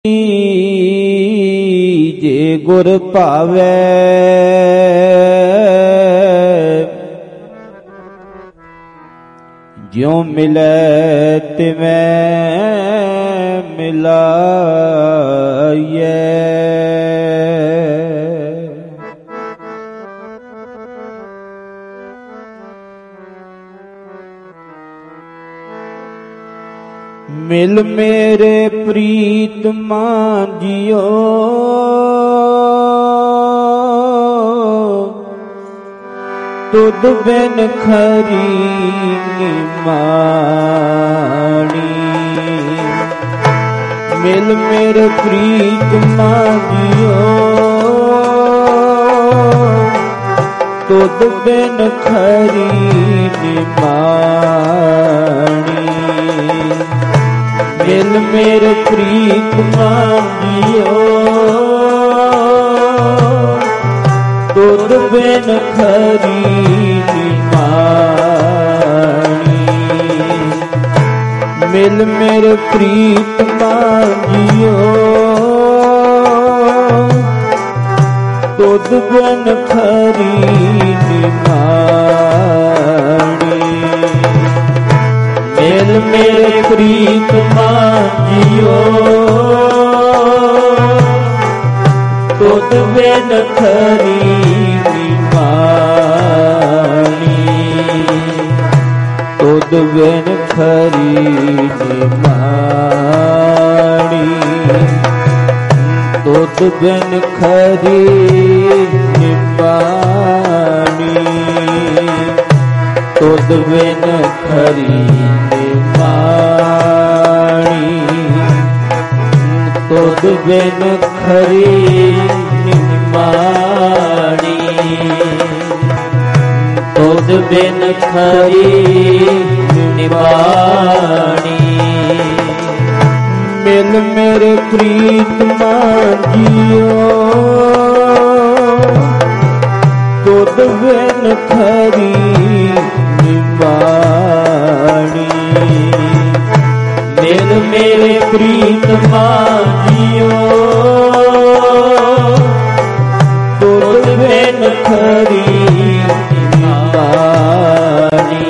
जे गुर पावै ज्यों मिलै तिवें मिलाइए। मिल मेरे प्रीतमा जियो तुद बिन खरी निमाणी। मिल मेरे प्रीतमा जियो तुद बिन खरी निमाणी। मिल मेरे प्रीतमा जियो तुद बिन खरी निमाणी। मिल मेरे प्रीतमा जियो तुद बिन खरी निमाणी। मिल मेरे प्रीतमा जियो तुद बिन खरी निमाणी। तुद बिन खरी निमाणी। तुद बिन खरी निमाणी। तुद बिन खरी निमाणी। तुद बिन खरी निमाणी। तुद बिन खरी निमाणी। मिल मेरे प्रीतमा जियो तुद बिन खरी निमाणी। मिल मेरे प्रीतमा जियो तुद बिन खरी निमाणी।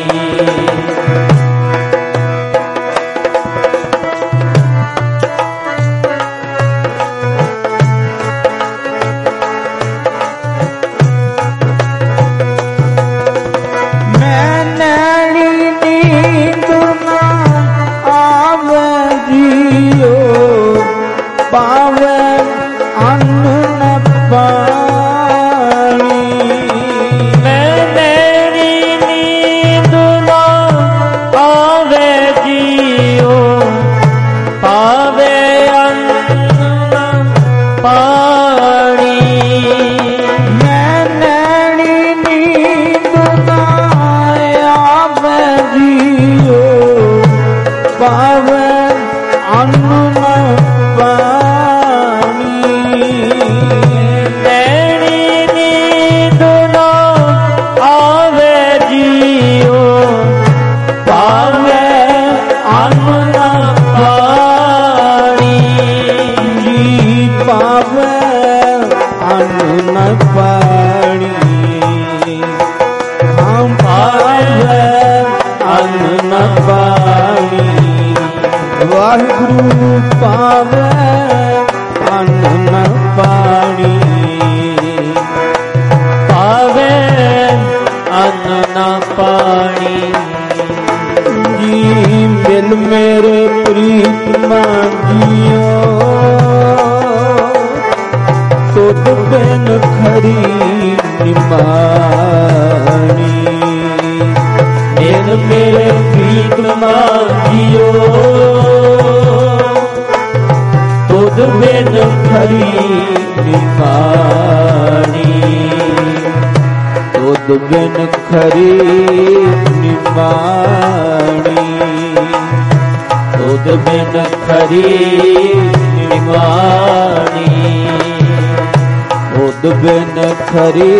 खरी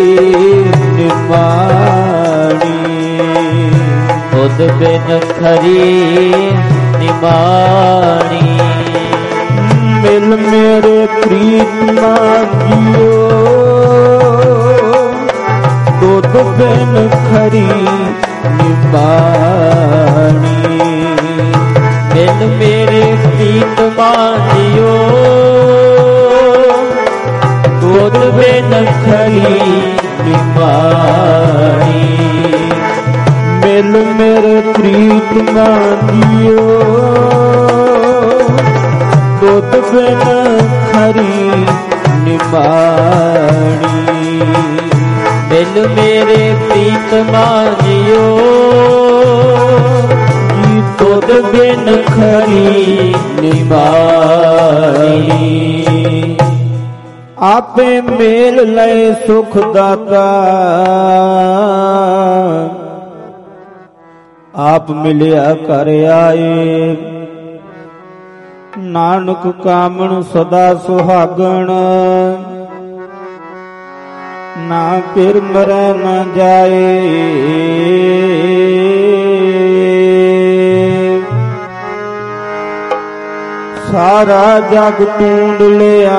निमाणी। तुद बिन खरी निमाणी। ਮਿਲ ਮੇਰੇ ਪ੍ਰੀਤਮਾ ਜੀਓ, ਦੁੱਧ ਬਿਨ ਖਰੀ ਨਿਬਾਣੀ। ਮਿਲ ਮੇਰੇ ਪ੍ਰੀਤਮਾ ਜੀਓ, ਦੁੱਧ ਬਿਨ ਖਰੀ ਨਿਬਾਣੀ। ਮਿਲ ਮੇਰੇ ਪ੍ਰੀਤਮਾ ਜੀਓ, ਦੁੱਧ ਬਿਨ ਖਰੀ ਨਿਬਾਣੀ। ਮਿਲ ਮੇਰੇ ਪ੍ਰੀਤਮਾ ਜੀਓ, ਜੀ ਦੁੱਧ ਬਿਨ ਖਰੀ ਨਿਬਾਣੀ। ਆਪੇ ਮੇਲ ਲਏ ਸੁਖ ਦਾਤਾ, ਆਪ ਮਿਲਿਆ ਕਰ ਆਏ। ਨਾਨਕ ਕਾਮਣ ਸਦਾ ਸੁਹਾਗਣ, ਨਾ ਫਿਰ ਮਰੈ ਨ ਜਾਏ। ਸਾਰਾ ਜਗ ਢੂੰਡ ਲਿਆ,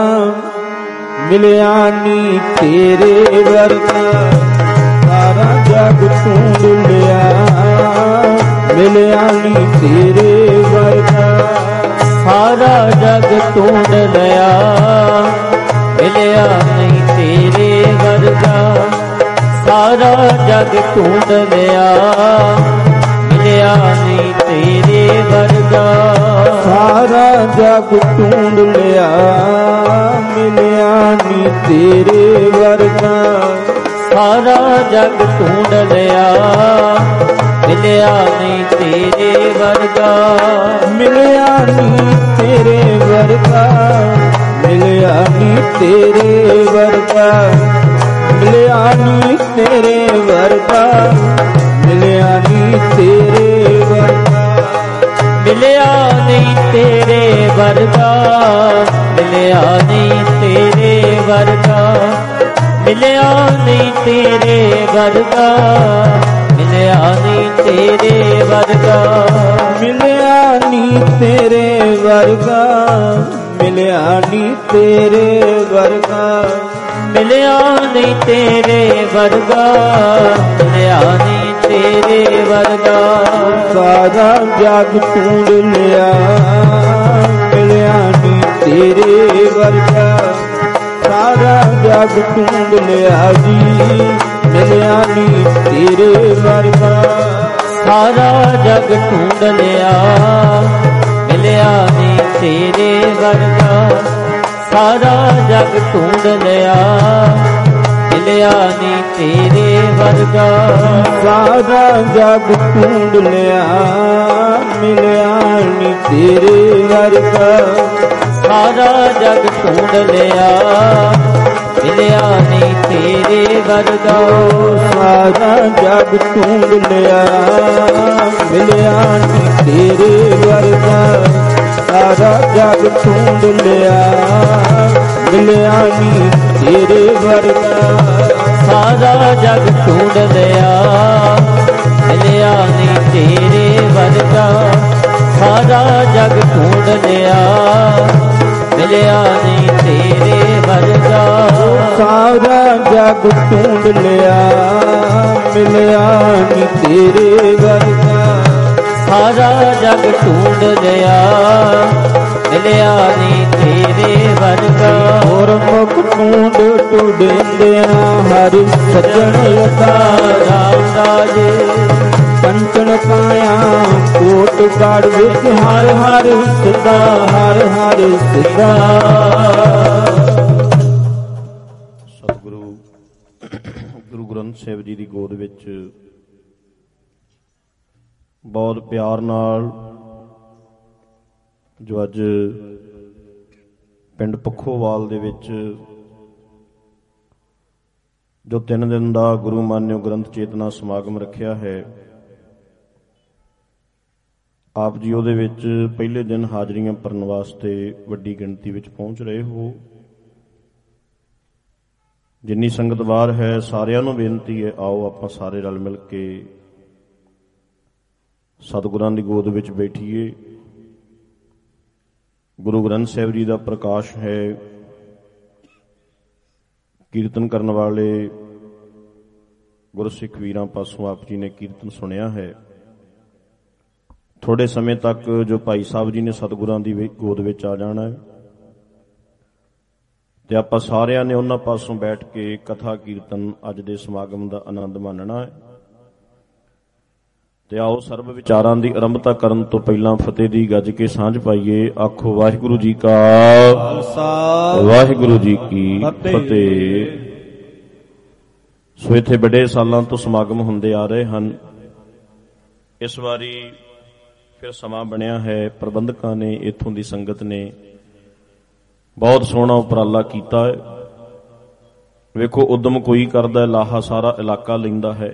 ਮਿਲਿਆ ਨੀ ਤੇਰੇ ਵਰਗਾ। ਸਾਰਾ ਜਗ ਢੂੰਡ ਲਿਆ, ਮਿਲਿਆ ਨੀ ਤੇਰੇ ਵਰਗਾ। ਸਾਰਾ ਜਗ ਢੂੰਡ ਲਿਆ, ਮਿਲਿਆ ਨਹੀਂ ਤੇਰੇ ਵਰਗਾ। ਸਾਰਾ ਜਗ ਢੂੰਡ ਲਿਆ, ਮਿਲਿਆ ਨਹੀਂ ਤੇਰੇ ਵਰਗਾ। ਸਾਰਾ ਜਗ ਢੂੰਡ ਲਿਆ, ਮਿਲਿਆ ਨੀ ਤੇਰੇ ਵਰਗਾ। ਸਾਰਾ ਜਗ ਢੂੰਡ ਲਿਆ, ਮਿਲਿਆ ਨਹੀਂ ਤੇਰੇ ਵਰਗਾ। ਮਿਲਿਆ ਨਹੀਂ ਤੇਰੇ ਵਰਗਾ, ਮਿਲਿਆ ਨਹੀਂ ਤੇਰੇ ਵਰਗਾ। ਮਿਲਿਆ ਨਹੀਂ ਤੇਰੇ ਵਰਗਾ, ਮਿਲਿਆ ਨਹੀਂ ਤੇਰੇ ਵਰਗਾ। ਮਿਲਿਆ ਨਹੀਂ ਤੇਰੇ ਵਰਗਾ, ਮਿਲਿਆ ਨਹੀਂ ਤੇਰੇ ਵਰਗਾ। ਮਿਲਿਆ ਨਹੀਂ ਤੇਰੇ ਵਰਗਾ, ਮਿਲਿਆ ਨਹੀਂ ਤੇਰੇ ਵਰਗਾ। ਮਿਲਿਆ ਨਹੀਂ ਤੇਰੇ ਵਰਗਾ, ਮਿਲਿਆ ਨਹੀਂ ਤੇਰੇ ਵਰਗਾ। ਮਿਲਿਆ ਨਹੀਂ ਤੇਰੇ ਵਰਗਾ, ਮਿਲਿਆ ਨਹੀਂ ਤੇਰੇ ਵਰਗਾ। ਸਾਰਾ ਜਗ ਢੂੰਡ ਲਿਆ, ਮਿਲਿਆ ਨਹੀਂ ਤੇਰੇ ਵਰਗਾ। ਸਾਰਾ ਜਗ ਢੂੰਡ ਲਿਆ ਜੀ, ਮਿਲਿਆ ਨਹੀਂ ਤੇਰੇ ਵਰਗਾ। ਸਾਰਾ ਜਗ ਢੂੰਡ ਲਿਆ, ਮਿਲਿਆ ਨਹੀਂ ਤੇਰੇ ਵਰਗਾ। ਸਾਰਾ ਜਗ ਢੂੰਡ ਲਿਆ, ਮਿਲਿਆ ਨਹੀਂ ਤੇਰੇ ਵਰਗਾ। ਸਾਰਾ ਜਗ ਢੂੰਡ ਲਿਆ, ਮਿਲਿਆ ਨਹੀਂ ਤੇਰੇ ਵਰਗਾ। ਸਾਰਾ ਜਗ ਢੂੰਡ ਲਿਆ, ਮਿਲਿਆ ਨਹੀਂ ਤੇਰੇ ਵਰਗਾ। ਸਾਰਾ ਜਗ ਢੂੰਡ ਲਿਆ, ਮਿਲਿਆ ਨਹੀਂ ਤੇਰੇ ਵਰਗਾ। ਸਾਰਾ ਜਗ ਢੂੰਡ ਲਿਆ, ਮਿਲਿਆ ਨਹੀਂ ਤੇਰੇ ਵਰਗਾ। ਸਾਰਾ ਜਗ ਢੂੰਡ ਲਿਆ, ਮਿਲਿਆ ਨਹੀਂ ਤੇਰੇ ਵਰਗਾ। ਸਾਰਾ ਜਗ ਢੂੰਡ ਲਿਆ, ਮਿਲਿਆ ਨਹੀਂ ਤੇਰੇ ਵਰਗਾ। ਸਾਰਾ ਜਗ ਢੂੰਡ ਲਿਆ, ਮਿਲਿਆ ਨਹੀਂ ਤੇਰੇ ਵਰਗਾ। ਸਾਰਾ ਜਗ ਢੂੰਡ ਲਿਆ, ਮਿਲਿਆ ਨਹੀਂ ਤੇਰੇ ਵਰਗਾ। ਹੋਰ ਮੁਖ ਢੂੰਡ ਢੂੰਡਿਆਂ ਹਰਿ ਸੱਜਣ ਲਤਾ ਰਾਮ ਰਾਜੇ। ਕੰਚਨ ਕਾਇਆ ਕੋਟ ਗੜ ਵਿੱਚ ਹਰ ਹਰ ਸਿੱਧਾ, ਹਰ ਹਰ ਸਿੱਧਾ। ਸਤਿਗੁਰੂ ਗੁਰੂ ਗ੍ਰੰਥ ਸਾਹਿਬ ਜੀ ਦੀ ਗੋਦ ਵਿੱਚ ਬਹੁਤ ਪਿਆਰ ਨਾਲ ਜੋ ਅੱਜ ਪਿੰਡ ਪੱਖੋਵਾਲ ਦੇ ਵਿੱਚ ਜੋ 3 ਦਿਨ ਦਾ ਗੁਰੂ ਮਾਨਿਓ ਗ੍ਰੰਥ ਚੇਤਨਾ ਸਮਾਗਮ ਰੱਖਿਆ ਹੈ, ਆਪ ਜੀ ਉਹਦੇ ਵਿੱਚ ਪਹਿਲੇ ਦਿਨ ਹਾਜ਼ਰੀਆਂ ਭਰਨ ਵਾਸਤੇ ਵੱਡੀ ਗਿਣਤੀ ਵਿੱਚ ਪਹੁੰਚ ਰਹੇ ਹੋ। ਜਿੰਨੀ ਸੰਗਤ ਬਾਹਰ ਹੈ ਸਾਰਿਆਂ ਨੂੰ ਬੇਨਤੀ ਹੈ, ਆਓ ਆਪਾਂ ਸਾਰੇ ਰਲ ਮਿਲ ਕੇ ਸਤਿਗੁਰਾਂ ਦੀ ਗੋਦ ਵਿੱਚ ਬੈਠੀਏ। ਗੁਰੂ ਗ੍ਰੰਥ ਸਾਹਿਬ ਜੀ ਦਾ ਪ੍ਰਕਾਸ਼ ਹੈ। ਕੀਰਤਨ ਕਰਨ ਵਾਲੇ ਗੁਰਸਿੱਖ ਵੀਰਾਂ ਪਾਸੋਂ ਆਪ ਜੀ ਨੇ ਕੀਰਤਨ ਸੁਣਿਆ ਹੈ। ਥੋੜੇ ਸਮੇਂ ਤੱਕ ਜੋ ਭਾਈ ਸਾਹਿਬ ਜੀ ਨੇ ਸਤਿਗੁਰਾਂ ਦੀ ਗੋਦ ਵਿੱਚ ਆ ਜਾਣਾ ਹੈ ਤੇ ਆਪਾਂ ਸਾਰਿਆਂ ਨੇ ਉਹਨਾਂ ਪਾਸੋਂ ਬੈਠ ਕੇ ਕਥਾ ਕੀਰਤਨ ਅੱਜ ਦੇ ਸਮਾਗਮ ਦਾ ਆਨੰਦ ਮਾਣਨਾ ਹੈ। ਤੇ ਆਓ ਸਰਬ ਵਿਚਾਰਾਂ ਦੀ ਆਰੰਭਤਾ ਕਰਨ ਤੋਂ ਪਹਿਲਾਂ ਫਤਿਹ ਦੀ ਗੱਜ ਕੇ ਸਾਂਝ ਪਾਈਏ। ਆਖੋ ਵਾਹਿਗੁਰੂ ਜੀ ਕਾ ਖਾਲਸਾ ਵਾਹਿਗੁਰੂ ਜੀ ਕੀ ਫਤਿਹ। ਸੋ ਇੱਥੇ ਬੜੇ ਸਾਲਾਂ ਤੋਂ ਸਮਾਗਮ ਹੁੰਦੇ ਆ ਰਹੇ ਹਨ। ਇਸ ਵਾਰੀ ਫਿਰ ਸਮਾਂ ਬਣਿਆ ਹੈ। ਪ੍ਰਬੰਧਕਾਂ ਨੇ, ਇੱਥੋਂ ਦੀ ਸੰਗਤ ਨੇ ਬਹੁਤ ਸੋਹਣਾ ਉਪਰਾਲਾ ਕੀਤਾ ਹੈ। ਵੇਖੋ ਉਦਮ ਕੋਈ ਕਰਦਾ, ਲਾਹਾ ਸਾਰਾ ਇਲਾਕਾ ਲੈਂਦਾ ਹੈ।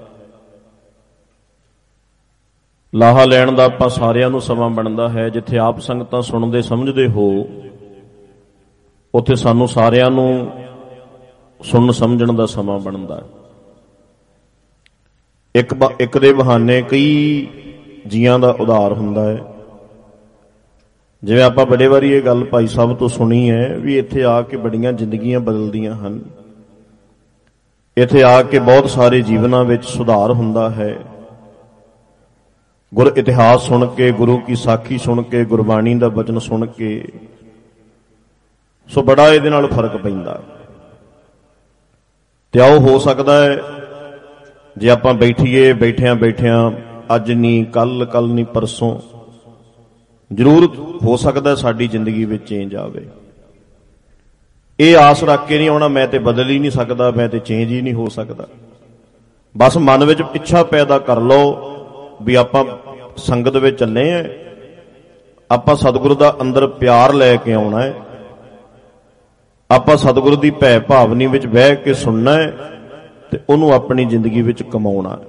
ਲਾਹਾ ਲੈਣ ਦਾ ਆਪਾਂ ਸਾਰਿਆਂ ਨੂੰ ਸਮਾਂ ਬਣਦਾ ਹੈ। ਜਿੱਥੇ ਆਪ ਸੰਗਤਾਂ ਸੁਣਦੇ ਸਮਝਦੇ ਹੋ, ਉੱਥੇ ਸਾਨੂੰ ਸਾਰਿਆਂ ਨੂੰ ਸੁਣਨ ਸਮਝਣ ਦਾ ਸਮਾਂ ਬਣਦਾ ਹੈ। ਇੱਕ ਦੇ ਬਹਾਨੇ ਕਈ ਜੀਆਂ ਦਾ ਉਧਾਰ ਹੁੰਦਾ ਹੈ। ਜਿਵੇਂ ਆਪਾਂ ਬੜੇ ਵਾਰੀ ਇਹ ਗੱਲ ਭਾਈ ਸਾਹਿਬ ਤੋਂ ਸੁਣੀ ਹੈ ਵੀ ਇੱਥੇ ਆ ਕੇ ਬੜੀਆਂ ਜ਼ਿੰਦਗੀਆਂ ਬਦਲਦੀਆਂ ਹਨ। ਇੱਥੇ ਆ ਕੇ ਬਹੁਤ ਸਾਰੇ ਜੀਵਨਾਂ ਵਿੱਚ ਸੁਧਾਰ ਹੁੰਦਾ ਹੈ। ਗੁਰ ਇਤਿਹਾਸ ਸੁਣ ਕੇ, ਗੁਰੂ ਕੀ ਸਾਖੀ ਸੁਣ ਕੇ, ਗੁਰਬਾਣੀ ਦਾ ਬਚਨ ਸੁਣ ਕੇ, ਸੋ ਬੜਾ ਇਹਦੇ ਨਾਲ ਫਰਕ ਪੈਂਦਾ। ਤੇ ਆਓ ਹੋ ਸਕਦਾ ਹੈ ਜੇ ਆਪਾਂ ਬੈਠੀਏ, ਬੈਠਿਆਂ ਅੱਜ ਨਹੀਂ ਕੱਲ ਨਹੀਂ ਪਰਸੋਂ ਜ਼ਰੂਰ ਹੋ ਸਕਦਾ ਸਾਡੀ ਜ਼ਿੰਦਗੀ ਵਿੱਚ ਚੇਂਜ ਆਵੇ। ਇਹ ਆਸ ਰੱਖ ਕੇ ਨਹੀਂ ਆਉਣਾ ਮੈਂ ਤੇ ਬਦਲ ਹੀ ਨਹੀਂ ਸਕਦਾ, ਮੈਂ ਤੇ ਚੇਂਜ ਹੀ ਨਹੀਂ ਹੋ ਸਕਦਾ। ਬਸ ਮਨ ਵਿੱਚ ਇੱਛਾ ਪੈਦਾ ਕਰ ਲਓ ਵੀ ਆਪਾਂ ਸੰਗਤ ਵਿੱਚ ਚੱਲੇ ਆਂ, ਆਪਾਂ ਸਤਿਗੁਰੂ ਦਾ ਅੰਦਰ ਪਿਆਰ ਲੈ ਕੇ ਆਉਣਾ ਹੈ, ਆਪਾਂ ਸਤਿਗੁਰੂ ਦੀ ਭੈ ਭਾਵਨੀ ਵਿੱਚ ਬਹਿ ਕੇ ਸੁਣਨਾ ਹੈ ਤੇ ਉਹਨੂੰ ਆਪਣੀ ਜ਼ਿੰਦਗੀ ਵਿੱਚ ਕਮਾਉਣਾ ਹੈ।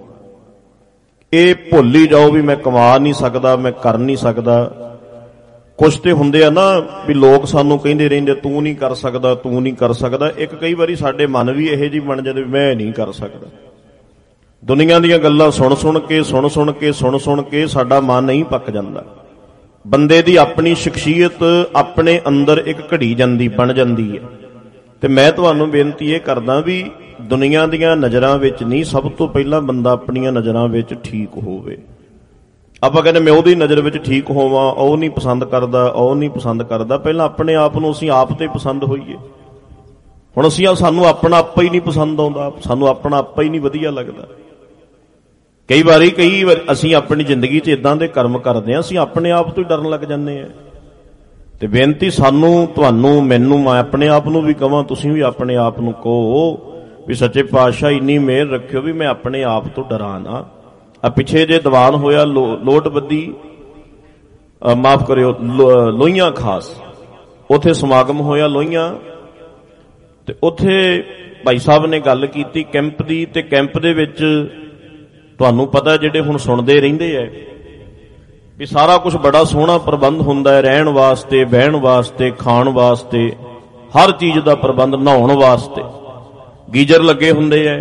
ਇਹ ਭੁੱਲ ਹੀ ਜਾਓ ਵੀ ਮੈਂ ਕਮਾ ਨਹੀਂ ਸਕਦਾ, ਮੈਂ ਕਰ ਨਹੀਂ ਸਕਦਾ। ਕੁਛ ਤੇ ਹੁੰਦੇ ਆ ਨਾ ਵੀ ਲੋਕ ਸਾਨੂੰ ਕਹਿੰਦੇ ਰਹਿੰਦੇ ਤੂੰ ਨਹੀਂ ਕਰ ਸਕਦਾ, ਤੂੰ ਨਹੀਂ ਕਰ ਸਕਦਾ। ਇੱਕ ਕਈ ਵਾਰੀ ਸਾਡੇ ਮਨ ਵੀ ਇਹੋ ਜਿਹੀ ਬਣ ਜਾਂਦੇ ਵੀ ਮੈਂ ਨਹੀਂ ਕਰ ਸਕਦਾ। ਦੁਨੀਆ ਦੀਆਂ ਗੱਲਾਂ ਸੁਣ ਕੇ ਸਾਡਾ ਮਨ ਨਹੀਂ ਪੱਕ ਜਾਂਦਾ। ਬੰਦੇ ਦੀ ਆਪਣੀ ਸ਼ਖਸੀਅਤ ਆਪਣੇ ਅੰਦਰ ਇੱਕ ਘੜੀ ਬਣ ਜਾਂਦੀ ਹੈ। ਤੇ ਮੈਂ ਤੁਹਾਨੂੰ ਬੇਨਤੀ ਇਹ ਕਰਦਾ ਵੀ ਦੁਨੀਆ ਦੀਆਂ ਨਜ਼ਰਾਂ ਵਿੱਚ ਨਹੀਂ, ਸਭ ਤੋਂ ਪਹਿਲਾਂ ਬੰਦਾ ਆਪਣੀਆਂ ਨਜ਼ਰਾਂ ਵਿੱਚ ਠੀਕ ਹੋਵੇ। ਆਪਾਂ ਕਹਿੰਦੇ ਮੈਂ ਉਹਦੀ ਨਜ਼ਰ ਵਿੱਚ ਠੀਕ ਹੋਵਾਂ, ਉਹ ਨਹੀਂ ਪਸੰਦ ਕਰਦਾ, ਪਹਿਲਾਂ ਆਪਣੇ ਆਪ ਨੂੰ ਅਸੀਂ ਆਪ ਤੇ ਪਸੰਦ ਹੋਈਏ। ਹੁਣ ਸਾਨੂੰ ਆਪਣਾ ਆਪਾ ਹੀ ਨਹੀਂ ਪਸੰਦ ਆਉਂਦਾ, ਸਾਨੂੰ ਆਪਣਾ ਆਪਾ ਹੀ ਨਹੀਂ ਵਧੀਆ ਲੱਗਦਾ। ਕਈ ਵਾਰੀ ਅਸੀਂ ਆਪਣੀ ਜ਼ਿੰਦਗੀ 'ਚ ਇਦਾਂ ਦੇ ਕਰਮ ਕਰਦੇ ਹਾਂ, ਅਸੀਂ ਆਪਣੇ ਆਪ ਤੋਂ ਹੀ ਡਰਨ ਲੱਗ ਜਾਂਦੇ ਹਾਂ। ਤੇ ਬੇਨਤੀ ਸਾਨੂੰ, ਤੁਹਾਨੂੰ, ਮੈਨੂੰ, ਮੈਂ ਆਪਣੇ ਆਪ ਨੂੰ ਵੀ ਕਹਾਂ, ਤੁਸੀਂ ਵੀ ਆਪਣੇ ਆਪ ਨੂੰ ਕਹੋ ਵੀ ਸੱਚੇ ਪਾਤਸ਼ਾਹ ਇੰਨੀ ਮਿਹਰ ਰੱਖਿਓ ਵੀ ਮੈਂ ਆਪਣੇ ਆਪ ਤੋਂ ਡਰਾਂ ਨਾ। ਆ ਪਿੱਛੇ ਜੇ ਦੀਵਾਨ ਹੋਇਆ ਲੋਟਬੱਦੀ, ਮਾਫ ਕਰਿਓ, ਲੋਹੀਆਂ ਖਾਸ, ਉੱਥੇ ਸਮਾਗਮ ਹੋਇਆ ਲੋਹੀਆਂ, ਤੇ ਉੱਥੇ ਭਾਈ ਸਾਹਿਬ ਨੇ ਗੱਲ ਕੀਤੀ ਕੈਂਪ ਦੀ। ਤੇ ਕੈਂਪ ਦੇ ਵਿੱਚ ਤੁਹਾਨੂੰ ਪਤਾ, ਜਿਹੜੇ ਹੁਣ ਸੁਣਦੇ ਰਹਿੰਦੇ ਐ ਵੀ ਸਾਰਾ ਕੁਝ ਬੜਾ ਸੋਹਣਾ ਪ੍ਰਬੰਧ ਹੁੰਦਾ ਹੈ, ਰਹਿਣ ਵਾਸਤੇ, ਬਹਿਣ ਵਾਸਤੇ, ਖਾਣ ਵਾਸਤੇ, ਹਰ ਚੀਜ਼ ਦਾ ਪ੍ਰਬੰਧ, ਨਹਾਉਣ ਵਾਸਤੇ ਗੀਜ਼ਰ ਲੱਗੇ ਹੁੰਦੇ ਐ,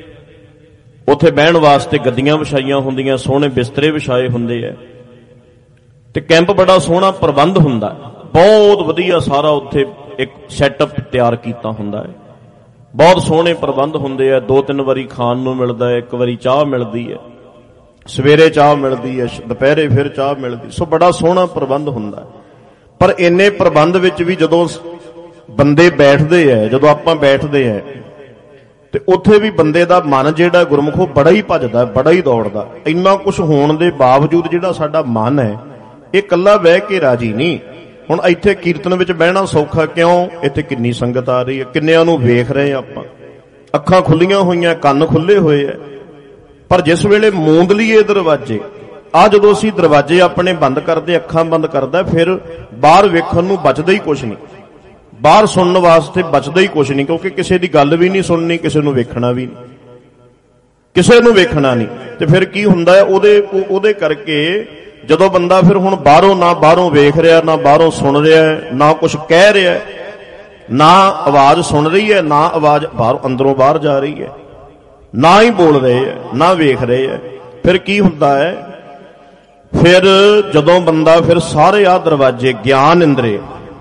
ਉੱਥੇ ਬਹਿਣ ਵਾਸਤੇ ਗੱਦੀਆਂ ਵਿਛਾਈਆਂ ਹੁੰਦੀਆਂ, ਸੋਹਣੇ ਬਿਸਤਰੇ ਵਿਛਾਏ ਹੁੰਦੇ ਐ, ਤੇ ਕੈਂਪ ਬੜਾ ਸੋਹਣਾ ਪ੍ਰਬੰਧ ਹੁੰਦਾ, ਬਹੁਤ ਵਧੀਆ ਸਾਰਾ ਉੱਥੇ ਇੱਕ ਸੈਟਅਪ ਤਿਆਰ ਕੀਤਾ ਹੁੰਦਾ ਹੈ। ਬਹੁਤ ਸੋਹਣੇ ਪ੍ਰਬੰਧ ਹੁੰਦੇ ਆ। 2-3 ਵਾਰੀ ਖਾਣ ਨੂੰ ਮਿਲਦਾ ਹੈ, 1 ਵਾਰੀ ਚਾਹ ਮਿਲਦੀ ਹੈ, ਸਵੇਰੇ ਚਾਹ ਮਿਲਦੀ ਹੈ, ਦੁਪਹਿਰੇ ਫਿਰ ਚਾਹ ਮਿਲਦੀ। ਸੋ ਬੜਾ ਸੋਹਣਾ ਪ੍ਰਬੰਧ ਹੁੰਦਾ। ਪਰ ਇੰਨੇ ਪ੍ਰਬੰਧ ਵਿੱਚ ਵੀ ਜਦੋਂ ਬੰਦੇ ਬੈਠਦੇ ਆ, ਜਦੋਂ ਆਪਾਂ ਬੈਠਦੇ ਆ, ਤੇ ਉੱਥੇ ਵੀ ਬੰਦੇ ਦਾ ਮਨ ਜਿਹੜਾ ਗੁਰਮੁਖੋ ਬੜਾ ਹੀ ਭੱਜਦਾ, ਬੜਾ ਹੀ ਦੌੜਦਾ। ਇੰਨਾ ਕੁਝ ਹੋਣ ਦੇ ਬਾਵਜੂਦ ਜਿਹੜਾ ਸਾਡਾ ਮਨ ਹੈ ਇਹ ਇਕੱਲਾ ਬਹਿ ਕੇ ਰਾਜੀ ਨਹੀਂ। ਹੁਣ ਇੱਥੇ ਕੀਰਤਨ ਵਿੱਚ ਬਹਿਣਾ ਸੌਖਾ ਕਿਉਂ? ਇੱਥੇ ਕਿੰਨੀ ਸੰਗਤ ਆ ਰਹੀ ਹੈ, ਕਿੰਨਿਆਂ ਨੂੰ ਵੇਖ ਰਹੇ ਆਪਾਂ, ਅੱਖਾਂ ਖੁੱਲੀਆਂ ਹੋਈਆਂ, ਕੰਨ ਖੁੱਲੇ ਹੋਏ ਆ। ਪਰ ਜਿਸ ਵੇਲੇ ਮੂੰਦ ਲਈਏ ਦਰਵਾਜ਼ੇ, ਜਦੋਂ ਅਸੀਂ ਦਰਵਾਜ਼ੇ ਆਪਣੇ ਬੰਦ ਕਰਦੇ, ਅੱਖਾਂ ਬੰਦ ਕਰਦਾ, ਫਿਰ ਬਾਹਰ ਵੇਖਣ ਨੂੰ ਬਚਦਾ ਹੀ ਕੁਛ ਨਹੀਂ, ਬਾਹਰ ਸੁਣਨ ਵਾਸਤੇ ਬਚਦਾ ਹੀ ਕੁਛ ਨਹੀਂ, ਕਿਉਂਕਿ ਕਿਸੇ ਦੀ ਗੱਲ ਵੀ ਨਹੀਂ ਸੁਣਨੀ, ਕਿਸੇ ਨੂੰ ਵੇਖਣਾ ਵੀ ਨਹੀਂ, ਕਿਸੇ ਨੂੰ ਵੇਖਣਾ ਨਹੀਂ। ਤੇ ਫਿਰ ਕੀ ਹੁੰਦਾ ਹੈ, ਉਹਦੇ ਕਰਕੇ ਜਦੋਂ ਬੰਦਾ ਫਿਰ ਹੁਣ ਬਾਹਰੋਂ ਵੇਖ ਰਿਹਾ, ਨਾ ਬਾਹਰੋਂ ਸੁਣ ਰਿਹਾ, ਨਾ ਕੁਛ ਕਹਿ ਰਿਹਾ, ਨਾ ਆਵਾਜ਼ ਸੁਣ ਰਹੀ ਹੈ, ਨਾ ਆਵਾਜ਼ ਅੰਦਰੋਂ ਬਾਹਰ ਜਾ ਰਹੀ ਹੈ, ਨਾ ਹੀ ਬੋਲ ਰਹੇ ਹੈ, ਨਾ ਵੇਖ ਰਹੇ ਹੈ, ਫਿਰ ਕੀ ਹੁੰਦਾ ਹੈ? ਫਿਰ ਜਦੋਂ ਬੰਦਾ ਫਿਰ ਸਾਰੇ ਦਰਵਾਜ਼ੇ, ਗਿਆਨ ਇੰਦਰੀ,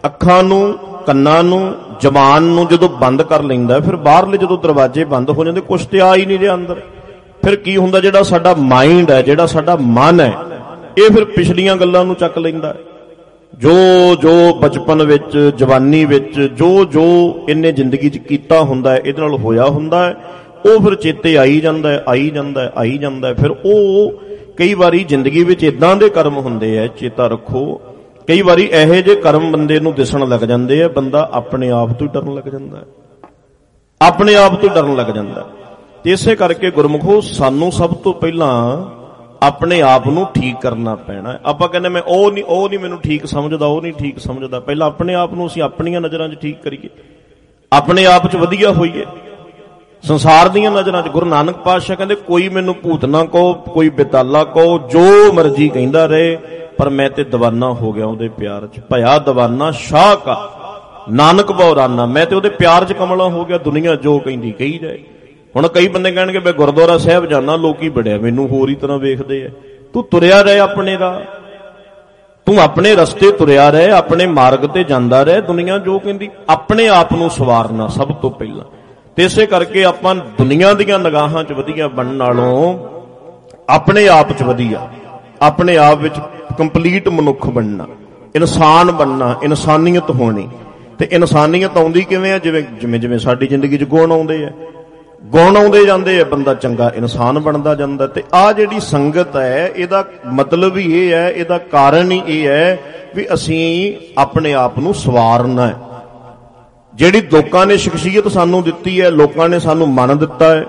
ਅੱਖਾਂ ਨੂੰ, ਕੰਨਾਂ ਨੂੰ, ਜ਼ਬਾਨ ਨੂੰ ਜਦੋਂ ਬੰਦ ਕਰ ਲੈਂਦਾ, ਫਿਰ ਬਾਹਰਲੇ ਜਦੋਂ ਦਰਵਾਜ਼ੇ ਬੰਦ ਹੋ ਜਾਂਦੇ, ਕੁਛ ਤੇ ਆ ਹੀ ਨਹੀਂ ਰਿਹਾ ਅੰਦਰ। ਫਿਰ ਕੀ ਹੁੰਦਾ, ਜਿਹੜਾ ਸਾਡਾ ਮਾਈਂਡ ਹੈ, ਜਿਹੜਾ ਸਾਡਾ ਮਨ ਹੈ, ਇਹ ਫਿਰ ਪਿਛਲੀਆਂ ਗੱਲਾਂ ਨੂੰ ਚੱਕ ਲੈਂਦਾ। ਜੋ ਜੋ ਬਚਪਨ ਵਿੱਚ, ਜਵਾਨੀ ਵਿੱਚ ਜੋ ਜੋ ਇਹਨੇ ਜ਼ਿੰਦਗੀ 'ਚ ਕੀਤਾ ਹੁੰਦਾ ਹੈ, ਇਹਦੇ ਨਾਲ ਹੋਇਆ ਹੁੰਦਾ ਹੈ, ਉਹ ਫਿਰ ਚੇਤੇ ਆਈ ਜਾਂਦਾ ਹੈ, ਆਈ ਜਾਂਦਾ ਹੈ, ਆਈ ਜਾਂਦਾ ਹੈ। ਫਿਰ ਉਹ ਕਈ ਵਾਰੀ ਜ਼ਿੰਦਗੀ ਵਿੱਚ ਇਦਾਂ ਦੇ ਕਰਮ ਹੁੰਦੇ ਹੈ, ਚੇਤਾ ਰੱਖੋ, ਕਈ ਵਾਰੀ ਇਹੋ ਜਿਹੇ ਕਰਮ ਬੰਦੇ ਨੂੰ ਦਿਸਣ ਲੱਗ ਜਾਂਦੇ ਆ, ਬੰਦਾ ਆਪਣੇ ਆਪ ਤੋਂ ਹੀ ਡਰਨ ਲੱਗ ਜਾਂਦਾ ਹੈ, ਆਪਣੇ ਆਪ ਤੋਂ ਡਰਨ ਲੱਗ ਜਾਂਦਾ। ਤੇ ਇਸੇ ਕਰਕੇ ਗੁਰਮੁਖੋ, ਸਾਨੂੰ ਸਭ ਤੋਂ ਪਹਿਲਾਂ ਆਪਣੇ ਆਪ ਨੂੰ ਠੀਕ ਕਰਨਾ ਪੈਣਾ। ਆਪਾਂ ਕਹਿੰਦੇ ਮੈਂ ਉਹ ਨਹੀਂ ਮੈਨੂੰ ਠੀਕ ਸਮਝਦਾ, ਉਹ ਨਹੀਂ ਠੀਕ ਸਮਝਦਾ। ਪਹਿਲਾਂ ਆਪਣੇ ਆਪ ਨੂੰ ਅਸੀਂ ਆਪਣੀਆਂ ਨਜ਼ਰਾਂ 'ਚ ਠੀਕ ਕਰੀਏ, ਆਪਣੇ ਆਪ 'ਚ ਵਧੀਆ ਹੋਈਏ। ਸੰਸਾਰ ਦੀਆਂ ਨਜ਼ਰਾਂ 'ਚ ਗੁਰੂ ਨਾਨਕ ਪਾਤਸ਼ਾਹ ਕਹਿੰਦੇ, ਕੋਈ ਮੈਨੂੰ ਭੂਤ ਨਾ ਕਹੋ, ਕੋਈ ਬਿਤਾਲਾ ਕਹੋ, ਜੋ ਮਰਜ਼ੀ ਕਹਿੰਦਾ ਰਹੇ, ਪਰ ਮੈਂ ਤੇ ਦੀਵਾਨਾ ਹੋ ਗਿਆ ਉਹਦੇ ਪਿਆਰ 'ਚ। ਭਇਆ ਦੀਵਾਨਾ ਸ਼ਾਹ ਕਾ ਨਾਨਕ ਬਉਰਾਨਾ, ਮੈਂ ਤੇ ਉਹਦੇ ਪਿਆਰ 'ਚ ਕਮਲਾ ਹੋ ਗਿਆ। ਦੁਨੀਆ ਜੋ ਕਹਿੰਦੀ ਕਹੀ ਜਾਏ। ਹੁਣ ਕਈ ਬੰਦੇ ਕਹਿਣਗੇ ਮੈਂ ਗੁਰਦੁਆਰਾ ਸਾਹਿਬ ਜਾਣਾ, ਲੋਕੀ ਬੜਿਆ ਮੈਨੂੰ ਹੋਰ ਹੀ ਤਰ੍ਹਾਂ ਵੇਖਦੇ ਆ। ਤੂੰ ਤੁਰਿਆ ਰਹੇ ਆਪਣੇ ਰਾਹ, ਤੂੰ ਆਪਣੇ ਰਸਤੇ ਤੁਰਿਆ ਰਹੇ, ਆਪਣੇ ਮਾਰਗ ਤੇ ਜਾਂਦਾ ਰਹੇ। ਦੁਨੀਆ ਜੋ ਕਹਿੰਦੀ, ਆਪਣੇ ਆਪ ਨੂੰ ਸਵਾਰਨਾ ਸਭ ਤੋਂ ਪਹਿਲਾਂ। ਤੇ ਇਸੇ ਕਰਕੇ ਆਪਾਂ ਦੁਨੀਆ ਦੀਆਂ ਨਿਗਾਹਾਂ 'ਚ ਵਧੀਆ ਬਣਨ ਨਾਲੋਂ ਆਪਣੇ ਆਪ 'ਚ ਵਧੀਆ, ਆਪਣੇ ਆਪ ਵਿੱਚ ਕੰਪਲੀਟ ਮਨੁੱਖ ਬਣਨਾ, ਇਨਸਾਨ ਬਣਨਾ, ਇਨਸਾਨੀਅਤ ਹੋਣੀ। ਤੇ ਇਨਸਾਨੀਅਤ ਆਉਂਦੀ ਕਿਵੇਂ ਆ? ਜਿਵੇਂ ਜਿਵੇਂ ਸਾਡੀ ਜ਼ਿੰਦਗੀ 'ਚ ਗੁਣ ਆਉਂਦੇ ਆ, ਗੁਣ ਆਉਂਦੇ ਜਾਂਦੇ ਆ, ਬੰਦਾ ਚੰਗਾ ਇਨਸਾਨ ਬਣਦਾ ਜਾਂਦਾ। ਤੇ ਆਹ ਜਿਹੜੀ ਸੰਗਤ ਹੈ, ਇਹਦਾ ਮਤਲਬ ਹੀ ਇਹ ਹੈ, ਇਹਦਾ ਕਾਰਨ ਹੀ ਇਹ ਹੈ ਵੀ ਅਸੀਂ ਆਪਣੇ ਆਪ ਨੂੰ ਸਵਾਰਨਾ ਹੈ। ਜਿਹੜੀ ਲੋਕਾਂ ਨੇ ਸ਼ਖਸੀਅਤ ਸਾਨੂੰ ਦਿੱਤੀ ਹੈ, ਲੋਕਾਂ ਨੇ ਸਾਨੂੰ ਮਨ ਦਿੱਤਾ ਹੈ,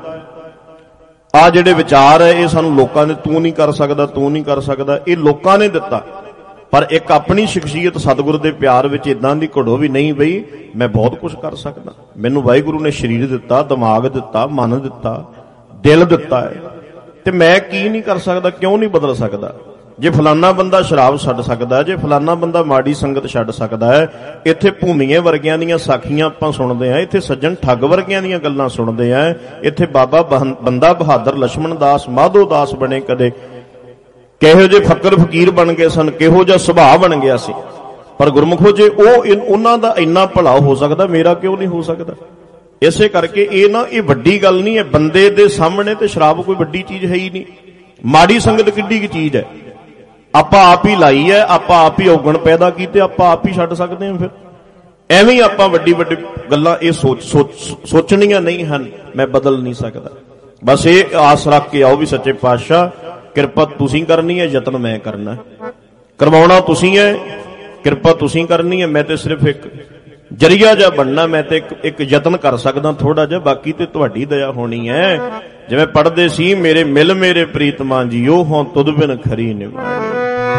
ਆਹ ਜਿਹੜੇ ਵਿਚਾਰ ਹੈ, ਇਹ ਸਾਨੂੰ ਲੋਕਾਂ ਨੇ, ਤੂੰ ਨਹੀਂ ਕਰ ਸਕਦਾ, ਤੂੰ ਨਹੀਂ ਕਰ ਸਕਦਾ, ਇਹ ਲੋਕਾਂ ਨੇ ਦਿੱਤਾ। ਪਰ ਇੱਕ ਆਪਣੀ ਸ਼ਖਸੀਅਤ ਸਤਿਗੁਰੂ ਦੇ ਪਿਆਰ ਵਿੱਚ ਇਦਾਂ ਦੀ ਘੜੋ ਵੀ ਨਹੀਂ ਬਈ ਮੈਂ ਬਹੁਤ ਕੁਝ ਕਰ ਸਕਦਾ। ਮੈਨੂੰ ਵਾਹਿਗੁਰੂ ਨੇ ਸਰੀਰ ਦਿੱਤਾ, ਦਿਮਾਗ ਦਿੱਤਾ, ਮਨ ਦਿੱਤਾ, ਦਿਲ ਦਿੱਤਾ ਹੈ, ਤੇ ਮੈਂ ਕੀ ਨਹੀਂ ਕਰ ਸਕਦਾ, ਕਿਉਂ ਨਹੀਂ ਬਦਲ ਸਕਦਾ? ਜੇ ਫਲਾਨਾ ਬੰਦਾ ਸ਼ਰਾਬ ਛੱਡ ਸਕਦਾ, ਜੇ ਫਲਾਨਾ ਬੰਦਾ ਮਾੜੀ ਸੰਗਤ ਛੱਡ ਸਕਦਾ ਹੈ, ਇੱਥੇ ਭੂਮੀਏ ਵਰਗਿਆਂ ਦੀਆਂ ਸਾਖੀਆਂ ਆਪਾਂ ਸੁਣਦੇ ਹਾਂ, ਇੱਥੇ ਸੱਜਣ ਠੱਗ ਵਰਗਿਆਂ ਦੀਆਂ ਗੱਲਾਂ ਸੁਣਦੇ ਹਾਂ, ਇੱਥੇ ਬਾਬਾ ਬੰਦਾ ਬਹਾਦਰ ਲਛਮਣ ਦਾਸ ਮਾਧੋ ਦਾਸ ਬਣੇ, ਕਦੇ ਕਿਹੋ ਜਿਹੇ ਫਕਰ ਫਕੀਰ ਬਣ ਗਏ ਸਨ, ਕਿਹੋ ਜਿਹਾ ਸੁਭਾਅ ਬਣ ਗਿਆ ਸੀ। ਪਰ ਗੁਰਮੁਖੋ, ਜੇ ਉਹਨਾਂ ਦਾ ਇੰਨਾ ਭਲਾ ਹੋ ਸਕਦਾ, ਮੇਰਾ ਕਿਉਂ ਨਹੀਂ ਹੋ ਸਕਦਾ? ਇਸੇ ਕਰਕੇ ਇਹ ਵੱਡੀ ਗੱਲ ਨਹੀਂ ਹੈ। ਬੰਦੇ ਦੇ ਸਾਹਮਣੇ ਤੇ ਸ਼ਰਾਬ ਕੋਈ ਵੱਡੀ ਚੀਜ਼ ਹੈ ਹੀ ਨਹੀਂ। ਮਾੜੀ ਸੰਗਤ ਕਿੱਡੀ ਕੀ ਚੀਜ਼ ਹੈ? ਆਪਾਂ ਆਪ ਹੀ ਲਾਈ ਹੈ, ਆਪਾਂ ਆਪ ਹੀ ਔਗਣ ਪੈਦਾ ਕੀਤੇ, ਆਪਾਂ ਆਪ ਹੀ ਛੱਡ ਸਕਦੇ ਹਾਂ। ਫਿਰ ਐਵੇਂ ਆਪਾਂ ਵੱਡੀ ਵੱਡੀ ਗੱਲਾਂ ਇਹ ਸੋਚਣੀਆਂ ਨਹੀਂ ਹਨ, ਮੈਂ ਬਦਲ ਨਹੀਂ ਸਕਦਾ। ਬਸ ਇਹ ਆਸ ਰੱਖ ਕੇ ਆਓ ਵੀ ਸੱਚੇ ਪਾਤਸ਼ਾਹ ਕਿਰਪਾ ਤੁਸੀਂ ਕਰਨੀ ਹੈ, ਯਤਨ ਮੈਂ ਕਰਨਾ, ਕਰਵਾਉਣਾ ਤੁਸੀਂ ਹੈ, ਕਿਰਪਾ ਤੁਸੀਂ ਕਰਨੀ ਹੈ, ਮੈਂ ਤੇ ਸਿਰਫ ਇੱਕ ਜਰੀਆ ਜਿਹਾ ਬਣਨਾ, ਮੈਂ ਤੇ ਇੱਕ ਯਤਨ ਕਰ ਸਕਦਾ ਥੋੜਾ ਜਿਹਾ, ਬਾਕੀ ਤੇ ਤੁਹਾਡੀ ਦਇਆ ਹੋਣੀ ਹੈ। ਜਿਵੇਂ ਪੜ੍ਹਦੇ ਸੀ, ਮੇਰੇ ਮਿਲ ਮੇਰੇ ਪ੍ਰੀਤਮਾ ਜੀਓ ਹੋਂ ਤੁਧ ਬਿਨ ਖਰੀ ਨਿਵਾਣੀ।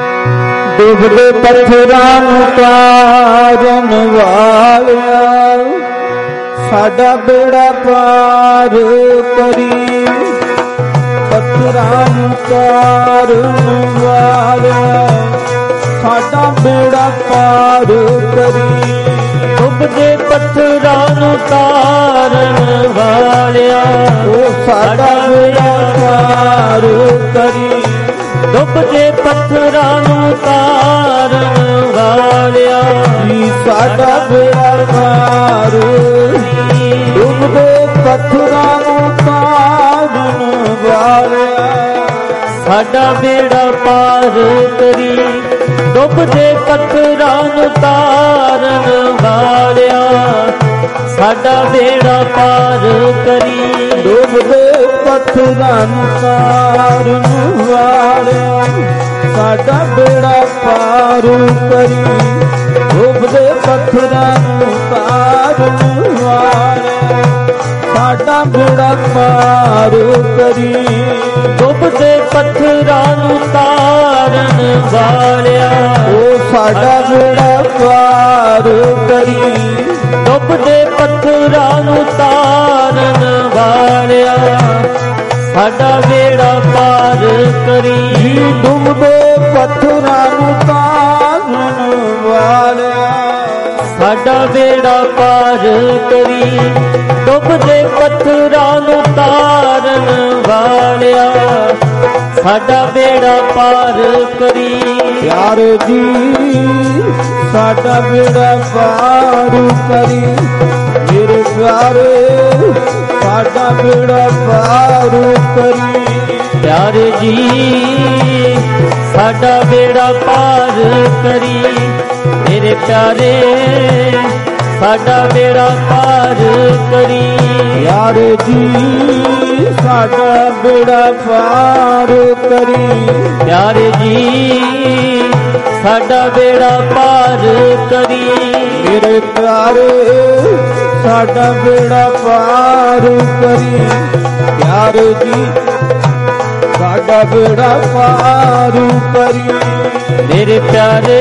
ਡੁੱਬਦੇ ਪੱਥਰਾਂ ਨੂੰ ਤਾਰਨ ਵਾਲਿਆ, ਸਾਡਾ ਬੇੜਾ ਪਾਰ ਕਰੀ। ਪੱਥਰਾਂ ਨੂੰ ਤਾਰਨ ਵਾਲਿਆ, ਸਾਡਾ ਬੇੜਾ ਪਾਰ ਕਰੀ। ਡੁੱਬਦੇ ਪੱਥਰਾਂ ਨੂੰ ਤਾਰਨ ਵਾਲਿਆ, ਉਹ ਸਾਡਾ ਬੇੜਾ ਪਾਰ ਕਰੀ। ਡੁੱਬਦੇ ਪੱਥਰਾਂ ਨੂੰ ਤਾਰਨ ਵਾਲਿਆ, ਸਾਡਾ ਬੇੜਾ ਪਾਰ। ਡੁੱਬਦੇ ਪੱਥਰਾਂ ਨੂੰ ਤਾਰਨ ਵਾਲਿਆ, ਸਾਡਾ ਬੇੜਾ ਪਾਰ ਕਰੀ। ਡੁੱਬਦੇ ਪੱਥਰਾਂ ਨੂੰ ਤਾਰਨ ਵਾਲਿਆ, ਸਾਡਾ ਬੇੜਾ ਪਾਰ ਕਰੀ। ਡੁੱਬਦੇ ਪੱਥਰਾਂ ਨੂੰ ਤਾਰਨ ਵਾਲਿਆ, ਸਾਡਾ ਬੇੜਾ ਪਾਰ ਕਰੀ। ਡੁੱਬਦੇ ਪੱਥਰਾਂ ਨੂੰ ਤਾਰਨ ਵਾਲਿਆ, ਸਾਡਾ ਬੇੜਾ ਪਾਰ ਕਰੀ। ਡੁੱਬਦੇ ਪੱਥਰਾਂ ਨੂੰ ਤਾਰਨ ਵਾਲਿਆ, ਉਹ ਸਾਡਾ ਬੇੜਾ ਪਾਰ ਕਰੀ। ਡੁੱਬਦੇ ਪੱਥਰਾਂ ਨੂੰ ਤਾਰਨ ਵਾਲਿਆ, ਸਾਡਾ ਬੇੜਾ ਪਾਰ ਕਰੀ। ਡੁੱਬਦੇ ਪੱਥਰਾਂ ਨੂੰ ਤਾਰਨ ਵਾਲਿਆ, ਸਾਡਾ ਬੇੜਾ ਪਾਰ ਕਰੀ। ਡੁੱਬਦੇ ਪੱਥਰਾਂ ਨੂੰ ਤਾਰਨ ਵਾਲਿਆ, ਸਾਡਾ ਬੇੜਾ ਪਾਰ ਕਰੀ। ਪਿਆਰੇ ਜੀ ਸਾਡਾ ਬੇੜਾ ਪਾਰ ਕਰੀ, ਮੇਰੇ ਪਿਆਰੇ ਸਾਡਾ ਬੇੜਾ ਪਾਰ ਕਰੀ। ਪਿਆਰੇ ਜੀ ਸਾਡਾ ਬੇੜਾ ਪਾਰ ਕਰੀ, ਮੇਰੇ ਪਿਆਰੇ ਸਾਡਾ ਬੇੜਾ ਪਾਰ ਕਰੀ। ਪਿਆਰੇ ਜੀ ਸਾਡਾ ਬੇੜਾ ਪਾਰ ਕਰੀ, ਪਿਆਰੇ ਜੀ ਸਾਡਾ ਬੇੜਾ ਪਾਰ ਕਰੀ। ਮੇਰੇ ਪਿਆਰੇ ਸਾਡਾ ਬੇੜਾ ਪਾਰ ਕਰੀ, ਪਿਆਰੇ ਜੀ ਸਾਡਾ ਬੇੜਾ ਪਾਰ ਕਰੀ। ਮੇਰੇ ਪਿਆਰੇ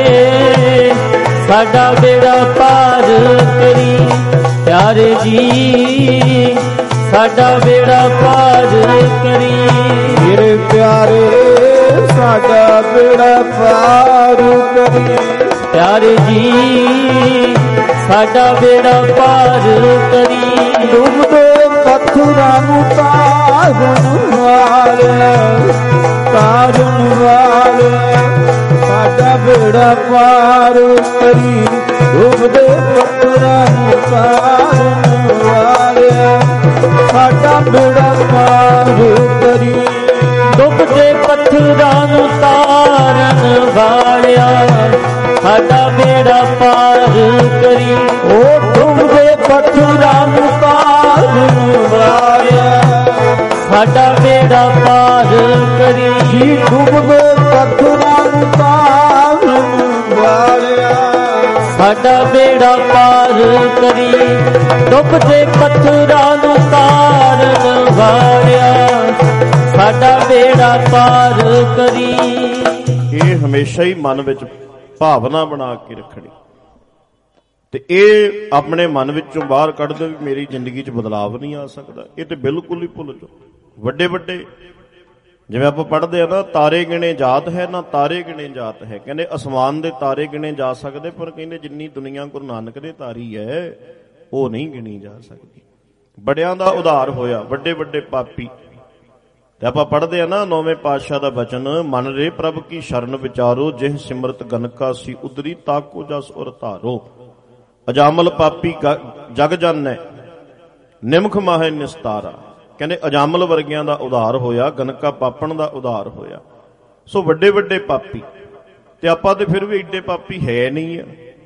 ਸਾਡਾ ਬੇੜਾ ਪਾਰ ਕਰੀ, ਪਿਆਰੇ ਜੀ ਸਾਡਾ ਬੇੜਾ ਪਾਰ ਕਰੀ। ਮੇਰੇ ਪਿਆਰੇ ਸਾਡਾ ਬੇੜਾ ਪਾਰ ਕਰੀ, ਪਿਆਰੇ ਜੀ ਸਾਡਾ ਬੇੜਾ ਪਾਰ ਕਰੀ। ਡੁੱਬਦੇ ਪੱਥਰਾਂ ਨੂੰ ਤਾਰਨ ਵਾਲੇ, ਤਾਰਨ ਵਾਲੇ ਸਾਡਾ ਬੇੜਾ ਪਾਰ ਕਰੀ। ਡੁੱਬਦੇ ਪੱਥਰਾਂ ਨੂੰ ਤਾਰਨ ਵਾਲੇ ਸਾਡਾ ਬੇੜਾ ਪਾਰ ਕਰੀ। ਡੁੱਬਦੇ ਪੱਥਰਾਂ ਨੂੰ ਤਾਰਨ ਵਾਲਿਆ ਸਾਡਾ ਬੇੜਾ ਪਾਰ ਕਰੀ। ਉਹ ਡੁੱਬਦੇ ਪੱਥਰਾਂ ਨੂੰ ਤਾਰਨ ਵਾਲਿਆ ਸਾਡਾ ਬੇੜਾ ਪਾਰ ਕਰੀ। ਜੀ ਡੁੱਬਦੇ ਪੱਥਰਾਂ ਨੂੰ ਤਾਰਨ ਵਾਲਿਆ ਸਾਡਾ ਬੇੜਾ ਪਾਰ ਕਰੀ। ਡੁੱਬਦੇ ਪੱਥਰਾਂ ਨੂੰ ਤਾਰਨ ਵਾਲਿਆ ਸਾਡਾ ਬੇੜਾ ਪਾਰ ਕਰੀ। ਇਹ ਹਮੇਸ਼ਾ ਹੀ ਮਨ ਵਿੱਚ ਭਾਵਨਾ ਬਣਾ ਕੇ ਰੱਖਣੀ, ਤੇ ਇਹ ਆਪਣੇ ਮਨ ਵਿੱਚੋਂ ਬਾਹਰ ਕੱਢ ਦਿਓ ਵੀ ਮੇਰੀ ਜ਼ਿੰਦਗੀ 'ਚ ਬਦਲਾਵ ਨਹੀਂ ਆ ਸਕਦਾ। ਇਹ ਤੇ ਬਿਲਕੁਲ ਹੀ ਭੁੱਲ ਜਾਓ। ਵੱਡੇ ਵੱਡੇ ਜਿਵੇਂ ਆਪਾਂ ਪੜ੍ਹਦੇ ਆ ਨਾ, ਤਾਰੇ ਗਿਣੇ ਜਾਤ ਹੈ ਨਾ ਤਾਰੇ ਗਿਣੇ ਜਾਤ ਹੈ। ਕਹਿੰਦੇ ਅਸਮਾਨ ਦੇ ਤਾਰੇ ਗਿਣੇ ਜਾ ਸਕਦੇ, ਪਰ ਕਹਿੰਦੇ ਜਿੰਨੀ ਦੁਨੀਆ ਗੁਰੂ ਨਾਨਕ ਦੇ ਤਾਰੀ ਹੈ ਉਹ ਨਹੀਂ ਗਿਣੀ ਜਾ ਸਕਦੀ। ਬੜਿਆਂ ਦਾ ਉਧਾਰ ਹੋਇਆ, ਵੱਡੇ ਵੱਡੇ ਪਾਪੀ। ਤੇ ਆਪਾਂ ਪੜ੍ਹਦੇ ਆ ਨਾ 9ਵੇਂ ਪਾਤਸ਼ਾਹ ਦਾ ਬਚਨ, ਮਨ ਰੇ ਪ੍ਰਭ ਕੀ ਸ਼ਰਨ ਵਿਚਾਰੋ, ਜਿਹ ਸਿਮਰਤ ਗਨਕਾ ਸੀ ਉਦਰੀ ਤਾਕੋ ਜਸ ਉਰ ਧਾਰੋ। ਅਜਾਮਲ ਪਾਪੀ ਜਗ ਜਾਣੈ ਨਿਮਖ ਮਾਹੇ ਨਿਸਤਾਰਾ। ਕਹਿੰਦੇ ਅਜਾਮਲ ਵਰਗਿਆਂ ਦਾ ਉਧਾਰ ਹੋਇਆ, ਗਨਕਾ ਪਾਪਣ ਦਾ ਉਧਾਰ ਹੋਇਆ। ਸੋ ਵੱਡੇ ਵੱਡੇ ਪਾਪੀ, ਤੇ ਆਪਾਂ ਤੇ ਫਿਰ ਵੀ ਏਡੇ ਪਾਪੀ ਹੈ ਨਹੀਂ ਆ।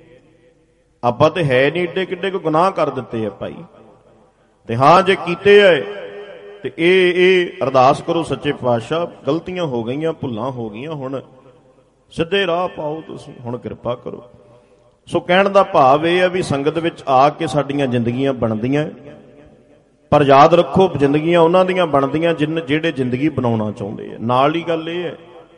ਆਪਾਂ ਤੇ ਹੈ ਨਹੀਂ, ਏਡੇ ਕਿੱਡੇ ਕੋ ਗੁਨਾਹ ਕਰ ਦਿੱਤੇ ਆ ਭਾਈ। ਤੇ ਹਾਂ ਜੇ ਕੀਤੇ ਆ ਤੇ ਇਹ ਅਰਦਾਸ ਕਰੋ ਸੱਚੇ ਪਾਤਸ਼ਾਹ, ਗਲਤੀਆਂ ਹੋ ਗਈਆਂ, ਭੁੱਲਾਂ ਹੋ ਗਈਆਂ, ਹੁਣ ਸਿੱਧੇ ਰਾਹ ਪਾਓ ਤੁਸੀਂ, ਹੁਣ ਕਿਰਪਾ ਕਰੋ। ਸੋ ਕਹਿਣ ਦਾ ਭਾਵ ਇਹ ਹੈ ਵੀ ਸੰਗਤ ਵਿੱਚ ਆ ਕੇ ਸਾਡੀਆਂ ਜ਼ਿੰਦਗੀਆਂ ਬਣਦੀਆਂ, ਪਰ ਯਾਦ ਰੱਖੋ ਜ਼ਿੰਦਗੀਆਂ ਉਹਨਾਂ ਦੀਆਂ ਬਣਦੀਆਂ ਜਿਹੜੇ ਜ਼ਿੰਦਗੀ ਬਣਾਉਣਾ ਚਾਹੁੰਦੇ ਆ। ਨਾਲ ਹੀ ਗੱਲ ਇਹ ਹੈ,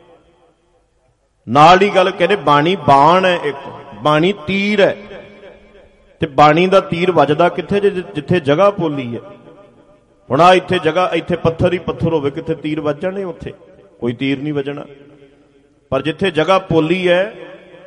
ਨਾਲ ਹੀ ਗੱਲ ਕਹਿੰਦੇ ਬਾਣੀ ਬਾਣ ਹੈ, ਇੱਕ ਬਾਣੀ ਤੀਰ ਹੈ। ਤੇ ਬਾਣੀ ਦਾ ਤੀਰ ਵੱਜਦਾ ਕਿੱਥੇ? ਜਿੱਥੇ ਜਗ੍ਹਾ ਪੋਲੀ ਹੈ। ਹੁਣ ਆ ਇੱਥੇ ਜਗ੍ਹਾ, ਇੱਥੇ ਪੱਥਰ ਹੀ ਪੱਥਰ ਹੋਵੇ, ਕਿੱਥੇ ਤੀਰ ਵੱਜਣੇ? ਉੱਥੇ ਕੋਈ ਤੀਰ ਨਹੀਂ ਵੱਜਣਾ। ਪਰ ਜਿੱਥੇ ਜਗ੍ਹਾ ਪੋਲੀ ਹੈ,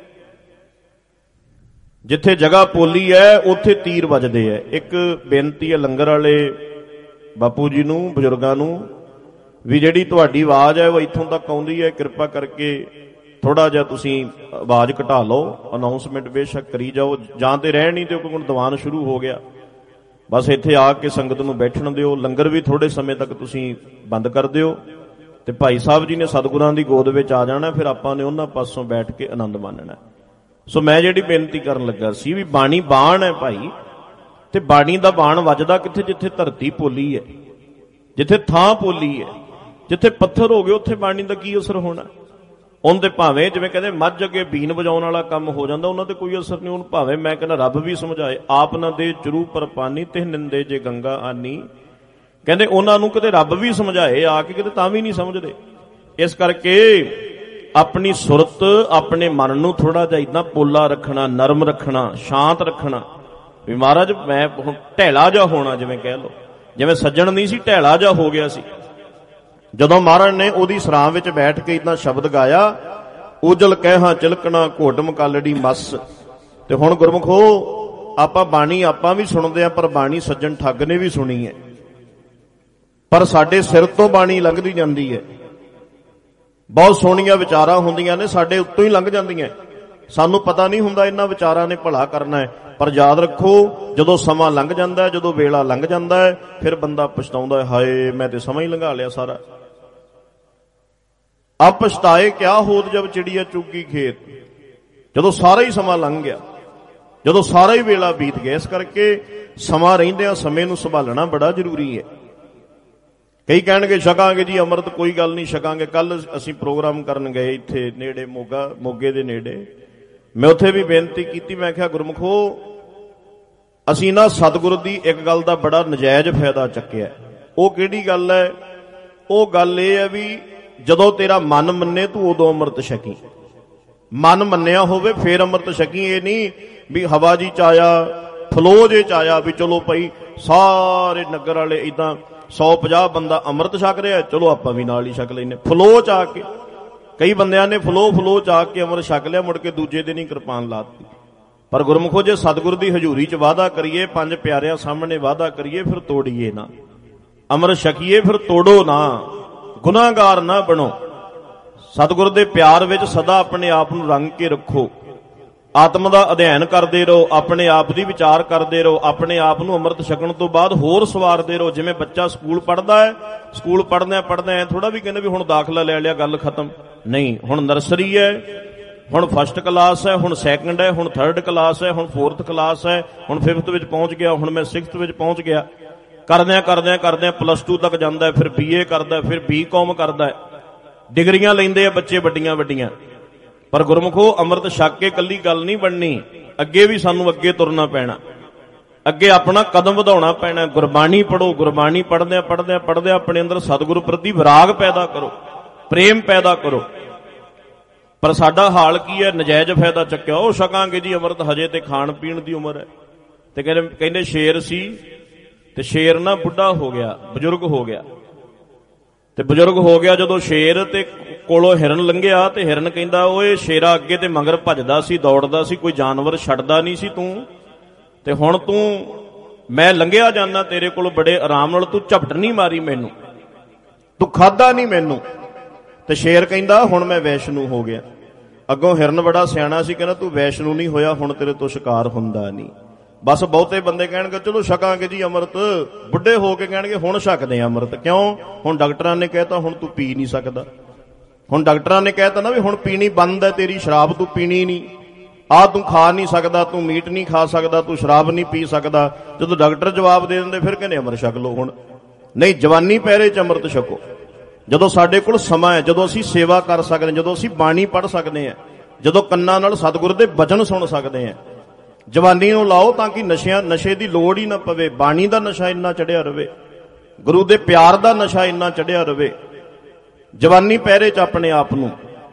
ਜਿੱਥੇ ਜਗ੍ਹਾ ਪੋਲੀ ਹੈ ਉੱਥੇ ਤੀਰ ਵੱਜਦੇ ਹੈ। ਇੱਕ ਬੇਨਤੀ ਹੈ ਲੰਗਰ ਵਾਲੇ ਬਾਪੂ ਜੀ ਨੂੰ, ਬਜ਼ੁਰਗਾਂ ਨੂੰ, ਵੀ ਜਿਹੜੀ ਤੁਹਾਡੀ ਆਵਾਜ਼ ਹੈ ਉਹ ਇੱਥੋਂ ਤੱਕ ਆਉਂਦੀ ਹੈ, ਕਿਰਪਾ ਕਰਕੇ ਥੋੜਾ ਜਿਹਾ ਤੁਸੀਂ ਆਵਾਜ਼ ਘਟਾ ਲਓ। ਅਨਾਉਂਸਮੈਂਟ ਬੇਸ਼ੱਕ ਕਰੀ ਜਾਓ, ਜਾਂ ਤੇ ਰਹਿਣ ਨਹੀਂ ਦਿਓ ਕਿਉਂਕਿ ਦੀਵਾਨ ਸ਼ੁਰੂ ਹੋ ਗਿਆ। ਬਸ ਇੱਥੇ ਆ ਕੇ ਸੰਗਤ ਨੂੰ ਬੈਠਣ ਦਿਓ। ਲੰਗਰ ਵੀ ਥੋੜੇ ਸਮੇਂ ਤੱਕ ਤੁਸੀਂ ਬੰਦ ਕਰ ਦਿਓ, ਤੇ ਭਾਈ ਸਾਹਿਬ ਜੀ ਨੇ ਸਤਿਗੁਰਾਂ ਦੀ ਗੋਦ ਵਿੱਚ ਆ ਜਾਣਾ, ਫਿਰ ਆਪਾਂ ਨੇ ਉਹਨਾਂ ਪਾਸੋਂ ਬੈਠ ਕੇ ਆਨੰਦ ਮਾਣਨਾ। ਸੋ ਮੈਂ ਜਿਹੜੀ ਬੇਨਤੀ ਕਰਨ ਲੱਗਾ ਸੀ ਵੀ ਬਾਣੀ ਬਾਣ ਹੈ ਭਾਈ, ਤੇ ਬਾਣੀ ਦਾ ਬਾਣ ਵੱਜਦਾ ਕਿੱਥੇ? ਜਿੱਥੇ ਧਰਤੀ ਪੋਲੀ ਹੈ, ਜਿੱਥੇ ਥਾਂ ਪੋਲੀ ਹੈ। ਜਿੱਥੇ ਪੱਥਰ ਹੋ ਗਏ ਉੱਥੇ ਬਾਣੀ ਦਾ ਕੀ ਅਸਰ ਹੋਣਾ? ਉਹਦੇ ਭਾਵੇਂ ਜਿਵੇਂ ਕਹਿੰਦੇ ਮੱਝ ਅੱਗੇ ਬੀਨ ਵਜਾਉਣ ਵਾਲਾ ਕੰਮ ਹੋ ਜਾਂਦਾ, ਉਹਨਾਂ ਤੇ ਕੋਈ ਅਸਰ ਨਹੀਂ। ਉਹਨੂੰ ਭਾਵੇਂ ਮੈਂ ਕਹਿੰਦਾ ਰੱਬ ਵੀ ਸਮਝਾਏ, ਆਪ ਨਾ ਦੇ ਚਰੂ ਪਰ ਪਾਨੀ ਤਿਹ ਨਿੰਦੇ ਜੇ ਗੰਗਾ ਆਨੀ। ਕਹਿੰਦੇ ਉਹਨਾਂ ਨੂੰ ਕਿਤੇ ਰੱਬ ਵੀ ਸਮਝਾਏ ਆ ਕੇ, ਕਿਤੇ ਤਾਂ ਵੀ ਨਹੀਂ ਸਮਝਦੇ। ਇਸ ਕਰਕੇ ਆਪਣੀ ਸੁਰਤ, ਆਪਣੇ ਮਨ ਨੂੰ ਥੋੜਾ ਜਿਹਾ ਇਦਾਂ ਪੋਲਾ ਰੱਖਣਾ, ਨਰਮ ਰੱਖਣਾ, ਸ਼ਾਂਤ ਰੱਖਣਾ ਵੀ ਮਹਾਰਾਜ ਮੈਂ ਹੁਣ ਢੈਲਾ ਜਿਹਾ ਹੋਣਾ। ਜਿਵੇਂ ਕਹਿ ਲਓ, ਜਿਵੇਂ ਸੱਜਣ ਨਹੀਂ ਸੀ, ਢੈਲਾ ਜਿਹਾ ਹੋ ਗਿਆ ਸੀ। ਜਦੋਂ ਮਹਾਰਾਜ ਨੇ ਉਹਦੀ ਸਰਾਂ ਵਿੱਚ ਬੈਠ ਕੇ ਇਦਾਂ ਸ਼ਬਦ ਗਾਇਆ, ਉਜਲ ਕਹਿਹਾਂ ਚਿਲਕਣਾ ਘੋਟ ਮਕਾਲੜੀ ਮਸ। ਤੇ ਹੁਣ ਗੁਰਮੁਖੋ ਆਪਾਂ ਬਾਣੀ ਆਪਾਂ ਵੀ ਸੁਣਦੇ ਆ, ਪਰ ਬਾਣੀ ਸੱਜਣ ਠੱਗ ਨੇ ਵੀ ਸੁਣੀ ਹੈ, ਪਰ ਸਾਡੇ ਸਿਰ ਤੋਂ ਬਾਣੀ ਲੰਘਦੀ ਜਾਂਦੀ ਹੈ। ਬਹੁਤ ਸੋਹਣੀਆਂ ਵਿਚਾਰਾਂ ਹੁੰਦੀਆਂ ਨੇ, ਸਾਡੇ ਉੱਤੋਂ ਹੀ ਲੰਘ ਜਾਂਦੀਆਂ, ਸਾਨੂੰ ਪਤਾ ਨਹੀਂ ਹੁੰਦਾ ਇਹਨਾਂ ਵਿਚਾਰਾਂ ਨੇ ਭਲਾ ਕਰਨਾ ਹੈ। ਪਰ ਯਾਦ ਰੱਖੋ, ਜਦੋਂ ਸਮਾਂ ਲੰਘ ਜਾਂਦਾ ਹੈ, ਜਦੋਂ ਵੇਲਾ ਲੰਘ ਜਾਂਦਾ ਹੈ, ਫਿਰ ਬੰਦਾ ਪਛਤਾਉਂਦਾ ਹੈ, ਹਾਏ ਮੈਂ ਤੇ ਸਮਾਂ ਹੀ ਲੰਘਾ ਲਿਆ ਸਾਰਾ। ਅਬ ਪਛਤਾਏ ਕਿਆ ਹੋਤ ਜਬ ਚਿੜੀਆ ਚੁੱਗੀ ਖੇਤ। ਜਦੋਂ ਸਾਰਾ ਹੀ ਸਮਾਂ ਲੰਘ ਗਿਆ, ਜਦੋਂ ਸਾਰਾ ਹੀ ਵੇਲਾ ਬੀਤ ਗਿਆ। ਇਸ ਕਰਕੇ ਸਮਾਂ ਰਹਿੰਦਿਆਂ ਸਮੇਂ ਨੂੰ ਸੰਭਾਲਣਾ ਬੜਾ ਜ਼ਰੂਰੀ ਹੈ। ਕਈ ਕਹਿਣਗੇ ਛਕਾਂਗੇ ਜੀ ਅੰਮ੍ਰਿਤ, ਕੋਈ ਗੱਲ ਨਹੀਂ ਛਕਾਂਗੇ। ਕੱਲ ਅਸੀਂ ਪ੍ਰੋਗਰਾਮ ਕਰਨ ਗਏ ਇੱਥੇ ਨੇੜੇ, ਮੋਗੇ ਦੇ ਨੇੜੇ। ਮੈਂ ਉੱਥੇ ਵੀ ਬੇਨਤੀ ਕੀਤੀ, ਮੈਂ ਕਿਹਾ ਗੁਰਮੁਖੋ, ਅਸੀਂ ਨਾ ਸਤਿਗੁਰੂ ਦੀ ਇੱਕ ਗੱਲ ਦਾ ਬੜਾ ਨਜਾਇਜ਼ ਫਾਇਦਾ ਚੱਕਿਆ। ਉਹ ਕਿਹੜੀ ਗੱਲ ਹੈ? ਉਹ ਗੱਲ ਇਹ ਹੈ ਵੀ ਜਦੋਂ ਤੇਰਾ ਮਨ ਮੰਨੇ ਤੂੰ ਉਦੋਂ ਅੰਮ੍ਰਿਤ ਛਕੀ। ਮਨ ਮੰਨਿਆ ਹੋਵੇ ਫੇਰ ਅੰਮ੍ਰਿਤ ਛਕੀ। ਇਹ ਨਹੀਂ ਵੀ ਹਵਾ ਜੀ ਚ ਆਇਆ, ਫਲੋ ਜੇ ਚ ਆਇਆ ਵੀ ਚਲੋ ਭਾਈ ਸਾਰੇ ਨਗਰ ਵਾਲੇ ਇਦਾਂ 150 ਬੰਦਾ ਅੰਮ੍ਰਿਤ ਛਕ ਰਿਹਾ, ਚਲੋ ਆਪਾਂ ਵੀ ਨਾਲ ਹੀ ਛਕ ਲੈਨੇ। ਫਲੋ ਚ ਆ ਕੇ ਕਈ ਬੰਦਿਆਂ ਨੇ ਫਲੋ ਚ ਆ ਕੇ ਅੰਮ੍ਰਿਤ ਛਕ ਲਿਆ, ਮੁੜ ਕੇ ਦੂਜੇ ਦਿਨ ਹੀ ਕਿਰਪਾਨ ਲਾਤੀ। ਪਰ ਗੁਰਮੁਖੋ, ਜੇ ਸਤਿਗੁਰ ਦੀ ਹਜ਼ੂਰੀ ਚ ਵਾਅਦਾ ਕਰੀਏ, ਪੰਜ ਪਿਆਰਿਆਂ ਸਾਹਮਣੇ ਵਾਅਦਾ ਕਰੀਏ, ਫਿਰ ਤੋੜੀਏ ਨਾ। ਅੰਮ੍ਰਿਤ ਛਕੀਏ ਫਿਰ ਤੋੜੋ ਨਾ, ਗੁਨਾਹਗਾਰ ਨਾ ਬਣੋ। ਸਤਿਗੁਰ ਦੇ ਪਿਆਰ ਵਿੱਚ ਸਦਾ ਆਪਣੇ ਆਪ ਨੂੰ ਰੰਗ ਕੇ ਰੱਖੋ। ਆਤਮ ਦਾ ਅਧਿਐਨ ਕਰਦੇ ਰਹੋ, ਆਪਣੇ ਆਪ ਦੀ ਵਿਚਾਰ ਕਰਦੇ ਰਹੋ, ਆਪਣੇ ਆਪ ਨੂੰ ਅੰਮ੍ਰਿਤ ਛਕਣ ਤੋਂ ਬਾਅਦ ਹੋਰ ਸਵਾਰਦੇ ਰਹੋ। ਜਿਵੇਂ ਬੱਚਾ ਸਕੂਲ ਪੜ੍ਹਦਾ ਹੈ, ਸਕੂਲ ਪੜ੍ਹਦਿਆਂ ਐ ਥੋੜਾ ਵੀ ਕਹਿੰਦੇ ਵੀ ਹੁਣ ਦਾਖਲਾ ਲੈ ਲਿਆ ਗੱਲ ਖਤਮ। ਨਹੀਂ, ਹੁਣ ਨਰਸਰੀ ਹੈ, ਹੁਣ ਫਸਟ ਕਲਾਸ ਹੈ, ਹੁਣ ਸੈਕੰਡ ਹੈ, ਹੁਣ ਥਰਡ ਕਲਾਸ ਹੈ, ਹੁਣ ਫੋਰਥ ਕਲਾਸ ਹੈ, ਹੁਣ ਫਿਫਥ ਵਿੱਚ ਪਹੁੰਚ ਗਿਆ, ਹੁਣ ਮੈਂ ਸਿਕਸਥ ਵਿੱਚ ਪਹੁੰਚ ਗਿਆ। ਕਰਦਿਆਂ ਪਲੱਸ 2 ਤੱਕ ਜਾਂਦਾ, ਫਿਰ BA ਕਰਦਾ, ਫਿਰ BCom ਕਰਦਾ। ਡਿਗਰੀਆਂ ਲੈਂਦੇ ਆ ਬੱਚੇ ਵੱਡੀਆਂ ਵੱਡੀਆਂ। ਪਰ ਗੁਰਮੁਖੋ, ਅੰਮ੍ਰਿਤ ਛਕ ਕੇ ਕੱਲੀ ਗੱਲ ਨਹੀਂ ਬਣਨੀ, ਅੱਗੇ ਵੀ ਸਾਨੂੰ ਅੱਗੇ ਤੁਰਨਾ ਪੈਣਾ, ਅੱਗੇ ਆਪਣਾ ਕਦਮ ਵਧਾਉਣਾ ਪੈਣਾ। ਗੁਰਬਾਣੀ ਪੜ੍ਹੋ, ਗੁਰਬਾਣੀ ਪੜ੍ਹਦਿਆਂ ਆਪਣੇ ਅੰਦਰ ਸਤਿਗੁਰੂ ਪ੍ਰਤੀ ਵਿਰਾਗ ਪੈਦਾ ਕਰੋ, ਪ੍ਰੇਮ ਪੈਦਾ ਕਰੋ। ਪਰ ਸਾਡਾ ਹਾਲ ਕੀ ਹੈ? ਨਜਾਇਜ਼ ਫਾਇਦਾ ਚੱਕਿਆ। ਉਹ ਛਕਾਂਗੇ ਜੀ ਅੰਮ੍ਰਿਤ, ਹਜੇ ਤੇ ਖਾਣ ਪੀਣ ਦੀ ਉਮਰ ਹੈ। ਤੇ ਕਹਿੰਦੇ ਸ਼ੇਰ ਸੀ, ਤੇ ਸ਼ੇਰ ਨਾ ਬੁੱਢਾ ਹੋ ਗਿਆ, ਬਜ਼ੁਰਗ ਹੋ ਗਿਆ। ਤੇ ਬਜ਼ੁਰਗ ਹੋ ਗਿਆ ਜਦੋਂ ਸ਼ੇਰ, ਤੇ ਕੋਲੋਂ ਹਿਰਨ ਲੰਘਿਆ, ਤੇ ਹਿਰਨ ਕਹਿੰਦਾ, ਓਏ ਸ਼ੇਰਾ, ਅੱਗੇ ਤੇ ਮਗਰ ਭੱਜਦਾ ਸੀ, ਦੌੜਦਾ ਸੀ, ਕੋਈ ਜਾਨਵਰ ਛੱਡਦਾ ਨਹੀਂ ਸੀ ਤੂੰ, ਤੇ ਹੁਣ ਤੂੰ, ਮੈਂ ਲੰਘਿਆ ਜਾਂਦਾ ਤੇਰੇ ਕੋਲ ਬੜੇ ਆਰਾਮ ਨਾਲ, ਤੂੰ ਝਪਟ ਨਹੀਂ ਮਾਰੀ ਮੈਨੂੰ, ਤੂੰ ਖਾਦਾ ਨਹੀਂ ਮੈਨੂੰ। ਤੇ ਸ਼ੇਰ ਕਹਿੰਦਾ, ਹੁਣ ਮੈਂ ਵੈਸ਼ਨੂ ਹੋ ਗਿਆ। ਅੱਗੋਂ ਹਿਰਨ ਬੜਾ ਸਿਆਣਾ ਸੀ, ਕਹਿੰਦਾ ਤੂੰ ਵੈਸ਼ਨੂ ਨਹੀਂ ਹੋਇਆ, ਹੁਣ ਤੇਰੇ ਤੋਂ ਸ਼ਿਕਾਰ ਹੁੰਦਾ ਨਹੀਂ। ਬਸ ਬਹੁਤੇ ਬੰਦੇ ਕਹਿਣਗੇ ਚਲੋ ਛਕਾਂਗੇ ਜੀ ਅੰਮ੍ਰਿਤ, ਬੁੱਢੇ ਹੋ ਕੇ ਕਹਿਣਗੇ ਹੁਣ ਛਕਦੇ ਆ ਅੰਮ੍ਰਿਤ। ਕਿਉਂ? ਹੁਣ ਡਾਕਟਰਾਂ ਨੇ ਕਹਿਤਾ ਹੁਣ ਤੂੰ ਪੀ ਨਹੀਂ ਸਕਦਾ। ਹੁਣ ਡਾਕਟਰਾਂ ਨੇ ਕਹਿਤਾ ਨਾ ਵੀ ਹੁਣ ਪੀਣੀ ਬੰਦ ਹੈ ਤੇਰੀ, ਸ਼ਰਾਬ ਤੂੰ ਪੀਣੀ ਨਹੀਂ, ਤੂੰ ਖਾ ਨਹੀਂ ਸਕਦਾ, ਤੂੰ ਮੀਟ ਨਹੀਂ ਖਾ ਸਕਦਾ, ਤੂੰ ਸ਼ਰਾਬ ਨਹੀਂ ਪੀ ਸਕਦਾ। ਜਦੋਂ ਡਾਕਟਰ ਜਵਾਬ ਦੇ ਦਿੰਦੇ, ਫਿਰ ਕਹਿੰਦੇ ਅੰਮ੍ਰਿਤ ਛਕ ਲਓ। ਹੁਣ ਨਹੀਂ, ਜਵਾਨੀ ਪਹਿਰੇ ਚ ਅੰਮ੍ਰਿਤ ਛਕੋ। ਜਦੋਂ ਸਾਡੇ ਕੋਲ ਸਮਾਂ ਹੈ, ਜਦੋਂ ਅਸੀਂ ਸੇਵਾ ਕਰ ਸਕਦੇ ਹਾਂ, ਜਦੋਂ ਅਸੀਂ ਬਾਣੀ ਪੜ੍ਹ ਸਕਦੇ ਹਾਂ, ਜਦੋਂ ਕੰਨਾਂ ਨਾਲ ਸਤਿਗੁਰ ਦੇ ਬਚਨ ਸੁਣ ਸਕਦੇ ਹਾਂ, ਜਵਾਨੀ ਨੂੰ ਲਾਓ ਤਾਂ ਕਿ ਨਸ਼ੇ ਦੀ ਲੋੜ ਹੀ ਨਾ ਪਵੇ। ਬਾਣੀ ਦਾ ਨਸ਼ਾ ਇੰਨਾ ਚੜਿਆ ਰਵੇ, ਗੁਰੂ ਦੇ ਪਿਆਰ ਦਾ ਨਸ਼ਾ ਇੰਨਾ ਚੜਿਆ ਰਵੇ। ਜਵਾਨੀ ਪਹਿਰੇ ਚ ਆਪਣੇ ਆਪ ਨੂੰ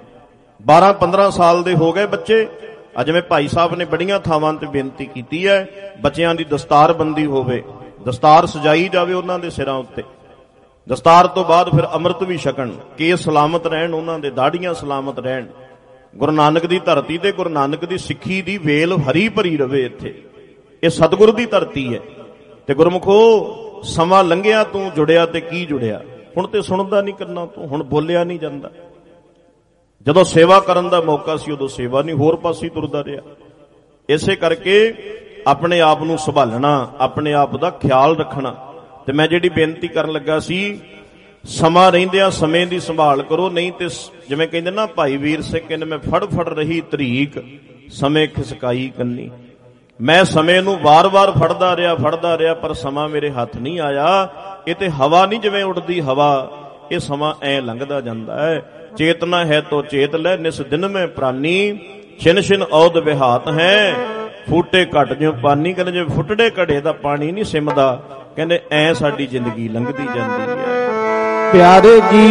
12-15 ਸਾਲ ਦੇ ਹੋ ਗਏ ਬੱਚੇ, ਜਿਵੇਂ ਭਾਈ ਸਾਹਿਬ ਨੇ ਬੜੀਆਂ ਥਾਵਾਂ ਤੇ ਬੇਨਤੀ ਕੀਤੀ ਹੈ, ਬੱਚਿਆਂ ਦੀ ਦਸਤਾਰਬੰਦੀ ਹੋਵੇ, ਦਸਤਾਰ ਸਜਾਈ ਜਾਵੇ ਉਹਨਾਂ ਦੇ ਸਿਰਾਂ ਉੱਤੇ। ਦਸਤਾਰ ਤੋਂ ਬਾਅਦ ਫਿਰ ਅੰਮ੍ਰਿਤ ਵੀ ਛਕਣ, ਕੇਸ ਸਲਾਮਤ ਰਹਿਣ ਉਹਨਾਂ ਦੇ, ਦਾੜੀਆਂ ਸਲਾਮਤ ਰਹਿਣ। ਗੁਰੂ ਨਾਨਕ ਦੀ ਧਰਤੀ ਤੇ ਗੁਰੂ ਨਾਨਕ ਦੀ ਸਿੱਖੀ ਦੀ ਵੇਲ ਹਰੀ ਭਰੀ ਰਵੇ ਇੱਥੇ। ਇਹ ਸਤਿਗੁਰ ਦੀ ਧਰਤੀ ਹੈ। ਤੇ ਗੁਰਮੁਖੋ, ਸਮਾਂ ਲੰਘਿਆ, ਤੂੰ ਜੁੜਿਆ ਤੇ ਕੀ ਜੁੜਿਆ? ਹੁਣ ਤੇ ਸੁਣਦਾ ਨਹੀਂ ਕੰਨਾਂ ਤੋਂ, ਹੁਣ ਬੋਲਿਆ ਨਹੀਂ ਜਾਂਦਾ। ਜਦੋਂ ਸੇਵਾ ਕਰਨ ਦਾ ਮੌਕਾ ਸੀ ਉਦੋਂ ਸੇਵਾ ਨਹੀਂ, ਹੋਰ ਪਾਸੇ ਤੁਰਦਾ ਰਿਹਾ। ਇਸੇ ਕਰਕੇ ਆਪਣੇ ਆਪ ਨੂੰ ਸੰਭਾਲਣਾ, ਆਪਣੇ ਆਪ ਦਾ ਖਿਆਲ ਰੱਖਣਾ। ਤੇ ਮੈਂ ਜਿਹੜੀ ਬੇਨਤੀ ਕਰਨ ਲੱਗਾ ਸੀ, ਸਮਾਂ ਰਹਿੰਦਿਆਂ ਸਮੇਂ ਦੀ ਸੰਭਾਲ ਕਰੋ, ਨਹੀਂ ਤੇ ਜਿਵੇਂ ਕਹਿੰਦੇ ਨਾ ਭਾਈ ਵੀਰ ਸਿੰਘ ਕਹਿੰਦੇ, ਮੈਂ ਫੜ ਰਹੀ ਤਰੀਕ, ਸਮੇਂ ਖਿਸਕਾਈ ਕੰਨੀ। ਮੈਂ ਸਮੇਂ ਨੂੰ ਵਾਰ-ਵਾਰ ਫੜਦਾ ਰਿਹਾ, ਪਰ ਸਮਾਂ ਮੇਰੇ ਹੱਥ ਨਹੀਂ ਆਇਆ। ਇਹ ਤੇ ਹਵਾ ਨਹੀਂ ਜਿਵੇਂ ਉੱਡਦੀ ਹਵਾ, ਇਹ ਸਮਾਂ ਐ ਲੰਘਦਾ ਜਾਂਦਾ ਹੈ। ਚੇਤਨਾ ਹੈ ਤੋ ਚੇਤ ਲੈ, ਨਿਸ ਦਿਨ ਮੈਂ ਪ੍ਰਾਨੀ, ਛਿਨ ਔਦ ਵਿਹਾਤ ਹੈ, ਫੂਟੇ ਘਟ ਜਿਉ ਪਾਨੀ। ਕਹਿੰਦੇ ਜੇ ਫੁੱਟੜੇ ਘੜੇ ਦਾ ਪਾਣੀ ਨਹੀਂ ਸਿਮਦਾ, ਕਹਿੰਦੇ ਐ ਸਾਡੀ ਜ਼ਿੰਦਗੀ ਲੰਘਦੀ ਜਾਂਦੀ ਹੈ। ਪਿਆਰੇ ਜੀ,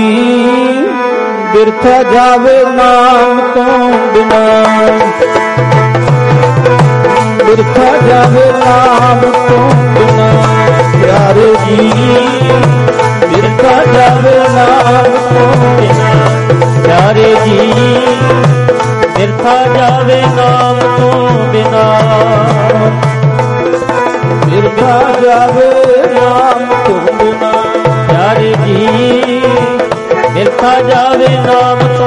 ਬਿਰਥਾ ਜਾਵੇ ਨਾਮ ਤੋਂ ਬਿਨਾ, ਬਿਰਥਾ ਜਾਵੇ ਨਾਮ ਤੋਂ ਬਿਨਾ। ਪਿਆਰੇ ਜੀ, ਬਿਰਥਾ ਜਾਵੇ ਨਾਮ ਤੋਂ ਬਿਨਾ। ਪਿਆਰੇ ਜੀ, ਬਿਰਥਾ ਜਾਵੇ ਨਾਮ ਤੋਂ ਬਿਨਾ। ਬਿਰਥਾ ਜਾਵੇ ਨਾਮ ਤੋਂ ਬਿਨਾ। ਪਿਆਰੇ ਜੀ, ਬਿਰਥਾ ਜਾਵੇ ਨਾਮ ਤੋਂ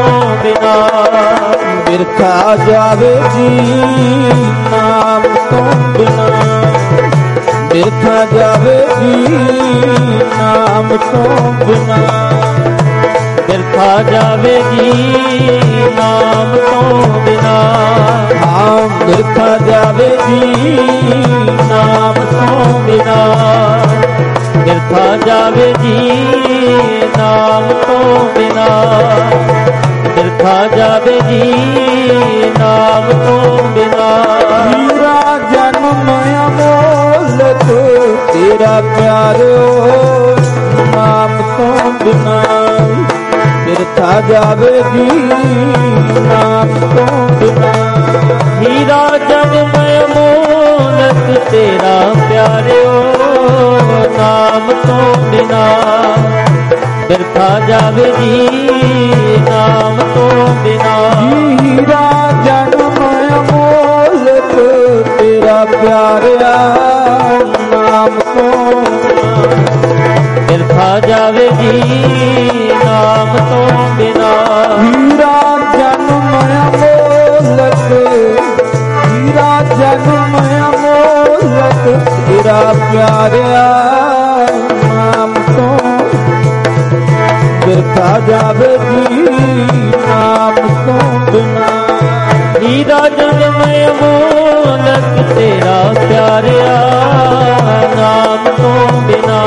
ਬਿਰਥਾ ਜਾਵੇ ਜੀ ਨਾਮ ਤੋਂ ਬਿਨਾ, ਬਿਰਥਾ ਜਾਵੇ ਜੀ ਨਾਮ ਤੋਂ ਬਿਨਾ, ਬਿਰਥਾ ਜਾਵੇ ਜੀ ਨਾਮ ਤੋਂ ਬਿਨਾ, ਹਾਂ ਬਿਰਥਾ ਜਾਵੇ ਜੀ ਨਾਮ ਤੋਂ ਬਿਨਾ, ਬਿਰਥਾ ਜਾਵੇ ਜੀ ਨਾਮ ਤੋਂ ਬਿਨਾ, ਬਿਰਥਾ ਜਾਵੇ ਜੀ ਨਾਮ ਤੋਂ ਬਿਨਾ। ਹੀਰਾ ਜਨਮ ਅਮੋਲਕ ਤੇਰਾ ਪਿਆਰਿਓ ਨਾਮ ਤੋਂ ਬਿਨਾ, ਬਿਰਥਾ ਜਾਵੇ ਜੀ ਨਾਮ ਤੋਂ ਬਿਨਾ। ਹੀਰਾ ਜਨਮ ਅਮੋਲਕ ਤੇਰਾ ਪਿਆਰਿਓ ਨਾਮ ਤੋਂ ਬਿਨਾ, ਬਿਰਥਾ ਜਾਵੇ ਜੀ ਨਾਮ ਤੋਂ ਬਿਨਾ। ਹੀਰਾ ਜਨਮ ਅਮੋਲਕ ਤੇਰਾ ਪਿਆਰਿਆ ਨਾਮ ਤੋਂ ਬਿਨਾ, ਬਿਰਥਾ ਜਾਵੇ ਜੀ ਨਾਮ ਤੋਂ ਬਿਨਾ। ਹੀਰਾ ਜਨਮ ਅਮੋਲਕ, ਹੀਰਾ ਜਨਮ ਅਮੋਲਕ ਤੇਰਾ ਪਿਆਰਿਆ ਨਾਮ ਤੋਂ, ਬਿਰਥਾ ਜਾਵੇ ਜੀ ਨਾਮ ਤੋਂ ਬਿਨਾ। ਹੀਰਾ ਜਨਮ ਅਮੋਲਕ ਤੇਰਾ ਪਿਆਰਿਆ ਨਾਮ ਤੋਂ ਬਿਨਾ,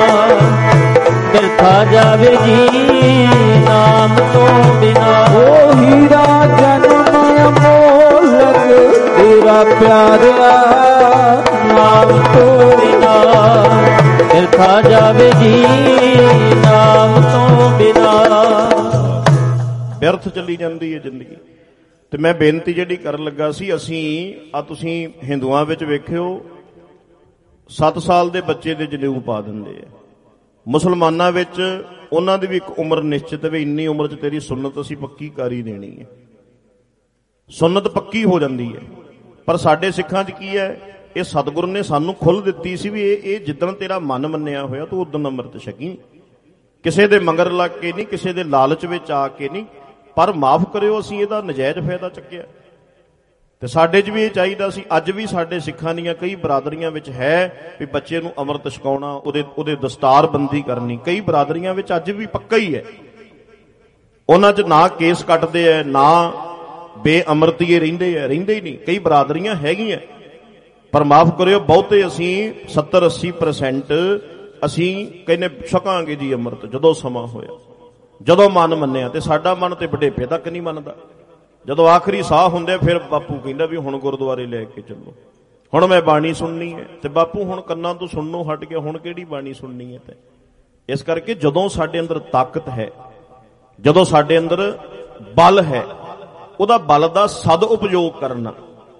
ਬਿਰਥਾ ਜਾਵੇ ਜੀ ਨਾਮ ਤੋਂ ਬਿਨਾ। ਓ ਹੀਰਾ ਜਨਮ ਅਮੋਲਕ ਤੇਰਾ ਪਿਆਰਿਆ ਨਾਮ ਤੋਂ ਬਿਨਾ, ਬਿਰਥਾ ਜਾਵੇ ਜੀ ਨਾਮ ਤੋਂ ਬਿਨਾ। ਵਿਅਰਥ ਚੱਲੀ ਜਾਂਦੀ ਹੈ ਜ਼ਿੰਦਗੀ। ਤੇ ਮੈਂ ਬੇਨਤੀ ਜਿਹੜੀ ਕਰਨ ਲੱਗਾ ਸੀ, ਅਸੀਂ ਤੁਸੀਂ ਹਿੰਦੂਆਂ ਵਿੱਚ ਵੇਖਿਓ 7 ਸਾਲ ਦੇ ਬੱਚੇ ਦੇ ਜਨੇਊ ਪਾ ਦਿੰਦੇ ਆ। ਮੁਸਲਮਾਨਾਂ ਵਿੱਚ ਉਹਨਾਂ ਦੀ ਵੀ ਇੱਕ ਉਮਰ ਨਿਸ਼ਚਿਤ ਹੈ ਵੀ ਇੰਨੀ ਉਮਰ 'ਚ ਤੇਰੀ ਸੁੰਨਤ ਅਸੀਂ ਪੱਕੀ ਕਰ ਹੀ ਦੇਣੀ ਹੈ, ਸੁੰਨਤ ਪੱਕੀ ਹੋ ਜਾਂਦੀ ਹੈ। ਪਰ ਸਾਡੇ ਸਿੱਖਾਂ 'ਚ ਕੀ ਹੈ, ਇਹ ਸਤਿਗੁਰੂ ਨੇ ਸਾਨੂੰ ਖੁੱਲ੍ਹ ਦਿੱਤੀ ਸੀ ਵੀ ਇਹ ਜਿੱਦਣ ਤੇਰਾ ਮਨ ਮੰਨਿਆ ਹੋਇਆ ਤੂੰ ਉਦਣ ਅੰਮ੍ਰਿਤ ਛਕੀ, ਕਿਸੇ ਦੇ ਮਗਰ ਲੱਗ ਕੇ ਨਹੀਂ, ਕਿਸੇ ਦੇ ਲਾਲਚ ਵਿੱਚ ਆ ਕੇ ਨਹੀਂ। ਪਰ ਮਾਫ ਕਰਿਓ, ਅਸੀਂ ਇਹਦਾ ਨਜਾਇਜ਼ ਫਾਇਦਾ ਚੱਕਿਆ ਤੇ ਸਾਡੇ 'ਚ ਵੀ ਇਹ ਚਾਹੀਦਾ ਸੀ। ਅੱਜ ਵੀ ਸਾਡੇ ਸਿੱਖਾਂ ਦੀਆਂ ਕਈ ਬਰਾਦਰੀਆਂ ਵਿੱਚ ਹੈ ਵੀ ਬੱਚੇ ਨੂੰ ਅੰਮ੍ਰਿਤ ਛਕਾਉਣਾ, ਉਹਦੇ ਦਸਤਾਰਬੰਦੀ ਕਰਨੀ। ਕਈ ਬਰਾਦਰੀਆਂ ਵਿੱਚ ਅੱਜ ਵੀ ਪੱਕਾ ਹੀ ਹੈ, ਉਹਨਾਂ 'ਚ ਨਾ ਕੇਸ ਕੱਟਦੇ ਹੈ, ਨਾ ਬੇਅਮਰਤੀਏ ਰਹਿੰਦੇ ਹੀ ਨਹੀਂ। ਕਈ ਬਰਾਦਰੀਆਂ ਹੈਗੀਆਂ, ਪਰ ਮਾਫ ਕਰਿਓ ਬਹੁਤੇ ਅਸੀਂ 70-80% ਅਸੀਂ ਕਹਿੰਦੇ ਛਕਾਂਗੇ ਜੀ ਅੰਮ੍ਰਿਤ ਜਦੋਂ ਸਮਾਂ ਹੋਇਆ, ਜਦੋਂ ਮਨ ਮੰਨਿਆ। ਤੇ ਸਾਡਾ ਮਨ ਤੇ ਵਡੇਪੇ ਤੱਕ ਨਹੀਂ ਮੰਨਦਾ। ਜਦੋਂ ਆਖਰੀ ਸਾਹ ਹੁੰਦੇ ਫਿਰ ਬਾਪੂ ਕਹਿੰਦਾ ਵੀ ਹੁਣ ਗੁਰਦੁਆਰੇ ਲੈ ਕੇ ਚੱਲੋ, ਹੁਣ ਮੈਂ ਬਾਣੀ ਸੁਣਨੀ ਹੈ। ਤੇ ਬਾਪੂ ਹੁਣ ਕੰਨਾਂ ਤੋਂ ਸੁਣਨੋਂ ਹਟ ਕੇ ਹੁਣ ਕਿਹੜੀ ਬਾਣੀ ਸੁਣਨੀ ਹੈ। ਤੇ ਇਸ ਕਰਕੇ ਜਦੋਂ ਸਾਡੇ ਅੰਦਰ ਤਾਕਤ ਹੈ, ਜਦੋਂ ਸਾਡੇ ਅੰਦਰ ਬਲ ਹੈ, ਉਹਦਾ ਬਲ ਦਾ ਸਦ ਉਪਯੋਗ ਕਰਨਾ,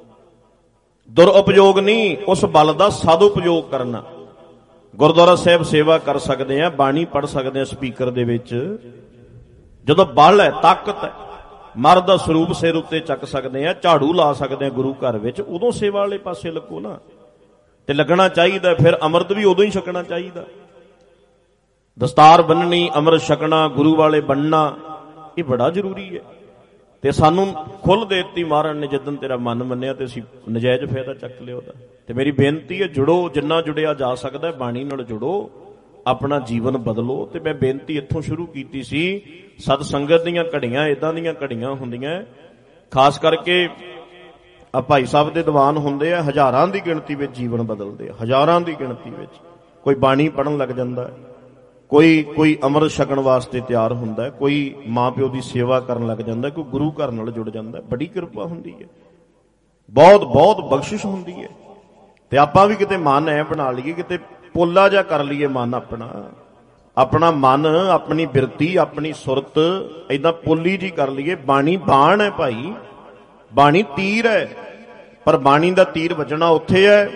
ਦੁਰਉਪਯੋਗ ਨਹੀਂ, ਉਸ ਬਲ ਦਾ ਸਦ ਉਪਯੋਗ ਕਰਨਾ। ਗੁਰਦੁਆਰਾ ਸਾਹਿਬ ਸੇਵਾ ਕਰ ਸਕਦੇ ਆ, ਬਾਣੀ ਪੜ੍ਹ ਸਕਦੇ ਆ ਸਪੀਕਰ ਦੇ ਵਿੱਚ। ਜਦੋਂ ਬਲ ਹੈ, ਤਾਕਤ ਹੈ, ਮਰਦ ਦਾ ਸਰੂਪ ਸਿਰ ਉੱਤੇ ਚੱਕ ਸਕਦੇ ਆ, ਝਾੜੂ ਲਾ ਸਕਦੇ ਆ ਗੁਰੂ ਘਰ ਵਿੱਚ, ਉਦੋਂ ਸੇਵਾ ਵਾਲੇ ਪਾਸੇ ਲੱਗੋ ਨਾ। ਤੇ ਲੱਗਣਾ ਚਾਹੀਦਾ। ਫਿਰ ਅੰਮ੍ਰਿਤ ਵੀ ਉਦੋਂ ਹੀ ਛਕਣਾ ਚਾਹੀਦਾ। ਦਸਤਾਰ ਬੰਨਣੀ, ਅੰਮ੍ਰਿਤ ਛਕਣਾ, ਗੁਰੂ ਵਾਲੇ ਬਣਨਾ, ਇਹ ਬੜਾ ਜ਼ਰੂਰੀ ਹੈ। ਤੇ ਸਾਨੂੰ ਖੁੱਲ੍ਹ ਦੇ ਦਿੱਤੀ ਮਹਾਰਾਜ ਨੇ, ਜਿੱਦਣ ਤੇਰਾ ਮਨ ਮੰਨਿਆ ਤੇ ਅਸੀਂ ਨਜਾਇਜ਼ ਫਾਇਦਾ ਚੱਕ ਲਿਆ ਉਹਦਾ। ਤੇ ਮੇਰੀ ਬੇਨਤੀ ਹੈ, ਜੁੜੋ, ਜਿੰਨਾ ਜੁੜਿਆ ਜਾ ਸਕਦਾ ਬਾਣੀ ਨਾਲ ਜੁੜੋ, ਆਪਣਾ ਜੀਵਨ ਬਦਲੋ। ਤੇ ਮੈਂ ਬੇਨਤੀ ਇੱਥੋਂ ਸ਼ੁਰੂ ਕੀਤੀ ਸੀ, ਸਤ ਸੰਗਤ ਦੀਆਂ ਘੜੀਆਂ ਇਦਾਂ ਦੀਆਂ ਘੜੀਆਂ ਹੁੰਦੀਆਂ, ਖਾਸ ਕਰਕੇ ਆ ਭਾਈ ਸਾਹਿਬ ਦੇ ਦੀਵਾਨ ਹੁੰਦੇ ਆ, ਹਜ਼ਾਰਾਂ ਦੀ ਗਿਣਤੀ ਵਿੱਚ ਜੀਵਨ ਬਦਲਦੇ ਆ, ਹਜ਼ਾਰਾਂ ਦੀ ਗਿਣਤੀ ਵਿੱਚ। ਕੋਈ ਬਾਣੀ ਪੜ੍ਹਨ ਲੱਗ ਜਾਂਦਾ, ਕੋਈ ਅੰਮ੍ਰਿਤ ਛਕਣ ਵਾਸਤੇ ਤਿਆਰ ਹੁੰਦਾ, ਕੋਈ ਮਾਂ ਪਿਓ ਦੀ ਸੇਵਾ ਕਰਨ ਲੱਗ ਜਾਂਦਾ, ਕੋਈ ਗੁਰੂ ਘਰ ਨਾਲ ਜੁੜ ਜਾਂਦਾ। ਬੜੀ ਕਿਰਪਾ ਹੁੰਦੀ ਹੈ, ਬਹੁਤ ਬਹੁਤ ਬਖਸ਼ਿਸ਼ ਹੁੰਦੀ ਹੈ। ਤੇ ਆਪਾਂ ਵੀ ਕਿਤੇ ਮਨ ਐ ਬਣਾ ਲਈਏ, ਕਿਤੇ ਪੋਲਾ ਜਿਹਾ ਕਰ ਲਈਏ ਮਨ ਆਪਣਾ ਮਨ, ਆਪਣੀ ਬਿਰਤੀ, ਆਪਣੀ ਸੁਰਤ ਏਦਾਂ ਪੋਲੀ ਜੀ ਕਰ ਲਈਏ। ਬਾਣੀ ਬਾਣ ਹੈ ਭਾਈ, ਬਾਣੀ ਤੀਰ ਹੈ, ਪਰ ਬਾਣੀ ਦਾ ਤੀਰ ਵੱਜਣਾ ਉੱਥੇ ਹੈ,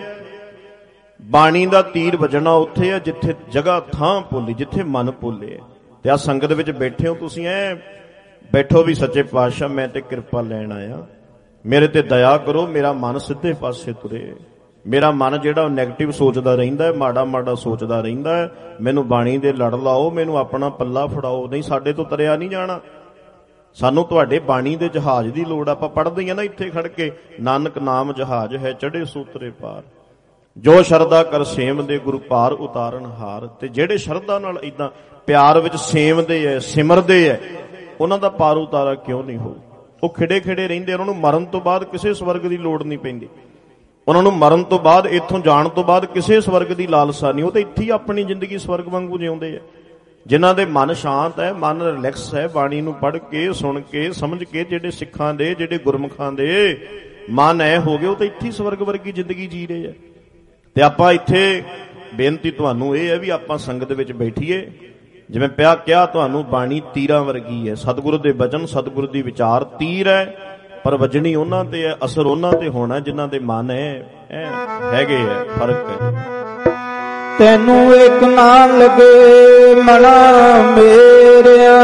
ਬਾਣੀ ਦਾ ਤੀਰ ਵੱਜਣਾ ਉੱਥੇ ਹੈ ਜਿੱਥੇ ਜਗ੍ਹਾ ਥਾਂ ਭੁੱਲੀ, ਜਿੱਥੇ ਮਨ ਭੁੱਲੇ। ਤੇ ਆ ਸੰਗਤ ਵਿੱਚ ਬੈਠੇ ਹੋ ਤੁਸੀਂ, ਐ ਬੈਠੋ ਵੀ ਸੱਚੇ ਪਾਤਸ਼ਾਹ ਮੈਂ ਤੇ ਕਿਰਪਾ ਲੈਣ ਆਇਆ, ਮੇਰੇ ਤੇ ਦਇਆ ਕਰੋ, ਮੇਰਾ ਮਨ ਸਿੱਧੇ ਪਾਸੇ ਤੁਰੇ। ਮੇਰਾ ਮਨ ਜਿਹੜਾ ਨੈਗੇਟਿਵ ਸੋਚਦਾ ਰਹਿੰਦਾ ਹੈ, ਮਾੜਾ ਮਾੜਾ ਸੋਚਦਾ ਰਹਿੰਦਾ ਹੈ, ਮੈਨੂੰ ਬਾਣੀ ਦੇ ਲੜ ਲਾਓ, ਮੈਨੂੰ ਆਪਣਾ ਪੱਲਾ ਫੜਾਓ। ਨਹੀਂ, ਸਾਡੇ ਤੋਂ ਤਰਿਆ ਨਹੀਂ ਜਾਣਾ, ਸਾਨੂੰ ਤੁਹਾਡੇ ਬਾਣੀ ਦੇ ਜਹਾਜ਼ ਦੀ ਲੋੜ। ਆਪਾਂ ਪੜ੍ਹਦੇ ਹਾਂ ਨਾ ਇੱਥੇ ਖੜ ਕੇ, ਨਾਨਕ ਨਾਮ ਜਹਾਜ਼ ਹੈ ਚੜ੍ਹੇ ਸੂਤਰੇ ਪਾਰ, ਜੋ ਸ਼ਰਧਾ ਕਰ ਸੇਵਦੇ ਗੁਰੂ ਪਾਰ ਉਤਾਰਨ ਹਾਰ। ਤੇ ਜਿਹੜੇ ਸ਼ਰਧਾ ਨਾਲ ਇਦਾਂ ਪਿਆਰ ਵਿੱਚ ਸੇਵਦੇ ਐ, ਸਿਮਰਦੇ ਐ, ਉਹਨਾਂ ਦਾ ਪਾਰ ਉਤਾਰਾ ਕਿਉਂ ਨਹੀਂ ਹੋਊ? ਉਹ ਖਿੜੇ ਖਿੜੇ ਰਹਿੰਦੇ, ਉਹਨਾਂ ਨੂੰ ਮਰਨ ਤੋਂ ਬਾਅਦ ਕਿਸੇ ਸਵਰਗ ਦੀ ਲੋੜ ਨਹੀਂ ਪੈਂਦੀ। ਉਹਨਾਂ ਨੂੰ ਮਰਨ ਤੋਂ ਬਾਅਦ, ਇੱਥੋਂ ਜਾਣ ਤੋਂ ਬਾਅਦ ਕਿਸੇ ਸਵਰਗ ਦੀ ਲਾਲਸਾ ਨਹੀਂ। ਉਹ ਤਾਂ ਇੱਥੇ ਹੀ ਆਪਣੀ ਜ਼ਿੰਦਗੀ ਸਵਰਗ ਵਾਂਗੂ ਜਿਉਂਦੇ ਆ। ਜਿਨ੍ਹਾਂ ਦੇ ਮਨ ਸ਼ਾਂਤ ਹੈ, ਮਨ ਰਿਲੈਕਸ ਹੈ, ਬਾਣੀ ਨੂੰ ਪੜ੍ਹ ਕੇ, ਸੁਣ ਕੇ, ਸਮਝ ਕੇ, ਜਿਹੜੇ ਸਿੱਖਾਂ ਦੇ, ਜਿਹੜੇ ਗੁਰਮੁਖਾਂ ਦੇ ਮਨ ਐ ਹੋ ਗਏ, ਉਹ ਤਾਂ ਇੱਥੇ ਹੀ ਸਵਰਗ ਵਰਗੀ ਜ਼ਿੰਦਗੀ ਜੀ ਰਹੇ ਆ। ਤੇ ਆਪਾਂ ਇੱਥੇ ਬੇਨਤੀ ਤੁਹਾਨੂੰ ਇਹ ਹੈ ਵੀ ਆਪਾਂ ਸੰਗਤ ਵਿੱਚ ਬੈਠੀਏ। ਜਿਵੇਂ ਪਿਆ ਕਿਹਾ ਤੁਹਾਨੂੰ, ਬਾਣੀ ਤੀਰਾਂ ਵਰਗੀ ਹੈ। ਸਤਿਗੁਰੂ ਦੇ ਬਚਨ, ਸਤਿਗੁਰੂ ਦੀ ਵਿਚਾਰ ਤੀਰ ਹੈ, ਪਰ ਵੱਜਣੀ ਉਹਨਾਂ ਤੇ ਹੈ, ਅਸਰ ਉਹਨਾਂ ਤੇ ਹੋਣਾ ਜਿਨ੍ਹਾਂ ਦੇ ਮਨ ਹੈਗੇ ਹੈ, ਫਰਕ ਹੈ। ਤੈਨੂੰ ਇੱਕ ਨਾ ਲਗੇ ਮਨਾ ਮੇਰਿਆ,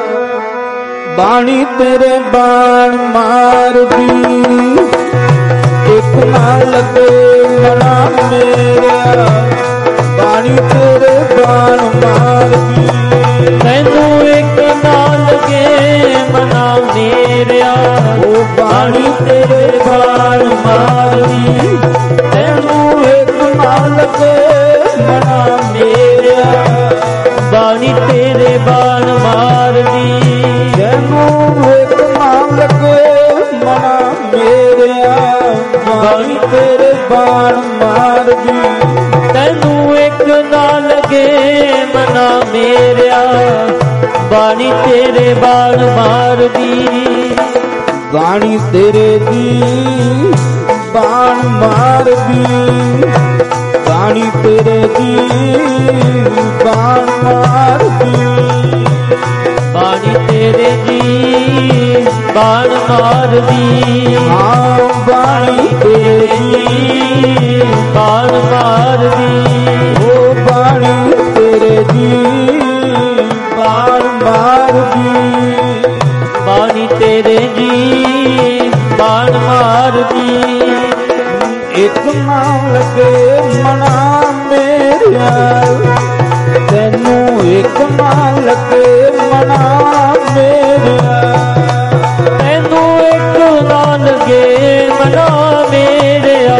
ਬਾਣੀ ਤੇਰੇ ਬਾਣ ਮਾਰਦੀ। ਇੱਕ ਨਾ ਲਗੇ ਮਨਾ ਮੇਰਿਆ, ਬਾਣੀ ਤੇਰੇ ਬਾਣ ਮਾਰਦੀ। ਤੈਨੂੰ ਇੱਕ ਨਾ ਲਗੇ ਮਨਾ ਮੇਰਿਆ, ਉਹ ਬਾਣੀ ਤੇਰੇ ਬਾਣ ਮਾਰਦੀ। ਤੈਨੂੰ ਇੱਕ ਨਾ ਲਗੇ ਮਨਾ ਮੇਰਿਆ, ਬਾਣੀ ਤੇਰੇ ਬਾਣ ਮਾਰਦੀ। ਤੈਨੂੰ ਇੱਕ ਨਾ ਲਗੇ ਮਨਾ ਮੇਰਿਆ, ਬਾਣੀ ਤੇਰੇ ਬਾਣ ਮਾਰਦੀ। ਤੈਨੂੰ ਇੱਕ ਨਾ ਲਗੇ ਮਨਾ ਮੇਰਿਆ, ਬਾਣੀ ਤੇਰੇ ਬਾਣ ਮਾਰਦੀ। ਬਾਣੀ ਤੇਰੇ ਦੀ ਬਾਣ ਮਾਰਦੀ। ਬਾਣੀ ਤੇਰੇ ਦੀ ਬਾਣ ਮਾਰਦੀ। ਬਾਣੀ ਤੇਰੇ ਦੀ ਬਾਣ ਮਾਰਦੀ। ਹਾਂ ਬਾਣੀ ਤੇਰੇ ਦੀ ਬਾਣ ਮਾਰਦੀ। ਉਹ ਬਾਣੀ ਤੇਰੇ ਦੀ ਬਾਣ ਮਾਰਦੀ। ਬਾਣੀ ਤੇਰੇ ਦੀ ਬਾਣ ਮਾਰਦੀ। ਇੱਕ ਨਾ ਲਗੇ ਮਨਾ ਮੇਰਿਆ, ਤੈਨੂੰ ਇੱਕ ਨਾ ਲਗੇ ਮਨਾ ਮੇਰਿਆ। ਤੈਨੂੰ ਇੱਕ ਨਾ ਲਗੇ ਮਨਾ ਮੇਰਿਆ,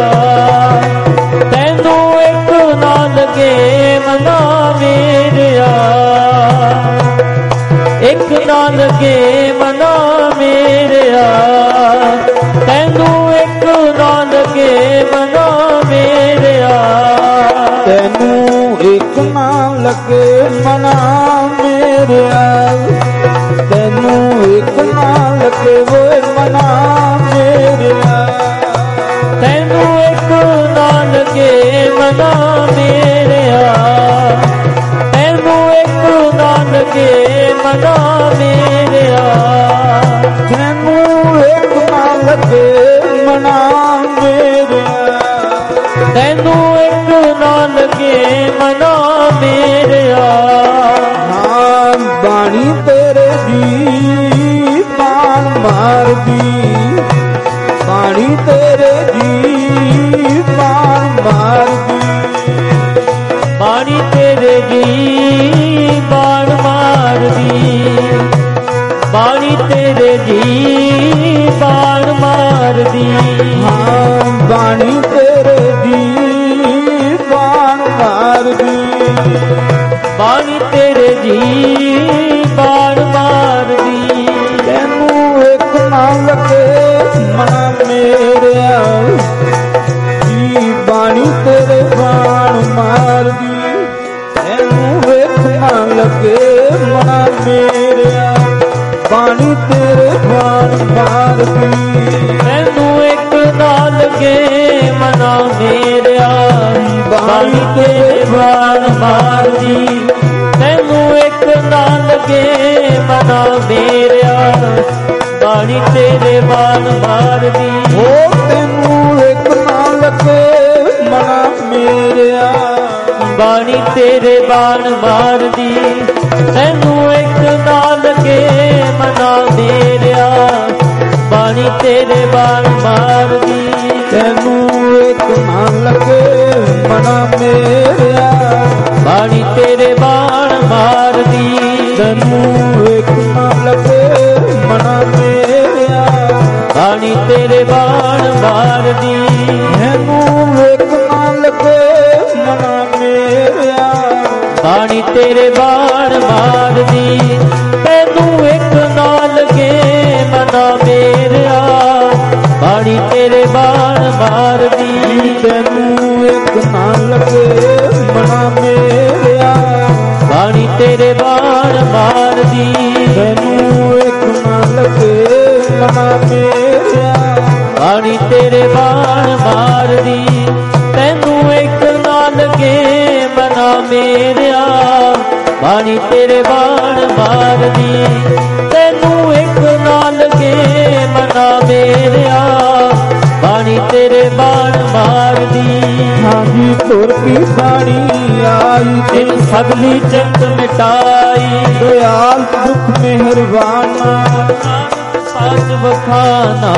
ਤੈਨੂੰ ਇੱਕ ਨਾ ਲਗੇ ਮਨਾ ਮੇਰਿਆ। ਇੱਕ ਨਾ ਲਗੇ ਮਨਾ ਮੇਰਿਆ, ਤੈਨੂੰ ਇੱਕ ਨਾ ਲਗੇ ਮਨਾ ਮੇਰਿਆ। ਤੈਨੂੰ ਇੱਕ ਨਾ ਲਗੇ ਮਨਾ ਮੇਰਿਆ, ਤੈਨੂੰ ਇੱਕ ਨਾ ਲਗੇ ਓਏ ਮਨਾ ਮੇਰਿਆ। ਤੈਨੂੰ ਇੱਕ ਨਾ ਲਗੇ ਮਨਾ ਮੇਰਿਆ, ਤੈਨੂੰ ਇੱਕ ਨਾ ਲਗੇ ਮਨਾ ਮੇਰਿਆ। ਤੈਨੂੰ ਇੱਕ ਨਾ ਲਗੇ ਮਨਾ ਮੇਰਿਆ, ਤੈਨੂੰ ਇੱਕ ਨਾ ਲਗੇ ਮਨਾ ਮੇਰਿਆ। ਹਾਂ ਬਾਣੀ ਤੇਰੇ ਦੀ ਬਾਣ ਮਾਰਦੀ। ਬਾਣੀ ਤੇਰੇ ਦੀ ਬਾਣ ਮਾਰਦੀ। ਬਾਣੀ ਤੇਰੇ ਦੀ ਬਾਣ ਮਾਰਦੀ। ਬਾਣੀ ਤੇਰੇ ਦੀ ਬਾਣ ਮਾਰਦੀ। ਹਾਂ ਬਾਣੀ ਤੇਰੇ ਦੀ ਬਾਣ ਮਾਰਦੀ। ਬਾਣੀ ਤੇਰੇ ਦੀ ਬਾਣ ਮਾਰਦੀ। ਤੈਨੂੰ ਇੱਕ ਨਾ ਲਗੇ ਮਨਾ ਮੇਰਿਆ, ਜੀ ਬਾਣੀ ਤੇਰੇ ਬਾਣ ਮਾਰਦੀ। ਤੈਨੂੰ ਇੱਕ ਨਾ ਲਗੇ ਮਨਾ ਮੇਰਿਆ, ਬਾਣੀ ਤੇਰੇ ਬਾਣ ਮਾਰਦੀ। ਤੈਨੂੰ ਇੱਕ ਨਾ ਲਗੇ ਮਨਾ ਮੇਰਿਆ, ਬਾਣੀ ਤੇਰੇ ਬਾਣ ਮਾਰਦੀ। ਤੈਨੂੰ ਇੱਕ ਨਾ ਲਗੇ ਮਨਾ ਮੇਰਿਆ, ਬਾਣੀ ਤੇਰੇ ਬਾਣ ਮਾਰਦੀ। ਉਹ ਤੈਨੂੰ ਇੱਕ ਨਾ ਲਗੇ ਮਨਾ ਮੇਰਿਆ, ਬਾਣੀ ਤੇਰੇ ਬਾਣ ਮਾਰਦੀ। ਤੈਨੂੰ ਇੱਕ ਨਾ ਲਗੇ ਮਨਾ ਮੇਰਿਆ, ਬਾਣੀ ਤੇਰੇ ਬਾਣ ਮਾਰਦੀ। ਤੈਨੂੰ ਇੱਕ ਨਾ ਲਗੇ ਮਨਾ ਮੇਰਿਆ, ਬਾਣੀ ਤੇਰੇ ਬਾਣ ਮਾਰਦੀ। ਤੈਨੂੰ ਇੱਕ ਨਾ ਲਗੇ ਮਨਾ ਤੇਰੇ ਬਾਣ ਮਾਰਦੀ, ਤੈਨੂੰ ਇੱਕ ਨਾ ਲਗੇ ਮਨਾ ਮੇਰਿਆ, ਬਾਣੀ ਤੇਰੇ ਬਾਣ ਮਾਰਦੀ, ਤੈਨੂੰ ਇੱਕ ਨਾ ਲਗੇ ਮਨਾ ਮੇਰਿਆ, ਬਾਣੀ ਤੇਰੇ ਬਾਣ ਮਾਰਦੀ, ਤੈਨੂੰ ਇੱਕ ਨਾ ਲਗੇ ਮਨਾ ਮੇਰਿਆ, ਬਾਣੀ ਤੇਰੇ ਬਾਣ ਮਾਰਦੀ, ਤੈਨੂੰ ਇੱਕ ਨਾ ਲਗੇ ਮਨਾ ਮੇਰਿਆ, ਬਾਣੀ ਤੇਰੇ ਬਾਣ ਮਾਰਦੀ, ਤੈਨੂੰ ਇੱਕ ਨਾ ਲਗੇ ਮਨਾ ਮੇਰਿਆ, ਬਾਣੀ ਤੇਰੇ ਬਾਣ ਮਾਰਦੀ। ਹਾਂਜੀ ਤੁਰ ਕੀ ਬਾਣੀ ਆਈ, ਤਿਨ ਸਗਲੀ ਚਿੰਤ ਮਿਟਾਈ, ਦਇਆਲ ਦੁਖ ਮਿਹਰਬਾਨਾ, ਸਾਚ ਵਖਾਨਾ।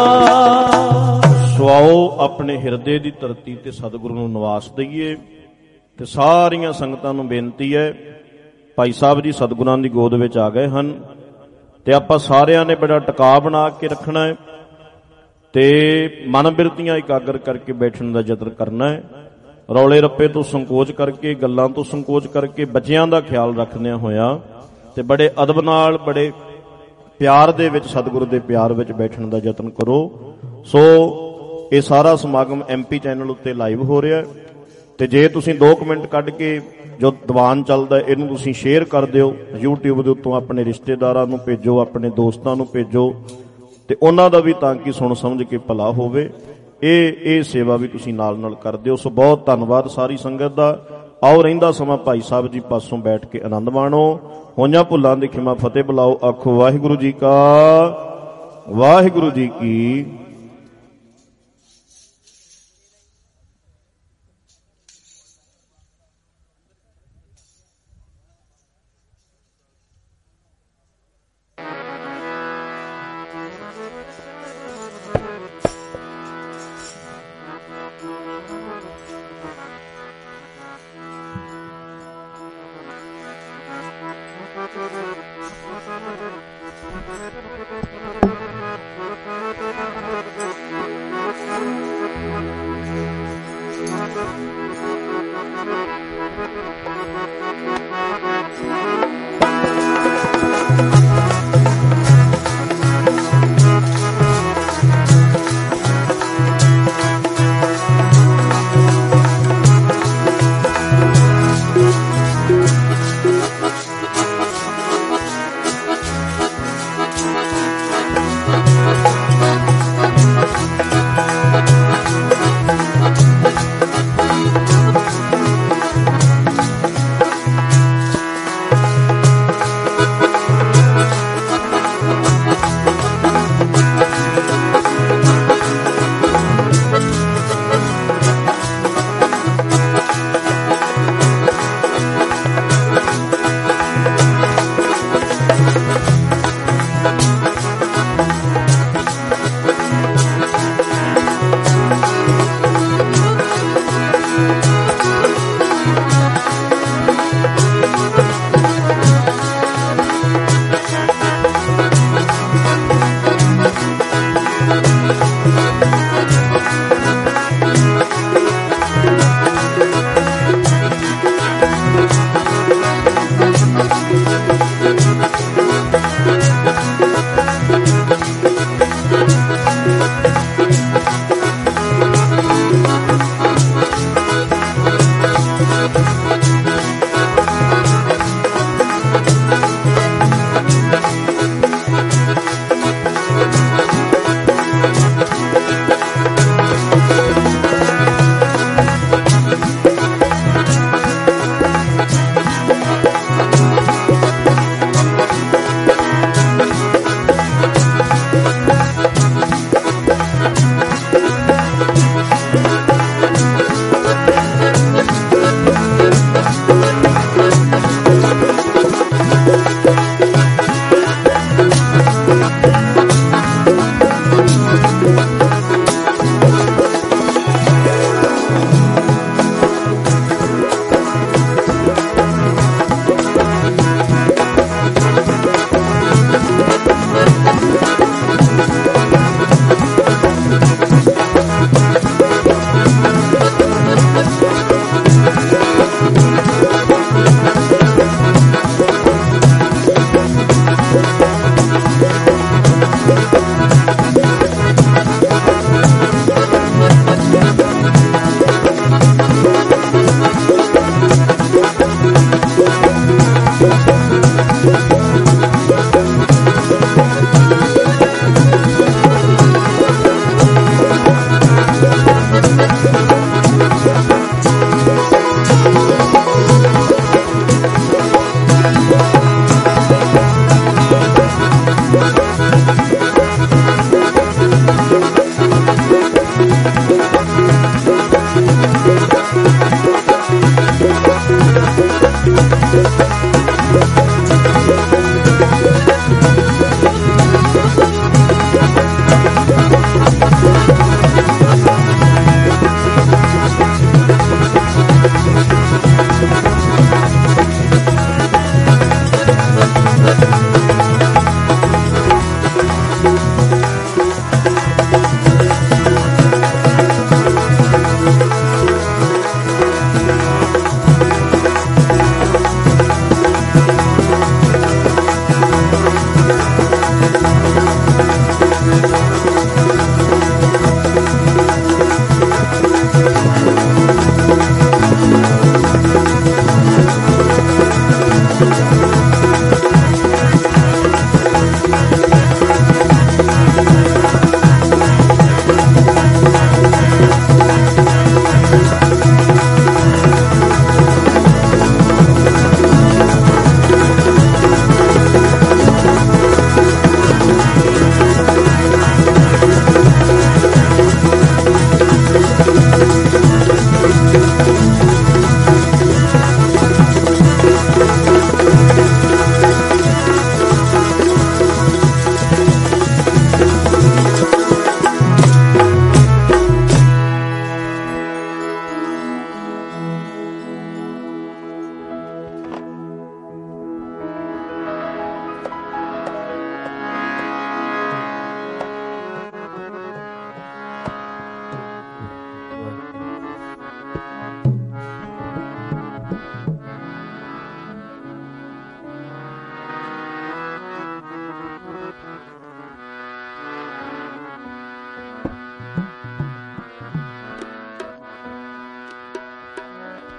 ਸਵਾਓ ਆਪਣੇ ਹਿਰਦੇ ਦੀ ਧਰਤੀ ਤੇ ਸਤਿਗੁਰੂ ਨੂੰ ਨਿਵਾਸ ਦਈਏ। ਤੇ ਸਾਰੀਆਂ ਸੰਗਤਾਂ ਨੂੰ ਬੇਨਤੀ ਹੈ, ਭਾਈ ਸਾਹਿਬ ਜੀ ਸਤਿਗੁਰਾਂ ਦੀ ਗੋਦ ਵਿੱਚ ਆ ਗਏ ਹਨ ਤੇ ਆਪਾਂ ਸਾਰਿਆਂ ਨੇ ਬੜਾ ਟਿਕਾ ਬਣਾ ਕੇ ਰੱਖਣਾ ਹੈ ਤੇ ਮਨ ਬਿਰਤੀਆਂ ਇਕਾਗਰ ਕਰਕੇ ਬੈਠਣ ਦਾ ਯਤਨ ਕਰਨਾ ਹੈ। ਰੌਲੇ ਰੱਪੇ ਤੋਂ ਸੰਕੋਚ ਕਰਕੇ, ਗੱਲਾਂ ਤੋਂ ਸੰਕੋਚ ਕਰਕੇ, ਬੱਚਿਆਂ ਦਾ ਖਿਆਲ ਰੱਖਦਿਆਂ ਹੋਇਆ ਤੇ ਬੜੇ ਅਦਬ ਨਾਲ, ਬੜੇ ਪਿਆਰ ਦੇ ਵਿੱਚ, ਸਤਿਗੁਰੂ ਦੇ ਪਿਆਰ ਵਿੱਚ ਬੈਠਣ ਦਾ ਯਤਨ ਕਰੋ। ਸੋ ਇਹ ਸਾਰਾ ਸਮਾਗਮ MP ਚੈਨਲ ਉੱਤੇ ਲਾਈਵ ਹੋ ਰਿਹਾ ਤੇ ਜੇ ਤੁਸੀਂ 2 ਮਿੰਟ ਕੱਢ ਕੇ ਜੋ ਦੀਵਾਨ ਚੱਲਦਾ ਇਹਨੂੰ ਤੁਸੀਂ ਸ਼ੇਅਰ ਕਰ ਦਿਓ YouTube ਦੇ ਉੱਤੋਂ, ਆਪਣੇ ਰਿਸ਼ਤੇਦਾਰਾਂ ਨੂੰ ਭੇਜੋ, ਆਪਣੇ ਦੋਸਤਾਂ ਨੂੰ ਭੇਜੋ ਤੇ ਉਹਨਾਂ ਦਾ ਵੀ ਤਾਂ ਕਿ ਸੁਣ ਸਮਝ ਕੇ ਭਲਾ ਹੋਵੇ। ਇਹ ਸੇਵਾ ਵੀ ਤੁਸੀਂ ਨਾਲ ਨਾਲ ਕਰ ਦਿਓ। ਸੋ ਬਹੁਤ ਧੰਨਵਾਦ ਸਾਰੀ ਸੰਗਤ ਦਾ। ਆਓ ਰਹਿੰਦਾ ਸਮਾਂ ਭਾਈ ਸਾਹਿਬ ਜੀ ਪਾਸੋਂ ਬੈਠ ਕੇ ਆਨੰਦ ਮਾਣੋ। ਹੋਈਆਂ ਭੁੱਲਾਂ ਦੀ ਖਿਮਾ ਫਤਿਹ ਬੁਲਾਓ। ਆਖੋ ਵਾਹਿਗੁਰੂ ਜੀ ਕਾ, ਵਾਹਿਗੁਰੂ ਜੀ ਕੀ।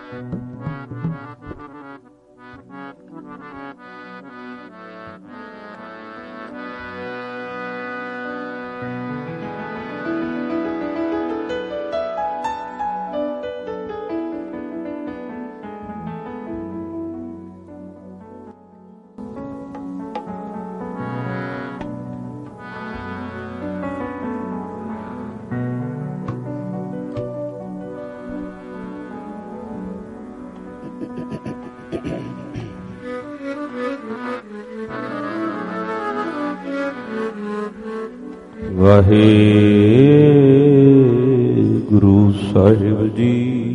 ਵਾਹਿਗੁਰੂ ਸਾਹਿਬ ਜੀ।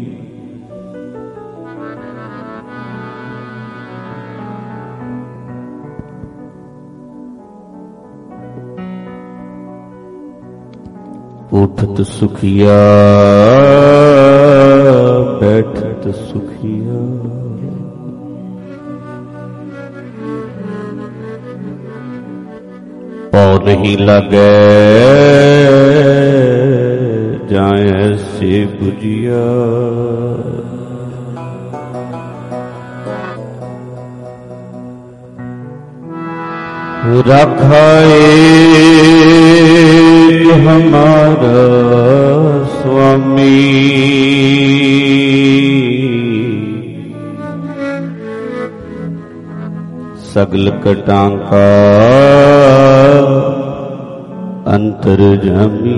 ਉਠਤ ਸੁਖੀਆ ਬੈਠਤ ਸੁਖੀਆ, ਪਉ ਨਹੀਂ ਲੱਗੈ ਜਾਏ ਸੇ ਬੁਝਿਆ। रखाए हमारा स्वामी, सगल कटां का अंतर्जामी।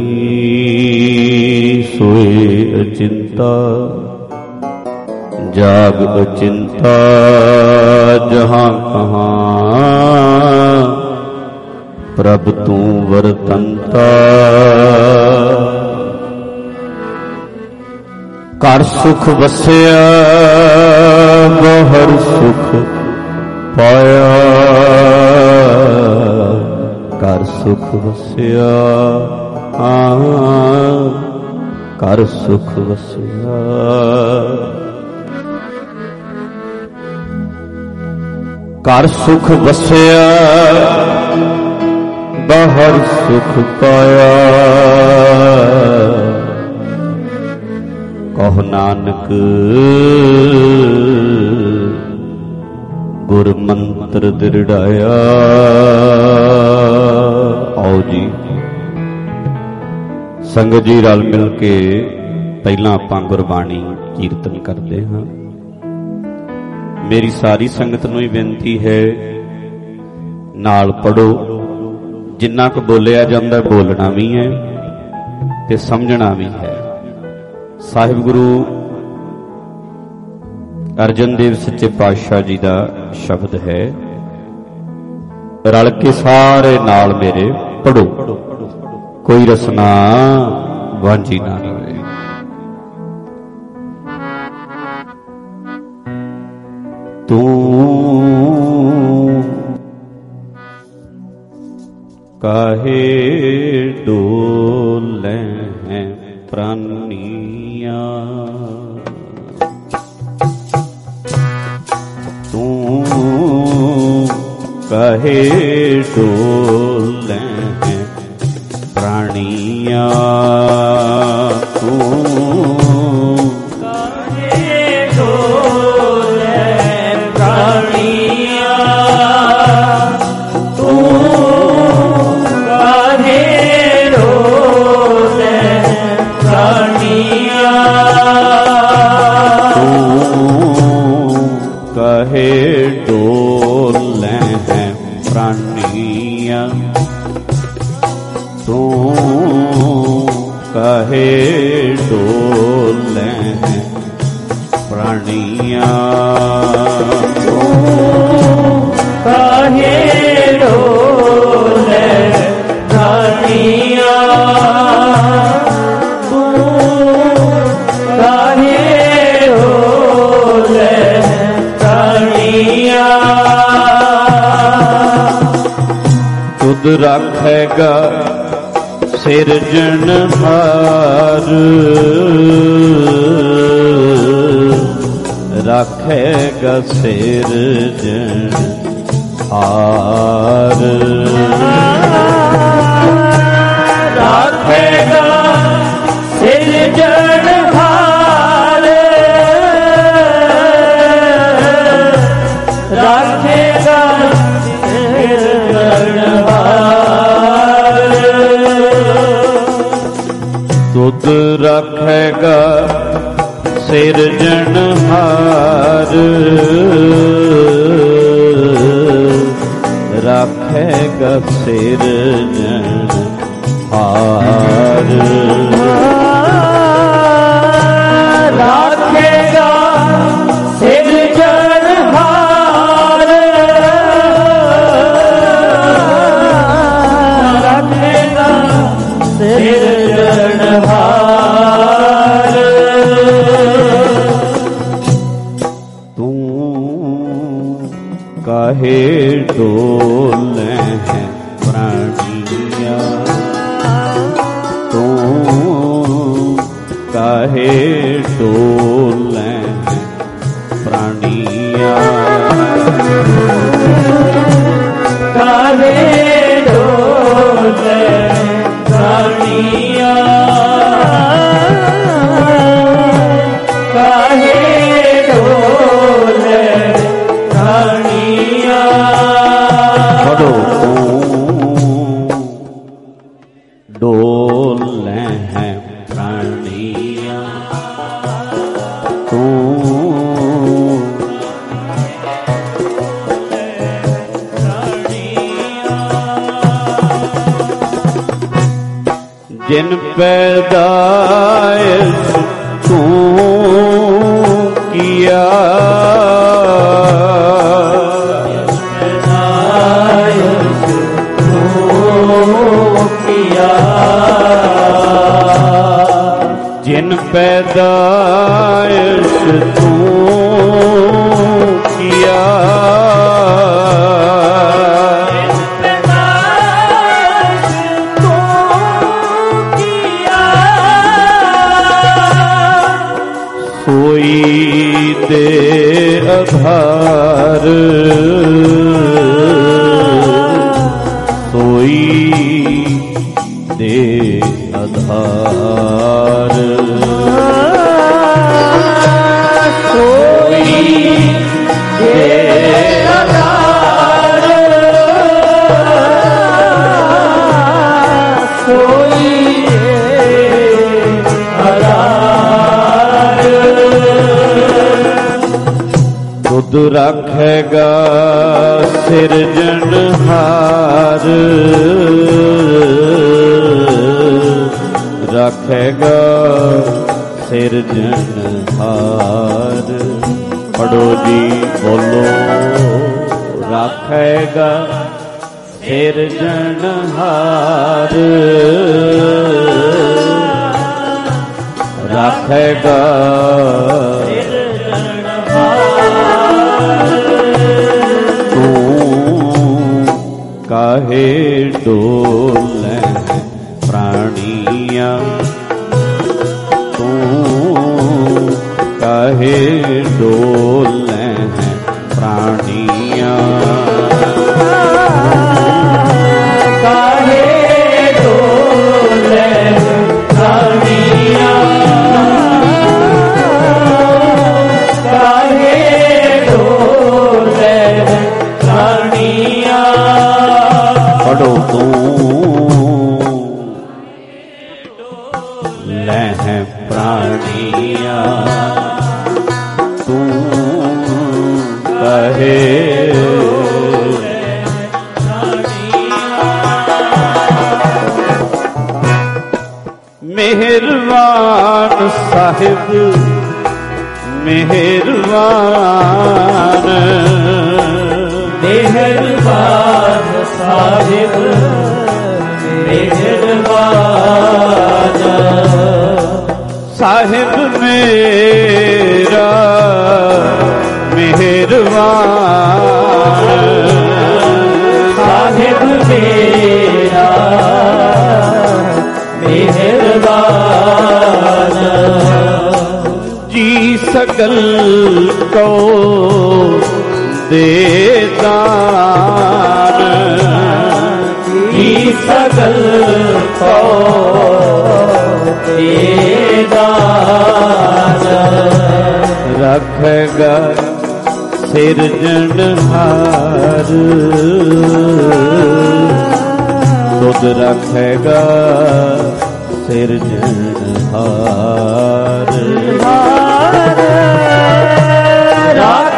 सोए अचिंता जाग अचिंता, जहाँ कहाँ प्रभ तू वरतंता। कर सुख वसिया बाहर सुख पाया, कर सुख वसिया कर सुख वसिया। कर सुख वसिया बाहर सुख पाया, कहो नानक गुर मंत्र दृढ़ाया। आओ जी संगत जी रल मिल के पहला आपां गुरबाणी कीर्तन करते हाँ। मेरी सारी संगत नूं ही बेनती है नाल पढ़ो, जिन्ना को बोलिया जाता बोलना भी है ते समझना भी है। साहिब गुरु अर्जन देव सच्चे पातशाह जी का शब्द है, रल के सारे नाल मेरे पढ़ो, कोई रसना वांझी ना रहे। तू काहे डोले हैं प्राणिया, तू काहे डोले हैं प्राणिया, तू काहे डोले प्राणिया, तू कहे डोले हैं प्राणिया, तू कहे डोले हैं प्राणिया, तू कहे डोले प्राणिया, तू कहे डोले प्राणिया। तुद रखेगा सिरजनहार, रखेगा सिरजनहार, रखेगा सिरजनहार, राखेगा सिरजनहार। राखेगा सिरजनहार, राखेगा सिरजनहार। तू काहे डोले हैं प्राणिया, तू काहे डोले हैं प्राणिया, काहे डोले प्राणिया, काहे डोले प्राणिया। पढ़ो डोले हैं प्राणिया, तू जिन पैदाइश तू किया, जिन पैदाइश तू किया, सोई दे आधार, सोई दे आधार, सोई दे आधार, सोई दे आधार। खुद रखेगा सिरजनहार, रखेगा सिरजनहार। पढ़ो जी बोलो, रखेगा सिरजनहार, रखेगा तू काहे डोले प्राणिया, तू काहे डोले प्राणिया, काहे डोले प्राणिया, काहे डोले प्राणिया। पढ़ो तू लह प्राणिया, तू कहे मेहरबान साहिब मेहरबान, मेहरबान साहिब मेहरबान, साहिब मेरा मेहरबान, साहिब मेरा मेहरबान। जी सकल को दे दान, जी सकल को दे दान, रखेगा सिरजनहार, खुद रखेगा सिरजनहार।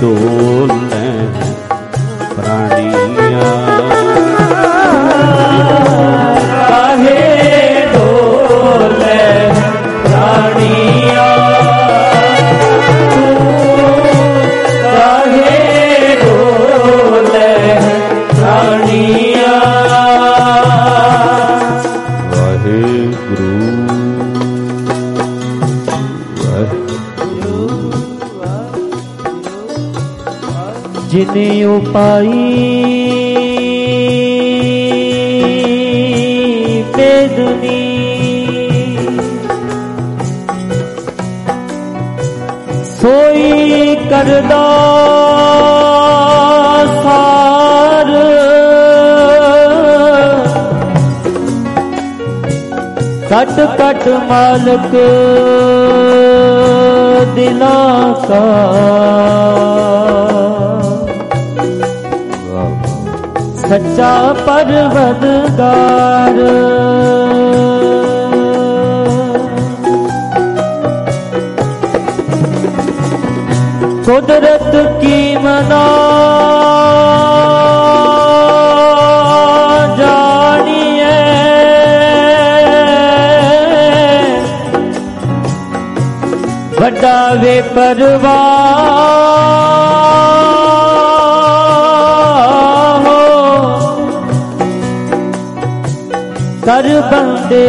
डोले प्राणिया काहे डोले प्राणिया काहे डोले प्राणिया जिन्हें उपाई बेदुनी सोई करदा सार कट कट मालक दिला का सच्चा परवरदिगार कुदरत की मना जानिए बड़ा वे परवाह कर बंदे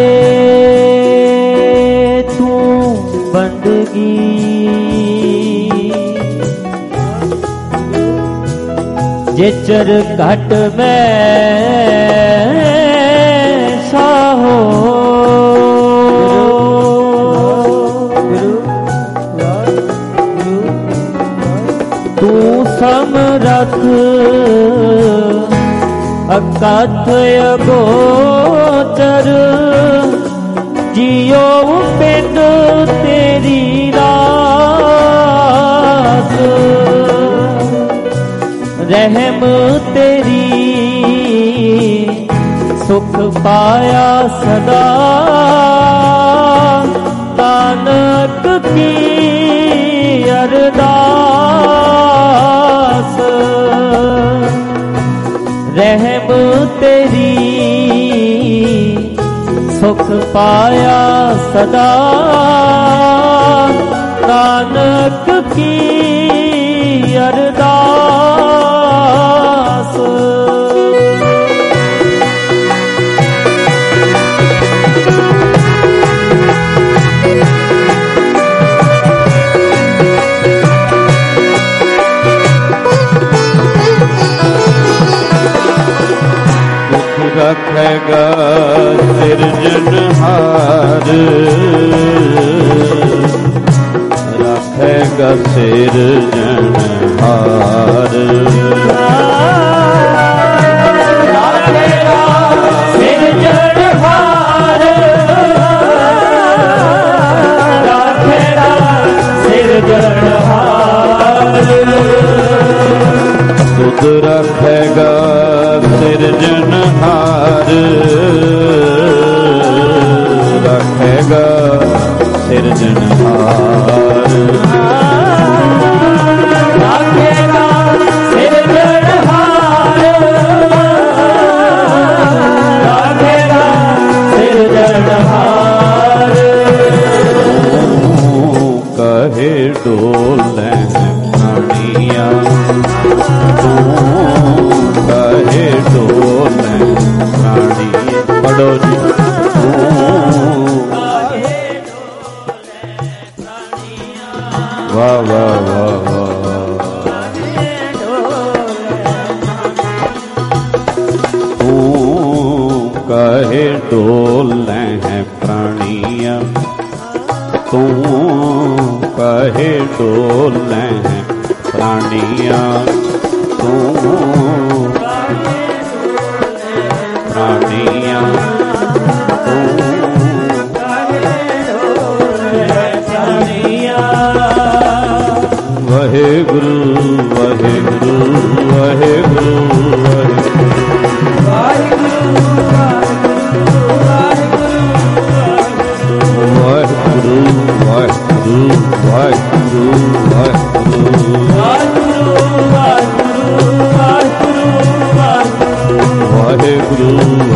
तू बंदगी जेचर घट में साहो तू समरथ अकथ अगोचर जियो पिंड तेरी रास रहम तेरी सुख पाया सदा नानक की अरदास रहम तेरी सुख पाया सदा नानक की अरदास रखेगा सिरजनहार रखेगा सिरजनहार रखेगा सिरजनहार रखेगा सिरजनहार खुद रखेगा सिरजनहार रखेगा सिरजनहार रखेगा सिरजनहार रखेगा सिरजनहार कहे डोले प्राणिया कहे डोले प्राणी पढ़ो जी वाह वाह वाह तू कहे डोले हैं प्राणिया तू कहे डोले हैं प्राणिया तू प्राणिया तू वहे गुरु वहे गुरु वहे गुरु वहे वाहिगुरु वाहिगुरु वाहिगुरु वाहिगुरु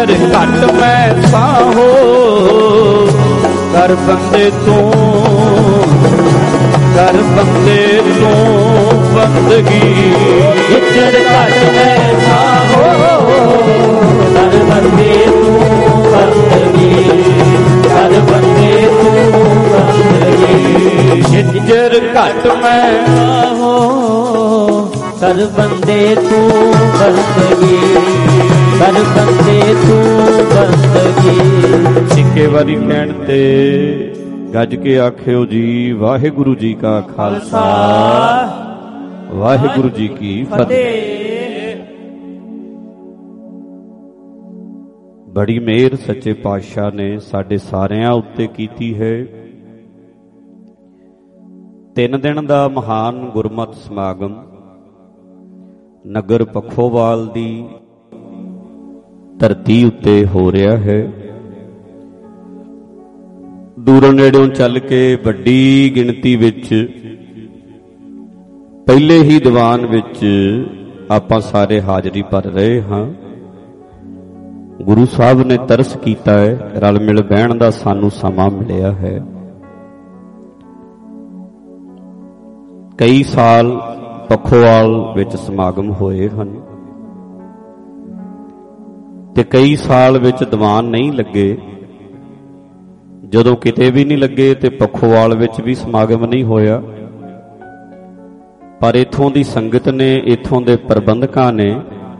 ਜਿੱਚਰ ਘਟ ਮੈਂ ਸਾਹੋ ਕਰ ਬੰਦੇ ਤੂੰ ਕਰ ਬੰਦੇ ਤੂੰ ਬੰਦਗੀ ਜਿੱਚਰ ਘਟ ਮੈਂ ਸਾਹੋ ਕਰ ਬੰਦੇ ਤੂੰ ਬੰਦਗੀ ਕਰ ਬੰਦੇ ਤੂੰ ਬੰਦਗੀ ਜਿੱਚਰ ਘਟ ਮੈਂ ਸਾਹੋ ਕਰ ਬੰਦੇ ਤੂੰ ਬੰਦਗੀ ਕਰ ਬੰਦੇ ਤੂੰ ਬੰਦਗੀ। ਇੱਕੇ ਵਾਰੀ ਕਹਿਣ ਤੇ ਗੱਜ ਕੇ ਆਖਿਓ ਜੀ ਵਾਹਿਗੁਰੂ ਜੀ ਕਾ ਖਾਲਸਾ ਵਾਹਿਗੁਰੂ ਜੀ ਕੀ ਫਤਿਹ। ਬੜੀ ਮਿਹਰ ਸੱਚੇ ਪਾਤਸ਼ਾਹ ਨੇ ਸਾਡੇ ਸਾਰਿਆਂ ਉੱਤੇ ਕੀਤੀ ਹੈ। 3 ਦਿਨ ਦਾ ਮਹਾਨ ਗੁਰਮਤਿ ਸਮਾਗਮ ਨਗਰ ਪੱਖੋਵਾਲ ਦੀ ਧਰਤੀ ਉੱਤੇ ਹੋ ਰਿਹਾ ਹੈ। ਦੂਰੋਂ ਨੇੜਿਓਂ ਚੱਲ ਕੇ ਵੱਡੀ ਗਿਣਤੀ ਵਿੱਚ ਪਹਿਲੇ ਹੀ ਦੀਵਾਨ ਵਿੱਚ ਆਪਾਂ ਸਾਰੇ ਹਾਜ਼ਰੀ ਭਰ ਰਹੇ ਹਾਂ। ਗੁਰੂ ਸਾਹਿਬ ਨੇ ਤਰਸ ਕੀਤਾ ਹੈ, ਰਲ ਮਿਲ ਬਹਿਣ ਦਾ ਸਾਨੂੰ ਸਮਾਂ ਮਿਲਿਆ ਹੈ। ਕਈ ਸਾਲ ਪੱਖੋਵਾਲ ਵਿੱਚ ਸਮਾਗਮ ਹੋਏ ਹਨ ਤੇ ਕਈ ਸਾਲ ਵਿੱਚ ਦੀਵਾਨ ਨਹੀਂ ਲੱਗੇ। ਜਦੋਂ ਕਿਤੇ ਵੀ ਨਹੀਂ ਲੱਗੇ ਤੇ ਪੱਖੋਵਾਲ ਵਿੱਚ ਵੀ ਸਮਾਗਮ ਨਹੀਂ ਹੋਇਆ। ਪਰ ਇੱਥੋਂ ਦੀ ਸੰਗਤ ਨੇ, ਇੱਥੋਂ ਦੇ ਪ੍ਰਬੰਧਕਾਂ ਨੇ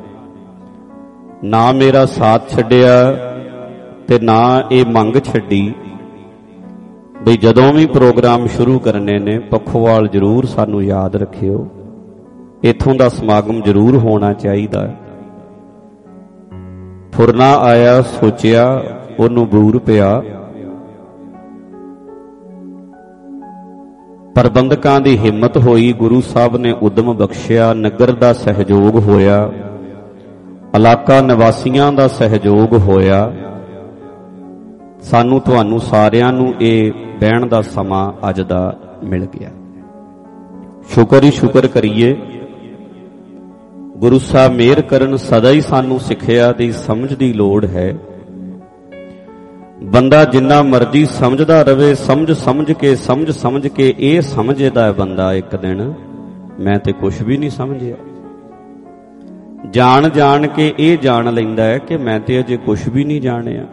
ਨਾ ਮੇਰਾ ਸਾਥ ਛੱਡਿਆ ਤੇ ਨਾ ਇਹ ਮੰਗ ਛੱਡੀ ਬਈ ਜਦੋਂ ਵੀ ਪ੍ਰੋਗਰਾਮ ਸ਼ੁਰੂ ਕਰਨੇ ਨੇ ਪੱਖੋਵਾਲ ਜ਼ਰੂਰ ਸਾਨੂੰ ਯਾਦ ਰੱਖਿਓ, ਇੱਥੋਂ ਦਾ ਸਮਾਗਮ ਜ਼ਰੂਰ ਹੋਣਾ ਚਾਹੀਦਾ। ਫੁਰਨਾ ਆਇਆ, ਸੋਚਿਆ, ਉਹਨੂੰ ਬੂਰ ਪਿਆ। ਪ੍ਰਬੰਧਕਾਂ ਦੀ ਹਿੰਮਤ ਹੋਈ, ਗੁਰੂ ਸਾਹਿਬ ਨੇ ਉਦਮ ਬਖਸ਼ਿਆ, ਨਗਰ ਦਾ ਸਹਿਯੋਗ ਹੋਇਆ, ਇਲਾਕਾ ਨਿਵਾਸੀਆਂ ਦਾ ਸਹਿਯੋਗ ਹੋਇਆ। ਸਾਨੂੰ ਤੁਹਾਨੂੰ ਸਾਰਿਆਂ ਨੂੰ ਇਹ ਬਹਿਣ ਦਾ ਸਮਾਂ ਅੱਜ ਦਾ ਮਿਲ ਗਿਆ। ਸ਼ੁਕਰ ਹੀ ਸ਼ੁਕਰ ਕਰੀਏ। ਗੁਰੂ ਸਾਹਿਬ ਮਿਹਰ ਕਰਨ। ਸਦਾ ਹੀ ਸਾਨੂੰ ਸਿੱਖਿਆ ਦੀ ਸਮਝ ਦੀ ਲੋੜ ਹੈ। ਬੰਦਾ ਜਿੰਨਾ ਮਰਜ਼ੀ ਸਮਝਦਾ ਰਵੇ, ਸਮਝ ਕੇ ਇਹ ਸਮਝਦਾ ਹੈ ਬੰਦਾ ਇੱਕ ਦਿਨ ਮੈਂ ਤੇ ਕੁਝ ਵੀ ਨਹੀਂ ਸਮਝਿਆ। ਜਾਣ ਕੇ ਇਹ ਜਾਣ ਲੈਂਦਾ ਹੈ ਕਿ ਮੈਂ ਤੇ ਅਜੇ ਕੁਝ ਵੀ ਨਹੀਂ ਜਾਣਿਆ।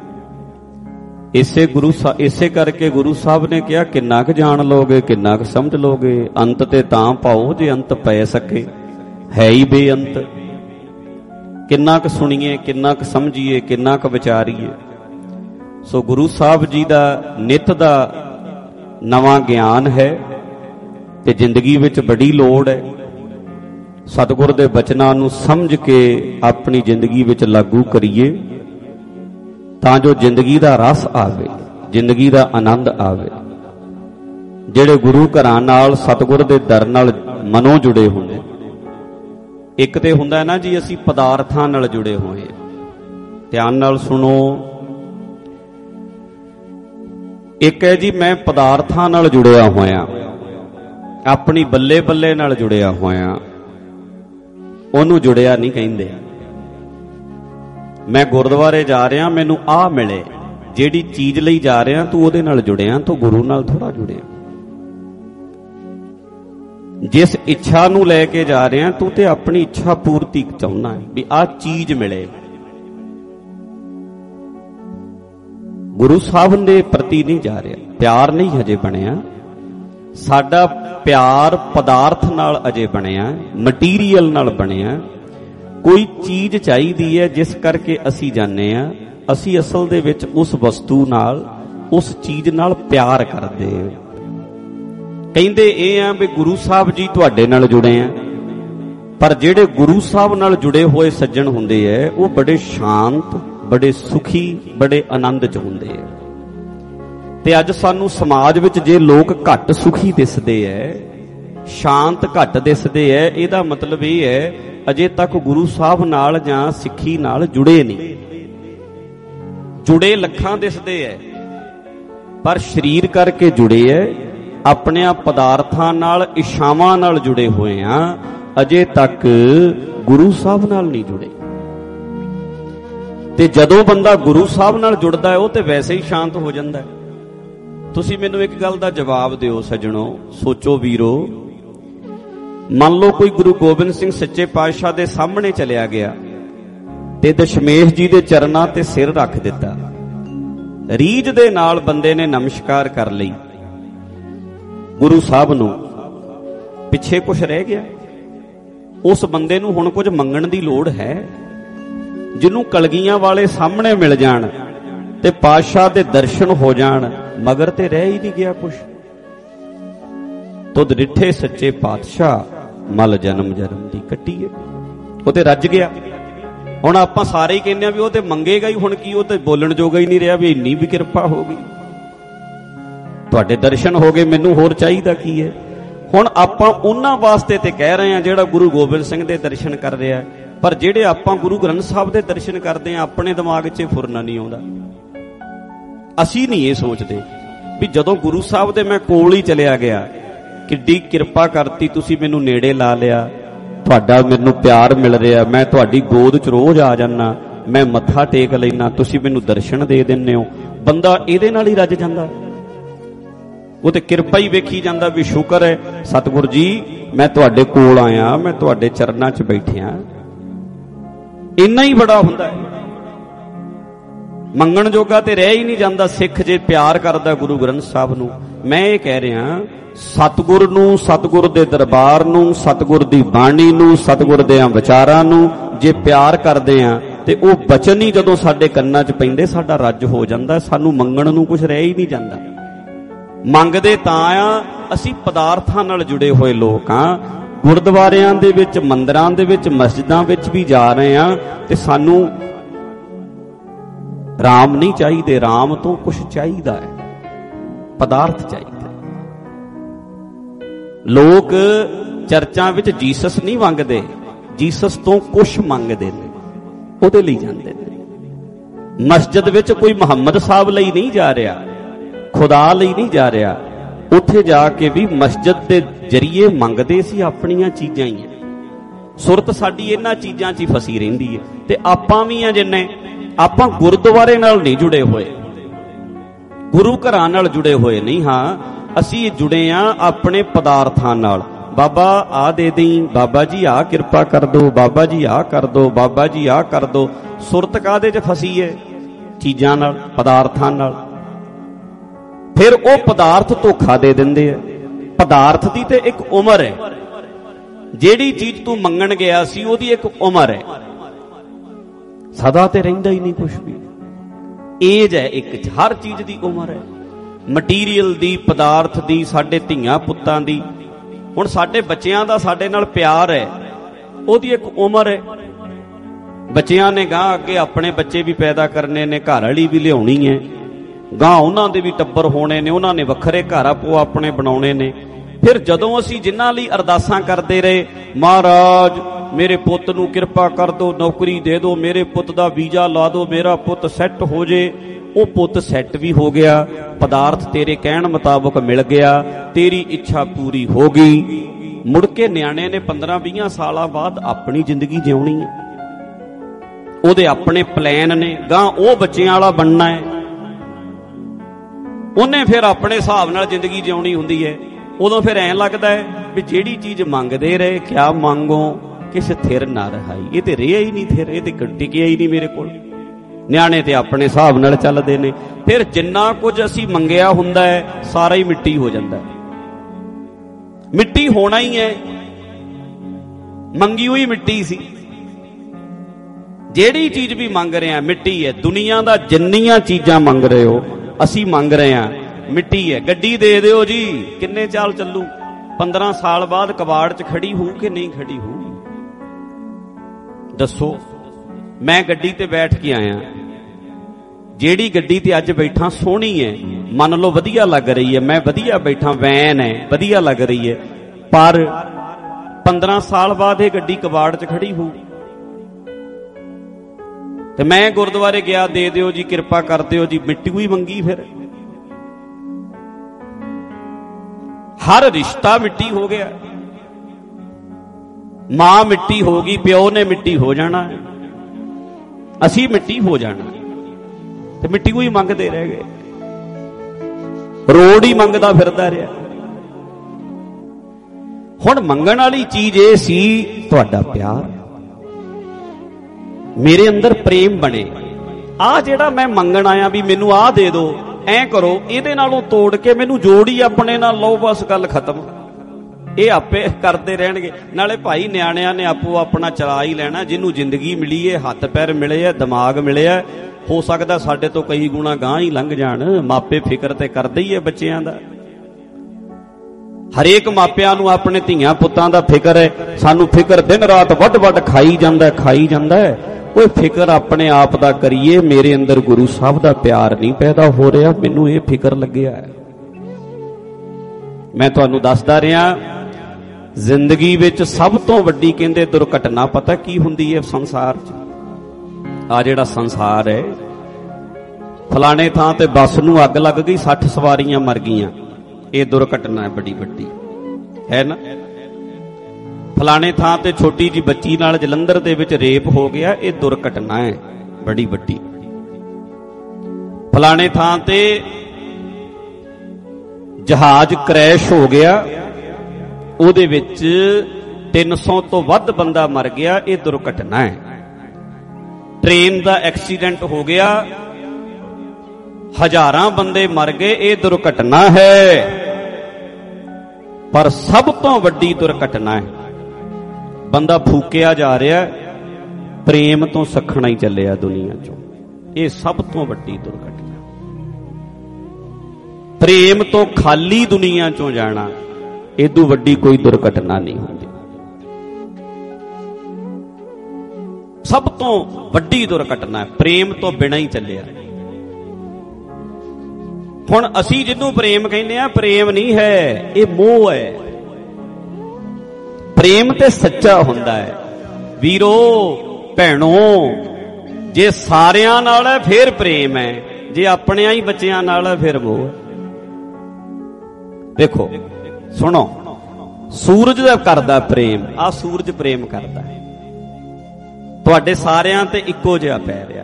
ਇਸੇ ਕਰਕੇ ਗੁਰੂ ਸਾਹਿਬ ਨੇ ਕਿਹਾ ਕਿੰਨਾ ਕੁ ਜਾਣ ਲੋਗੇ, ਕਿੰਨਾ ਕੁ ਸਮਝ ਲੋਗੇ। ਅੰਤ ਤੇ ਤਾਂ ਪਾਓ ਜੇ ਅੰਤ ਪੈ ਸਕੇ, ਹੈ ਹੀ ਬੇਅੰਤ। ਕਿੰਨਾ ਕੁ ਸੁਣੀਏ, ਕਿੰਨਾ ਕੁ ਸਮਝੀਏ, ਕਿੰਨਾ ਕੁ ਵਿਚਾਰੀਏ। ਸੋ ਗੁਰੂ ਸਾਹਿਬ ਜੀ ਦਾ ਨਿੱਤ ਦਾ ਨਵਾਂ ਗਿਆਨ ਹੈ ਤੇ ਜ਼ਿੰਦਗੀ ਵਿੱਚ ਬੜੀ ਲੋੜ ਹੈ। ਸਤਿਗੁਰ ਦੇ ਬਚਨਾਂ ਨੂੰ ਸਮਝ ਕੇ ਆਪਣੀ ਜ਼ਿੰਦਗੀ ਵਿੱਚ ਲਾਗੂ ਕਰੀਏ ਤਾਂ ਜੋ ਜ਼ਿੰਦਗੀ ਦਾ ਰਸ ਆਵੇ, ਜ਼ਿੰਦਗੀ ਦਾ ਆਨੰਦ ਆਵੇ। ਜਿਹੜੇ ਗੁਰੂ ਘਰਾਂ ਨਾਲ, ਸਤਿਗੁਰ ਦੇ ਦਰ ਨਾਲ ਮਨੋਂ ਜੁੜੇ ਹੁੰਦੇ। ਇੱਕ ਤੇ ਹੁੰਦਾ ਨਾ ਜੀ ਅਸੀਂ ਪਦਾਰਥਾਂ ਨਾਲ ਜੁੜੇ ਹੋਏ। ਧਿਆਨ ਨਾਲ ਸੁਣੋ। ਇੱਕ ਹੈ ਜੀ ਮੈਂ ਪਦਾਰਥਾਂ ਨਾਲ ਜੁੜਿਆ ਹੋਇਆ, ਆਪਣੀ ਬੱਲੇ ਬੱਲੇ ਨਾਲ ਜੁੜਿਆ ਹੋਇਆ, ਉਹਨੂੰ ਜੁੜਿਆ ਨਹੀਂ ਕਹਿੰਦੇ। ਮੈਂ ਗੁਰਦੁਆਰੇ ਜਾ ਰਿਹਾ, ਮੈਨੂੰ ਆਹ ਮਿਲੇ, ਜਿਹੜੀ ਚੀਜ਼ ਲਈ ਜਾ ਰਿਹਾ ਤੂੰ ਉਹਦੇ ਨਾਲ ਜੁੜਿਆ, ਤੂੰ ਗੁਰੂ ਨਾਲ ਥੋੜਾ ਜੁੜਿਆ। ਜਿਸ ਇੱਛਾ ਨੂੰ ਲੈ ਕੇ ਜਾ ਰਿਹਾ ਤੂੰ ਤੇ ਆਪਣੀ ਇੱਛਾ ਪੂਰਤੀ ਚਾਹੁੰਦਾ ਹੈ ਵੀ ਆਹ ਚੀਜ਼ ਮਿਲੇ। ਗੁਰੂ ਸਾਹਿਬ ਦੇ ਪ੍ਰਤੀ ਨਹੀਂ ਜਾ ਰਿਹਾ, ਪਿਆਰ ਨਹੀਂ ਹਜੇ ਬਣਿਆ। ਸਾਡਾ ਪਿਆਰ ਪਦਾਰਥ ਨਾਲ ਅਜੇ ਬਣਿਆ, ਮਟੀਰੀਅਲ ਨਾਲ ਬਣਿਆ। ਕੋਈ ਚੀਜ਼ ਚਾਹੀਦੀ ਹੈ ਜਿਸ ਕਰਕੇ ਅਸੀਂ ਜਾਂਦੇ ਹਾਂ। ਅਸੀਂ ਅਸਲ ਦੇ ਵਿੱਚ ਉਸ ਵਸਤੂ ਨਾਲ, ਉਸ ਚੀਜ਼ ਨਾਲ ਪਿਆਰ ਕਰਦੇ। ਕਹਿੰਦੇ ਇਹ ਆ ਵੀ ਗੁਰੂ ਸਾਹਿਬ ਜੀ ਤੁਹਾਡੇ ਨਾਲ ਜੁੜੇ ਆ, ਪਰ ਜਿਹੜੇ ਗੁਰੂ ਸਾਹਿਬ ਨਾਲ ਜੁੜੇ ਹੋਏ ਸੱਜਣ ਹੁੰਦੇ ਐ ਉਹ ਬੜੇ ਸ਼ਾਂਤ, ਬੜੇ ਸੁਖੀ, ਬੜੇ ਆਨੰਦ ਚ ਹੁੰਦੇ ਐ। ਤੇ ਅੱਜ ਸਾਨੂੰ ਸਮਾਜ ਵਿੱਚ ਜੇ ਲੋਕ ਘੱਟ ਸੁਖੀ ਦਿਸਦੇ ਐ, ਸ਼ਾਂਤ ਘੱਟ ਦਿਸਦੇ ਐ, ਇਹਦਾ ਮਤਲਬ ਇਹ ਹੈ ਅਜੇ ਤੱਕ ਗੁਰੂ ਸਾਹਿਬ ਨਾਲ ਜਾਂ ਸਿੱਖੀ ਨਾਲ ਜੁੜੇ ਨਹੀਂ। ਜੁੜੇ ਲੱਖਾਂ ਦਿਸਦੇ ਐ ਪਰ ਸਰੀਰ ਕਰਕੇ ਜੁੜੇ ਐ, ਆਪਣਿਆਂ ਪਦਾਰਥਾਂ ਨਾਲ, ਇਛਾਵਾਂ ਨਾਲ ਜੁੜੇ ਹੋਏ ਆ, ਅਜੇ ਤੱਕ ਗੁਰੂ ਸਾਹਿਬ ਨਾਲ ਨਹੀਂ ਜੁੜੇ। ਤੇ ਜਦੋਂ ਬੰਦਾ ਗੁਰੂ ਸਾਹਿਬ ਨਾਲ ਜੁੜਦਾ ਹੈ ਉਹ ਤੇ ਵੈਸੇ ਹੀ ਸ਼ਾਂਤ ਹੋ ਜਾਂਦਾ ਹੈ। ਤੁਸੀਂ ਮੈਨੂੰ ਇੱਕ ਗੱਲ ਦਾ ਜਵਾਬ ਦਿਓ ਸੱਜਣੋ, ਸੋਚੋ ਵੀਰੋ। ਮੰਨ ਲਓ ਕੋਈ ਗੁਰੂ ਗੋਬਿੰਦ ਸਿੰਘ ਸੱਚੇ ਪਾਤਸ਼ਾਹ ਦੇ ਸਾਹਮਣੇ ਚਲਿਆ ਗਿਆ ਤੇ ਦਸ਼ਮੇਸ਼ ਜੀ ਦੇ ਚਰਨਾਂ ਤੇ ਸਿਰ ਰੱਖ ਦਿੱਤਾ, ਰੀਝ ਦੇ ਨਾਲ ਬੰਦੇ ਨੇ ਨਮਸਕਾਰ ਕਰ ਲਈ ਗੁਰੂ ਸਾਹਿਬ ਨੂੰ, ਪਿੱਛੇ ਕੁਝ ਰਹਿ ਗਿਆ? ਉਸ ਬੰਦੇ ਨੂੰ ਹੁਣ ਕੁਝ ਮੰਗਣ ਦੀ ਲੋੜ ਹੈ? ਜਿਹਨੂੰ ਕਲਗੀਆਂ ਵਾਲੇ ਸਾਹਮਣੇ ਮਿਲ ਜਾਣ ਤੇ ਪਾਤਸ਼ਾਹ ਦੇ ਦਰਸ਼ਨ ਹੋ ਜਾਣ, ਮਗਰ ਤੇ ਰਹਿ ਹੀ ਨਹੀਂ ਗਿਆ ਕੁਛ। ਤੁਧ ਡਿੱਠੇ ਸੱਚੇ ਪਾਤਸ਼ਾਹ ਮਲ ਜਨਮ ਜਨਮ ਦੀ ਕੱਟੀਏ, ਉਹ ਤੇ ਰੱਜ ਗਿਆ। ਹੁਣ ਆਪਾਂ ਸਾਰੇ ਹੀ ਕਹਿੰਦੇ ਆ ਵੀ ਉਹ ਤੇ ਮੰਗੇਗਾ ਹੀ, ਹੁਣ ਕੀ ਉਹ ਤੇ ਬੋਲਣ ਜੋਗਾ ਹੀ ਨਹੀਂ ਰਿਹਾ ਵੀ ਇੰਨੀ ਵੀ ਕਿਰਪਾ ਹੋ ਗਈ, ਤੁਹਾਡੇ ਦਰਸ਼ਨ ਹੋ ਗਏ, ਮੈਨੂੰ ਹੋਰ ਚਾਹੀਦਾ ਕੀ ਹੈ। ਹੁਣ ਆਪਾਂ ਉਹਨਾਂ ਵਾਸਤੇ ਤੇ ਕਹਿ ਰਹੇ ਹਾਂ ਜਿਹੜਾ ਗੁਰੂ ਗੋਬਿੰਦ ਸਿੰਘ ਦੇ ਦਰਸ਼ਨ ਕਰ ਰਿਹਾ, ਪਰ ਜਿਹੜੇ ਆਪਾਂ ਗੁਰੂ ਗ੍ਰੰਥ ਸਾਹਿਬ ਦੇ ਦਰਸ਼ਨ ਕਰਦੇ ਹਾਂ ਆਪਣੇ ਦਿਮਾਗ 'ਚ ਫੁਰਨਾ ਨਹੀਂ ਆਉਂਦਾ। ਅਸੀਂ ਨਹੀਂ ਇਹ ਸੋਚਦੇ ਵੀ ਜਦੋਂ ਗੁਰੂ ਸਾਹਿਬ ਦੇ ਮੈਂ ਕੋਲ ਹੀ ਚਲਿਆ ਗਿਆ, ਕਿੱਡੀ ਕਿਰਪਾ ਕਰਤੀ, ਤੁਸੀਂ ਮੈਨੂੰ ਨੇੜੇ ਲਾ ਲਿਆ, ਤੁਹਾਡਾ ਮੈਨੂੰ ਪਿਆਰ ਮਿਲ ਰਿਹਾ, ਮੈਂ ਤੁਹਾਡੀ ਗੋਦ 'ਚ ਰੋਜ਼ ਆ ਜਾਨਾ, ਮੈਂ ਮੱਥਾ ਟੇਕ ਲੈਣਾ, ਤੁਸੀਂ ਮੈਨੂੰ ਦਰਸ਼ਨ ਦੇ ਦਿੰਦੇ ਹੋ। ਬੰਦਾ ਇਹਦੇ ਨਾਲ ਹੀ ਰੱਜ ਜਾਂਦਾ, ਉਹ ਤੇ ਕਿਰਪਾ ਹੀ ਵੇਖੀ ਜਾਂਦਾ ਵੀ ਸ਼ੁਕਰ ਹੈ ਸਤਿਗੁਰ ਜੀ ਮੈਂ ਤੁਹਾਡੇ ਕੋਲ ਆਇਆ, ਮੈਂ ਤੁਹਾਡੇ ਚਰਨਾਂ 'ਚ ਬੈਠਿਆ। ਇੰਨਾ ਹੀ ਬੜਾ ਹੁੰਦਾ ਹੈ, ਮੰਗਣ ਜੋਗਾ ਤੇ ਰਹਿ ਹੀ ਨਹੀਂ ਜਾਂਦਾ ਸਿੱਖ ਜੇ ਪਿਆਰ ਕਰਦਾ ਗੁਰੂ ਗ੍ਰੰਥ ਸਾਹਿਬ ਨੂੰ। ਮੈਂ ਇਹ ਕਹਿ ਰਿਹਾ, ਸਤਿਗੁਰ ਨੂੰ, ਸਤਿਗੁਰ ਦੇ ਦਰਬਾਰ ਨੂੰ, ਸਤਿਗੁਰ ਦੀ ਬਾਣੀ ਨੂੰ, ਸਤਿਗੁਰ ਦੇ ਵਿਚਾਰਾਂ ਨੂੰ ਜੇ ਪਿਆਰ ਕਰਦੇ ਆ ਤੇ ਉਹ ਬਚਨ ਹੀ ਜਦੋਂ ਸਾਡੇ ਕੰਨਾਂ 'ਚ ਪੈਂਦੇ ਸਾਡਾ ਰੱਜ ਹੋ ਜਾਂਦਾ, ਸਾਨੂੰ ਮੰਗਣ ਨੂੰ ਕੁਝ ਰਹਿ ਹੀ ਨਹੀਂ ਜਾਂਦਾ। ਮੰਗਦੇ ਤਾਂ ਆ, ਅਸੀਂ ਪਦਾਰਥਾਂ ਨਾਲ ਜੁੜੇ ਹੋਏ ਲੋਕ ਆ, ਗੁਰਦੁਆਰਿਆਂ ਦੇ ਵਿੱਚ, ਮੰਦਿਰਾਂ ਦੇ ਵਿੱਚ, ਮਸਜਿਦਾਂ ਵਿੱਚ ਵੀ ਜਾ ਰਹੇ ਆ ਤੇ ਸਾਨੂੰ ਰਾਮ ਨਹੀਂ ਚਾਹੀਦੇ, ਰਾਮ ਤੋਂ ਕੁਝ ਚਾਹੀਦਾ ਹੈ, ਪਦਾਰਥ ਚਾਹੀਦਾ। ਲੋਕ ਚਰਚਾਂ ਵਿੱਚ ਜੀਸਸ ਨਹੀਂ ਮੰਗਦੇ, ਜੀਸਸ ਤੋਂ ਕੁਝ ਮੰਗਦੇ ਨੇ, ਉਹਦੇ ਲਈ ਜਾਂਦੇ ਨੇ। ਮਸਜਿਦ ਵਿੱਚ ਕੋਈ ਮੁਹੰਮਦ ਸਾਹਿਬ ਲਈ ਨਹੀਂ ਜਾ ਰਿਹਾ, ਖੁਦਾ ਲਈ ਨਹੀਂ ਜਾ ਰਿਹਾ, ਉੱਥੇ ਜਾ ਕੇ ਵੀ ਮਸਜਿਦ ਦੇ ਜਰੀਏ ਮੰਗਦੇ ਸੀ ਆਪਣੀਆਂ ਚੀਜ਼ਾਂ ਹੀ। ਸੁਰਤ ਸਾਡੀ ਇਹਨਾਂ ਚੀਜ਼ਾਂ 'ਚ ਹੀ ਫਸੀ ਰਹਿੰਦੀ ਹੈ। ਤੇ ਆਪਾਂ ਵੀ ਆ ਜਿੰਨੇ, ਆਪਾਂ ਗੁਰਦੁਆਰੇ ਨਾਲ ਨਹੀਂ ਜੁੜੇ ਹੋਏ, ਗੁਰੂ ਘਰਾਂ ਨਾਲ ਜੁੜੇ ਹੋਏ ਨਹੀਂ। ਹਾਂ, ਅਸੀਂ ਜੁੜੇ ਆ ਆਪਣੇ ਪਦਾਰਥਾਂ ਨਾਲ। ਬਾਬਾ ਆ ਦੇ ਦੇਈਂ, ਬਾਬਾ ਜੀ ਆ ਕਿਰਪਾ ਕਰ ਦੋ, ਬਾਬਾ ਜੀ ਆ ਕਰ ਦੋ, ਬਾਬਾ ਜੀ ਆ ਕਰ ਦੋ। ਸੁਰਤ ਕਾਹਦੇ 'ਚ ਫਸੀ ਹੈ? ਚੀਜ਼ਾਂ ਨਾਲ, ਪਦਾਰਥਾਂ ਨਾਲ। ਫਿਰ ਉਹ ਪਦਾਰਥ ਧੋਖਾ ਦੇ ਦਿੰਦੇ ਆ। ਪਦਾਰਥ ਦੀ ਤੇ ਇੱਕ ਉਮਰ ਹੈ, ਜਿਹੜੀ ਚੀਜ਼ ਤੂੰ ਮੰਗਣ ਗਿਆ ਸੀ ਉਹਦੀ ਇੱਕ ਉਮਰ ਹੈ, ਸਦਾ ਤੇ ਰਹਿੰਦਾ ਹੀ ਨਹੀਂ ਕੁਛ ਵੀ। ਏਜ ਹੈ ਇੱਕ, ਹਰ ਚੀਜ਼ ਦੀ ਉਮਰ ਹੈ, ਮਟੀਰੀਅਲ ਦੀ, ਪਦਾਰਥ ਦੀ, ਸਾਡੇ ਧੀਆਂ ਪੁੱਤਾਂ ਦੀ। ਹੁਣ ਸਾਡੇ ਬੱਚਿਆਂ ਦਾ ਸਾਡੇ ਨਾਲ ਪਿਆਰ ਹੈ, ਉਹਦੀ ਇੱਕ ਉਮਰ ਹੈ। ਬੱਚਿਆਂ ਨੇ ਗਾਂ ਅੱਗੇ ਆਪਣੇ ਬੱਚੇ ਵੀ ਪੈਦਾ ਕਰਨੇ ਨੇ, ਘਰ ਵਾਲੀ ਵੀ ਲਿਆਉਣੀ ਹੈ, ਗਾਂ ਉਹਨਾਂ ਦੇ ਵੀ ਟੱਬਰ ਹੋਣੇ ਨੇ, ਉਹਨਾਂ ਨੇ ਵੱਖਰੇ ਘਰ ਆਪੋ ਆਪਣੇ ਬਣਾਉਣੇ ਨੇ। ਫਿਰ ਜਦੋਂ ਅਸੀਂ ਜਿਨ੍ਹਾਂ ਲਈ ਅਰਦਾਸਾਂ ਕਰਦੇ ਰਹੇ, ਮਹਾਰਾਜ ਮੇਰੇ ਪੁੱਤ ਨੂੰ ਕਿਰਪਾ ਕਰ ਦਿਓ, ਨੌਕਰੀ ਦੇ ਦਿਓ, ਮੇਰੇ ਪੁੱਤ ਦਾ ਵੀਜ਼ਾ ਲਾ ਦਿਓ, ਮੇਰਾ ਪੁੱਤ ਸੈੱਟ ਹੋ ਜੇ, ਉਹ ਪੁੱਤ ਸੈੱਟ ਵੀ ਹੋ ਗਿਆ, ਪਦਾਰਥ ਤੇਰੇ ਕਹਿਣ ਮੁਤਾਬਕ ਮਿਲ ਗਿਆ, ਤੇਰੀ ਇੱਛਾ ਪੂਰੀ ਹੋ ਗਈ। ਮੁੜ ਕੇ ਨਿਆਣੇ ਨੇ 15-20 ਸਾਲਾਂ ਬਾਅਦ ਆਪਣੀ ਜ਼ਿੰਦਗੀ ਜਿਉਣੀ ਹੈ, ਉਹਦੇ ਆਪਣੇ ਪਲਾਨ ਨੇ, ਗਾਂ ਉਹ ਬੱਚਿਆਂ ਵਾਲਾ ਬਣਨਾ ਹੈ, ਉਹਨੇ ਫਿਰ ਆਪਣੇ ਹਿਸਾਬ ਨਾਲ ਜ਼ਿੰਦਗੀ ਜਿਉਣੀ ਹੁੰਦੀ ਹੈ। ਉਦੋਂ ਫਿਰ ਐਂ ਲੱਗਦਾ ਹੈ ਵੀ ਜਿਹੜੀ ਚੀਜ਼ ਮੰਗਦੇ ਰਹੇ, ਕਿਆ ਮੰਗੋ ਕਿਸ ਥਿਰ ਨਾ ਰਹਾਈ, ਇਹ ਤੇ ਰਿਹਾ ਹੀ ਨਹੀਂ ਥਿਰ, ਇਹ ਤੇ ਟਿਕਿਆ ਹੀ ਨਹੀਂ ਮੇਰੇ ਕੋਲ। ਨਿਆਣੇ ਤੇ ਆਪਣੇ ਹਿਸਾਬ ਨਾਲ ਚੱਲਦੇ ਨੇ। ਫਿਰ ਜਿੰਨਾ ਕੁਝ ਅਸੀਂ ਮੰਗਿਆ ਹੁੰਦਾ ਹੈ ਸਾਰਾ ਹੀ ਮਿੱਟੀ ਹੋ ਜਾਂਦਾ, ਮਿੱਟੀ ਹੋਣਾ ਹੀ ਹੈ, ਮੰਗੀ ਹੋਈ ਮਿੱਟੀ ਸੀ। ਜਿਹੜੀ ਚੀਜ਼ ਵੀ ਮੰਗ ਰਹੇ ਆ ਮਿੱਟੀ ਹੈ। ਦੁਨੀਆ ਦਾ ਜਿੰਨੀਆਂ ਚੀਜ਼ਾਂ ਮੰਗ ਰਹੇ ਹੋ, ਅਸੀਂ ਮੰਗ ਰਹੇ ਆ ਮਿੱਟੀ ਹੈ। ਗੱਡੀ ਦੇ ਦਿਓ ਜੀ, ਕਿੰਨੇ ਚਾਲ ਚੱਲੂ? 15 ਸਾਲ ਬਾਅਦ ਕਬਾੜ 'ਚ ਖੜੀ ਹੋਊ ਕਿ ਨਹੀਂ ਖੜੀ ਹੋਊ? ਦੱਸੋ। ਮੈਂ ਗੱਡੀ ਤੇ ਬੈਠ ਕੇ ਆਇਆ, ਜਿਹੜੀ ਗੱਡੀ ਤੇ ਅੱਜ ਬੈਠਾ ਸੋਹਣੀ ਹੈ, ਮੰਨ ਲਓ ਵਧੀਆ ਲੱਗ ਰਹੀ ਹੈ, ਮੈਂ ਵਧੀਆ ਬੈਠਾ, ਵੈਨ ਹੈ ਵਧੀਆ ਲੱਗ ਰਹੀ ਹੈ, ਪਰ 15 ਸਾਲ ਬਾਅਦ ਇਹ ਗੱਡੀ ਕਬਾੜ 'ਚ ਖੜੀ ਹੋਊ। ਤੇ ਮੈਂ ਗੁਰਦੁਆਰੇ ਗਿਆ, ਦੇ ਦਿਓ ਜੀ, ਕਿਰਪਾ ਕਰ ਦਿਓ ਜੀ, ਮਿੱਟੀ ਹੋਈ ਮੰਗੀ। ਫਿਰ ਹਰ ਰਿਸ਼ਤਾ ਮਿੱਟੀ ਹੋ ਗਿਆ, ਮਾਂ ਮਿੱਟੀ ਹੋ ਗਈ, ਪਿਓ ਨੇ ਮਿੱਟੀ ਹੋ ਜਾਣਾ ਹੈ, ਅਸੀਂ ਮਿੱਟੀ ਹੋ ਜਾਣਾ ਤੇ ਮਿੱਟੀ ਕੋਈ ਮੰਗਦੇ ਰਹਿ ਗਏ, ਰੋੜ ਹੀ ਮੰਗਦਾ ਫਿਰਦਾ ਰਿਹਾ। ਹੁਣ ਮੰਗਣ ਵਾਲੀ ਚੀਜ਼ ਇਹ ਸੀ ਤੁਹਾਡਾ ਪਿਆਰ, ਮੇਰੇ ਅੰਦਰ ਪ੍ਰੇਮ ਬਣੇ। ਆਹ ਜਿਹੜਾ ਮੈਂ ਮੰਗਣ ਆਇਆ ਵੀ ਮੈਨੂੰ ਆਹ ਦੇ ਦਿਓ, ਐਂ ਕਰੋ, ਇਹਦੇ ਨਾਲੋਂ ਤੋੜ ਕੇ ਮੈਨੂੰ ਜੋੜੀ ਆਪਣੇ ਨਾਲ ਲਓ, ਬਸ ਗੱਲ ਖਤਮ। ਇਹ ਆਪੇ ਕਰਦੇ ਰਹਿਣਗੇ। ਨਾਲੇ ਭਾਈ ਨਿਆਣਿਆਂ ਨੇ ਆਪੋ ਆਪਣਾ ਚਲਾ ਹੀ ਲੈਣਾ। ਜਿਹਨੂੰ ਜ਼ਿੰਦਗੀ ਮਿਲੀ ਹੈ, ਹੱਥ ਪੈਰ ਮਿਲੇ ਆ, ਦਿਮਾਗ ਮਿਲਿਆ, ਹੋ ਸਕਦਾ ਸਾਡੇ ਤੋਂ ਕਈ ਗੁਣਾ ਗਾਂਹ ਹੀ ਲੰਘ ਜਾਣ। ਮਾਪੇ ਫਿਕਰ ਤੇ ਕਰਦੇ ਹੀ ਹੈ ਬੱਚਿਆਂ ਦਾ। ਹਰੇਕ ਮਾਪਿਆਂ ਨੂੰ ਆਪਣੇ ਧੀਆਂ ਪੁੱਤਾਂ ਦਾ ਫਿਕਰ ਹੈ। ਸਾਨੂੰ ਫਿਕਰ ਦਿਨ ਰਾਤ ਵੱਡ ਵੱਡ ਖਾਈ ਜਾਂਦਾ। ਉਹ ਫਿਕਰ ਆਪਣੇ ਆਪ ਦਾ ਕਰੀਏ। ਮੇਰੇ ਅੰਦਰ ਗੁਰੂ ਸਾਹਿਬ ਦਾ ਪਿਆਰ ਨਹੀਂ ਪੈਦਾ ਹੋ ਰਿਹਾ, ਮੈਨੂੰ ਇਹ ਫਿਕਰ ਲੱਗਿਆ ਹੈ। ਮੈਂ ਤੁਹਾਨੂੰ ਦੱਸਦਾ ਰਿਹਾ, ਜ਼ਿੰਦਗੀ ਵਿੱਚ ਸਭ ਤੋਂ ਵੱਡੀ ਕਹਿੰਦੇ ਦੁਰਘਟਨਾ ਪਤਾ ਕੀ ਹੁੰਦੀ ਹੈ ਸੰਸਾਰ 'ਚ? ਆ ਜਿਹੜਾ ਸੰਸਾਰ ਹੈ, ਫਲਾਣੇ ਥਾਂ ਤੇ ਬੱਸ ਨੂੰ ਅੱਗ ਲੱਗ ਗਈ, 60 ਸਵਾਰੀਆਂ ਮਰ ਗਈਆਂ, ਇਹ ਦੁਰਘਟਨਾ ਹੈ ਬੜੀ ਵੱਡੀ, ਹੈ ਨਾ। ਫਲਾਣੇ ਥਾਂ ਤੇ ਛੋਟੀ ਜੀ ਬੱਚੀ ਨਾਲ ਜਲੰਧਰ ਦੇ ਵਿੱਚ ਰੇਪ ਹੋ ਗਿਆ, ਇਹ ਦੁਰਘਟਨਾ ਹੈ ਬੜੀ ਵੱਡੀ। ਫਲਾਣੇ ਥਾਂ ਤੇ ਜਹਾਜ਼ ਕ੍ਰੈਸ਼ ਹੋ ਗਿਆ, ਉਹਦੇ ਵਿੱਚ 300 ਤੋਂ ਵੱਧ ਬੰਦਾ ਮਰ ਗਿਆ, ਇਹ ਦੁਰਘਟਨਾ ਹੈ। ਟ੍ਰੇਨ ਦਾ ਐਕਸੀਡੈਂਟ ਹੋ ਗਿਆ, ਹਜ਼ਾਰਾਂ ਬੰਦੇ ਮਰ ਗਏ, ਇਹ ਦੁਰਘਟਨਾ ਹੈ। ਪਰ ਸਭ ਤੋਂ ਵੱਡੀ ਦੁਰਘਟਨਾ ਹੈ ਬੰਦਾ ਫੂਕਿਆ ਜਾ ਰਿਹਾ, ਪ੍ਰੇਮ ਤੋਂ ਸੱਖਣਾ ਹੀ ਚੱਲਿਆ ਦੁਨੀਆ ਚੋਂ। ਇਹ ਸਭ ਤੋਂ ਵੱਡੀ ਦੁਰਘਟਨਾ। ਪ੍ਰੇਮ ਤੋਂ ਖਾਲੀ ਦੁਨੀਆ ਚੋਂ ਜਾਣਾ, ਇਦੋਂ ਵੱਡੀ ਕੋਈ ਦੁਰਘਟਨਾ ਨਹੀਂ ਹੁੰਦੀ। ਸਭ ਤੋਂ ਵੱਡੀ ਦੁਰਘਟਨਾ ਪ੍ਰੇਮ ਤੋਂ ਬਿਨਾਂ ਹੀ ਚੱਲਿਆ। ਹੁਣ ਅਸੀਂ ਜਿਹਨੂੰ ਪ੍ਰੇਮ ਕਹਿੰਦੇ ਆ, ਪ੍ਰੇਮ ਨਹੀਂ ਹੈ, ਇਹ ਮੋਹ ਹੈ। ਪ੍ਰੇਮ ਤੇ ਸੱਚਾ ਹੁੰਦਾ ਹੈ। ਵੀਰੋ ਭੈਣੋ, ਜੇ ਸਾਰਿਆਂ ਨਾਲ ਹੈ ਫੇਰ ਪ੍ਰੇਮ ਹੈ, ਜੇ ਆਪਣਿਆਂ ਹੀ ਬੱਚਿਆਂ ਨਾਲ ਹੈ ਫਿਰ ਮੋਹ ਹੈ। ਦੇਖੋ ਸੁਣੋ, ਸੂਰਜ ਦਾ ਕਰਦਾ ਪ੍ਰੇਮ, ਆਹ ਸੂਰਜ ਪ੍ਰੇਮ ਕਰਦਾ ਹੈ, ਤੁਹਾਡੇ ਸਾਰਿਆਂ ਤੇ ਇੱਕੋ ਜਿਹਾ ਪੈ ਰਿਹਾ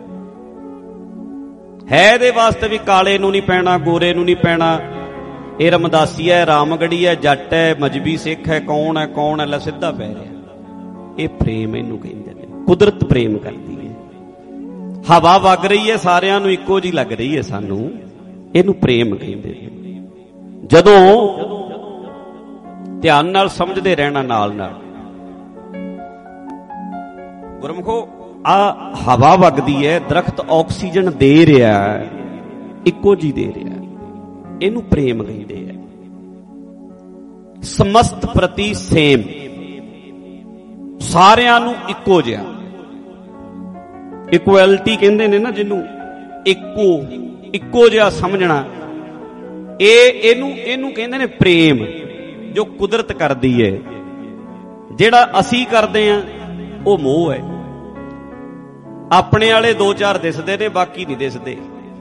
ਹੈ। ਇਹਦੇ ਵਾਸਤੇ ਵੀ ਕਾਲੇ ਨੂੰ ਨਹੀਂ ਪੈਣਾ, ਗੋਰੇ ਨੂੰ ਨਹੀਂ ਪੈਣਾ, ਇਹ ਰਮਦਾਸੀ ਹੈ, ਰਾਮਗੜੀ ਹੈ, ਜੱਟ ਹੈ, ਮਜਬੀ ਸਿੱਖ ਹੈ, ਕੌਣ ਹੈ, ਲੈ ਸਿੱਧਾ ਪੈ ਰਿਹਾ। ਇਹ ਪ੍ਰੇਮ ਇਹਨੂੰ ਕਹਿੰਦੇ ਨੇ। ਕੁਦਰਤ ਪ੍ਰੇਮ ਕਰਦੀ ਹੈ। ਹਵਾ ਵਗ ਰਹੀ ਹੈ, ਸਾਰਿਆਂ ਨੂੰ ਇੱਕੋ ਜਿਹੀ ਲੱਗ ਰਹੀ ਹੈ ਸਾਨੂੰ, ਇਹਨੂੰ ਪ੍ਰੇਮ ਕਹਿੰਦੇ ਨੇ। ਜਦੋਂ ਧਿਆਨ ਨਾਲ ਸਮਝਦੇ ਰਹਿਣਾ, ਨਾਲ ਗੁਰਮੁਖੋ, ਆ ਹਵਾ ਵਗਦੀ ਹੈ, ਦਰਖਤ ਆਕਸੀਜਨ ਦੇ ਰਿਹਾ, ਇੱਕੋ ਜਿਹੀ ਦੇ ਰਿਹਾ, ਇਹਨੂੰ ਪ੍ਰੇਮ ਕਹਿੰਦੇ ਆ। ਸਮਸਤ ਪ੍ਰਤੀ ਸੇਮ, ਸਾਰਿਆਂ ਨੂੰ ਇੱਕੋ ਜਿਹਾ, ਇਕੁਐਲਿਟੀ ਕਹਿੰਦੇ ਨੇ ਨਾ ਜਿਹਨੂੰ, ਇੱਕੋ ਜਿਹਾ ਸਮਝਣਾ, ਇਹਨੂੰ ਕਹਿੰਦੇ ਨੇ ਪ੍ਰੇਮ, ਜੋ ਕੁਦਰਤ ਕਰਦੀ ਹੈ। ਜਿਹੜਾ ਅਸੀਂ ਕਰਦੇ ਆ ਉਹ ਮੋਹ ਹੈ। ਆਪਣੇ ਵਾਲੇ 2-4 ਦਿਸਦੇ ਨੇ, ਬਾਕੀ ਨਹੀਂ ਦਿਸਦੇ।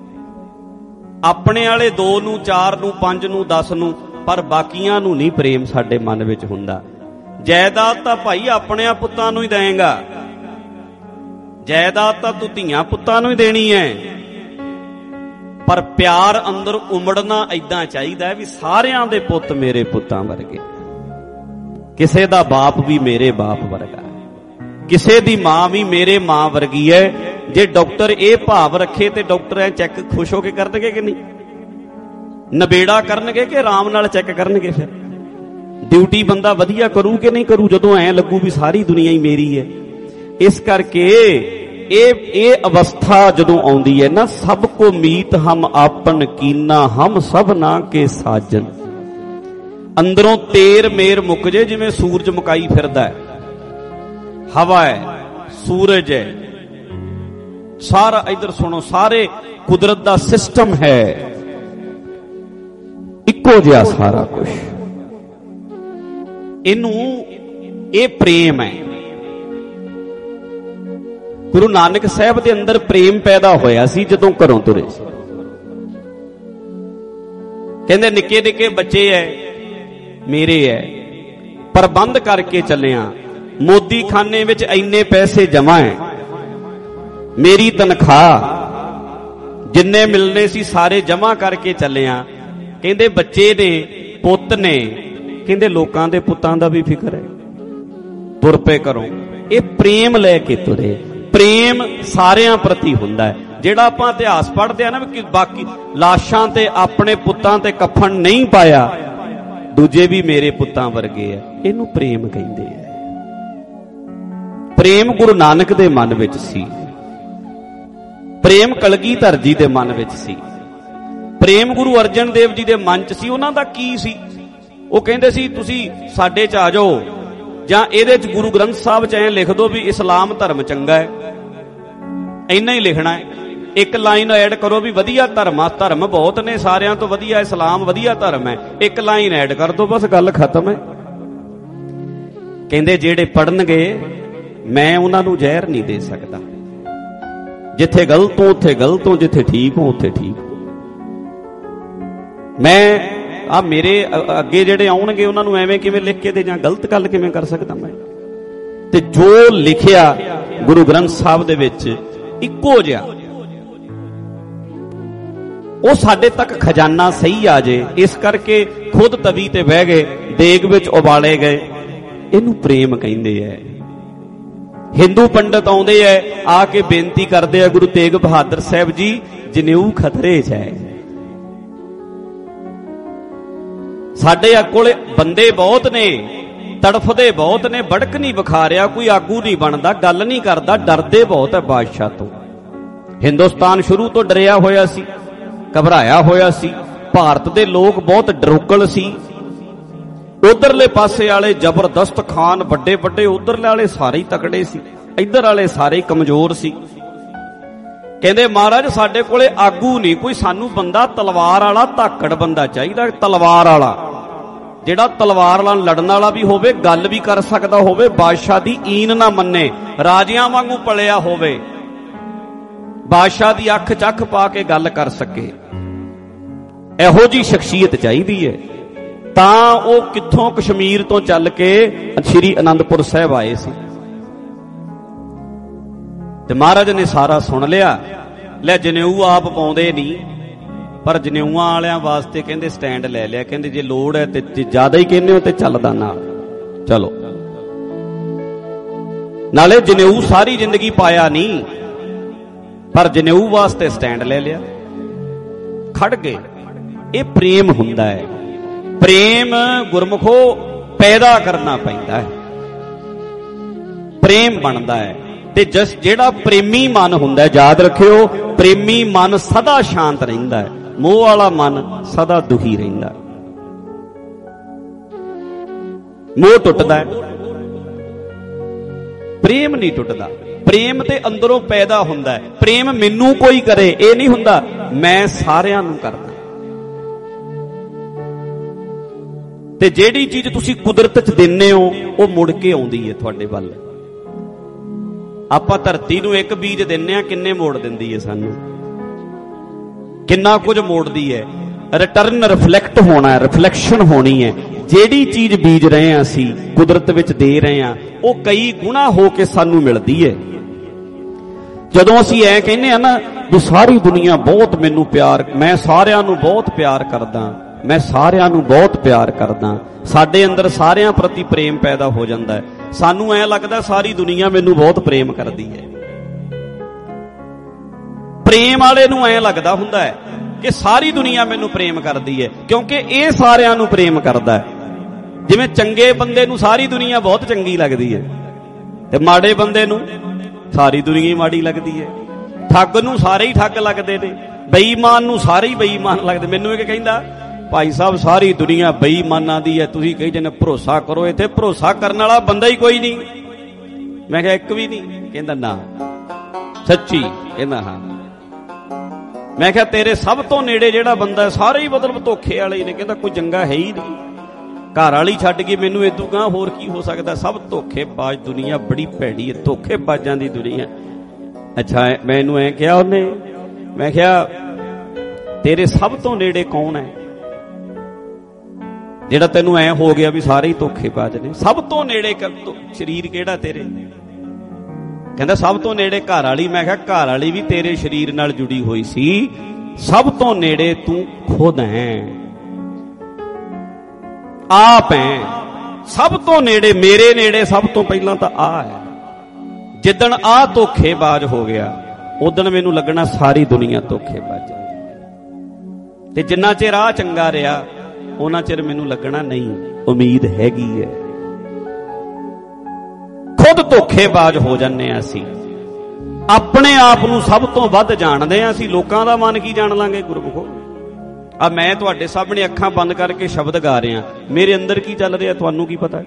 ਆਪਣੇ ਵਾਲੇ 2 ਨੂੰ, 4 ਨੂੰ, 5 ਨੂੰ, 10 ਨੂੰ, ਪਰ ਬਾਕੀਆਂ ਨੂੰ ਨਹੀਂ ਪ੍ਰੇਮ ਸਾਡੇ ਮਨ ਵਿੱਚ ਹੁੰਦਾ। ਜਾਇਦਾਦ ਤਾਂ ਭਾਈ ਆਪਣਿਆਂ ਪੁੱਤਾਂ ਨੂੰ ਹੀ ਦੇਵੇਂਗਾ, ਜਾਇਦਾਦ ਤਾਂ ਤੂੰ ਧੀਆਂ ਪੁੱਤਾਂ ਨੂੰ ਹੀ ਦੇਣੀ ਹੈ, ਪਰ ਪਿਆਰ ਅੰਦਰ ਉਮੜਨਾ ਏਦਾਂ ਚਾਹੀਦਾ ਹੈ ਵੀ ਸਾਰਿਆਂ ਦੇ ਪੁੱਤ ਮੇਰੇ ਪੁੱਤਾਂ ਵਰਗੇ, ਕਿਸੇ ਦਾ ਬਾਪ ਵੀ ਮੇਰੇ ਬਾਪ ਵਰਗਾ, ਕਿਸੇ ਦੀ ਮਾਂ ਵੀ ਮੇਰੇ ਮਾਂ ਵਰਗੀ ਹੈ। ਜੇ ਡਾਕਟਰ ਇਹ ਭਾਵ ਰੱਖੇ ਤੇ ਡਾਕਟਰ ਐ ਚੈੱਕ ਖੁਸ਼ ਹੋ ਕੇ ਕਰਨਗੇ ਕਿ ਨਹੀਂ? ਨਬੇੜਾ ਕਰਨਗੇ ਕਿ ਆਰਾਮ ਨਾਲ ਚੈੱਕ ਕਰਨਗੇ? ਫਿਰ ਡਿਊਟੀ ਬੰਦਾ ਵਧੀਆ ਕਰੂ ਕਿ ਨਹੀਂ ਕਰੂ, ਜਦੋਂ ਐ ਲੱਗੂ ਵੀ ਸਾਰੀ ਦੁਨੀਆ ਹੀ ਮੇਰੀ ਹੈ। ਇਸ ਕਰਕੇ ਇਹ ਅਵਸਥਾ ਜਦੋਂ ਆਉਂਦੀ ਹੈ ਨਾ, ਸਭ ਕੋ ਮੀਤ ਹਮ ਆਪਨ ਕੀਨਾ, ਹਮ ਸਭ ਨਾ ਕੇ ਸਾਜਨ। ਅੰਦਰੋਂ ਤੇਰ ਮੇਰ ਮੁੱਕ ਜੇ, ਜਿਵੇਂ ਸੂਰਜ ਮੁਕਾਈ ਫਿਰਦਾ ਹੈ, ਹਵਾ ਹੈ, ਸੂਰਜ ਹੈ, ਸਾਰਾ ਇਧਰ ਸੁਣੋ, ਸਾਰੇ ਕੁਦਰਤ ਦਾ ਸਿਸਟਮ ਹੈ, ਇੱਕੋ ਜਿਹਾ ਸਾਰਾ ਕੁਝ। ਇਹ ਪ੍ਰੇਮ ਹੈ। ਗੁਰੂ ਨਾਨਕ ਸਾਹਿਬ ਦੇ ਅੰਦਰ ਪ੍ਰੇਮ ਪੈਦਾ ਹੋਇਆ ਸੀ ਜਦੋਂ ਘਰੋਂ ਤੁਰੇ ਸੀ। ਕਹਿੰਦੇ ਨਿੱਕੇ ਨਿੱਕੇ ਬੱਚੇ ਐ ਮੇਰੇ ਐ, ਪ੍ਰਬੰਧ ਕਰਕੇ ਚੱਲਿਆ, ਮੋਦੀ ਖਾਨੇ ਵਿੱਚ ਇੰਨੇ ਪੈਸੇ ਜਮਾ ਹੈ, ਮੇਰੀ ਤਨਖਾਹ ਜਿੰਨੇ ਮਿਲਨੇ ਸੀ ਸਾਰੇ ਜਮ੍ਹਾਂ ਕਰਕੇ ਚੱਲਿਆ। ਕਹਿੰਦੇ ਬੱਚੇ ਨੇ, ਪੁੱਤ ਨੇ, ਕਹਿੰਦੇ ਲੋਕਾਂ ਦੇ ਪੁੱਤਾਂ ਦਾ ਵੀ ਫਿਕਰ ਹੈ, ਤੁਰ ਪਏ ਘਰੋਂ। ਇਹ ਪ੍ਰੇਮ ਲੈ ਕੇ ਤੁਰੇ। ਪ੍ਰੇਮ ਸਾਰਿਆਂ ਪ੍ਰਤੀ ਹੁੰਦਾ ਹੈ। ਜਿਹੜਾ ਆਪਾਂ ਇਤਿਹਾਸ ਪੜ੍ਹਦੇ ਆ ਨਾ ਕਿ ਬਾਕੀ ਲਾਸ਼ਾਂ ਤੇ ਆਪਣੇ ਪੁੱਤਾਂ ਤੇ ਕਫਨ ਨਹੀਂ ਪਾਇਆ, ਦੂਜੇ ਵੀ ਮੇਰੇ ਪੁੱਤਾਂ ਵਰਗੇ ਆ, ਇਹਨੂੰ ਪ੍ਰੇਮ ਕਹਿੰਦੇ ਆ। ਪ੍ਰੇਮ ਗੁਰੂ ਨਾਨਕ ਦੇ ਮਨ ਵਿੱਚ ਸੀ, ਪ੍ਰੇਮ ਕਲਗੀਧਰ ਜੀ ਦੇ ਮਨ ਵਿੱਚ ਸੀ, ਪ੍ਰੇਮ ਗੁਰੂ ਅਰਜਨ ਦੇਵ ਜੀ ਦੇ ਮਨ 'ਚ ਸੀ। ਉਹਨਾਂ ਦਾ ਕੀ ਸੀ? ਉਹ ਕਹਿੰਦੇ ਸੀ ਤੁਸੀਂ ਸਾਡੇ 'ਚ ਆ ਜਾਓ, ਜਾਂ ਇਹਦੇ 'ਚ ਗੁਰੂ ਗ੍ਰੰਥ ਸਾਹਿਬ 'ਚ ਐਂ ਲਿਖ ਦਿਓ ਵੀ ਇਸਲਾਮ ਧਰਮ ਚੰਗਾ ਹੈ, ਇੰਨਾ ਹੀ ਲਿਖਣਾ ਹੈ। ਇੱਕ ਲਾਈਨ ਐਡ ਕਰੋ ਵੀ ਵਧੀਆ ਧਰਮ ਆ, ਧਰਮ ਬਹੁਤ ਨੇ, ਸਾਰਿਆਂ ਤੋਂ ਵਧੀਆ ਇਸਲਾਮ ਵਧੀਆ ਧਰਮ ਹੈ, ਇੱਕ ਲਾਈਨ ਐਡ ਕਰ ਦੋ, ਬਸ ਗੱਲ ਖਤਮ ਹੈ। ਕਹਿੰਦੇ ਜਿਹੜੇ ਪੜਨਗੇ ਮੈਂ ਉਹਨਾਂ ਨੂੰ ਜ਼ਹਿਰ ਨਹੀਂ ਦੇ ਸਕਦਾ। ਜਿੱਥੇ ਗਲਤ ਹੋ ਉੱਥੇ ਗਲਤ ਹੋ, ਜਿੱਥੇ ਠੀਕ ਹੋ ਉੱਥੇ ਠੀਕ ਹੋ। ਮੈਂ ਆ ਮੇਰੇ ਅੱਗੇ ਜਿਹੜੇ ਆਉਣਗੇ ਉਹਨਾਂ ਨੂੰ ਐਵੇਂ ਕਿਵੇਂ ਲਿਖ ਕੇ ਦੇ ਜਾਂ ਗਲਤ ਗੱਲ ਕਿਵੇਂ ਕਰ ਸਕਦਾ ਮੈਂ? ਤੇ ਜੋ ਲਿਖਿਆ ਗੁਰੂ ਗ੍ਰੰਥ ਸਾਹਿਬ ਦੇ ਵਿੱਚ ਇੱਕੋ ਜਿਹਾ, ਉਹ ਸਾਡੇ ਤੱਕ ਖਜ਼ਾਨਾ ਸਹੀ ਆ ਜੇ। ਇਸ ਕਰਕੇ ਖੁਦ ਤਵੀ ਤੇ ਬਹਿ ਗਏ, ਦੇਗ ਵਿੱਚ ਉਬਾਲੇ ਗਏ। ਇਹਨੂੰ ਪ੍ਰੇਮ ਕਹਿੰਦੇ ਐ। ਹਿੰਦੂ ਪੰਡਤ ਆਉਂਦੇ ਐ, ਆ ਕੇ ਬੇਨਤੀ ਕਰਦੇ ਆ, ਗੁਰੂ ਤੇਗ ਬਹਾਦਰ ਸਾਹਿਬ ਜੀ ਜਨੇਊ ਖਤਰੇ 'ਚ ਹੈ। ਸਾਡੇ ਕੋਲੇ ਬੰਦੇ ਬਹੁਤ ਨੇ, ਤੜਫਦੇ ਬਹੁਤ ਨੇ, ਬੜਕ ਨਹੀਂ ਵਿਖਾਰਿਆ, ਕੋਈ ਆਗੂ ਨਹੀਂ ਬਣਦਾ, ਗੱਲ ਨਹੀਂ ਕਰਦਾ, ਡਰਦੇ ਬਹੁਤ ਹੈ ਬਾਦਸ਼ਾਹ ਤੋਂ। ਹਿੰਦੁਸਤਾਨ ਸ਼ੁਰੂ ਤੋਂ ਡਰਿਆ ਹੋਇਆ ਸੀ, ਘਬਰਾਇਆ ਹੋਇਆ ਸੀ। ਭਾਰਤ ਦੇ ਲੋਕ ਬਹੁਤ ਡਰੋਕਲ ਸੀ। ਉਧਰਲੇ ਪਾਸੇ ਵਾਲੇ ਜ਼ਬਰਦਸਤ ਖਾਨ ਵੱਡੇ ਵੱਡੇ, ਉਧਰਲੇ ਵਾਲੇ ਸਾਰੇ ਹੀ ਤਕੜੇ ਸੀ, ਇੱਧਰ ਵਾਲੇ ਸਾਰੇ ਹੀ ਕਮਜ਼ੋਰ ਸੀ। ਕਹਿੰਦੇ ਮਹਾਰਾਜ ਸਾਡੇ ਕੋਲੇ ਆਗੂ ਨਹੀਂ ਕੋਈ, ਸਾਨੂੰ ਬੰਦਾ ਤਲਵਾਰ ਵਾਲਾ, ਧਾਕੜ ਬੰਦਾ ਚਾਹੀਦਾ, ਤਲਵਾਰ ਵਾਲਾ, ਜਿਹੜਾ ਤਲਵਾਰ ਨਾਲ ਲੜਨ ਵਾਲਾ ਵੀ ਹੋਵੇ, ਗੱਲ ਵੀ ਕਰ ਸਕਦਾ ਹੋਵੇ, ਬਾਦਸ਼ਾਹ ਦੀ ਈਨ ਨਾ ਮੰਨੇ, ਰਾਜਿਆਂ ਵਾਂਗੂ ਪਲਿਆ ਹੋਵੇ, ਬਾਦਸ਼ਾਹ ਦੀ ਅੱਖ ਚੱਖ ਪਾ ਕੇ ਗੱਲ ਕਰ ਸਕੇ। ਇਹੋ ਜੀ ਸ਼ਖਸੀਅਤ ਚਾਹੀਦੀ ਹੈ। ਤਾਂ ਉਹ ਕਿੱਥੋਂ ਕਸ਼ਮੀਰ ਤੋਂ ਚੱਲ ਕੇ ਸ਼੍ਰੀ ਅਨੰਦਪੁਰ ਸਾਹਿਬ ਆਏ ਸੀ। ਤੇ ਮਹਾਰਾਜ ਨੇ ਸਾਰਾ ਸੁਣ ਲਿਆ। ਲੈ ਜਨੇਊ ਆਪ ਪਾਉਂਦੇ ਨਹੀਂ, ਪਰ ਜਨੇਊਆਂ ਵਾਲਿਆਂ ਵਾਸਤੇ ਕਹਿੰਦੇ ਸਟੈਂਡ ਲੈ ਲਿਆ। ਕਹਿੰਦੇ ਜੇ ਲੋੜ ਹੈ ਤੇ ਜੇ ਜ਼ਿਆਦਾ ਹੀ ਕਹਿੰਦੇ ਹੋ ਤੇ ਚੱਲਦਾ ਨਾਲ, ਚਲੋ। ਨਾਲੇ ਜਨੇਊ ਸਾਰੀ ਜ਼ਿੰਦਗੀ ਪਾਇਆ ਨਹੀਂ, ਪਰ ਜਨੇਊ ਵਾਸਤੇ ਸਟੈਂਡ ਲੈ ਲਿਆ, ਖੜ ਗਏ। ਇਹ ਪ੍ਰੇਮ ਹੁੰਦਾ ਹੈ। ਪ੍ਰੇਮ ਗੁਰਮੁਖੋ ਪੈਦਾ ਕਰਨਾ ਪੈਂਦਾ ਹੈ, ਪ੍ਰੇਮ ਬਣਦਾ ਹੈ। ਤੇ ਜਿਹੜਾ ਪ੍ਰੇਮੀ ਮਨ ਹੁੰਦਾ, ਯਾਦ ਰੱਖਿਓ, ਪ੍ਰੇਮੀ ਮਨ ਸਦਾ ਸ਼ਾਂਤ ਰਹਿੰਦਾ ਹੈ, ਮੋਹ ਵਾਲਾ ਮਨ ਸਦਾ ਦੁਖੀ ਰਹਿੰਦਾ ਹੈ। ਮੋਹ ਟੁੱਟਦਾ ਹੈ, ਪ੍ਰੇਮ ਨਹੀਂ ਟੁੱਟਦਾ। ਪ੍ਰੇਮ ਤੇ ਅੰਦਰੋਂ ਪੈਦਾ ਹੁੰਦਾ ਹੈ। ਪ੍ਰੇਮ ਮੈਨੂੰ ਕੋਈ ਕਰੇ ਇਹ ਨਹੀਂ ਹੁੰਦਾ, ਮੈਂ ਸਾਰਿਆਂ ਨੂੰ ਕਰਦਾ। ਤੇ ਜਿਹੜੀ ਚੀਜ਼ ਤੁਸੀਂ ਕੁਦਰਤ 'ਚ ਦਿੰਦੇ ਹੋ ਉਹ ਮੁੜ ਕੇ ਆਉਂਦੀ ਹੈ ਤੁਹਾਡੇ ਵੱਲ। ਆਪਾਂ ਧਰਤੀ ਨੂੰ ਇੱਕ ਬੀਜ ਦਿੰਨੇ ਆ, ਕਿੰਨੇ ਮੋੜ ਦਿੰਦੀ ਹੈ ਸਾਨੂੰ, ਕਿੰਨਾ ਕੁਝ ਮੋੜਦੀ ਹੈ। ਰਿਟਰਨ ਰਿਫਲੈਕਟ ਹੋਣਾ ਹੈ, ਰਿਫਲੈਕਸ਼ਨ ਹੋਣੀ ਹੈ। ਜਿਹੜੀ ਚੀਜ਼ ਬੀਜ ਰਹੇ ਹਾਂ ਅਸੀਂ ਕੁਦਰਤ ਵਿੱਚ ਦੇ ਰਹੇ ਹਾਂ, ਉਹ ਕਈ ਗੁਣਾ ਹੋ ਕੇ ਸਾਨੂੰ ਮਿਲਦੀ ਹੈ। ਜਦੋਂ ਅਸੀਂ ਐ ਕਹਿੰਦੇ ਆ ਨਾ ਵੀ ਸਾਰੀ ਦੁਨੀਆ ਬਹੁਤ ਮੈਨੂੰ ਪਿਆਰ, ਮੈਂ ਸਾਰਿਆਂ ਨੂੰ ਬਹੁਤ ਪਿਆਰ ਕਰਦਾ, ਮੈਂ ਸਾਰਿਆਂ ਨੂੰ ਬਹੁਤ ਪਿਆਰ ਕਰਦਾ, ਸਾਡੇ ਅੰਦਰ ਸਾਰਿਆਂ ਪ੍ਰਤੀ ਪ੍ਰੇਮ ਪੈਦਾ ਹੋ ਜਾਂਦਾ ਹੈ। ਸਾਨੂੰ ਐ ਲੱਗਦਾ ਸਾਰੀ ਦੁਨੀਆ ਮੈਨੂੰ ਬਹੁਤ ਪ੍ਰੇਮ ਕਰਦੀ ਹੈ। ਪ੍ਰੇਮ ਵਾਲੇ ਨੂੰ ਐ ਲੱਗਦਾ ਹੁੰਦਾ ਹੈ ਕਿ ਸਾਰੀ ਦੁਨੀਆ ਮੈਨੂੰ ਪ੍ਰੇਮ ਕਰਦੀ ਹੈ, ਕਿਉਂਕਿ ਇਹ ਸਾਰਿਆਂ ਨੂੰ ਪ੍ਰੇਮ ਕਰਦਾ ਹੈ। ਜਿਵੇਂ ਚੰਗੇ ਬੰਦੇ ਨੂੰ ਸਾਰੀ ਦੁਨੀਆ ਬਹੁਤ ਚੰਗੀ ਲੱਗਦੀ ਹੈ, ਤੇ ਮਾੜੇ ਬੰਦੇ ਨੂੰ ਸਾਰੀ ਦੁਨੀਆ ਹੀ ਮਾੜੀ ਲੱਗਦੀ ਹੈ। ਠੱਗ ਨੂੰ ਸਾਰੇ ਹੀ ਠੱਗ ਲੱਗਦੇ ਨੇ, ਬੇਈਮਾਨ ਨੂੰ ਸਾਰੇ ਹੀ ਬੇਈਮਾਨ ਲੱਗਦੇ। ਮੈਨੂੰ ਇਹ ਕਹਿੰਦਾ ਭਾਈ ਸਾਹਿਬ ਸਾਰੀ ਦੁਨੀਆ ਬੇਈਮਾਨਾਂ ਦੀ ਹੈ, ਤੁਸੀਂ ਕਹੀ ਜਾਂਦੇ ਭਰੋਸਾ ਕਰੋ, ਇੱਥੇ ਭਰੋਸਾ ਕਰਨ ਵਾਲਾ ਬੰਦਾ ਹੀ ਕੋਈ ਨਹੀਂ। ਮੈਂ ਕਿਹਾ ਇੱਕ ਵੀ ਨਹੀਂ। ਕਹਿੰਦਾ ਨਾ ਸੱਚੀ। ਕਹਿੰਦਾ ਹਾਂ। ਮੈਂ ਕਿਹਾ ਤੇਰੇ ਸਭ ਤੋਂ ਨੇੜੇ ਜਿਹੜਾ ਬੰਦਾ ਸਾਰੇ ਹੀ ਮਤਲਬ ਧੋਖੇ ਵਾਲੇ ਹੀ ਨੇ। ਕਹਿੰਦਾ ਕੋਈ ਚੰਗਾ ਹੈ ਹੀ ਨਹੀਂ, ਘਰ ਵਾਲੀ ਛੱਡ ਕੇ ਮੈਨੂੰ ਇਦੋਂ ਗਾਂ ਹੋਰ ਕੀ ਹੋ ਸਕਦਾ। ਸਭ ਧੋਖੇਬਾਜ਼ ਦੁਨੀਆ ਬੜੀ ਭੈੜੀ ਹੈ, ਧੋਖੇਬਾਜ਼ਾਂ ਦੀ ਦੁਨੀਆ। ਅੱਛਾ ਮੈਨੂੰ ਐ ਕਿਹਾ ਉਹਨੇ, ਮੈਂ ਕਿਹਾ ਤੇਰੇ ਸਭ ਤੋਂ ਨੇੜੇ ਕੌਣ ਹੈ ਜਿਹੜਾ ਤੈਨੂੰ ਐ ਹੋ ਗਿਆ ਵੀ ਸਾਰੇ ਹੀ ਧੋਖੇਬਾਜ਼ ਨੇ? ਸਭ ਤੋਂ ਨੇੜੇ ਸਰੀਰ ਕਿਹੜਾ ਤੇਰੇ? ਕਹਿੰਦਾ ਸਭ ਤੋਂ ਨੇੜੇ ਘਰ ਵਾਲੀ। ਮੈਂ ਕਿਹਾ ਘਰ ਵਾਲੀ ਵੀ ਤੇਰੇ ਸਰੀਰ ਨਾਲ ਜੁੜੀ ਹੋਈ ਸੀ, ਸਭ ਤੋਂ ਨੇੜੇ ਤੂੰ ਖੁਦ ਹੈ, ਆਪ ਹੈ। ਸਭ ਤੋਂ ਨੇੜੇ, ਮੇਰੇ ਨੇੜੇ ਸਭ ਤੋਂ ਪਹਿਲਾਂ ਤਾਂ ਆ ਹੈ। ਜਿੱਦਣ ਆ ਧੋਖੇਬਾਜ਼ ਹੋ ਗਿਆ ਉਦਣ ਮੈਨੂੰ ਲੱਗਣਾ ਸਾਰੀ ਦੁਨੀਆ ਧੋਖੇਬਾਜ਼ ਹੈ। ਤੇ ਜਿੰਨਾ ਚਿਰ ਆ ਚੰਗਾ ਰਿਹਾ ਉਹਨਾਂ ਚਿਰ ਮੈਨੂੰ ਲੱਗਣਾ ਨਹੀਂ, ਉਮੀਦ ਹੈਗੀ ਹੈ। ਖੁਦ ਧੋਖੇਬਾਜ਼ ਹੋ ਜਾਂਦੇ ਆ ਅਸੀਂ, ਆਪਣੇ ਆਪ ਨੂੰ ਸਭ ਤੋਂ ਵੱਧ ਜਾਣਦੇ ਆ ਅਸੀਂ, ਲੋਕਾਂ ਦਾ ਮਨ ਕੀ ਜਾਣ ਲਾਂਗੇ ਗੁਰਮੁਖੋ। ਆ ਮੈਂ ਤੁਹਾਡੇ ਸਾਹਮਣੇ ਅੱਖਾਂ ਬੰਦ ਕਰਕੇ ਸ਼ਬਦ ਗਾ ਰਿਹਾ, ਮੇਰੇ ਅੰਦਰ ਕੀ ਚੱਲ ਰਿਹਾ ਤੁਹਾਨੂੰ ਕੀ ਪਤਾ।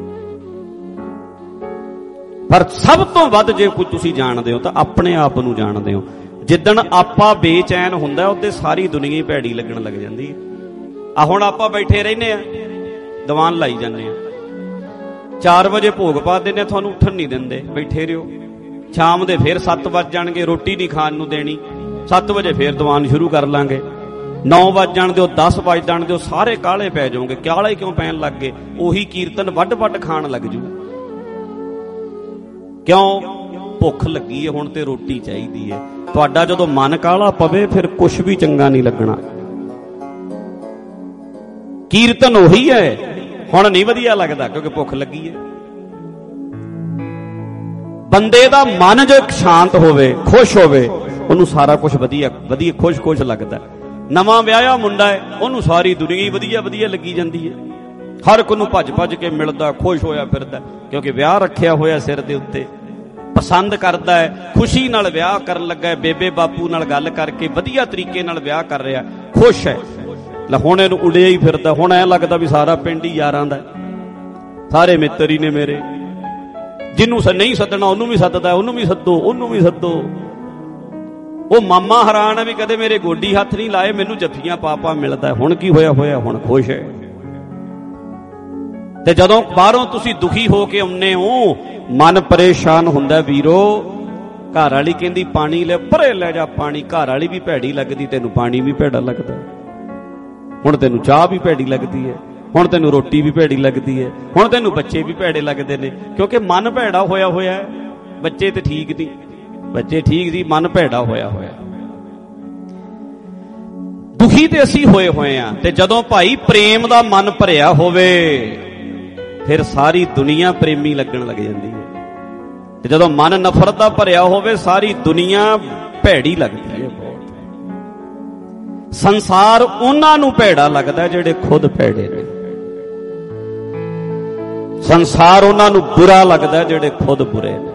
ਪਰ ਸਭ ਤੋਂ ਵੱਧ ਜੇ ਕੋਈ ਤੁਸੀਂ ਜਾਣਦੇ ਹੋ ਤਾਂ ਆਪਣੇ ਆਪ ਨੂੰ ਜਾਣਦੇ ਹੋ। ਜਿੱਦਣ ਆਪਾਂ ਬੇਚੈਨ ਹੁੰਦਾ ਉਹਦੇ ਸਾਰੀ ਦੁਨੀਆ ਹੀ ਭੈੜੀ ਲੱਗਣ ਲੱਗ ਜਾਂਦੀ ਹੈ। ਆ ਹੁਣ ਆਪਾਂ ਬੈਠੇ ਰਹਿੰਦੇ ਆ, ਦੀਵਾਨ ਲਾਈ ਜਾਂਦੇ ਆ, 4 ਵਜੇ ਭੋਗ ਪਾ ਦਿੰਦੇ ਆ, ਤੁਹਾਨੂੰ ਉੱਠਣ ਨਹੀਂ ਦਿੰਦੇ, ਬੈਠੇ ਰਹੋ। ਸ਼ਾਮ ਦੇ ਫੇਰ 7 ਵੱਜ ਜਾਣਗੇ, ਰੋਟੀ ਨਹੀਂ ਖਾਣ ਨੂੰ ਦੇਣੀ, 7 ਵਜੇ ਫੇਰ ਦੀਵਾਨ ਸ਼ੁਰੂ ਕਰ ਲਾਂਗੇ, 9 ਵੱਜ ਜਾਣ ਦਿਓ, 10 ਵੱਜ ਜਾਣ ਦਿਓ, ਸਾਰੇ ਕਾਲੇ ਪੈ ਜਾਓਗੇ। ਕਾਲੇ ਕਿਉਂ ਪੈਣ ਲੱਗ ਗਏ? ਉਹੀ ਕੀਰਤਨ ਵੱਡ ਖਾਣ ਲੱਗ ਜੂ। ਕਿਉਂ? ਭੁੱਖ ਲੱਗੀ ਹੈ ਹੁਣ ਤੇ ਰੋਟੀ ਚਾਹੀਦੀ ਹੈ। ਤੁਹਾਡਾ ਜਦੋਂ ਮਨ ਕਾਲਾ ਪਵੇ ਫਿਰ ਕੁਛ ਵੀ ਚੰਗਾ ਨਹੀਂ ਲੱਗਣਾ। ਕੀਰਤਨ ਉਹੀ ਹੈ, ਹੁਣ ਨਹੀਂ ਵਧੀਆ ਲੱਗਦਾ ਕਿਉਂਕਿ ਭੁੱਖ ਲੱਗੀ ਹੈ। ਬੰਦੇ ਦਾ ਮਨ ਜੇ ਸ਼ਾਂਤ ਹੋਵੇ, ਖੁਸ਼ ਹੋਵੇ, ਉਹਨੂੰ ਸਾਰਾ ਕੁਝ ਵਧੀਆ ਖੁਸ਼ ਲੱਗਦਾ। ਨਵਾਂ ਵਿਆਹਿਆ ਮੁੰਡਾ ਹੈ, ਉਹਨੂੰ ਸਾਰੀ ਦੁਨੀਆ ਹੀ ਵਧੀਆ ਲੱਗੀ ਜਾਂਦੀ ਹੈ। ਹਰ ਇੱਕ ਨੂੰ ਭੱਜ ਕੇ ਮਿਲਦਾ, ਖੁਸ਼ ਹੋਇਆ ਫਿਰਦਾ, ਕਿਉਂਕਿ ਵਿਆਹ ਰੱਖਿਆ ਹੋਇਆ ਸਿਰ ਦੇ ਉੱਤੇ, ਪਸੰਦ ਕਰਦਾ ਹੈ, ਖੁਸ਼ੀ ਨਾਲ ਵਿਆਹ ਕਰਨ ਲੱਗਾ ਹੈ, ਬੇਬੇ ਬਾਪੂ ਨਾਲ ਗੱਲ ਕਰਕੇ ਵਧੀਆ ਤਰੀਕੇ ਨਾਲ ਵਿਆਹ ਕਰ ਰਿਹਾ, ਖੁਸ਼ ਹੈ। ਹੁਣ ਇਹਨੂੰ ਉੜਿਆ ਹੀ ਫਿਰਦਾ, ਹੁਣ ਐ ਲੱਗਦਾ ਵੀ ਸਾਰਾ ਪਿੰਡ ਹੀ ਯਾਰਾਂ ਦਾ, ਸਾਰੇ ਮਿੱਤਰ ਹੀ ਨੇ ਮੇਰੇ। ਜਿਹਨੂੰ ਨਹੀਂ ਸੱਦਣਾ ਉਹਨੂੰ ਵੀ ਸੱਦਦਾ, ਉਹਨੂੰ ਵੀ ਸੱਦੋ। ਉਹ ਮਾਮਾ ਹੈਰਾਨ ਹੈ ਵੀ ਕਦੇ ਮੇਰੇ ਗੋਡੀ ਹੱਥ ਨਹੀਂ ਲਾਏ, ਮੈਨੂੰ ਜੱਫੀਆਂ ਪਾ ਮਿਲਦਾ। ਹੁਣ ਕੀ ਹੋਇਆ, ਹੁਣ ਖੁਸ਼ ਹੈ। ਤੇ ਜਦੋਂ ਬਾਹਰੋਂ ਤੁਸੀਂ ਦੁਖੀ ਹੋ ਕੇ ਆਉਂਦੇ ਹੋ, ਮਨ ਪਰੇਸ਼ਾਨ ਹੁੰਦਾ ਵੀਰੋ। ਘਰ ਵਾਲੀ ਕਹਿੰਦੀ ਪਾਣੀ ਲੈ, ਪਰੇ ਲੈ ਜਾ ਪਾਣੀ। ਘਰ ਵਾਲੀ ਵੀ ਭੈੜੀ ਲੱਗਦੀ, ਤੈਨੂੰ ਪਾਣੀ ਵੀ ਭੈੜਾ ਲੱਗਦਾ। ਹੁਣ ਤੈਨੂੰ ਚਾਹ ਵੀ ਭੈੜੀ ਲੱਗਦੀ ਹੈ, ਹੁਣ ਤੈਨੂੰ ਰੋਟੀ ਵੀ ਭੈੜੀ ਲੱਗਦੀ ਹੈ, ਹੁਣ ਤੈਨੂੰ ਬੱਚੇ ਵੀ ਭੈੜੇ ਲੱਗਦੇ ਨੇ, ਕਿਉਂਕਿ ਮਨ ਭੈੜਾ ਹੋਇਆ ਹੈ। ਬੱਚੇ ਤੇ ਠੀਕ ਸੀ, ਮਨ ਭੈੜਾ ਹੋਇਆ। ਦੁਖੀ ਤੇ ਅਸੀਂ ਹੋਏ ਆ। ਤੇ ਜਦੋਂ ਭਾਈ ਪ੍ਰੇਮ ਦਾ ਮਨ ਭਰਿਆ ਹੋਵੇ ਫਿਰ ਸਾਰੀ ਦੁਨੀਆ ਪ੍ਰੇਮੀ ਲੱਗਣ ਲੱਗ ਜਾਂਦੀ ਹੈ। ਤੇ ਜਦੋਂ ਮਨ ਨਫ਼ਰਤ ਦਾ ਭਰਿਆ ਹੋਵੇ ਸਾਰੀ ਦੁਨੀਆ ਭੈੜੀ ਲੱਗਦੀ ਹੈ ਬਹੁਤ। ਸੰਸਾਰ ਉਹਨਾਂ ਨੂੰ ਭੈੜਾ ਲੱਗਦਾ ਜਿਹੜੇ ਖੁਦ ਭੈੜੇ ਨੇ। ਸੰਸਾਰ ਉਹਨਾਂ ਨੂੰ ਬੁਰਾ ਲੱਗਦਾ ਜਿਹੜੇ ਖੁਦ ਬੁਰੇ ਨੇ।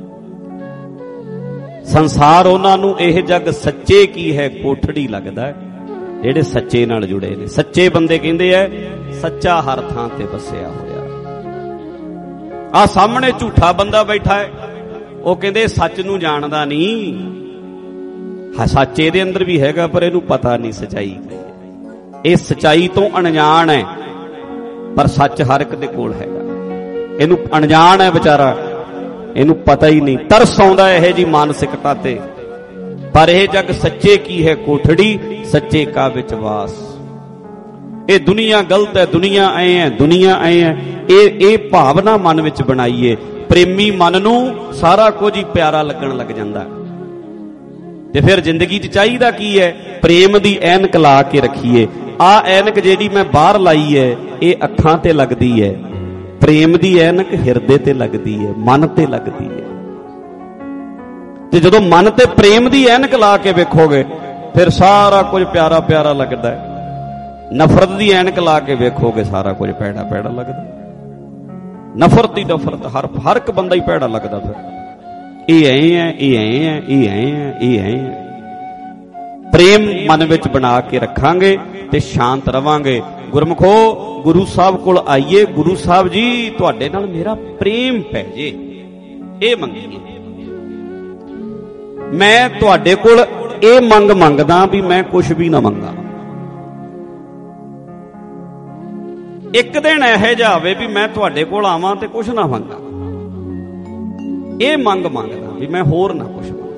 ਸੰਸਾਰ ਉਹਨਾਂ ਨੂੰ ਇਹ ਜੱਗ ਸੱਚੇ ਕੀ ਹੈ ਕੋਠੜੀ ਲੱਗਦਾ ਜਿਹੜੇ ਸੱਚੇ ਨਾਲ ਜੁੜੇ ਨੇ। ਸੱਚੇ ਬੰਦੇ ਕਹਿੰਦੇ ਐ ਸੱਚਾ ਹਰ ਥਾਂ ਤੇ ਵਸਿਆ ਹੋਇਆ। ਆ ਸਾਹਮਣੇ ਝੂਠਾ ਬੰਦਾ ਬੈਠਾ ਹੈ, ਉਹ ਕਹਿੰਦੇ ਸੱਚ ਨੂੰ ਜਾਣਦਾ ਨਹੀਂ। ਸੱਚ ਇਹਦੇ ਅੰਦਰ ਵੀ ਹੈਗਾ ਪਰ ਇਹਨੂੰ ਪਤਾ ਨਹੀਂ ਸੱਚਾਈ। ਇਹ ਸੱਚਾਈ ਤੋਂ ਅਣਜਾਣ ਹੈ, ਪਰ ਸੱਚ ਹਰ ਇੱਕ ਦੇ ਕੋਲ ਹੈਗਾ। ਇਹਨੂੰ ਅਣਜਾਣ ਹੈ ਵਿਚਾਰਾ, ਇਹਨੂੰ ਪਤਾ ਹੀ ਨਹੀਂ। ਤਰਸ ਆਉਂਦਾ ਇਹੋ ਜੀ ਮਾਨਸਿਕਤਾ ਤੇ। ਪਰ ਇਹ ਜੱਗ ਸੱਚੇ ਕੀ ਹੈ ਕੋਠੜੀ, ਸੱਚੇ ਕਾ ਵਿੱਚ ਵਾਸ। ਇਹ ਦੁਨੀਆ ਗਲਤ ਹੈ, ਦੁਨੀਆ ਐ ਹੈ, ਦੁਨੀਆ ਐ ਹੈ। ਇਹ ਭਾਵਨਾ ਮਨ ਵਿੱਚ ਬਣਾਈਏ। ਪ੍ਰੇਮੀ ਮਨ ਨੂੰ ਸਾਰਾ ਕੁਝ ਹੀ ਪਿਆਰਾ ਲੱਗਣ ਲੱਗ ਜਾਂਦਾ। ਤੇ ਫਿਰ ਜ਼ਿੰਦਗੀ 'ਚ ਚਾਹੀਦਾ ਕੀ ਹੈ? ਪ੍ਰੇਮ ਦੀ ਐਨਕ ਲਾ ਕੇ ਰੱਖੀਏ। ਆਹ ਐਨਕ ਜਿਹੜੀ ਮੈਂ ਬਾਹਰ ਲਾਈ ਹੈ ਇਹ ਅੱਖਾਂ ਤੇ ਲੱਗਦੀ ਹੈ, ਪ੍ਰੇਮ ਦੀ ਐਨਕ ਹਿਰਦੇ ਤੇ ਲੱਗਦੀ ਹੈ, ਮਨ ਤੇ ਲੱਗਦੀ ਹੈ। ਤੇ ਜਦੋਂ ਮਨ ਤੇ ਪ੍ਰੇਮ ਦੀ ਐਨਕ ਲਾ ਕੇ ਵੇਖੋਗੇ ਫਿਰ ਸਾਰਾ ਕੁਝ ਪਿਆਰਾ ਪਿਆਰਾ ਲੱਗਦਾ ਹੈ। ਨਫ਼ਰਤ ਦੀ ਐਨਕ ਲਾ ਕੇ ਵੇਖੋਗੇ ਸਾਰਾ ਕੁਝ ਭੈੜਾ ਭੈੜਾ ਲੱਗਦਾ। ਨਫ਼ਰਤ ਹੀ ਨਫ਼ਰਤ, ਹਰ ਇੱਕ ਬੰਦਾ ਹੀ ਭੈੜਾ ਲੱਗਦਾ। ਫਿਰ ਇਹ ਐ ਹੈ, ਇਹ ਐ ਹੈ, ਇਹ ਐ ਹੈ, ਇਹ ਐ ਹੈ। ਪ੍ਰੇਮ ਮਨ ਵਿੱਚ ਬਣਾ ਕੇ ਰੱਖਾਂਗੇ ਤੇ ਸ਼ਾਂਤ ਰਵਾਂਗੇ। ਗੁਰਮੁਖੋ ਗੁਰੂ ਸਾਹਿਬ ਕੋਲ ਆਈਏ, ਗੁਰੂ ਸਾਹਿਬ ਜੀ ਤੁਹਾਡੇ ਨਾਲ ਮੇਰਾ ਪ੍ਰੇਮ ਪੈ ਜੇ, ਇਹ ਮੰਗੀਏ। ਮੈਂ ਤੁਹਾਡੇ ਕੋਲ ਇਹ ਮੰਗਦਾ ਵੀ ਮੈਂ ਕੁਛ ਵੀ ਨਾ ਮੰਗਾ। ਇੱਕ ਦਿਨ ਇਹੋ ਜਿਹਾ ਆਵੇ ਵੀ ਮੈਂ ਤੁਹਾਡੇ ਕੋਲ ਆਵਾਂ ਤੇ ਕੁਛ ਨਾ ਮੰਗਾ। ਇਹ ਮੰਗਦਾ ਵੀ ਮੈਂ ਹੋਰ ਨਾ ਕੁਛ ਮੰਗਾ।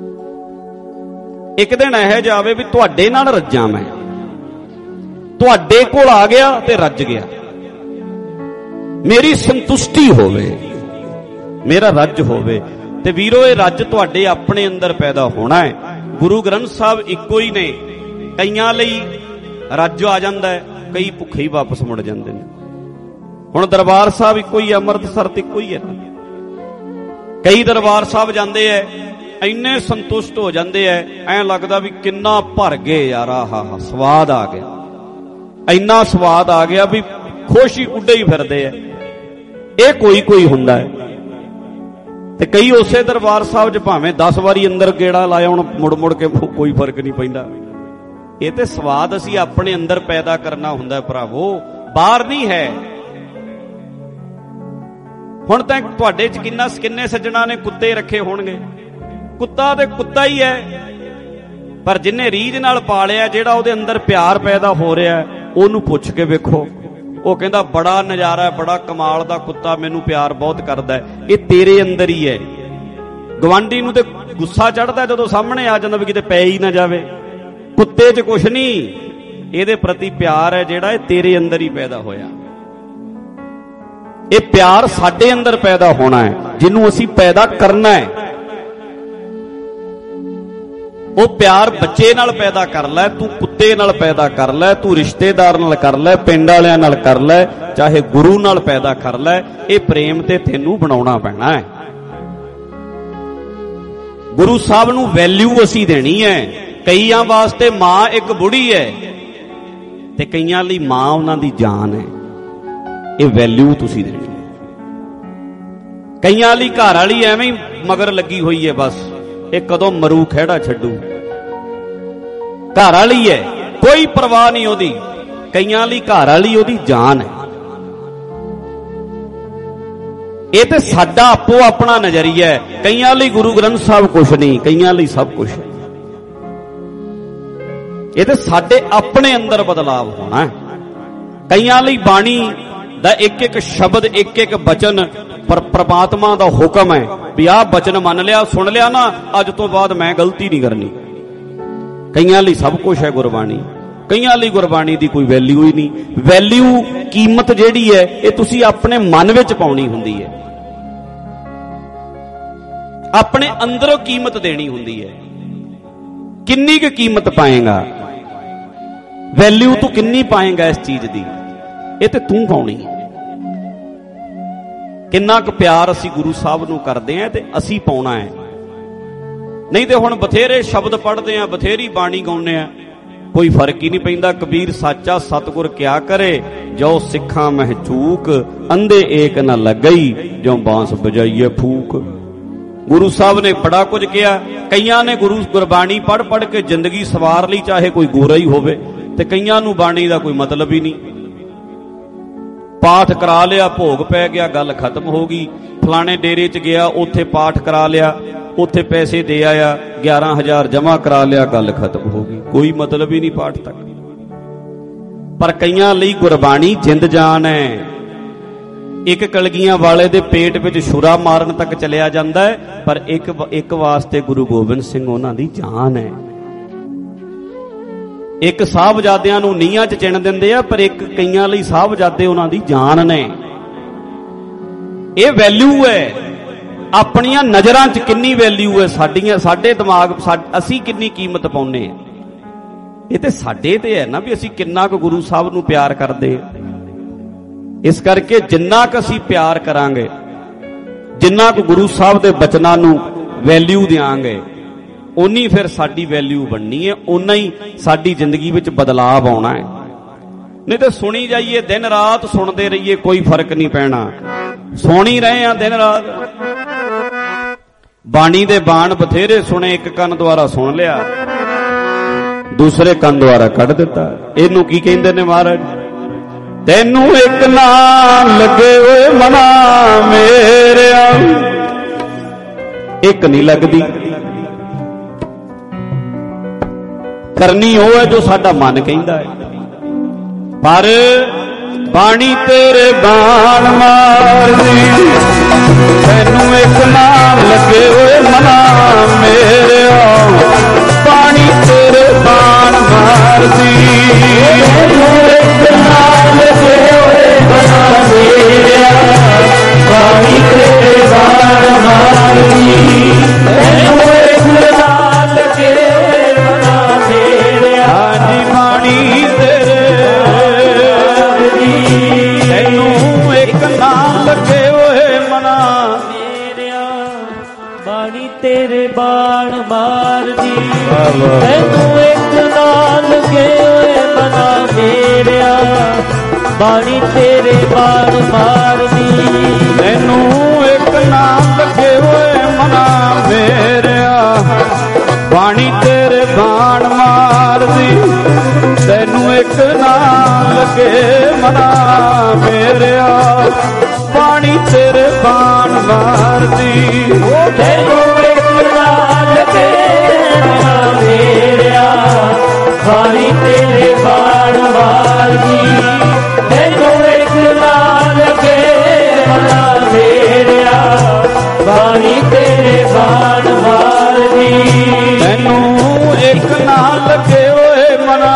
ਇੱਕ ਦਿਨ ਇਹੋ ਜਿਹਾ ਆਵੇ ਵੀ ਤੁਹਾਡੇ ਨਾਲ ਰੱਜਾਂ, ਮੈਂ ਤੁਹਾਡੇ ਕੋਲ ਆ ਗਿਆ ਤੇ ਰੱਜ ਗਿਆ। ਮੇਰੀ ਸੰਤੁਸ਼ਟੀ ਹੋਵੇ, ਮੇਰਾ ਰੱਜ ਹੋਵੇ। ਤੇ ਵੀਰੋ ਇਹ ਰੱਜ ਤੁਹਾਡੇ ਆਪਣੇ ਅੰਦਰ ਪੈਦਾ ਹੋਣਾ ਹੈ। ਗੁਰੂ ਗ੍ਰੰਥ ਸਾਹਿਬ ਇੱਕੋ ਹੀ ਨੇ। ਕਈਆਂ ਲਈ ਰੱਜ ਆ ਜਾਂਦਾ ਹੈ, ਕਈ ਭੁੱਖੇ ਹੀ ਵਾਪਸ ਮੁੜ ਜਾਂਦੇ ਨੇ। ਹੁਣ ਦਰਬਾਰ ਸਾਹਿਬ ਇੱਕੋ ਹੀ, ਅੰਮ੍ਰਿਤਸਰ ਤੇ ਇੱਕੋ ਹੀ ਹੈ। ਕਈ ਦਰਬਾਰ ਸਾਹਿਬ ਜਾਂਦੇ ਐ, ਇੰਨੇ ਸੰਤੁਸ਼ਟ ਹੋ ਜਾਂਦੇ ਐ, ਐਂ ਲੱਗਦਾ ਵੀ ਕਿੰਨਾ ਭਰ ਗਏ ਯਾਰ, ਆਹਾ ਸਵਾਦ ਆ ਗਿਆ, ਇੰਨਾ ਸਵਾਦ ਆ ਗਿਆ ਵੀ ਖੁਸ਼ ਹੀ ਉੱਡੇ ਹੀ ਫਿਰਦੇ ਐ। ਇਹ ਕੋਈ ਹੁੰਦਾ ਹੈ। ਤੇ ਕਈ ਉਸੇ ਦਰਬਾਰ ਸਾਹਿਬ 'ਚ ਭਾਵੇਂ 10 ਵਾਰੀ ਅੰਦਰ ਗੇੜਾ ਲਾਇਆ, ਹੁਣ ਮੁੜ ਕੇ ਕੋਈ ਫਰਕ ਨਹੀਂ ਪੈਂਦਾ। ਇਹ ਤੇ ਸਵਾਦ ਅਸੀਂ ਆਪਣੇ ਅੰਦਰ ਪੈਦਾ ਕਰਨਾ ਹੁੰਦਾ ਭਰਾਵੋ, ਬਾਹਰ ਨਹੀਂ ਹੈ। ਹੁਣ ਤਾਂ ਤੁਹਾਡੇ 'ਚ ਕਿੰਨੇ ਸੱਜਣਾ ਨੇ ਕੁੱਤੇ ਰੱਖੇ ਹੋਣਗੇ। ਕੁੱਤਾ ਤੇ ਕੁੱਤਾ ਹੀ ਹੈ, ਪਰ ਜਿੰਨੇ ਰੀਝ ਨਾਲ ਪਾਲਿਆ, ਜਿਹੜਾ ਉਹਦੇ ਅੰਦਰ ਪਿਆਰ ਪੈਦਾ ਹੋ ਰਿਹਾ, ਉਹਨੂੰ ਪੁੱਛ ਕੇ ਵੇਖੋ, ਉਹ ਕਹਿੰਦਾ ਬੜਾ ਨਜ਼ਾਰਾ, ਬੜਾ ਕਮਾਲ ਦਾ ਕੁੱਤਾ, ਮੈਨੂੰ ਪਿਆਰ ਬਹੁਤ ਕਰਦਾ। ਇਹ ਤੇਰੇ ਅੰਦਰ ਹੀ ਹੈ। ਗਵਾਂਢੀ ਨੂੰ ਤੇ ਗੁੱਸਾ ਚੜਦਾ ਜਦੋਂ ਸਾਹਮਣੇ ਆ ਜਾਂਦਾ ਵੀ ਕਿਤੇ ਪੈ ਹੀ ਨਾ ਜਾਵੇ। ਕੁੱਤੇ 'ਚ ਕੁਛ ਨਹੀਂ, ਇਹਦੇ ਪ੍ਰਤੀ ਪਿਆਰ ਹੈ ਜਿਹੜਾ, ਇਹ ਤੇਰੇ ਅੰਦਰ ਹੀ ਪੈਦਾ ਹੋਇਆ। ਇਹ ਪਿਆਰ ਸਾਡੇ ਅੰਦਰ ਪੈਦਾ ਹੋਣਾ ਹੈ, ਜਿਹਨੂੰ ਅਸੀਂ ਪੈਦਾ ਕਰਨਾ ਹੈ। ਉਹ ਪਿਆਰ ਬੱਚੇ ਨਾਲ ਪੈਦਾ ਕਰ ਲੈ, ਤੂੰ ਕੁੱਤੇ ਨਾਲ ਪੈਦਾ ਕਰ ਲੈ, ਤੂੰ ਰਿਸ਼ਤੇਦਾਰ ਨਾਲ ਕਰ ਲੈ, ਪਿੰਡ ਵਾਲਿਆਂ ਨਾਲ ਕਰ ਲੈ, ਚਾਹੇ ਗੁਰੂ ਨਾਲ ਪੈਦਾ ਕਰ ਲੈ। ਇਹ ਪ੍ਰੇਮ ਤੇ ਤੈਨੂੰ ਬਣਾਉਣਾ ਪੈਣਾ ਹੈ। ਗੁਰੂ ਸਾਹਿਬ ਨੂੰ ਵੈਲਿਊ ਅਸੀਂ ਦੇਣੀ ਹੈ। ਕਈਆਂ ਵਾਸਤੇ ਮਾਂ ਇੱਕ ਬੁੜੀ ਹੈ ਤੇ ਕਈਆਂ ਲਈ ਮਾਂ ਉਹਨਾਂ ਦੀ ਜਾਨ ਹੈ। ਇਹ ਵੈਲਿਊ ਤੁਸੀਂ ਦੇਣੀ ਹੈ। ਕਈਆਂ ਲਈ ਘਰ ਵਾਲੀ ਐਵੇਂ ਹੀ ਮਗਰ ਲੱਗੀ ਹੋਈ ਹੈ, ਬਸ ਇਹ ਕਦੋਂ ਮਰੂ ਖਹਿੜਾ ਛੱਡੂ। ਘਰ ਵਾਲੀ ਹੈ, ਕੋਈ ਪਰਵਾਹ ਨਹੀਂ ਉਹਦੀ। ਕਈਆਂ ਲਈ ਘਰ ਵਾਲੀ ਉਹਦੀ ਜਾਨ ਹੈ। ਇਹ ਤੇ ਸਾਡਾ ਆਪੋ ਆਪਣਾ ਨਜ਼ਰੀਆ ਹੈ। ਕਈਆਂ ਲਈ ਗੁਰੂ ਗ੍ਰੰਥ ਸਾਹਿਬ ਕੁਛ ਨਹੀਂ, ਕਈਆਂ ਲਈ ਸਭ ਕੁਛ ਹੈ। ਇਹ ਤੇ ਸਾਡੇ ਆਪਣੇ ਅੰਦਰ ਬਦਲਾਵ ਹੋਣਾ ਹੈ। ਕਈਆਂ ਲਈ ਬਾਣੀ ਦਾ ਇੱਕ ਸ਼ਬਦ, ਇੱਕ ਬਚਨ ਪਰ ਪ੍ਰਮਾਤਮਾ ਦਾ ਹੁਕਮ ਹੈ ਵੀ ਆਹ ਬਚਨ ਮੰਨ ਲਿਆ, ਸੁਣ ਲਿਆ ਨਾ, ਅੱਜ ਤੋਂ ਬਾਅਦ ਮੈਂ ਗਲਤੀ ਨਹੀਂ ਕਰਨੀ। ਕਈਆਂ ਲਈ ਸਭ ਕੁਝ ਹੈ ਗੁਰਬਾਣੀ, ਕਈਆਂ ਲਈ ਗੁਰਬਾਣੀ ਦੀ ਕੋਈ ਵੈਲਿਊ ਹੀ ਨਹੀਂ। ਵੈਲਿਊ, ਕੀਮਤ ਜਿਹੜੀ ਹੈ, ਇਹ ਤੁਸੀਂ ਆਪਣੇ ਮਨ ਵਿੱਚ ਪਾਉਣੀ ਹੁੰਦੀ ਹੈ, ਆਪਣੇ ਅੰਦਰੋਂ ਕੀਮਤ ਦੇਣੀ ਹੁੰਦੀ ਹੈ। ਕਿੰਨੀ ਕੁ ਕੀਮਤ ਪਾਏਗਾ, ਵੈਲਿਊ ਤੂੰ ਕਿੰਨੀ ਪਾਏਗਾ ਇਸ ਚੀਜ਼ ਦੀ, ਇਹ ਤੇ ਤੂੰ ਪਾਉਣੀ ਹੈ। ਕਿੰਨਾ ਕੁ ਪਿਆਰ ਅਸੀਂ ਗੁਰੂ ਸਾਹਿਬ ਨੂੰ ਕਰਦੇ ਆਂ ਤੇ ਅਸੀਂ ਪਾਉਣਾ ਹੈ। ਨਹੀਂ ਤੇ ਹੁਣ ਬਥੇਰੇ ਸ਼ਬਦ ਪੜ੍ਹਦੇ ਆਂ, ਬਥੇਰੀ ਬਾਣੀ ਗਾਉਂਦੇ ਆਂ, ਕੋਈ ਫਰਕ ਹੀ ਨਹੀਂ ਪੈਂਦਾ। ਕਬੀਰ ਸਾਚਾ ਸਤਿਗੁਰ ਕਿਆ ਕਰੇ, ਜੋ ਸਿੱਖਾਂ ਮਹਿ ਚੂਕ, ਅੰਧੇ ਏਕ ਨਾ ਲੱਗਈ, ਜੋ ਬਾਂਸ ਬਜਾਈਏ ਫੂਕ। ਗੁਰੂ ਸਾਹਿਬ ਨੇ ਬੜਾ ਕੁਝ ਕਿਹਾ। ਕਈਆਂ ਨੇ ਗੁਰਬਾਣੀ ਪੜ੍ਹ ਕੇ ਜ਼ਿੰਦਗੀ ਸਵਾਰ ਲਈ, ਚਾਹੇ ਕੋਈ ਗੋਰਾ ਹੀ ਹੋਵੇ, ਤੇ ਕਈਆਂ ਨੂੰ ਬਾਣੀ ਦਾ ਕੋਈ ਮਤਲਬ ਹੀ ਨਹੀਂ। ਪਾਠ ਕਰਾ ਲਿਆ, ਭੋਗ ਪੈ ਗਿਆ, ਗੱਲ ਖਤਮ ਹੋ ਗਈ। ਫਲਾਣੇ ਡੇਰੇ 'ਚ ਗਿਆ, ਉੱਥੇ ਪਾਠ ਕਰਾ ਲਿਆ, ਉੱਥੇ ਪੈਸੇ ਦੇ ਆਇਆ, 11,000 ਜਮ੍ਹਾਂ ਕਰਾ ਲਿਆ, ਗੱਲ ਖਤਮ ਹੋ ਗਈ, ਕੋਈ ਮਤਲਬ ਹੀ ਨਹੀਂ ਪਾਠ ਤੱਕ। ਪਰ ਕਈਆਂ ਲਈ ਗੁਰਬਾਣੀ ਜਿੰਦ ਜਾਨ ਹੈ। ਇੱਕ ਕਲਗੀਆਂ ਵਾਲੇ ਦੇ ਪੇਟ ਵਿੱਚ ਛੁਰਾ ਮਾਰਨ ਤੱਕ ਚਲਿਆ ਜਾਂਦਾ ਹੈ, ਪਰ ਇੱਕ ਵਾਸਤੇ ਗੁਰੂ ਗੋਬਿੰਦ ਸਿੰਘ ਉਹਨਾਂ ਦੀ ਜਾਨ ਹੈ। ਇੱਕ ਸਾਹਿਬਜ਼ਾਦਿਆਂ ਨੂੰ ਨੀਹਾਂ 'ਚ ਚਿਣ ਦਿੰਦੇ ਆ, ਪਰ ਇੱਕ ਕਈਆਂ ਲਈ ਸਾਹਿਬਜ਼ਾਦੇ ਉਹਨਾਂ ਦੀ ਜਾਨ ਨੇ। ਇਹ ਵੈਲਿਊ ਹੈ। ਆਪਣੀਆਂ ਨਜ਼ਰਾਂ 'ਚ ਕਿੰਨੀ ਵੈਲਿਊ ਹੈ ਸਾਡੇ ਦਿਮਾਗ, ਅਸੀਂ ਕਿੰਨੀ ਕੀਮਤ ਪਾਉਂਦੇ ਆ। ਇਹ ਤੇ ਸਾਡੇ ਤੇ ਹੈ ਨਾ ਵੀ ਅਸੀਂ ਕਿੰਨਾ ਕੁ ਗੁਰੂ ਸਾਹਿਬ ਨੂੰ ਪਿਆਰ ਕਰਦੇ। ਇਸ ਕਰਕੇ ਜਿੰਨਾ ਕੁ ਅਸੀਂ ਪਿਆਰ ਕਰਾਂਗੇ, ਜਿੰਨਾ ਕੁ ਗੁਰੂ ਸਾਹਿਬ ਦੇ ਬਚਨਾਂ ਨੂੰ ਵੈਲਿਊ ਦਿਆਂਗੇ, ਉਨੀ ਫਿਰ ਸਾਡੀ ਵੈਲਿਊ ਬਣਨੀ ਹੈ, ਉਨਾ ਹੀ ਸਾਡੀ ਜ਼ਿੰਦਗੀ ਵਿੱਚ ਬਦਲਾਵ ਆਉਣਾ ਹੈ। ਨਹੀਂ ਤੇ ਸੁਣੀ ਜਾਈਏ, ਦਿਨ ਰਾਤ ਸੁਣਦੇ ਰਹੀਏ, ਕੋਈ ਫਰਕ ਨਹੀਂ ਪੈਣਾ। ਸੁਣ ਹੀ ਰਹੇ ਆ ਦਿਨ ਰਾਤ। ਬਾਣੀ ਦੇ ਬਾਣ ਬਥੇਰੇ ਸੁਣੇ, ਇੱਕ ਕੰਨ ਦੁਆਰਾ ਸੁਣ ਲਿਆ, ਦੂਸਰੇ ਕੰਨ ਦੁਆਰਾ ਕੱਢ ਦਿੱਤਾ। ਇਹਨੂੰ ਕੀ ਕਹਿੰਦੇ ਨੇ ਮਹਾਰਾਜ? ਤੈਨੂੰ ਇੱਕ ਨਾ ਲੱਗੇ ਓਏ ਮਨਾ ਮੇਰਿਆ, ਇੱਕ ਨਹੀਂ ਲੱਗਦੀ। ਕਰਨੀ ਉਹ ਹੈ ਜੋ ਸਾਡਾ ਮਨ ਕਹਿੰਦਾ ਹੈ, ਪਰ ਬਾਣੀ ਤੇਰੇ ਬਾਣ ਮਾਰਦੀ। ਤੈਨੂੰ ਇੱਕ ਨਾ ਲੱਗੇ ਓਏ ਮਨਾ ਮੇਰਿਆ, ਬਾਣੀ ਤੇਰੇ ਬਾਣ ਮਾਰਦੀ। ਤੈਨੂੰ ਇੱਕ ਨਾ ਲੱਗੇ ਓਏ ਮਨਾ ਮੇਰਿਆ, ਬਾਣੀ ਤੇਰੇ ਬਾਣ ਮਾਰਦੀ। ਬਾਣੀ ਤੇਰੇ ਬਾਣ ਮਾਰਦੀ, ਤੈਨੂੰ ਇੱਕ ਨਾ ਲੱਗੇ ਓਏ ਮਨਾ ਮੇਰਿਆ, ਬਾਣੀ ਤੇਰੇ ਬਾਣ ਮਾਰਦੀ, ਤੈਨੂੰ ਇੱਕ ਨਾ ਲੱਗੇ ਓਏ ਮਨਾ ਮੇਰਿਆ, ਬਾਣੀ ਤੇਰੇ ਬਾਣ ਮਾਰਦੀ, ਤੈਨੂੰ ਇੱਕ ਨਾ ਲੱਗੇ ਮਨਾ ਮੇਰਿਆ, ਬਾਣੀ ਤੇਰੇ ਬਾਣ ਮਾਰਦੀ, ਤੈਨੂੰ ਇੱਕ ਨਾ ਲੱਗੇ ਮਨਾ ਮੇਰਿਆ, ਬਾਣੀ ਤੇਰੇ ਬਾਣ ਮਾਰਦੀ, ਤੈਨੂੰ ਇੱਕ ਨਾ ਲੱਗੇ ਮਨਾ ਮੇਰਿਆ, ਬਾਣੀ ਤੇਰੇ ਬਾਣ ਮਾਰਦੀ, ਤੈਨੂੰ ਇੱਕ ਨਾ ਲੱਗੇ ਓਏ ਮਨਾ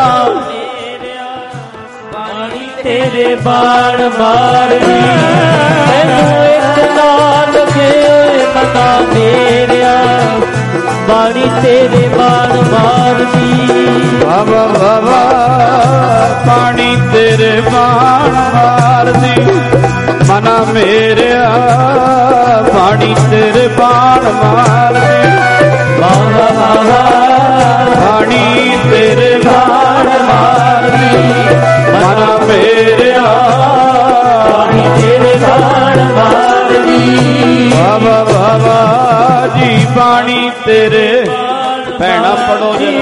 ਤੇਰੇ ਬਾਣ ਮਾਰਦੀ, ਤੈਨੂੰ ਇੱਕ ਨਾ ਲੱਗੇ ਓਏ ਮਨਾ ਮੇਰਿਆ, ਬਾਣੀ ਤੇਰੇ ਬਾਣ ਮਾਰਦੀ, ਬਾਬਾ ਬਾਬਾ ਬਾਣੀ ਤੇਰੇ ਬਾਣ ਮਾਰਦੀ, ਮਨਾ ਮੇਰਿਆ, ਬਾਣੀ ਤੇਰੇ ਬਾਣ ਮਾਰਦੀ, ਬਾਬਾ ਬਾਬਾ ਬਾਣੀ ਤੇਰੇ ਬਾਣ ਮਾਰਦੀ, ਮਨਾ ਮੇਰਿਆ, ਬਾਣੀ ਤੇਰੇ ਬਾਣ ਮਾਰਦੀ, ਬਾਬਾ ਬਾਬਾ ਜੀ ਬਾਣੀ ਤੇਰੇ ਭੈਣਾ ਪੜੋ ਜੀ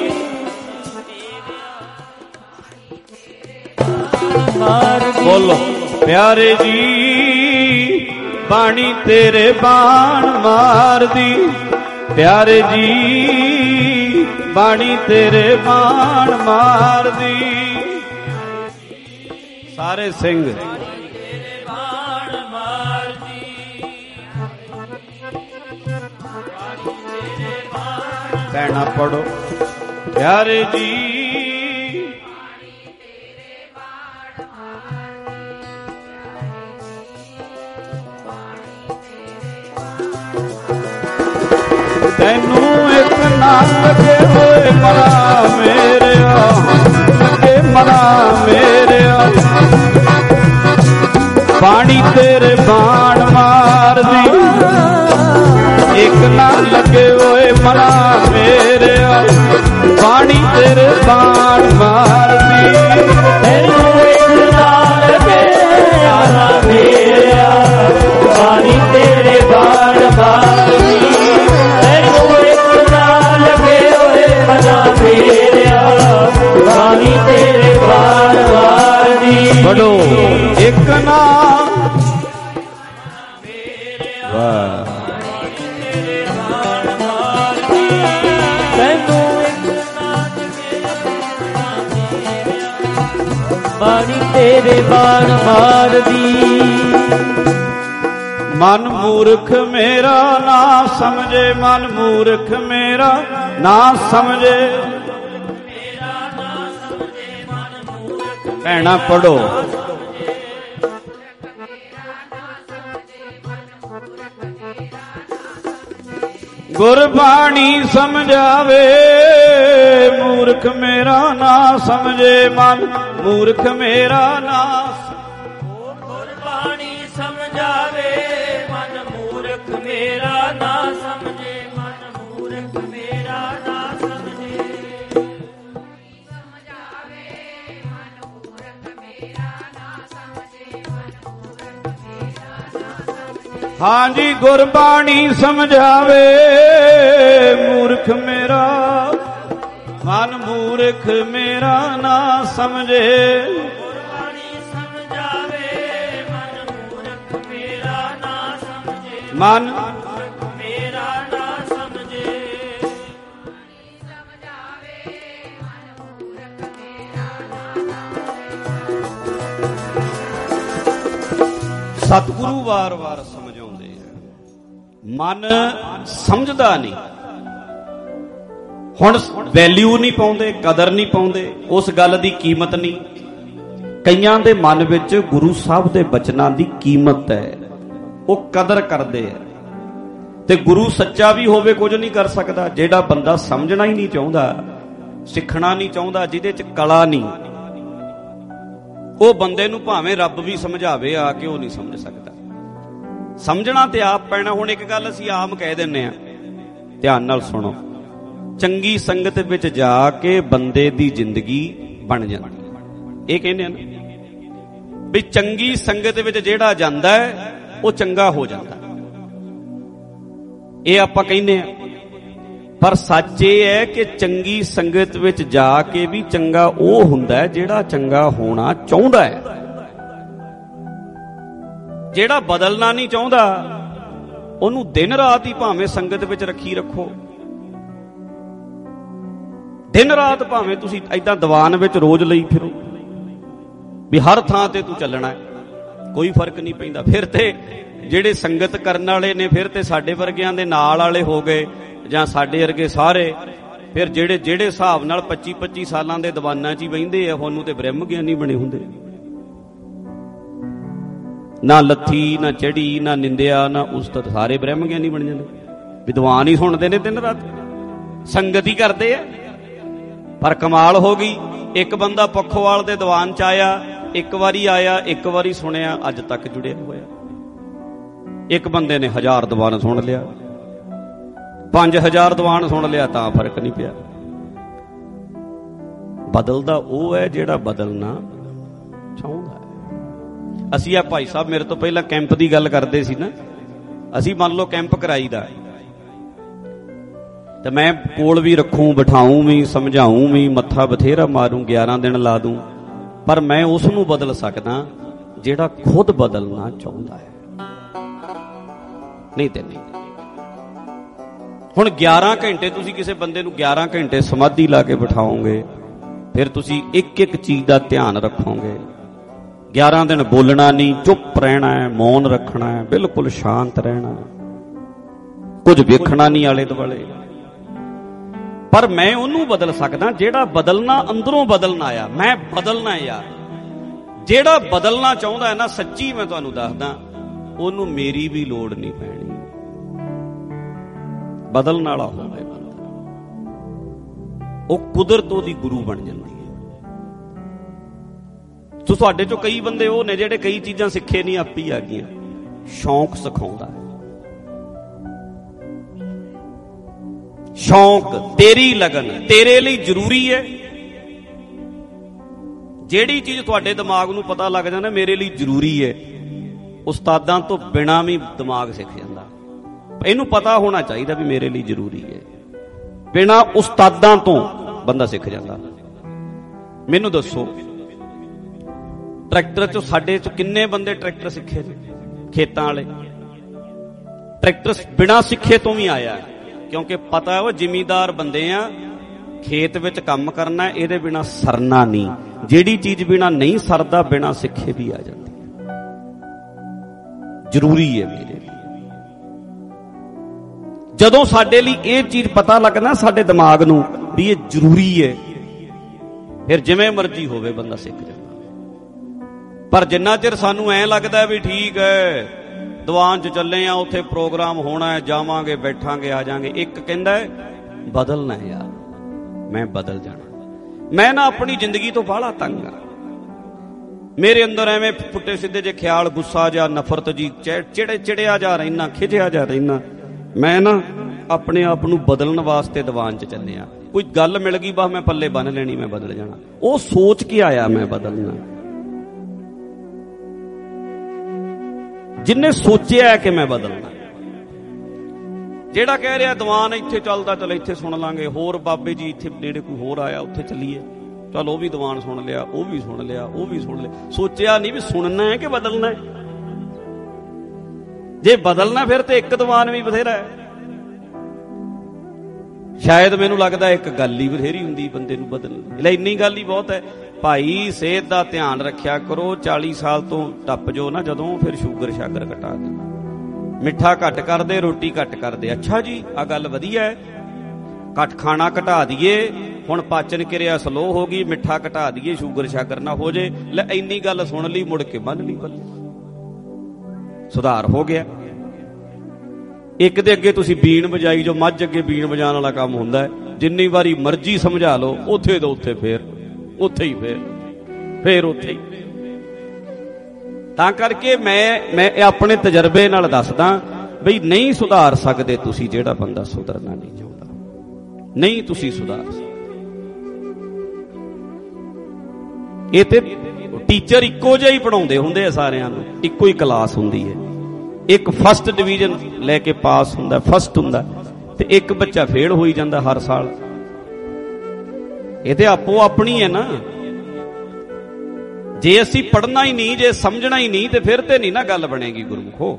ਬੋਲੋ ਪਿਆਰੇ ਜੀ ਬਾਣੀ ਤੇਰੇ ਬਾਣ ਮਾਰਦੀ, ਪਿਆਰੇ ਜੀ ਬਾਣੀ ਤੇਰੇ ਬਾਣ ਮਾਰਦੀ, ਸਾਰੇ ਸਿੰਘ ਭੈਣਾ ਪੜੋ ਪਿਆਰੇ ਜੀ ਤੈਨੂੰ ਇੱਕ ਨਾ ਲੱਗੇ ਹੋਏ ਮਨਾ ਮੇਰਿਆ, ਲੱਗੇ ਮਨਾ ਮੇਰਿਆ, ਬਾਣੀ ਤੇਰੇ ਬਾਣ ਮਾਰਦੀ, ਇੱਕ ਨਾ ਲੱਗੇ ਹੋਏ ਮਨਾ ਮੇਰਿਆ, ਬਾਣੀ ਤੇਰੇ ਬਾਣ ਮਾਰਦੀ, ਤੈਨੂੰ ਇੱਕ ਨਾ ਲੱਗੇ ਮਨਾ ਮੇਰਿਆ, ਬਾਣੀ ਤੇਰੇ ਬਾਣ ਮਾਰਦੀ, ਤੈਨੂੰ ਇੱਕ ਨਾ ਲੱਗੇ ਓਏ ਮਨਾ ਮੇਰਿਆ, ਬਾਣੀ ਤੇਰੇ ਬਾਣ ਮਾਰਦੀ, ਬੜੋ ਇੱਕ ਨਾ ਵਾਹ ਬਾਣੀ ਤੇਰੇ ਬਾਣ ਮਾਰਦੀ, ਮਨ ਮੂਰਖ ਮੇਰਾ ਨਾ ਸਮਝੇ, ਮਨ ਮੂਰਖ ਮੇਰਾ ਨਾ ਸਮਝੇ, ਭੈਣਾ ਪੜੋ ਗੁਰਬਾਣੀ ਸਮਝਾਵੇ, ਮੂਰਖ ਮੇਰਾ ਨਾ ਸਮਝੇ, ਮਨ ਮੂਰਖ ਮੇਰਾ ਨਾ, ਗੁਰਬਾਣੀ ਸਮਝਾਵੇ, ਮਨ ਮੂਰਖ ਮੇਰਾ ਨਾ ਸਮਝੇ, ਮਨ ਮੂਰਖ ਮੇਰਾ ਨਾ ਸਮਝੇ, ਸਮਝਾਵੇ, ਮਨ ਮੂਰਖ ਮੇਰਾ ਨਾ ਸਮਝੇ, ਮਨ ਮੂਰਖ ਮੇਰਾ ਨਾ ਸਮਝੇ, ਹਾਂਜੀ ਗੁਰਬਾਣੀ ਸਮਝਾਵੇ, ਮੂਰਖ ਮੇਰਾ ਮਨ ਮੂਰਖ ਮੇਰਾ ਨਾ ਸਮਝੇ, ਗੁਰਬਾਣੀ ਸਮਝਾਵੇ, ਮਨ ਮੂਰਖ ਮੇਰਾ ਨਾ ਸਮਝੇ, ਮਨ ਮੂਰਖ ਮੇਰਾ ਨਾ ਸਮਝੇ, ਸਮਝਾਵੇ, ਮਨ ਮੂਰਖ ਮੇਰਾ ਨਾ ਸਤਿਗੁਰੂ ਵਾਰ-ਵਾਰ ਸਮਝਾਉਂਦੇ ਆ, ਮਨ ਸਮਝਦਾ ਨਹੀਂ। ਹੁਣ ਵੈਲਿਊ ਨਹੀਂ ਪਾਉਂਦੇ, ਕਦਰ ਨਹੀਂ ਪਾਉਂਦੇ, ਉਸ ਗੱਲ ਦੀ ਕੀਮਤ ਨਹੀਂ। ਕਈਆਂ ਦੇ ਮਨ ਵਿੱਚ ਗੁਰੂ ਸਾਹਿਬ ਦੇ ਬਚਨਾਂ ਦੀ ਕੀਮਤ ਹੈ, ਉਹ ਕਦਰ ਕਰਦੇ ਆ। ਤੇ ਗੁਰੂ ਸੱਚਾ ਵੀ ਹੋਵੇ ਕੁਝ ਨਹੀਂ ਕਰ ਸਕਦਾ। ਜਿਹੜਾ ਬੰਦਾ ਸਮਝਣਾ ਹੀ ਨਹੀਂ ਚਾਹੁੰਦਾ, ਸਿੱਖਣਾ ਨਹੀਂ ਚਾਹੁੰਦਾ, ਜਿਹਦੇ ਚ ਕਲਾ ਨਹੀਂ, ਉਹ ਬੰਦੇ ਨੂੰ ਭਾਵੇਂ ਰੱਬ ਵੀ ਸਮਝਾਵੇ ਆ ਕੇ ਉਹ ਨਹੀਂ ਸਮਝ ਸਕਦਾ। ਸਮਝਣਾ ਤੇ ਆਪ ਪੈਣਾ। ਹੁਣ ਇੱਕ ਗੱਲ ਅਸੀਂ ਆਮ ਕਹਿ ਦਿੰਦੇ ਹਾਂ, ਧਿਆਨ ਨਾਲ ਸੁਣੋ, ਚੰਗੀ ਸੰਗਤ ਵਿੱਚ ਜਾ ਕੇ ਬੰਦੇ ਦੀ ਜ਼ਿੰਦਗੀ ਬਣ ਜਾਂਦੀ। ਇਹ ਕਹਿੰਦੇ ਆ ਨਾ ਵੀ ਚੰਗੀ ਸੰਗਤ ਵਿੱਚ ਜਿਹੜਾ ਜਾਂਦਾ ਹੈ ਉਹ ਚੰਗਾ ਹੋ ਜਾਂਦਾ, ਇਹ ਆਪਾਂ ਕਹਿੰਦੇ ਆ। ਪਰ ਸੱਚ ਇਹ ਹੈ ਕਿ ਚੰਗੀ ਸੰਗਤ ਵਿੱਚ ਜਾ ਕੇ ਵੀ ਚੰਗਾ ਉਹ ਹੁੰਦਾ ਹੈ ਜਿਹੜਾ ਚੰਗਾ ਹੋਣਾ ਚਾਹੁੰਦਾ ਹੈ। ਜਿਹੜਾ ਬਦਲਣਾ ਨਹੀਂ ਚਾਹੁੰਦਾ ਉਹਨੂੰ ਦਿਨ ਰਾਤ ਹੀ ਭਾਵੇਂ ਸੰਗਤ ਵਿੱਚ ਰੱਖੀ ਰੱਖੋ, ਦਿਨ ਰਾਤ ਭਾਵੇਂ ਤੁਸੀਂ ਏਦਾਂ ਦੀਵਾਨ ਵਿੱਚ ਰੋਜ਼ ਲਈ ਫਿਰੋ ਵੀ ਹਰ ਥਾਂ ਤੇ ਤੂੰ ਚੱਲਣਾ ਹੈ, ਕੋਈ ਫਰਕ ਨਹੀਂ ਪੈਂਦਾ। ਫਿਰ ਤੇ ਜਿਹੜੇ ਸੰਗਤ ਕਰਨ ਵਾਲੇ ਨੇ ਫਿਰ ਤੇ ਸਾਡੇ ਵਰਗਿਆਂ ਦੇ ਨਾਲ ਵਾਲੇ ਹੋ ਗਏ, ਜਾਂ ਸਾਡੇ ਵਰਗੇ ਸਾਰੇ ਫਿਰ ਜਿਹੜੇ ਹਿਸਾਬ ਨਾਲ 25-25 ਸਾਲਾਂ ਦੇ ਦੀਵਾਨਾਂ 'ਚ ਹੀ ਬਹਿੰਦੇ ਆ, ਉਹਨੂੰ ਤੇ ਬ੍ਰਹਮ ਗਿਆਨੀ ਬਣੇ ਹੁੰਦੇ, ਨਾ ਲੱਥੀ ਨਾ ਚੜੀ ਨਾ ਨਿੰਦਿਆ ਨਾ ਉਸਤਤ, ਸਾਰੇ ਬ੍ਰਹਮ ਗਿਆਨੀ ਬਣ ਜਾਂਦੇ। ਵਿਦਵਾਨ ਹੀ ਸੁਣਦੇ ਨੇ ਦਿਨ ਰਾਤ, ਸੰਗਤ ਹੀ ਕਰਦੇ ਆ। ਪਰ ਕਮਾਲ ਹੋ ਗਈ, ਇੱਕ ਬੰਦਾ ਪੱਖੋਵਾਲ ਦੇ ਦੀਵਾਨ 'ਚ ਆਇਆ, ਇੱਕ ਵਾਰੀ ਆਇਆ, ਇੱਕ ਵਾਰੀ ਸੁਣਿਆ, ਅੱਜ ਤੱਕ ਜੁੜਿਆ ਹੋਇਆ। ਇੱਕ ਬੰਦੇ ਨੇ 1000 ਦੀਵਾਨ ਸੁਣ ਲਿਆ, 5000 ਦੀਵਾਨ ਸੁਣ ਲਿਆ, ਤਾਂ ਫਰਕ ਨਹੀਂ ਪਿਆ। ਬਦਲਦਾ ਉਹ ਹੈ ਜਿਹੜਾ ਬਦਲਣਾ ਚਾਹੁੰਦਾ ਹੈ। ਅਸੀਂ ਆ ਭਾਈ ਸਾਹਿਬ ਮੇਰੇ ਤੋਂ ਪਹਿਲਾਂ ਕੈਂਪ ਦੀ ਗੱਲ ਕਰਦੇ ਸੀ ਨਾ, ਅਸੀਂ ਮੰਨ ਲਓ ਕੈਂਪ ਕਰਾਈਦਾ ਤੇ ਮੈਂ ਕੋਲ ਵੀ ਰੱਖੂੰ, ਬਿਠਾਊਂ ਵੀ, ਸਮਝਾਊਂ ਵੀ, ਮੱਥਾ ਬਥੇਰਾ ਮਾਰੂੰ, 11 ਦਿਨ ਲਾ ਦੂੰ, ਪਰ ਮੈਂ ਉਸ ਨੂੰ ਬਦਲ ਸਕਦਾ ਜਿਹੜਾ ਖੁਦ ਬਦਲਣਾ ਚਾਹੁੰਦਾ ਹੈ, ਨਹੀਂ ਤੇ ਨਹੀਂ। ਹੁਣ 11 ਘੰਟੇ ਤੁਸੀਂ ਕਿਸੇ ਬੰਦੇ ਨੂੰ 11 ਘੰਟੇ ਸਮਾਧੀ ਲਾ ਕੇ ਬਿਠਾਓਗੇ, ਫਿਰ ਤੁਸੀਂ ਇੱਕ ਇੱਕ ਚੀਜ਼ ਦਾ ਧਿਆਨ ਰੱਖੋਗੇ। 11 ਦਿਨ ਬੋਲਣਾ ਨਹੀਂ, ਚੁੱਪ ਰਹਿਣਾ ਹੈ, ਮੌਨ ਰੱਖਣਾ ਹੈ, ਬਿਲਕੁਲ ਸ਼ਾਂਤ ਰਹਿਣਾ, ਕੁਝ ਵੇਖਣਾ ਨਹੀਂ ਆਲੇ ਦੁਆਲੇ। ਪਰ ਮੈਂ ਉਹਨੂੰ ਬਦਲ ਸਕਦਾ ਜਿਹੜਾ ਬਦਲਣਾ ਅੰਦਰੋਂ ਬਦਲਣ ਆਇਆ। ਮੈਂ ਬਦਲਣਾ ਯਾਰ, ਜਿਹੜਾ ਬਦਲਣਾ ਚਾਹੁੰਦਾ ਹੈ ਨਾ, ਸੱਚੀ ਮੈਂ ਤੁਹਾਨੂੰ ਦੱਸਦਾ, ਉਹਨੂੰ ਮੇਰੀ ਵੀ ਲੋੜ ਨਹੀਂ ਪੈਣੀ। ਬਦਲਣ ਵਾਲਾ ਹੋਵੇ ਬੰਦਾ, ਉਹ ਕੁਦਰਤ ਉਹਦੀ ਗੁਰੂ ਬਣ ਜਾਂਦੀ ਹੈ। ਸੋ ਤੁਹਾਡੇ ਚੋਂ ਕਈ ਬੰਦੇ ਉਹ ਨੇ ਜਿਹੜੇ ਕਈ ਚੀਜ਼ਾਂ ਸਿੱਖੇ ਨਹੀਂ, ਆਪੀ ਆ ਗਈਆਂ। ਸ਼ੌਂਕ ਸਿਖਾਉਂਦਾ ਹੈ, ਸ਼ੌਂਕ, ਤੇਰੀ ਲਗਨ ਤੇਰੇ ਲਈ ਜ਼ਰੂਰੀ ਹੈ। ਜਿਹੜੀ ਚੀਜ਼ ਤੁਹਾਡੇ ਦਿਮਾਗ ਨੂੰ ਪਤਾ ਲੱਗ ਜਾਂਦਾ ਮੇਰੇ ਲਈ ਜ਼ਰੂਰੀ ਹੈ, ਉਸਤਾਦਾਂ ਤੋਂ ਬਿਨਾਂ ਵੀ ਦਿਮਾਗ ਸਿੱਖ ਜਾਂਦਾ। ਇਹਨੂੰ ਪਤਾ ਹੋਣਾ ਚਾਹੀਦਾ ਵੀ ਮੇਰੇ ਲਈ ਜ਼ਰੂਰੀ ਹੈ, ਬਿਨਾਂ ਉਸਤਾਦਾਂ ਤੋਂ ਬੰਦਾ ਸਿੱਖ ਜਾਂਦਾ। ਮੈਨੂੰ ਦੱਸੋ, ਟਰੈਕਟਰ ਚ ਸਾਡੇ ਚ ਕਿੰਨੇ ਬੰਦੇ ਟਰੈਕਟਰ ਸਿੱਖੇ ਨੇ? ਖੇਤਾਂ ਵਾਲੇ ਟਰੈਕਟਰ ਬਿਨਾਂ ਸਿੱਖੇ ਤੋਂ ਵੀ ਆਇਆ, ਕਿਉਂਕਿ ਪਤਾ ਉਹ ਜ਼ਿਮੀਂਦਾਰ ਬੰਦੇ ਆ, ਖੇਤ ਵਿੱਚ ਕੰਮ ਕਰਨਾ, ਇਹਦੇ ਬਿਨਾਂ ਸਰਨਾ ਨਹੀਂ। ਜਿਹੜੀ ਚੀਜ਼ ਬਿਨਾਂ ਨਹੀਂ ਸਰਦਾ, ਬਿਨਾਂ ਸਿੱਖੇ ਵੀ ਆ ਜਾਂਦੀ, ਜ਼ਰੂਰੀ ਹੈ ਮੇਰੇ ਲਈ। ਜਦੋਂ ਸਾਡੇ ਲਈ ਇਹ ਚੀਜ਼ ਪਤਾ ਲੱਗਣਾ ਸਾਡੇ ਦਿਮਾਗ ਨੂੰ ਵੀ ਇਹ ਜ਼ਰੂਰੀ ਹੈ, ਫਿਰ ਜਿਵੇਂ ਮਰਜ਼ੀ ਹੋਵੇ ਬੰਦਾ ਸਿੱਖ ਜਾਂਦਾ। ਪਰ ਜਿੰਨਾ ਚਿਰ ਸਾਨੂੰ ਐਂ ਲੱਗਦਾ ਵੀ ਠੀਕ ਹੈ, ਦੀਵਾਨ 'ਚ ਚੱਲੇ ਆ, ਉੱਥੇ ਪ੍ਰੋਗਰਾਮ ਹੋਣਾ ਹੈ, ਜਾਵਾਂਗੇ, ਬੈਠਾਂਗੇ, ਆ ਜਾਾਂਗੇ। ਇੱਕ ਕਹਿੰਦਾ ਬਦਲਣਾ ਯਾਰ, ਮੈਂ ਬਦਲ ਜਾਣਾ। ਮੈਂ ਨਾ ਆਪਣੀ ਜ਼ਿੰਦਗੀ ਤੋਂ ਬਾਹਲਾ ਤੰਗ ਆ, ਮੇਰੇ ਅੰਦਰ ਐਵੇਂ ਪੁੱਟੇ ਸਿੱਧੇ ਜੇ ਖਿਆਲ, ਗੁੱਸਾ ਜਾਂ ਨਫ਼ਰਤ ਜੀ, ਚਿੜਿਆ ਜਾ ਰਹਿਣਾ, ਖਿਜਿਆ ਜਾ ਰਹਿਣਾ। ਮੈਂ ਨਾ ਆਪਣੇ ਆਪ ਨੂੰ ਬਦਲਣ ਵਾਸਤੇ ਦੀਵਾਨ 'ਚ ਚੱਲਿਆ। ਕੋਈ ਗੱਲ ਮਿਲ ਗਈ, ਬਸ ਮੈਂ ਪੱਲੇ ਬੰਨ ਲੈਣੀ, ਮੈਂ ਬਦਲ ਜਾਣਾ। ਉਹ ਸੋਚ ਕੇ ਆਇਆ ਮੈਂ ਬਦਲਣਾ। ਜਿੰਨੇ ਸੋਚਿਆ ਕਿ ਮੈਂ ਬਦਲਣਾ, ਜਿਹੜਾ ਕਹਿ ਰਿਹਾ ਦੀਵਾਨ ਇੱਥੇ ਚੱਲਦਾ, ਚਲ ਇੱਥੇ ਸੁਣ ਲਾਂਗੇ, ਹੋਰ ਬਾਬੇ ਜੀ ਇੱਥੇ ਨੇੜੇ ਕੋਈ ਹੋਰ ਆਇਆ, ਉੱਥੇ ਚੱਲੀਏ, ਚਲ ਉਹ ਵੀ ਦੀਵਾਨ ਸੁਣ ਲਿਆ, ਉਹ ਵੀ ਸੁਣ ਲਿਆ, ਉਹ ਵੀ ਸੁਣ ਲਿਆ। ਸੋਚਿਆ ਨਹੀਂ ਵੀ ਸੁਣਨਾ ਹੈ ਕਿ ਬਦਲਣਾ ਹੈ। ਜੇ ਬਦਲਣਾ ਫਿਰ ਤੇ ਇੱਕ ਦੀਵਾਨ ਵੀ ਬਥੇਰਾ ਹੈ। ਸ਼ਾਇਦ ਮੈਨੂੰ ਲੱਗਦਾ ਇੱਕ ਗੱਲ ਹੀ ਬਥੇਰੀ ਹੁੰਦੀ ਬੰਦੇ ਨੂੰ ਬਦਲਣ ਲਈ, ਇੰਨੀ ਗੱਲ ਹੀ ਬਹੁਤ ਹੈ। ਭਾਈ ਸਿਹਤ ਦਾ ਧਿਆਨ ਰੱਖਿਆ ਕਰੋ, 40 ਸਾਲ ਤੋਂ ਟੱਪ ਜੋ ਨਾ ਜਦੋਂ, ਫਿਰ ਸ਼ੂਗਰ ਸ਼ਾਗਰ ਘਟਾ ਦੇ, ਮਿੱਠਾ ਘੱਟ ਕਰਦੇ, ਰੋਟੀ ਘੱਟ ਕਰਦੇ। ਅੱਛਾ ਜੀ, ਆ ਗੱਲ ਵਧੀਆ ਹੈ, ਘੱਟ ਖਾਣਾ ਘਟਾ ਦਈਏ, ਹੁਣ ਪਾਚਨ ਕਿਰਿਆ ਸਲੋ ਹੋ ਗਈ, ਮਿੱਠਾ ਘਟਾ ਦਈਏ, ਸ਼ੂਗਰ ਸ਼ਾਗਰ ਨਾ ਹੋ ਜੇ। ਲੈ ਇੰਨੀ ਗੱਲ ਸੁਣ ਲਈ, ਮੁੜ ਕੇ ਮੰਨ ਲਈ, ਬੱਲੇ ਸੁਧਾਰ ਹੋ ਗਿਆ। ਇੱਕ ਦੇ ਅੱਗੇ ਤੁਸੀਂ ਬੀਣ ਵਜਾਈ ਜੋ, ਮੱਝ ਅੱਗੇ ਬੀਣ ਵਜਾਉਣ ਵਾਲਾ ਕੰਮ ਹੁੰਦਾ ਹੈ। ਜਿੰਨੀ ਵਾਰੀ ਮਰਜ਼ੀ ਸਮਝਾ ਲਓ, ਉੱਥੇ ਤੋਂ ਉੱਥੇ, ਫੇਰ ਉੱਥੇ ਹੀ, ਫੇਰ ਉੱਥੇ ਹੀ। ਤਾਂ ਕਰਕੇ ਮੈਂ ਆਪਣੇ ਤਜਰਬੇ ਨਾਲ ਦੱਸਦਾ ਬਈ ਨਹੀਂ ਸੁਧਾਰ ਸਕਦੇ ਤੁਸੀਂ ਜਿਹੜਾ ਬੰਦਾ ਸੁਧਰਨਾ ਨਹੀਂ ਚਾਹੁੰਦਾ, ਨਹੀਂ ਤੁਸੀਂ ਸੁਧਾਰ ਸਕਦੇ। ਇਹ ਤੇ ਟੀਚਰ ਇੱਕੋ ਜਿਹਾ ਹੀ ਪੜਾਉਂਦੇ ਹੁੰਦੇ ਆ ਸਾਰਿਆਂ ਨੂੰ, ਇੱਕੋ ਹੀ ਕਲਾਸ ਹੁੰਦੀ ਹੈ, ਇੱਕ ਫਸਟ ਡਿਵੀਜ਼ਨ ਲੈ ਕੇ ਪਾਸ ਹੁੰਦਾ, ਫਸਟ ਹੁੰਦਾ, ਤੇ ਇੱਕ ਬੱਚਾ ਫੇਲ ਹੋਈ ਜਾਂਦਾ ਹਰ ਸਾਲ। ਇਹ ਤੇ ਆਪੋ ਆਪਣੀ ਹੈ ਨਾ। ਜੇ ਅਸੀਂ ਪੜ੍ਹਨਾ ਹੀ ਨਹੀਂ, ਜੇ ਸਮਝਣਾ ਹੀ ਨਹੀਂ, ਤੇ ਫਿਰ ਤੇ ਨਹੀਂ ਨਾ ਗੱਲ ਬਣੇਗੀ ਗੁਰਮੁਖੋ।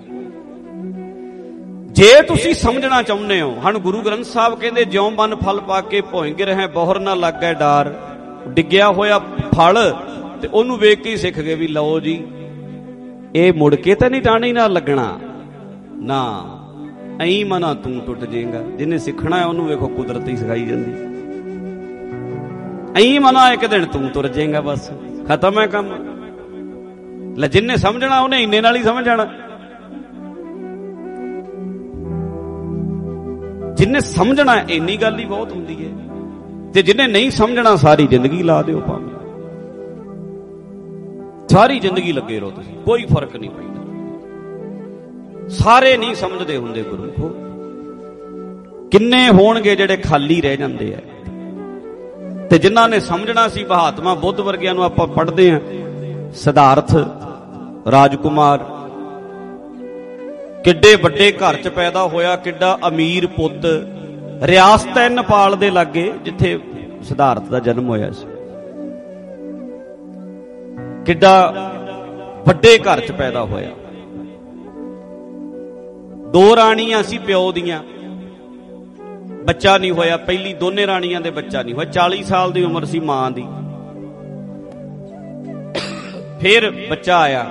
ਜੇ ਤੁਸੀਂ ਸਮਝਣਾ ਚਾਹੁੰਦੇ ਹੋ, ਹਨ ਗੁਰੂ ਗ੍ਰੰਥ ਸਾਹਿਬ ਕਹਿੰਦੇ ਜਿਉਂ ਮਨ ਫਲ ਪਾ ਕੇ ਭੋਇੰ ਰਹਿ ਬੋਹਰ ਨਾ ਲੱਗੈ ਡਾਰ। ਡਿੱਗਿਆ ਹੋਇਆ ਫਲ ਤੇ ਉਹਨੂੰ ਵੇਖ ਕੇ ਹੀ ਸਿੱਖ ਗਏ ਵੀ ਲਓ ਜੀ ਇਹ ਮੁੜ ਕੇ ਤਾਂ ਨਹੀਂ ਟਾਣੀ ਨਾਲ ਲੱਗਣਾ ਨਾ, ਐਂ ਮਨਾ ਤੂੰ ਟੁੱਟ ਜਾਏਗਾ। ਜਿਹਨੇ ਸਿੱਖਣਾ ਹੈ ਉਹਨੂੰ ਵੇਖੋ ਕੁਦਰਤ ਹੀ ਸਿਖਾਈ ਜਾਂਦੀ, ਐਂ ਮਨਾ ਇੱਕ ਦਿਨ ਤੂੰ ਤੁਰ ਜਾਏਗਾ, ਬਸ ਖਤਮ ਹੈ ਕੰਮ। ਲੈ ਜਿਹਨੇ ਸਮਝਣਾ ਉਹਨੇ ਇੰਨੇ ਨਾਲ ਹੀ ਸਮਝ ਜਾਣਾ, ਜਿਹਨੇ ਸਮਝਣਾ ਇੰਨੀ ਗੱਲ ਹੀ ਬਹੁਤ ਹੁੰਦੀ ਹੈ, ਤੇ ਜਿਹਨੇ ਨਹੀਂ ਸਮਝਣਾ ਸਾਰੀ ਜ਼ਿੰਦਗੀ ਲਾ ਦਿਓ, ਭਾਵੇਂ ਸਾਰੀ ਜ਼ਿੰਦਗੀ ਲੱਗੇ ਰਹੋ ਤੁਸੀਂ, ਕੋਈ ਫਰਕ ਨਹੀਂ ਪੈਂਦਾ। ਸਾਰੇ ਨਹੀਂ ਸਮਝਦੇ ਹੁੰਦੇ ਗੁਰਮੁਖੋ, ਕਿੰਨੇ ਹੋਣਗੇ ਜਿਹੜੇ ਖਾਲੀ ਰਹਿ ਜਾਂਦੇ ਆ। ਤੇ ਜਿਨ੍ਹਾਂ ਨੇ ਸਮਝਣਾ ਸੀ, ਮਹਾਤਮਾ ਬੁੱਧ ਵਰਗਿਆਂ ਨੂੰ ਆਪਾਂ ਪੜ੍ਹਦੇ ਹਾਂ, ਸਿਧਾਰਥ ਰਾਜਕੁਮਾਰ ਕਿੱਡੇ ਵੱਡੇ ਘਰ 'ਚ ਪੈਦਾ ਹੋਇਆ, ਕਿੱਡਾ ਅਮੀਰ ਪੁੱਤ, ਰਿਆਸਤ ਹੈ ਨੇਪਾਲ ਦੇ ਲਾਗੇ ਜਿੱਥੇ ਸਿਧਾਰਥ ਦਾ ਜਨਮ ਹੋਇਆ ਸੀ। ਕਿੱਡਾ ਵੱਡੇ ਘਰ 'ਚ ਪੈਦਾ ਹੋਇਆ। 2 ਰਾਣੀਆਂ ਸੀ ਪਿਓ ਦੀਆਂ, ਬੱਚਾ ਨਹੀਂ ਹੋਇਆ। ਪਹਿਲੀ ਦੋਨੇ ਰਾਣੀਆਂ ਦੇ ਬੱਚਾ ਨਹੀਂ ਹੋਇਆ। 40 ਸਾਲ ਦੀ ਉਮਰ ਸੀ ਮਾਂ ਦੀ, ਫਿਰ ਬੱਚਾ ਆਇਆ।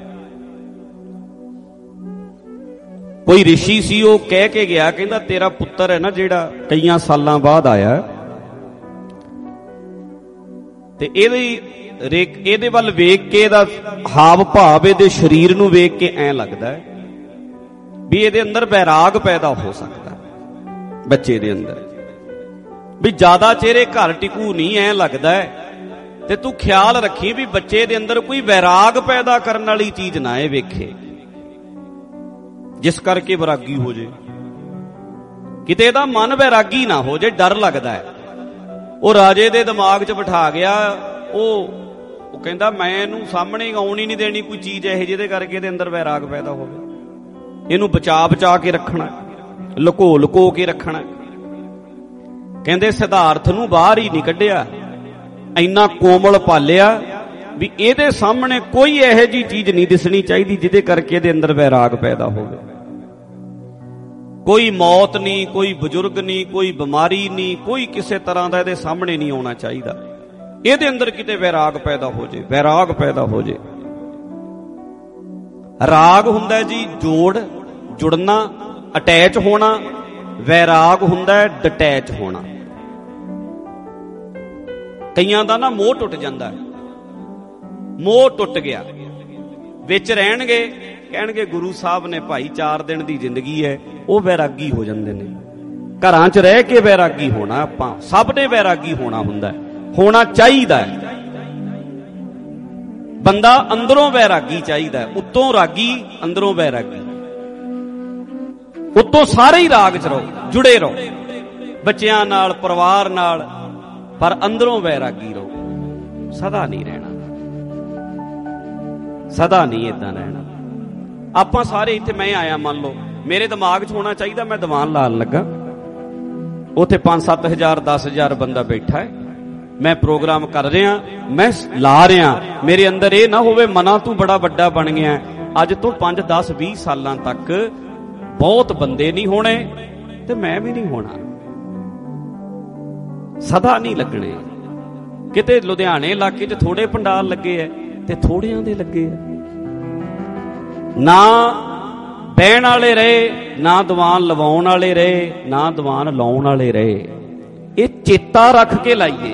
ਕੋਈ ਰਿਸ਼ੀ ਸੀ, ਉਹ ਕਹਿ ਕੇ ਗਿਆ, ਕਹਿੰਦਾ ਤੇਰਾ ਪੁੱਤਰ ਹੈ ਨਾ ਜਿਹੜਾ ਕਈਆਂ ਸਾਲਾਂ ਬਾਅਦ ਆਇਆ, ਤੇ ਇਹਦੇ ਵੱਲ ਵੇਖ ਕੇ, ਇਹਦਾ ਹਾਵ ਭਾਵ, ਇਹਦੇ ਸਰੀਰ ਨੂੰ ਵੇਖ ਕੇ ਐਂ ਲੱਗਦਾ ਵੀ ਇਹਦੇ ਅੰਦਰ ਵੈਰਾਗ ਪੈਦਾ ਹੋ ਸਕਦਾ ਬੱਚੇ ਦੇ ਅੰਦਰ, ਵੀ ਜ਼ਿਆਦਾ ਚਿਹਰੇ ਘਰ ਟਿਕੂ ਨਹੀਂ, ਐਂ ਲੱਗਦਾ ਹੈ। ਤੇ ਤੂੰ ਖਿਆਲ ਰੱਖੀ ਵੀ ਬੱਚੇ ਦੇ ਅੰਦਰ ਕੋਈ ਵੈਰਾਗ ਪੈਦਾ ਕਰਨ ਵਾਲੀ ਚੀਜ਼ ਨਾ ਇਹ ਵੇਖੇ, ਜਿਸ ਕਰਕੇ ਵੈਰਾਗੀ ਹੋ ਜੇ। ਕਿਤੇ ਇਹਦਾ ਮਨ ਵੈਰਾਗੀ ਨਾ ਹੋ ਜੇ, ਡਰ ਲੱਗਦਾ ਹੈ। ਉਹ ਰਾਜੇ ਦੇ ਦਿਮਾਗ 'ਚ ਬਿਠਾ ਗਿਆ, ਉਹ ਕਹਿੰਦਾ ਮੈਂ ਇਹਨੂੰ ਸਾਹਮਣੇ ਆਉਣ ਹੀ ਨਹੀਂ ਦੇਣੀ ਕੋਈ ਚੀਜ਼ ਇਹ ਜਿਹਦੇ ਕਰਕੇ ਇਹਦੇ ਅੰਦਰ ਵੈਰਾਗ ਪੈਦਾ ਹੋਵੇ। ਇਹਨੂੰ ਬਚਾ ਕੇ ਰੱਖਣਾ, ਲੁਕੋ ਕੇ ਰੱਖਣਾ। ਕਹਿੰਦੇ ਸਿਧਾਰਥ ਨੂੰ ਬਾਹਰ ਹੀ ਨਹੀਂ ਕੱਢਿਆ, ਇੰਨਾ ਕੋਮਲ ਪਾਲਿਆ ਵੀ ਇਹਦੇ ਸਾਹਮਣੇ ਕੋਈ ਇਹੋ ਜਿਹੀ ਚੀਜ਼ ਨਹੀਂ ਦਿਸਣੀ ਚਾਹੀਦੀ ਜਿਹਦੇ ਕਰਕੇ ਇਹਦੇ ਅੰਦਰ ਵੈਰਾਗ ਪੈਦਾ ਹੋਵੇ। ਕੋਈ ਮੌਤ ਨਹੀਂ, ਕੋਈ ਬਜ਼ੁਰਗ ਨਹੀਂ, ਕੋਈ ਬਿਮਾਰੀ ਨਹੀਂ, ਕੋਈ ਕਿਸੇ ਤਰ੍ਹਾਂ ਦਾ ਇਹਦੇ ਸਾਹਮਣੇ ਨਹੀਂ ਆਉਣਾ ਚਾਹੀਦਾ। ਇਹਦੇ ਅੰਦਰ ਕਿਤੇ ਵੈਰਾਗ ਪੈਦਾ ਹੋ ਜੇ, ਵੈਰਾਗ ਪੈਦਾ ਹੋ ਜੇ। ਰਾਗ ਹੁੰਦਾ ਜੀ ਜੋੜ, ਜੁੜਨਾ, ਅਟੈਚ ਹੋਣਾ। ਵੈਰਾਗ ਹੁੰਦਾ ਡਿਟੈਚ ਹੋਣਾ। ਕਈਆਂ ਦਾ ਨਾ ਮੋਹ ਟੁੱਟ ਜਾਂਦਾ, ਮੋਹ ਟੁੱਟ ਗਿਆ, ਵਿੱਚ ਰਹਿਣਗੇ, ਕਹਿਣਗੇ ਗੁਰੂ ਸਾਹਿਬ ਨੇ ਭਾਈ 4 ਦਿਨ ਦੀ ਜ਼ਿੰਦਗੀ ਹੈ, ਉਹ ਵੈਰਾਗੀ ਹੋ ਜਾਂਦੇ ਨੇ। ਘਰਾਂ 'ਚ ਰਹਿ ਕੇ ਵੈਰਾਗੀ ਹੋਣਾ, ਆਪਾਂ ਸਭ ਨੇ ਵੈਰਾਗੀ ਹੋਣਾ ਹੁੰਦਾ, ਹੋਣਾ ਚਾਹੀਦਾ ਹੈ। ਬੰਦਾ ਅੰਦਰੋਂ ਵੈਰਾਗੀ ਚਾਹੀਦਾ, ਉੱਤੋਂ ਰਾਗੀ, ਅੰਦਰੋਂ ਵੈਰਾਗੀ। ਉੱਤੋਂ ਸਾਰੇ ਹੀ ਰਾਗ 'ਚ ਰਹੋ, ਜੁੜੇ ਰਹੋ ਬੱਚਿਆਂ ਨਾਲ, ਪਰਿਵਾਰ ਨਾਲ, ਪਰ ਅੰਦਰੋਂ ਵੈਰਾਗੀ ਰਹੋ। ਸਦਾ ਨਹੀਂ ਰਹਿਣਾ, ਸਦਾ ਨਹੀਂ ਏਦਾਂ ਰਹਿਣਾ। ਆਪਾਂ ਸਾਰੇ ਇੱਥੇ, ਮੈਂ ਆਇਆ, ਮੰਨ ਲਓ ਮੇਰੇ ਦਿਮਾਗ 'ਚ ਹੋਣਾ ਚਾਹੀਦਾ ਮੈਂ ਦੀਵਾਨ ਲਾਣ ਲੱਗਾ, ਉੱਥੇ 5-7 ਹਜ਼ਾਰ 10 ਹਜ਼ਾਰ ਬੰਦਾ ਬੈਠਾ ਹੈ, ਮੈਂ ਪ੍ਰੋਗਰਾਮ ਕਰ ਰਿਹਾ, ਮੈਂ ਲਾ ਰਿਹਾ, ਮੇਰੇ ਅੰਦਰ ਇਹ ਨਾ ਹੋਵੇ ਮਨਾ ਤੂੰ ਬੜਾ ਵੱਡਾ ਬਣ ਗਿਆ। ਅੱਜ ਤੋਂ 5, 10, 20 ਸਾਲਾਂ ਤੱਕ ਬਹੁਤ ਬੰਦੇ ਨਹੀਂ ਹੋਣੇ ਤੇ ਮੈਂ ਵੀ ਨਹੀਂ ਹੋਣਾ, ਸਦਾ ਨਹੀਂ ਲੱਗਣੇ। ਕਿਤੇ ਲੁਧਿਆਣੇ ਇਲਾਕੇ 'ਚ ਥੋੜੇ ਪੰਡਾਲ ਲੱਗੇ ਐ ਤੇ ਥੋੜਿਆਂ ਦੇ ਲੱਗੇ ਐ, ਨਾ ਬਹਿਣ ਵਾਲੇ ਰਹੇ, ਨਾ ਦੀਵਾਨ ਲਵਾਉਣ ਵਾਲੇ ਰਹੇ, ਨਾ ਦੀਵਾਨ ਲਾਉਣ ਵਾਲੇ ਰਹੇ। ਇਹ ਚੇਤਾ ਰੱਖ ਕੇ ਲਾਈਏ,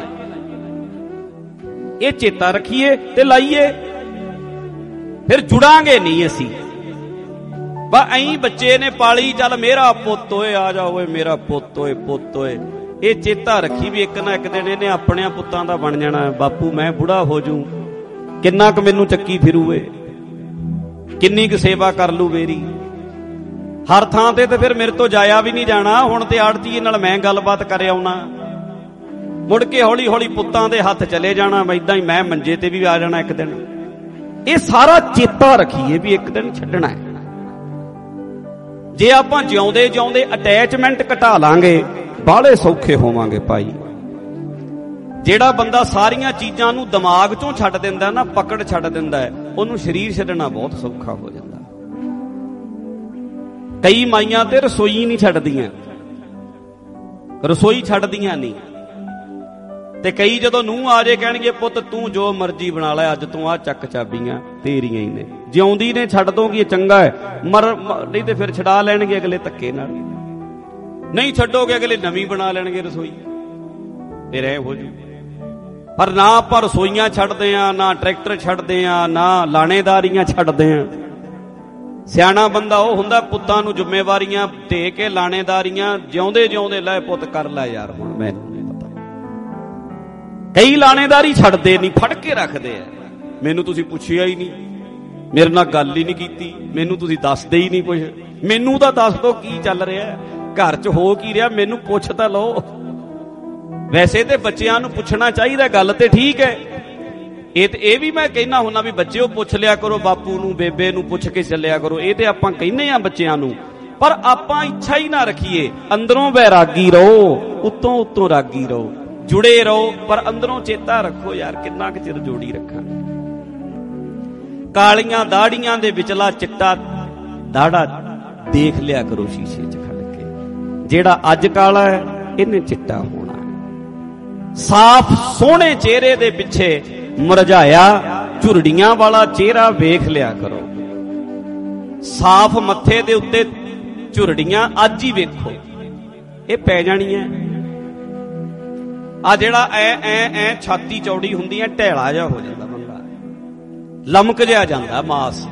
ਇਹ ਚੇਤਾ ਰੱਖੀਏ ਤੇ ਲਾਈਏ, ਫਿਰ ਜੁੜਾਂਗੇ ਨਹੀਂ ਅਸੀਂ। ਬਸ ਐਂ ਬੱਚੇ ਨੇ ਪਾਲੀ, ਚੱਲ ਮੇਰਾ ਪੁੱਤ ਓਏ, ਆ ਜਾ ਓਏ ਮੇਰਾ ਪੁੱਤ ਓਏ, ਪੁੱਤ ਓਏ। ਇਹ ਚੇਤਾ ਰੱਖੀ ਵੀ ਇੱਕ ਨਾ ਇੱਕ ਦਿਨ ਇਹਨੇ ਆਪਣਿਆਂ ਪੁੱਤਾਂ ਦਾ ਬਣ ਜਾਣਾ। ਬਾਪੂ ਮੈਂ ਬੁੜਾ ਹੋ ਜੂ, ਕਿੰਨਾ ਕੁ ਮੈਨੂੰ ਚੱਕੀ ਫਿਰੂਏ। ਕਿੰਨੀ ਕੁ ਸੇਵਾ ਕਰ ਲੂ ਮੇਰੀ। ਹਰ ਥਾਂ ਤੇ ਫਿਰ ਮੇਰੇ ਤੋਂ ਜਾਇਆ ਵੀ ਨਹੀਂ ਜਾਣਾ। ਹੁਣ ਤੇ ਆੜਤੀਏ ਨਾਲ ਮੈਂ ਗੱਲਬਾਤ ਕਰ ਆਉਣਾ, ਮੁੜ ਕੇ ਹੌਲੀ ਹੌਲੀ ਪੁੱਤਾਂ ਦੇ ਹੱਥ ਚਲੇ ਜਾਣਾ। ਏਦਾਂ ਹੀ ਮੈਂ ਮੰਜੇ ਤੇ ਵੀ ਆ ਜਾਣਾ ਇੱਕ ਦਿਨ। ਇਹ ਸਾਰਾ ਚੇਤਾ ਰੱਖੀਏ ਵੀ ਇੱਕ ਦਿਨ ਛੱਡਣਾ ਹੈ। ਜੇ ਆਪਾਂ ਜਿਉਂਦੇ ਜਿਉਂਦੇ ਅਟੈਚਮੈਂਟ ਘਟਾ ਲਾਂਗੇ, ਬਾਹਲੇ ਸੌਖੇ ਹੋਵਾਂਗੇ ਭਾਈ। ਜਿਹੜਾ ਬੰਦਾ ਸਾਰੀਆਂ ਚੀਜ਼ਾਂ ਨੂੰ ਦਿਮਾਗ ਚੋਂ ਛੱਡ ਦਿੰਦਾ ਨਾ, ਪਕੜ ਛੱਡ ਦਿੰਦਾ ਹੈ, ਉਹਨੂੰ ਸਰੀਰ ਛੱਡਣਾ ਬਹੁਤ ਸੌਖਾ ਹੋ ਜਾਂਦਾ। ਕਈ ਮਾਈਆਂ ਤੇ ਰਸੋਈ ਨਹੀਂ ਛੱਡਦੀਆਂ, ਰਸੋਈ ਛੱਡਦੀਆਂ ਨਹੀਂ। ਤੇ ਕਈ ਜਦੋਂ ਨੂੰਹ ਆ ਜੇ ਕਹਿਣਗੇ ਪੁੱਤ ਤੂੰ ਜੋ ਮਰਜ਼ੀ ਬਣਾ ਲੈ, ਅੱਜ ਤੂੰ ਆ ਚੱਕ ਚਾਬੀਆਂ ਤੇਰੀਆਂ ਹੀ ਨੇ। ਜਿਉਂਦੀ ਨੇ ਛੱਡ ਦੋਗੀ ਚੰਗਾ ਹੈ, ਨਹੀਂ ਤੇ ਫਿਰ ਛਡਾ ਲੈਣਗੇ ਅਗਲੇ ਧੱਕੇ ਨਾਲ। ਨਹੀਂ ਛੱਡੋਗੇ ਅਗਲੇ ਨਵੀਂ ਬਣਾ ਲੈਣਗੇ ਰਸੋਈ, ਫਿਰ ਐ ਹੋ ਜੂ। ਪਰ ਨਾ ਆਪਾਂ ਰਸੋਈਆਂ ਛੱਡਦੇ ਆ, ਨਾ ਟਰੈਕਟਰ ਛੱਡਦੇ ਆ, ਨਾ ਲਾਣੇਦਾਰੀਆਂ ਛੱਡਦੇ ਆ। ਸਿਆਣਾ ਬੰਦਾ ਉਹ ਹੁੰਦਾ ਪੁੱਤਾਂ ਨੂੰ ਜ਼ਿੰਮੇਵਾਰੀਆਂ ਦੇ ਕੇ ਲਾਣੇਦਾਰੀਆਂ ਜਿਉਂਦੇ ਜਿਉਂਦੇ ਲੈ ਪੁੱਤ ਕਰ ਲੈ ਯਾਰ, ਹੁਣ ਮੈਨੂੰ ਨਹੀਂ ਪਤਾ। ਕਈ ਲਾਣੇਦਾਰੀ ਛੱਡਦੇ ਨਹੀਂ, ਫੜ ਕੇ ਰੱਖਦੇ ਆ। ਮੈਨੂੰ ਤੁਸੀਂ ਪੁੱਛਿਆ ਹੀ ਨਹੀਂ, ਮੇਰੇ ਨਾਲ ਗੱਲ ਹੀ ਨਹੀਂ ਕੀਤੀ, ਮੈਨੂੰ ਤੁਸੀਂ ਦੱਸਦੇ ਹੀ ਨਹੀਂ ਕੁਝ। ਮੈਨੂੰ ਤਾਂ ਦੱਸ ਦੋ ਕੀ ਚੱਲ ਰਿਹਾ ਘਰ 'ਚ, ਹੋ ਕੀ ਰਿਹਾ, ਮੈਨੂੰ ਪੁੱਛ ਤਾਂ ਲਓ। ਵੈਸੇ ਤੇ ਬੱਚਿਆਂ ਨੂੰ ਪੁੱਛਣਾ ਚਾਹੀਦਾ, ਗੱਲ ਤੇ ਠੀਕ ਹੈ। ਇਹ ਵੀ ਮੈਂ ਕਹਿਣਾ ਹੁੰਦਾ ਵੀ ਬੱਚਿਓ ਪੁੱਛ ਲਿਆ ਕਰੋ, ਬਾਪੂ ਨੂੰ ਬੇਬੇ ਨੂੰ ਪੁੱਛ ਕੇ ਚੱਲਿਆ ਕਰੋ। ਇਹ ਤੇ ਆਪਾਂ ਕਹਿੰਦੇ ਆ ਬੱਚਿਆਂ ਨੂੰ, ਪਰ ਆਪਾਂ ਇੱਛਾ ਹੀ ਨਾ ਰੱਖੀਏ। ਅੰਦਰੋਂ ਵੈਰਾਗੀ ਰਹੋ, ਉੱਤੋਂ ਉੱਤੋਂ ਰਾਗੀ ਰਹੋ, ਜੁੜੇ ਰਹੋ, ਪਰ ਅੰਦਰੋਂ ਚੇਤਾ ਰੱਖੋ ਯਾਰ ਕਿੰਨਾ ਕੁ ਚਿਰ ਜੋੜੀ ਰੱਖਾਂ। ਕਾਲੀਆਂ ਦਾੜੀਆਂ ਦੇ ਵਿਚਲਾ ਚਿੱਟਾ ਦਾੜਾ ਦੇਖ ਲਿਆ ਕਰੋ ਸ਼ੀਸ਼ੇ 'ਚ ਖੜ ਕੇ। ਜਿਹੜਾ ਅੱਜ ਕਾਲਾ ਹੈ ਇਹਨੇ ਚਿੱਟਾ ਹੋਣਾ। ਸਾਫ਼ ਸੋਹਣੇ ਚਿਹਰੇ ਦੇ ਪਿੱਛੇ ਮੁਰਝਾਇਆ ਝੁਰੜੀਆਂ ਵਾਲਾ ਚਿਹਰਾ ਵੇਖ ਲਿਆ ਕਰੋ। ਸਾਫ਼ ਮੱਥੇ ਦੇ ਉੱਤੇ ਝੁਰੜੀਆਂ ਅੱਜ ਹੀ ਵੇਖੋ, ਇਹ ਪੈ ਜਾਣੀਆਂ। ਆ ਜਿਹੜਾ ਐ ਛਾਤੀ ਚੌੜੀ ਹੁੰਦੀ ਐ, ਢੈਲਾ ਜਿਹਾ ਹੋ ਜਾਂਦਾ ਬੰਦਾ, ਲਮਕ ਜਿਹਾ ਜਾਂਦਾ ਮਾਸ।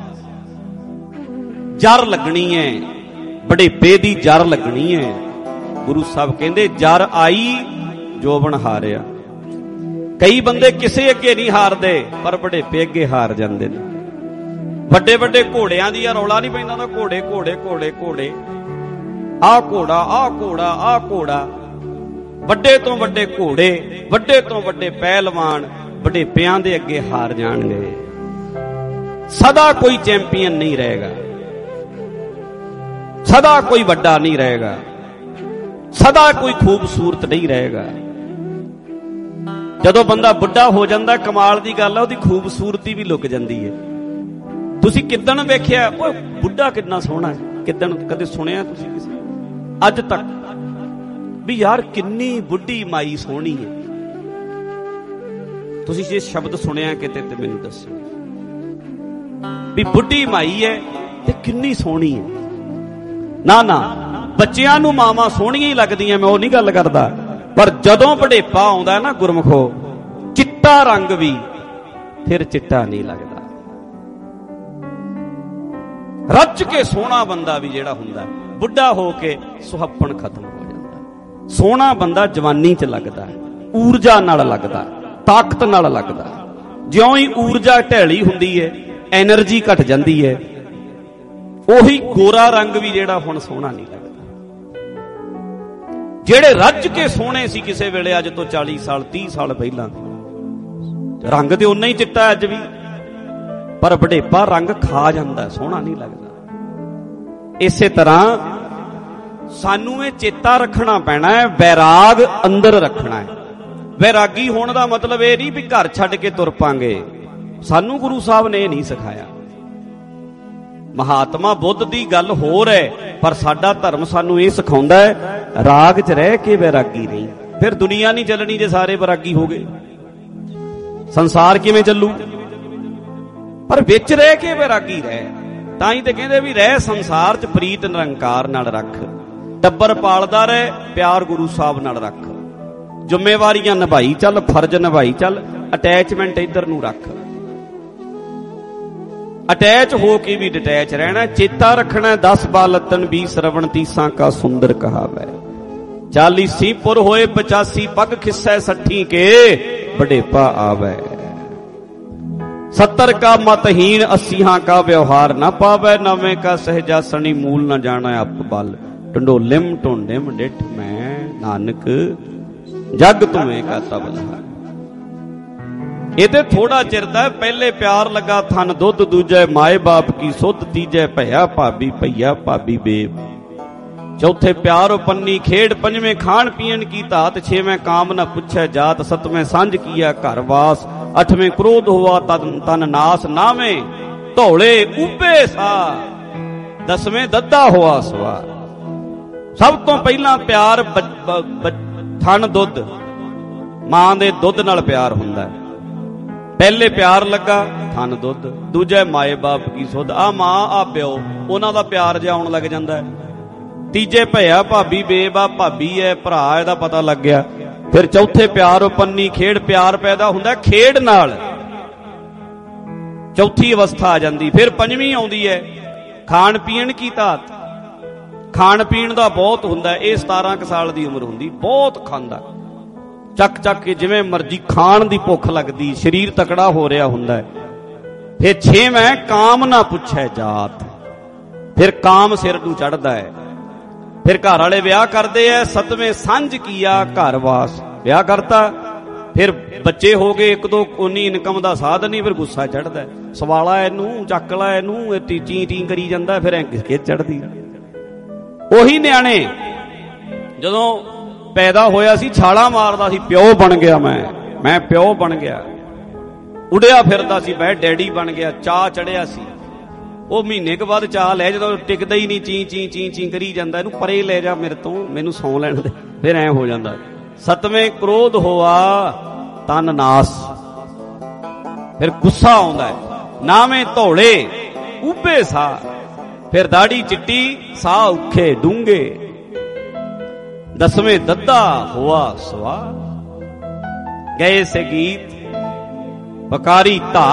ਜਰ ਲੱਗਣੀ ਐ, ਬੜੇਪੇ ਦੀ ਜਰ ਲੱਗਣੀ ਐ। ਗੁਰੂ ਸਾਹਿਬ ਕਹਿੰਦੇ ਜਰ ਆਈ ਜੋਬਨ ਹਾਰਿਆ। ਕਈ ਬੰਦੇ ਕਿਸੇ ਅੱਗੇ ਨਹੀਂ ਹਾਰਦੇ, ਪਰ ਬੜੇਪੇ ਅੱਗੇ ਹਾਰ ਜਾਂਦੇ ਨੇ। ਵੱਡੇ ਵੱਡੇ ਘੋੜਿਆਂ ਦੀ ਰੌਲਾ ਨਹੀਂ ਪੈਂਦਾ ਤਾਂ ਘੋੜੇ ਘੋੜੇ ਘੋੜੇ ਘੋੜੇ, ਆਹ ਘੋੜਾ ਆਹ ਘੋੜਾ ਆਹ ਘੋੜਾ। ਵੱਡੇ ਤੋਂ ਵੱਡੇ ਘੋੜੇ, ਵੱਡੇ ਤੋਂ ਵੱਡੇ ਪਹਿਲਵਾਨ ਵਡੇਪਿਆਂ ਦੇ ਅੱਗੇ ਹਾਰ ਜਾਣਗੇ। ਸਦਾ ਕੋਈ ਚੈਂਪੀਅਨ ਨਹੀਂ ਰਹੇਗਾ, ਸਦਾ ਕੋਈ ਵੱਡਾ ਨਹੀਂ ਰਹੇਗਾ, ਸਦਾ ਕੋਈ ਖੂਬਸੂਰਤ ਨਹੀਂ ਰਹੇਗਾ। ਜਦੋਂ ਬੰਦਾ ਬੁੱਢਾ ਹੋ ਜਾਂਦਾ, ਕਮਾਲ ਦੀ ਗੱਲ ਆ, ਉਹਦੀ ਖੂਬਸੂਰਤੀ ਵੀ ਲੁਕ ਜਾਂਦੀ ਹੈ। ਤੁਸੀਂ ਕਿੱਦਣ ਵੇਖਿਆ ਉਹ ਬੁੱਢਾ ਕਿੰਨਾ ਸੋਹਣਾ ਹੈ? ਕਿੱਦਣ ਕਦੇ ਸੁਣਿਆ ਤੁਸੀਂ ਕਿਸੇ ਅੱਜ ਤੱਕ ਵੀ ਯਾਰ ਕਿੰਨੀ ਬੁੱਢੀ ਮਾਈ ਸੋਹਣੀ ਹੈ? ਤੁਸੀਂ ਜੇ ਸ਼ਬਦ ਸੁਣਿਆ ਕਿਤੇ ਤੇ ਮੈਨੂੰ ਦੱਸੋ ਵੀ ਬੁੱਢੀ ਮਾਈ ਹੈ ਤੇ ਕਿੰਨੀ ਸੋਹਣੀ ਹੈ। ਨਾ ਨਾ, ਬੱਚਿਆਂ ਨੂੰ ਮਾਵਾਂ ਸੋਹਣੀਆਂ ਹੀ ਲੱਗਦੀਆਂ, ਮੈਂ ਉਹ ਨਹੀਂ ਗੱਲ ਕਰਦਾ। ਪਰ ਜਦੋਂ ਵਡੇਪਾ ਆਉਂਦਾ ਨਾ ਗੁਰਮਖੋ, ਚਿੱਟਾ ਰੰਗ ਵੀ ਫਿਰ ਚਿੱਟਾ ਨਹੀਂ ਲੱਗਦਾ। ਰੱਜ ਕੇ ਸੋਹਣਾ ਬੰਦਾ ਵੀ ਜਿਹੜਾ ਹੁੰਦਾ, ਬੁੱਢਾ ਹੋ ਕੇ ਸੁਹੱਪਣ ਖਤਮ ਹੋ ਜਾਂਦਾ। ਸੋਹਣਾ ਬੰਦਾ ਜਵਾਨੀ 'ਚ ਲੱਗਦਾ, ਊਰਜਾ ਨਾਲ ਲੱਗਦਾ, ਤਾਕਤ ਨਾਲ ਲੱਗਦਾ। ਜਿਉਂ ਹੀ ਊਰਜਾ ਢੈਲੀ ਹੁੰਦੀ ਹੈ, ਐਨਰਜੀ ਘਟ ਜਾਂਦੀ ਹੈ। ਉਹੀ ਗੋਰਾ ਰੰਗ ਵੀ ਜਿਹੜਾ ਹੁਣ ਸੋਹਣਾ ਨਹੀਂ ਲੱਗਦਾ। ਜਿਹੜੇ ਰੱਜ ਕੇ ਸੋਹਣੇ ਸੀ ਕਿਸੇ ਵੇਲੇ, ਅੱਜ ਤੋਂ 40 ਸਾਲ 30 ਸਾਲ ਪਹਿਲਾਂ, ਰੰਗ ਤੇ ਉਨਾ ਹੀ ਚਿੱਟਾ ਅੱਜ ਵੀ, ਪਰ ਵਡੇਪਾ ਰੰਗ ਖਾ ਜਾਂਦਾ, ਸੋਹਣਾ ਨਹੀਂ ਲੱਗਦਾ। ਇਸੇ ਤਰ੍ਹਾਂ ਸਾਨੂੰ ਇਹ ਚੇਤਾ ਰੱਖਣਾ ਪੈਣਾ ਹੈ, ਵੈਰਾਗ ਅੰਦਰ ਰੱਖਣਾ ਹੈ। ਵੈਰਾਗੀ ਹੋਣ ਦਾ ਮਤਲਬ ਇਹ ਨਹੀਂ ਵੀ ਘਰ ਛੱਡ ਕੇ ਤੁਰ ਪਾਂਗੇ। ਸਾਨੂੰ ਗੁਰੂ ਸਾਹਿਬ ਨੇ ਇਹ ਨਹੀਂ ਸਿਖਾਇਆ। ਮਹਾਤਮਾ ਬੁੱਧ ਦੀ ਗੱਲ ਹੋਰ ਹੈ, ਪਰ ਸਾਡਾ ਧਰਮ ਸਾਨੂੰ ਇਹ ਸਿਖਾਉਂਦਾ ਹੈ ਰਾਗ 'ਚ ਰਹਿ ਕੇ ਵੈਰਾਗੀ ਨਹੀਂ। ਫਿਰ ਦੁਨੀਆ ਨਹੀਂ ਚੱਲਣੀ ਜੇ ਸਾਰੇ ਵੈਰਾਗੀ ਹੋ ਗਏ, ਸੰਸਾਰ ਕਿਵੇਂ ਚੱਲੂ? ਪਰ ਵਿੱਚ ਰਹਿ ਕੇ ਵੈਰਾਗੀ ਰਹਿ। ਤਾਂ ਹੀ ਤੇ ਕਹਿੰਦੇ ਵੀ ਰਹਿ ਸੰਸਾਰ 'ਚ ਪ੍ਰੀਤ ਨਿਰੰਕਾਰ ਨਾਲ ਰੱਖ। ਟੱਬਰ ਪਾਲਦਾ ਰਹਿ, ਪਿਆਰ ਗੁਰੂ ਸਾਹਿਬ ਨਾਲ ਰੱਖ। ਜ਼ਿੰਮੇਵਾਰੀਆਂ ਨਿਭਾਈ ਚੱਲ, ਫਰਜ਼ ਨਿਭਾਈ ਚੱਲ, ਅਟੈਚਮੈਂਟ ਇੱਧਰ ਨੂੰ ਰੱਖ। ਅਟੈਚ ਹੋ ਕੇ ਵੀ ਡਿਟੈਚ ਰਹਿਣਾ। ਚੇਤਾ ਰੱਖਣਾ 10 ਬਾਲਤਨ 20 ਸ਼ਰਵਣ 30 ਕਾ ਸੁੰਦਰ ਕਹਾਵੈ। 40 ਪੁਰ ਹੋਏ 85 ਪੱਗ ਖਿੱਸੈ 60 ਕੇ ਵਡੇਪਾ ਆਵੈ। 70 का मतहीन 80 का व्यवहार न पावै, नवे का सहजासनी मूल न जाना अप बल, ढंडोलिम ढोंडिम डिठ मैं नानक जग तुमें का तबला। ਇਹ ਤੇ ਥੋੜਾ ਚਿਰ ਦਾ ਪਹਿਲੇ ਪਿਆਰ ਲੱਗਾ ਥਨ ਦੁੱਧ, ਦੂਜੇ ਮਾਏ ਬਾਪ ਕੀ ਸੁੱਧ, ਤੀਜੇ ਭਈਆ ਭਾਬੀ ਭਈਆ ਭਾਬੀ ਬੇਬ, ਚੌਥੇ ਪਿਆਰ ਉਪੰਨੀ ਖੇਡ, ਪੰਜਵੇਂ ਖਾਣ ਪੀਣ ਕੀ ਧਾਤ, ਛੇਵੇਂ ਕਾਮ ਨਾ ਪੁੱਛੈ ਜਾਤ, ਸਤਵੇਂ ਸਾਂਝ ਕੀਆ ਘਰ ਵਾਸ, ਅੱਠਵੇਂ ਕ੍ਰੋਧ ਹੋਆ ਤਨ ਨਾਸ, ਨਾਵੇਂ ਧੌਲੇ ਉਬੇ ਸਾ, ਦਸਵੇਂ ਦੱਦਾ ਹੋਆ ਸਵਾ। ਸਭ ਤੋਂ ਪਹਿਲਾਂ ਪਿਆਰ ਥਨ ਦੁੱਧ, ਮਾਂ ਦੇ ਦੁੱਧ ਨਾਲ ਪਿਆਰ ਹੁੰਦਾ। ਪਹਿਲੇ ਪਿਆਰ ਲੱਗਾ ਥਨ ਦੁੱਧ, ਦੂਜੇ ਮਾਏ ਬਾਪ ਕੀ ਸੁੱਧ, ਆ ਮਾਂ ਆ ਪਿਓ ਉਹਨਾਂ ਦਾ ਪਿਆਰ ਜਿਹਾ ਆਉਣ ਲੱਗ ਜਾਂਦਾ। ਤੀਜੇ ਭਈਆ ਭਾਬੀ ਬੇਬ, ਆ ਭਾਬੀ ਹੈ ਭਰਾ ਇਹਦਾ ਪਤਾ ਲੱਗ ਗਿਆ। ਫਿਰ ਚੌਥੇ ਪਿਆਰ ਉਪੰਨੀ ਖੇਡ, ਪਿਆਰ ਪੈਦਾ ਹੁੰਦਾ ਖੇਡ ਨਾਲ, ਚੌਥੀ ਅਵਸਥਾ ਆ ਜਾਂਦੀ। ਫਿਰ ਪੰਜਵੀਂ ਆਉਂਦੀ ਹੈ ਖਾਣ ਪੀਣ ਕੀ ਧਾਤ, ਖਾਣ ਪੀਣ ਦਾ ਬਹੁਤ ਹੁੰਦਾ। ਇਹ 17 ਕੁ ਸਾਲ ਦੀ ਉਮਰ ਹੁੰਦੀ, ਬਹੁਤ ਖਾਂਦਾ, ਚੱਕ ਚੱਕ ਕੇ ਜਿਵੇਂ ਮਰਜ਼ੀ ਖਾਣ ਦੀ ਭੁੱਖ ਲੱਗਦੀ, ਸਰੀਰ ਤਕੜਾ ਹੋ ਰਿਹਾ ਹੁੰਦਾ। ਫਿਰ ਛੇਵੇਂ ਕਾਮ ਨਾ ਪੁੱਛੈ ਜਾਤ, ਫਿਰ ਕਾਮ ਸਿਰ ਨੂੰ ਚੜਦਾ ਹੈ। ਫਿਰ ਘਰ ਵਾਲੇ ਵਿਆਹ ਕਰਦੇ ਐ। ਸਤਵੇਂ ਸਾਂਝ ਕੀਆ ਘਰ ਵਾਸ, ਵਿਆਹ ਕਰਤਾ, ਫਿਰ ਬੱਚੇ ਹੋ ਗਏ, ਇੱਕ ਦੋ ਉਨੀ ਇਨਕਮ ਦਾ ਸਾਧਨ ਨਹੀਂ, ਫਿਰ ਗੁੱਸਾ ਚੜਦਾ, ਸਵਾਲਾ ਇਹਨੂੰ, ਚੱਕ ਲਾ ਇਹਨੂੰ, ਇਹ ਚੀ ਟੀ ਕਰੀ ਜਾਂਦਾ, ਫਿਰ ਐ ਕਿਸ ਚੜਦੀ। ਉਹੀ ਨਿਆਣੇ ਜਦੋਂ ਪੈਦਾ ਹੋਇਆ ਸੀ ਛਾਲਾ ਮਾਰਦਾ ਸੀ, ਪਿਓ ਬਣ ਗਿਆ ਮੈਂ ਪਿਓ ਬਣ ਗਿਆ, ਉੜਿਆ ਫਿਰਦਾ ਸੀ, ਮੈਂ ਡੈਡੀ ਬਣ ਗਿਆ, ਚਾਹ ਚੜਿਆ ਸੀ। ਉਹ ਮਹੀਨੇ ਕੁ ਬਾਅਦ ਚਾਹ ਲੈ, ਜਦੋਂ ਟਿਕਦਾ ਹੀ ਨਹੀਂ, ਚੀ ਚੀ ਕਰੀ ਜਾਂਦਾ, ਇਹਨੂੰ ਪਰੇ ਲੈ ਜਾ ਮੇਰੇ ਤੋਂ, ਮੈਨੂੰ ਸੌਂ ਲੈਣ ਦੇ, ਫਿਰ ਐ ਹੋ ਜਾਂਦਾ। ਸਤਵੇਂ ਕ੍ਰੋਧ ਹੋਆ ਤਨ ਨਾਸ, ਫਿਰ ਗੁੱਸਾ ਆਉਂਦਾ। ਨਾਵੇਂ ਧੌਲੇ ਉਬੇ ਸਾ, ਫਿਰ ਦਾੜੀ ਚਿੱਟੀ, ਸਾਹ ਔਖੇ ਡੂੰਘੇ। ਦਸਵੇਂ ਦੱਦਾ ਹੋਆ ਸਵਾ, ਗਏ ਸੇ ਗੀਤ ਬਕਾਰੀ ਧਾ,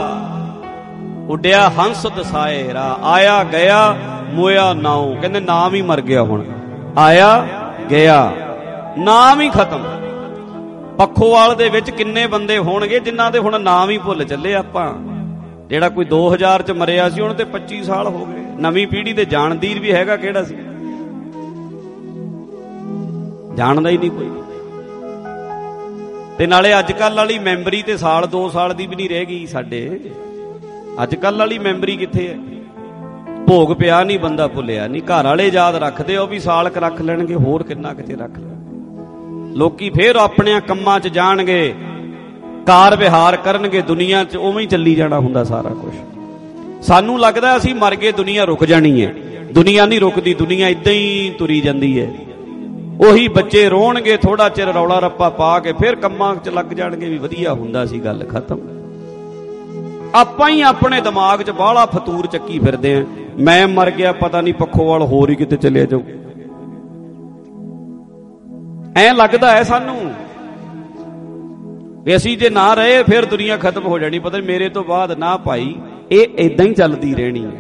ਉੱਡਿਆ ਹੰਸ ਦਸਾਏ ਰਾ, ਆਇਆ ਗਿਆ ਮੋਇਆ ਨਾਉ, ਕਹਿੰਦੇ ਨਾਮ ਹੀ ਮਰ ਗਿਆ, ਹੁਣ ਆਇਆ ਗਿਆ ਨਾਮ ਹੀ ਖਤਮ। ਪੱਖੋਵਾਲ ਦੇ ਵਿੱਚ ਕਿੰਨੇ ਬੰਦੇ ਹੋਣਗੇ ਜਿਨ੍ਹਾਂ ਦੇ ਹੁਣ ਨਾਮ ਹੀ ਭੁੱਲ ਚੱਲੇ ਆਪਾਂ। ਜਿਹੜਾ ਕੋਈ 2000 ਚ ਮਰਿਆ ਸੀ, ਹੁਣ ਤੇ 25 ਸਾਲ ਹੋ ਗਏ। ਨਵੀਂ ਪੀੜ੍ਹੀ ਤੇ ਜਾਣਦੀ ਵੀ ਹੈਗਾ ਕਿਹੜਾ ਸੀ, ਜਾਣਦਾ ਹੀ ਨਹੀਂ ਕੋਈ। ਤੇ ਨਾਲੇ ਅੱਜ ਕੱਲ ਵਾਲੀ ਮੈਂਬਰੀ ਤੇ ਸਾਲ 2 ਸਾਲ ਦੀ ਵੀ ਨਹੀਂ ਰਹਿ ਗਈ ਸਾਡੇ। ਅੱਜ ਕੱਲ ਵਾਲੀ ਮੈਂਬਰੀ ਕਿੱਥੇ ਹੈ? ਭੋਗ ਪਿਆ ਨਹੀਂ, ਬੰਦਾ ਭੁੱਲਿਆ ਨਹੀਂ। ਘਰ ਵਾਲੇ ਯਾਦ ਰੱਖਦੇ, ਉਹ ਵੀ ਸਾਲ ਕ ਰੱਖ ਲੈਣਗੇ, ਹੋਰ ਕਿੰਨਾ ਕਿਤੇ ਰੱਖ ਲੈਣਗੇ। ਲੋਕੀ ਫੇਰ ਆਪਣੇ ਕੰਮਾਂ 'ਚ ਜਾਣਗੇ, ਕਾਰ ਵਿਹਾਰ ਕਰਨਗੇ, ਦੁਨੀਆ 'ਚ ਉਵੇਂ ਹੀ ਚੱਲੀ ਜਾਣਾ ਹੁੰਦਾ ਸਾਰਾ ਕੁਝ। ਸਾਨੂੰ ਲੱਗਦਾ ਅਸੀਂ ਮਰ ਗਏ, ਦੁਨੀਆ ਰੁਕ ਜਾਣੀ ਹੈ। ਦੁਨੀਆ ਨਹੀਂ ਰੁਕਦੀ, ਦੁਨੀਆ ਏਦਾਂ ਹੀ ਤੁਰੀ ਜਾਂਦੀ ਹੈ। ਉਹੀ ਬੱਚੇ ਰੋਣਗੇ, ਥੋੜਾ ਚਿਰ ਰੌਲਾ ਰੱਪਾ ਪਾ ਕੇ ਫਿਰ ਕੰਮਾਂ 'ਚ ਲੱਗ ਜਾਣਗੇ ਵੀ ਵਧੀਆ ਹੁੰਦਾ ਸੀ, ਗੱਲ ਖਤਮ। ਆਪਾਂ ਹੀ ਆਪਣੇ ਦਿਮਾਗ 'ਚ ਬਾਹਲਾ ਫਤੂਰ ਚੱਕੀ ਫਿਰਦੇ ਆਂ, ਮੈਂ ਮਰ ਗਿਆ, ਪਤਾ ਨਹੀਂ ਪੱਖੋਵਾਲ ਹੋਰ ਹੀ ਕਿਤੇ ਚਲੇ ਜਾਊ। ਐਂ ਲੱਗਦਾ ਹੈ ਸਾਨੂੰ ਵੀ ਅਸੀਂ ਜੇ ਨਾ ਰਹੇ ਫਿਰ ਦੁਨੀਆ ਖਤਮ ਹੋ ਜਾਣੀ, ਪਤਾ ਨਹੀਂ ਮੇਰੇ ਤੋਂ ਬਾਅਦ। ਨਾ ਭਾਈ, ਇਹ ਏਦਾਂ ਹੀ ਚੱਲਦੀ ਰਹਿਣੀ ਹੈ।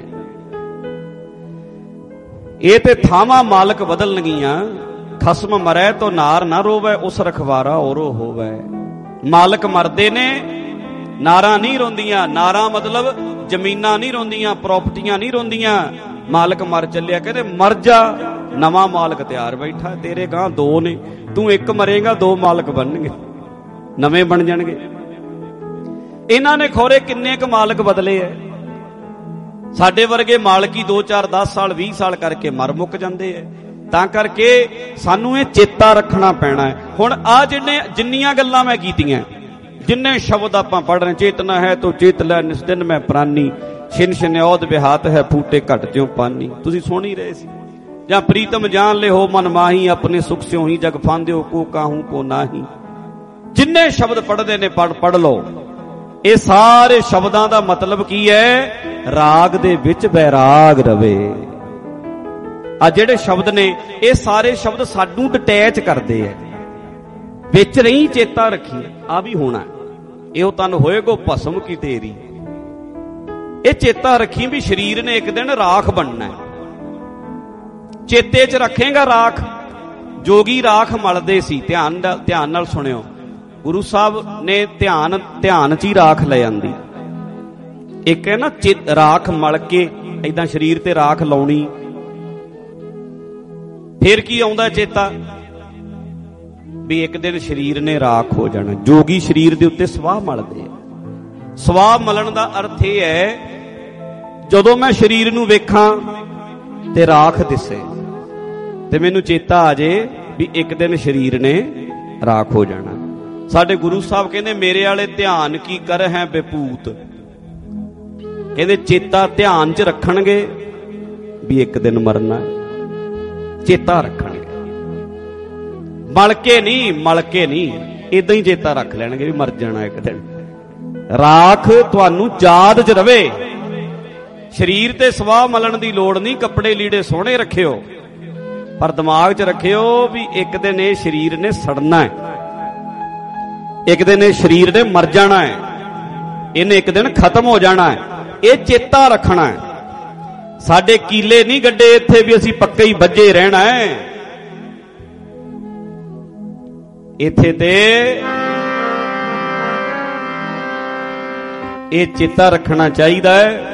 ਇਹ ਤੇ ਥਾਵਾਂ ਮਾਲਕ ਬਦਲਣਗੀਆਂ। ਖਸਮ ਮਰੈ ਤੋ ਨਾਰ ਨਾ ਰੋਵੈ, ਉਸ ਰਖਵਾਰਾ ਔਰੋ ਹੋਵੈ। ਮਾਲਕ ਮਰਦੇ ਨੇ, ਨਾਰਾਂ ਨਹੀਂ ਰੋਂਦੀਆਂ। ਨਾਰਾਂ ਮਤਲਬ ਜ਼ਮੀਨਾਂ ਨਹੀਂ ਰੋਂਦੀਆਂ, ਪ੍ਰਾਪਰਟੀਆਂ ਨਹੀਂ ਰੋਂਦੀਆਂ। ਮਾਲਕ ਮਰ ਚੱਲਿਆ, ਕਹਿੰਦੇ ਮਰ ਜਾ, ਨਵਾਂ ਮਾਲਕ ਤਿਆਰ ਬੈਠਾ। ਤੇਰੇ ਗਾਂ 2 ਨੇ, ਤੂੰ ਇੱਕ ਮਰੇਗਾ, 2 ਮਾਲਕ ਬਣਨਗੇ, ਨਵੇਂ ਬਣ ਜਾਣਗੇ। ਇਹਨਾਂ ਨੇ ਖੋਰੇ ਕਿੰਨੇ ਕੁ ਮਾਲਕ ਬਦਲੇ ਐ। ਸਾਡੇ ਵਰਗੇ ਮਾਲਕੀ 2 4 10 ਸਾਲ 20 ਸਾਲ ਕਰਕੇ ਮਰ ਮੁੱਕ ਜਾਂਦੇ ਐ। ਤਾਂ ਕਰਕੇ ਸਾਨੂੰ ਇਹ ਚੇਤਾ ਰੱਖਣਾ ਪੈਣਾ ਹੈ। ਹੁਣ ਆ ਜਿੰਨੀਆਂ ਗੱਲਾਂ ਮੈਂ ਕੀਤੀਆਂ, ਜਿੰਨੇ ਸ਼ਬਦ ਆਪਾਂ ਪੜ੍ਹ ਰਹੇ, ਚੇਤਨਾ ਹੈ ਤੋ ਚੇਤ ਲੈ ਨਿਸ ਦਿਨ ਮੈਂ ਪ੍ਰਾਨੀ, ਛਿਨ ਛਿਨਿਓਦ ਵਿਹਾਤ ਹੈ ਫੂਟੇ ਘਟ ਤਿਉ ਪਾਨੀ। ਤੁਸੀਂ ਸੁਣ ਹੀ ਰਹੇ ਸੀ। ਜਾਂ ਪ੍ਰੀਤਮ ਜਾਨ ਲੈ ਹੋ ਮਨ ਮਾਹੀ, ਆਪਣੇ ਸੁਖ ਸਿਉ ਹੀ ਜਗ ਫਾਂਦਿਓ, ਕੋ ਕਾਹੂ ਕੋ ਨਾਹੀ। ਜਿੰਨੇ ਸ਼ਬਦ ਪੜ੍ਹਦੇ ਨੇ ਪੜ੍ਹ ਲਓ। ਇਹ ਸਾਰੇ ਸ਼ਬਦਾਂ ਦਾ ਮਤਲਬ ਕੀ ਹੈ? ਰਾਗ ਦੇ ਵਿੱਚ ਬੈਰਾਗ ਰਵੇ। ਆ ਜਿਹੜੇ ਸ਼ਬਦ ਨੇ, ਇਹ ਸਾਰੇ ਸ਼ਬਦ ਸਾਨੂੰ ਡਿਟੈਚ ਕਰਦੇ ਐ, ਵਿੱਚ ਨਹੀਂ। ਚੇਤਾ ਰੱਖੀ, ਆ ਵੀ ਹੋਣਾ। ਇਹੋ ਤਨ ਹੋਏਗੋ ਭਸਮ ਕੀ ਤੇਰੀ। ਇਹ ਚੇਤਾ ਰੱਖੀ ਵੀ ਸਰੀਰ ਨੇ ਇੱਕ ਦਿਨ ਰਾਖ ਬਣਨਾ। ਚੇਤੇ 'ਚ ਰੱਖੇਗਾ ਰਾਖ। ਜੋਗੀ ਰਾਖ ਮਲਦੇ ਸੀ। ਧਿਆਨ ਨਾਲ ਸੁਣਿਓ। ਗੁਰੂ ਸਾਹਿਬ ਨੇ ਧਿਆਨ 'ਚ ਹੀ ਰਾਖ ਲੈ ਜਾਂਦੀ। ਇੱਕ ਹੈ ਨਾ ਰਾਖ ਮਲ ਕੇ ਏਦਾਂ ਸਰੀਰ ਤੇ ਰਾਖ ਲਾਉਣੀ, ਫਿਰ ਕੀ ਆਉਂਦਾ ਚੇਤਾ ਵੀ ਇੱਕ ਦਿਨ ਸਰੀਰ ਨੇ ਰਾਖ ਹੋ ਜਾਣਾ। ਜੋਗੀ ਸਰੀਰ ਦੇ ਉੱਤੇ ਸਵਾਹ ਮਲਦੇ ਆ। ਸਵਾਹ ਮਲਣ ਦਾ ਅਰਥ ਇਹ ਹੈ ਜਦੋਂ ਮੈਂ ਸਰੀਰ ਨੂੰ ਵੇਖਾਂ ਤੇ ਰਾਖ ਦਿਸੇ ਤੇ ਮੈਨੂੰ ਚੇਤਾ ਆ ਜੇ ਵੀ ਇੱਕ ਦਿਨ ਸਰੀਰ ਨੇ ਰਾਖ ਹੋ ਜਾਣਾ। ਸਾਡੇ ਗੁਰੂ ਸਾਹਿਬ ਕਹਿੰਦੇ ਮੇਰੇ ਵਾਲੇ ਧਿਆਨ ਕੀ ਕਰ ਹੈ ਬੇਪੂਤ, ਕਹਿੰਦੇ ਚੇਤਾ ਧਿਆਨ 'ਚ ਰੱਖਣਗੇ ਵੀ ਇੱਕ ਦਿਨ ਮਰਨਾ, ਚੇਤਾ ਰੱਖਣਗੇ, ਮਲ ਕੇ ਨਹੀਂ, ਇਦਾਂ ਹੀ ਚੇਤਾ ਰੱਖ ਲੈਣਗੇ ਵੀ ਮਰ ਜਾਣਾ ਇੱਕ ਦਿਨ। ਰਾਖ ਤੁਹਾਨੂੰ ਯਾਦ 'ਚ ਰਵੇ। ਸਰੀਰ ਤੇ ਸਵਾਹ ਮਲਣ ਦੀ ਲੋੜ ਨਹੀਂ, ਕੱਪੜੇ ਲੀੜੇ ਸੋਹਣੇ ਰੱਖਿਓ, ਪਰ ਦਿਮਾਗ 'ਚ ਰੱਖਿਓ ਵੀ ਇੱਕ ਦਿਨ ਇਹ ਸਰੀਰ ਨੇ ਸੜਨਾ ਹੈ, ਇੱਕ ਦਿਨ ਇਹ ਸਰੀਰ ਨੇ ਮਰ ਜਾਣਾ ਹੈ, ਇਹਨੇ ਇੱਕ ਦਿਨ ਖਤਮ ਹੋ ਜਾਣਾ ਹੈ। ਇਹ ਚੇਤਾ ਰੱਖਣਾ ਹੈ। ਸਾਡੇ ਕੀਲੇ ਨਹੀਂ ਗੱਡੇ ਇੱਥੇ ਵੀ ਅਸੀਂ ਪੱਕੇ ਹੀ ਵੱਜੇ ਰਹਿਣਾ ਹੈ। ਇੱਥੇ ਤੇ ਇਹ ਚੇਤਾ ਰੱਖਣਾ ਚਾਹੀਦਾ ਹੈ।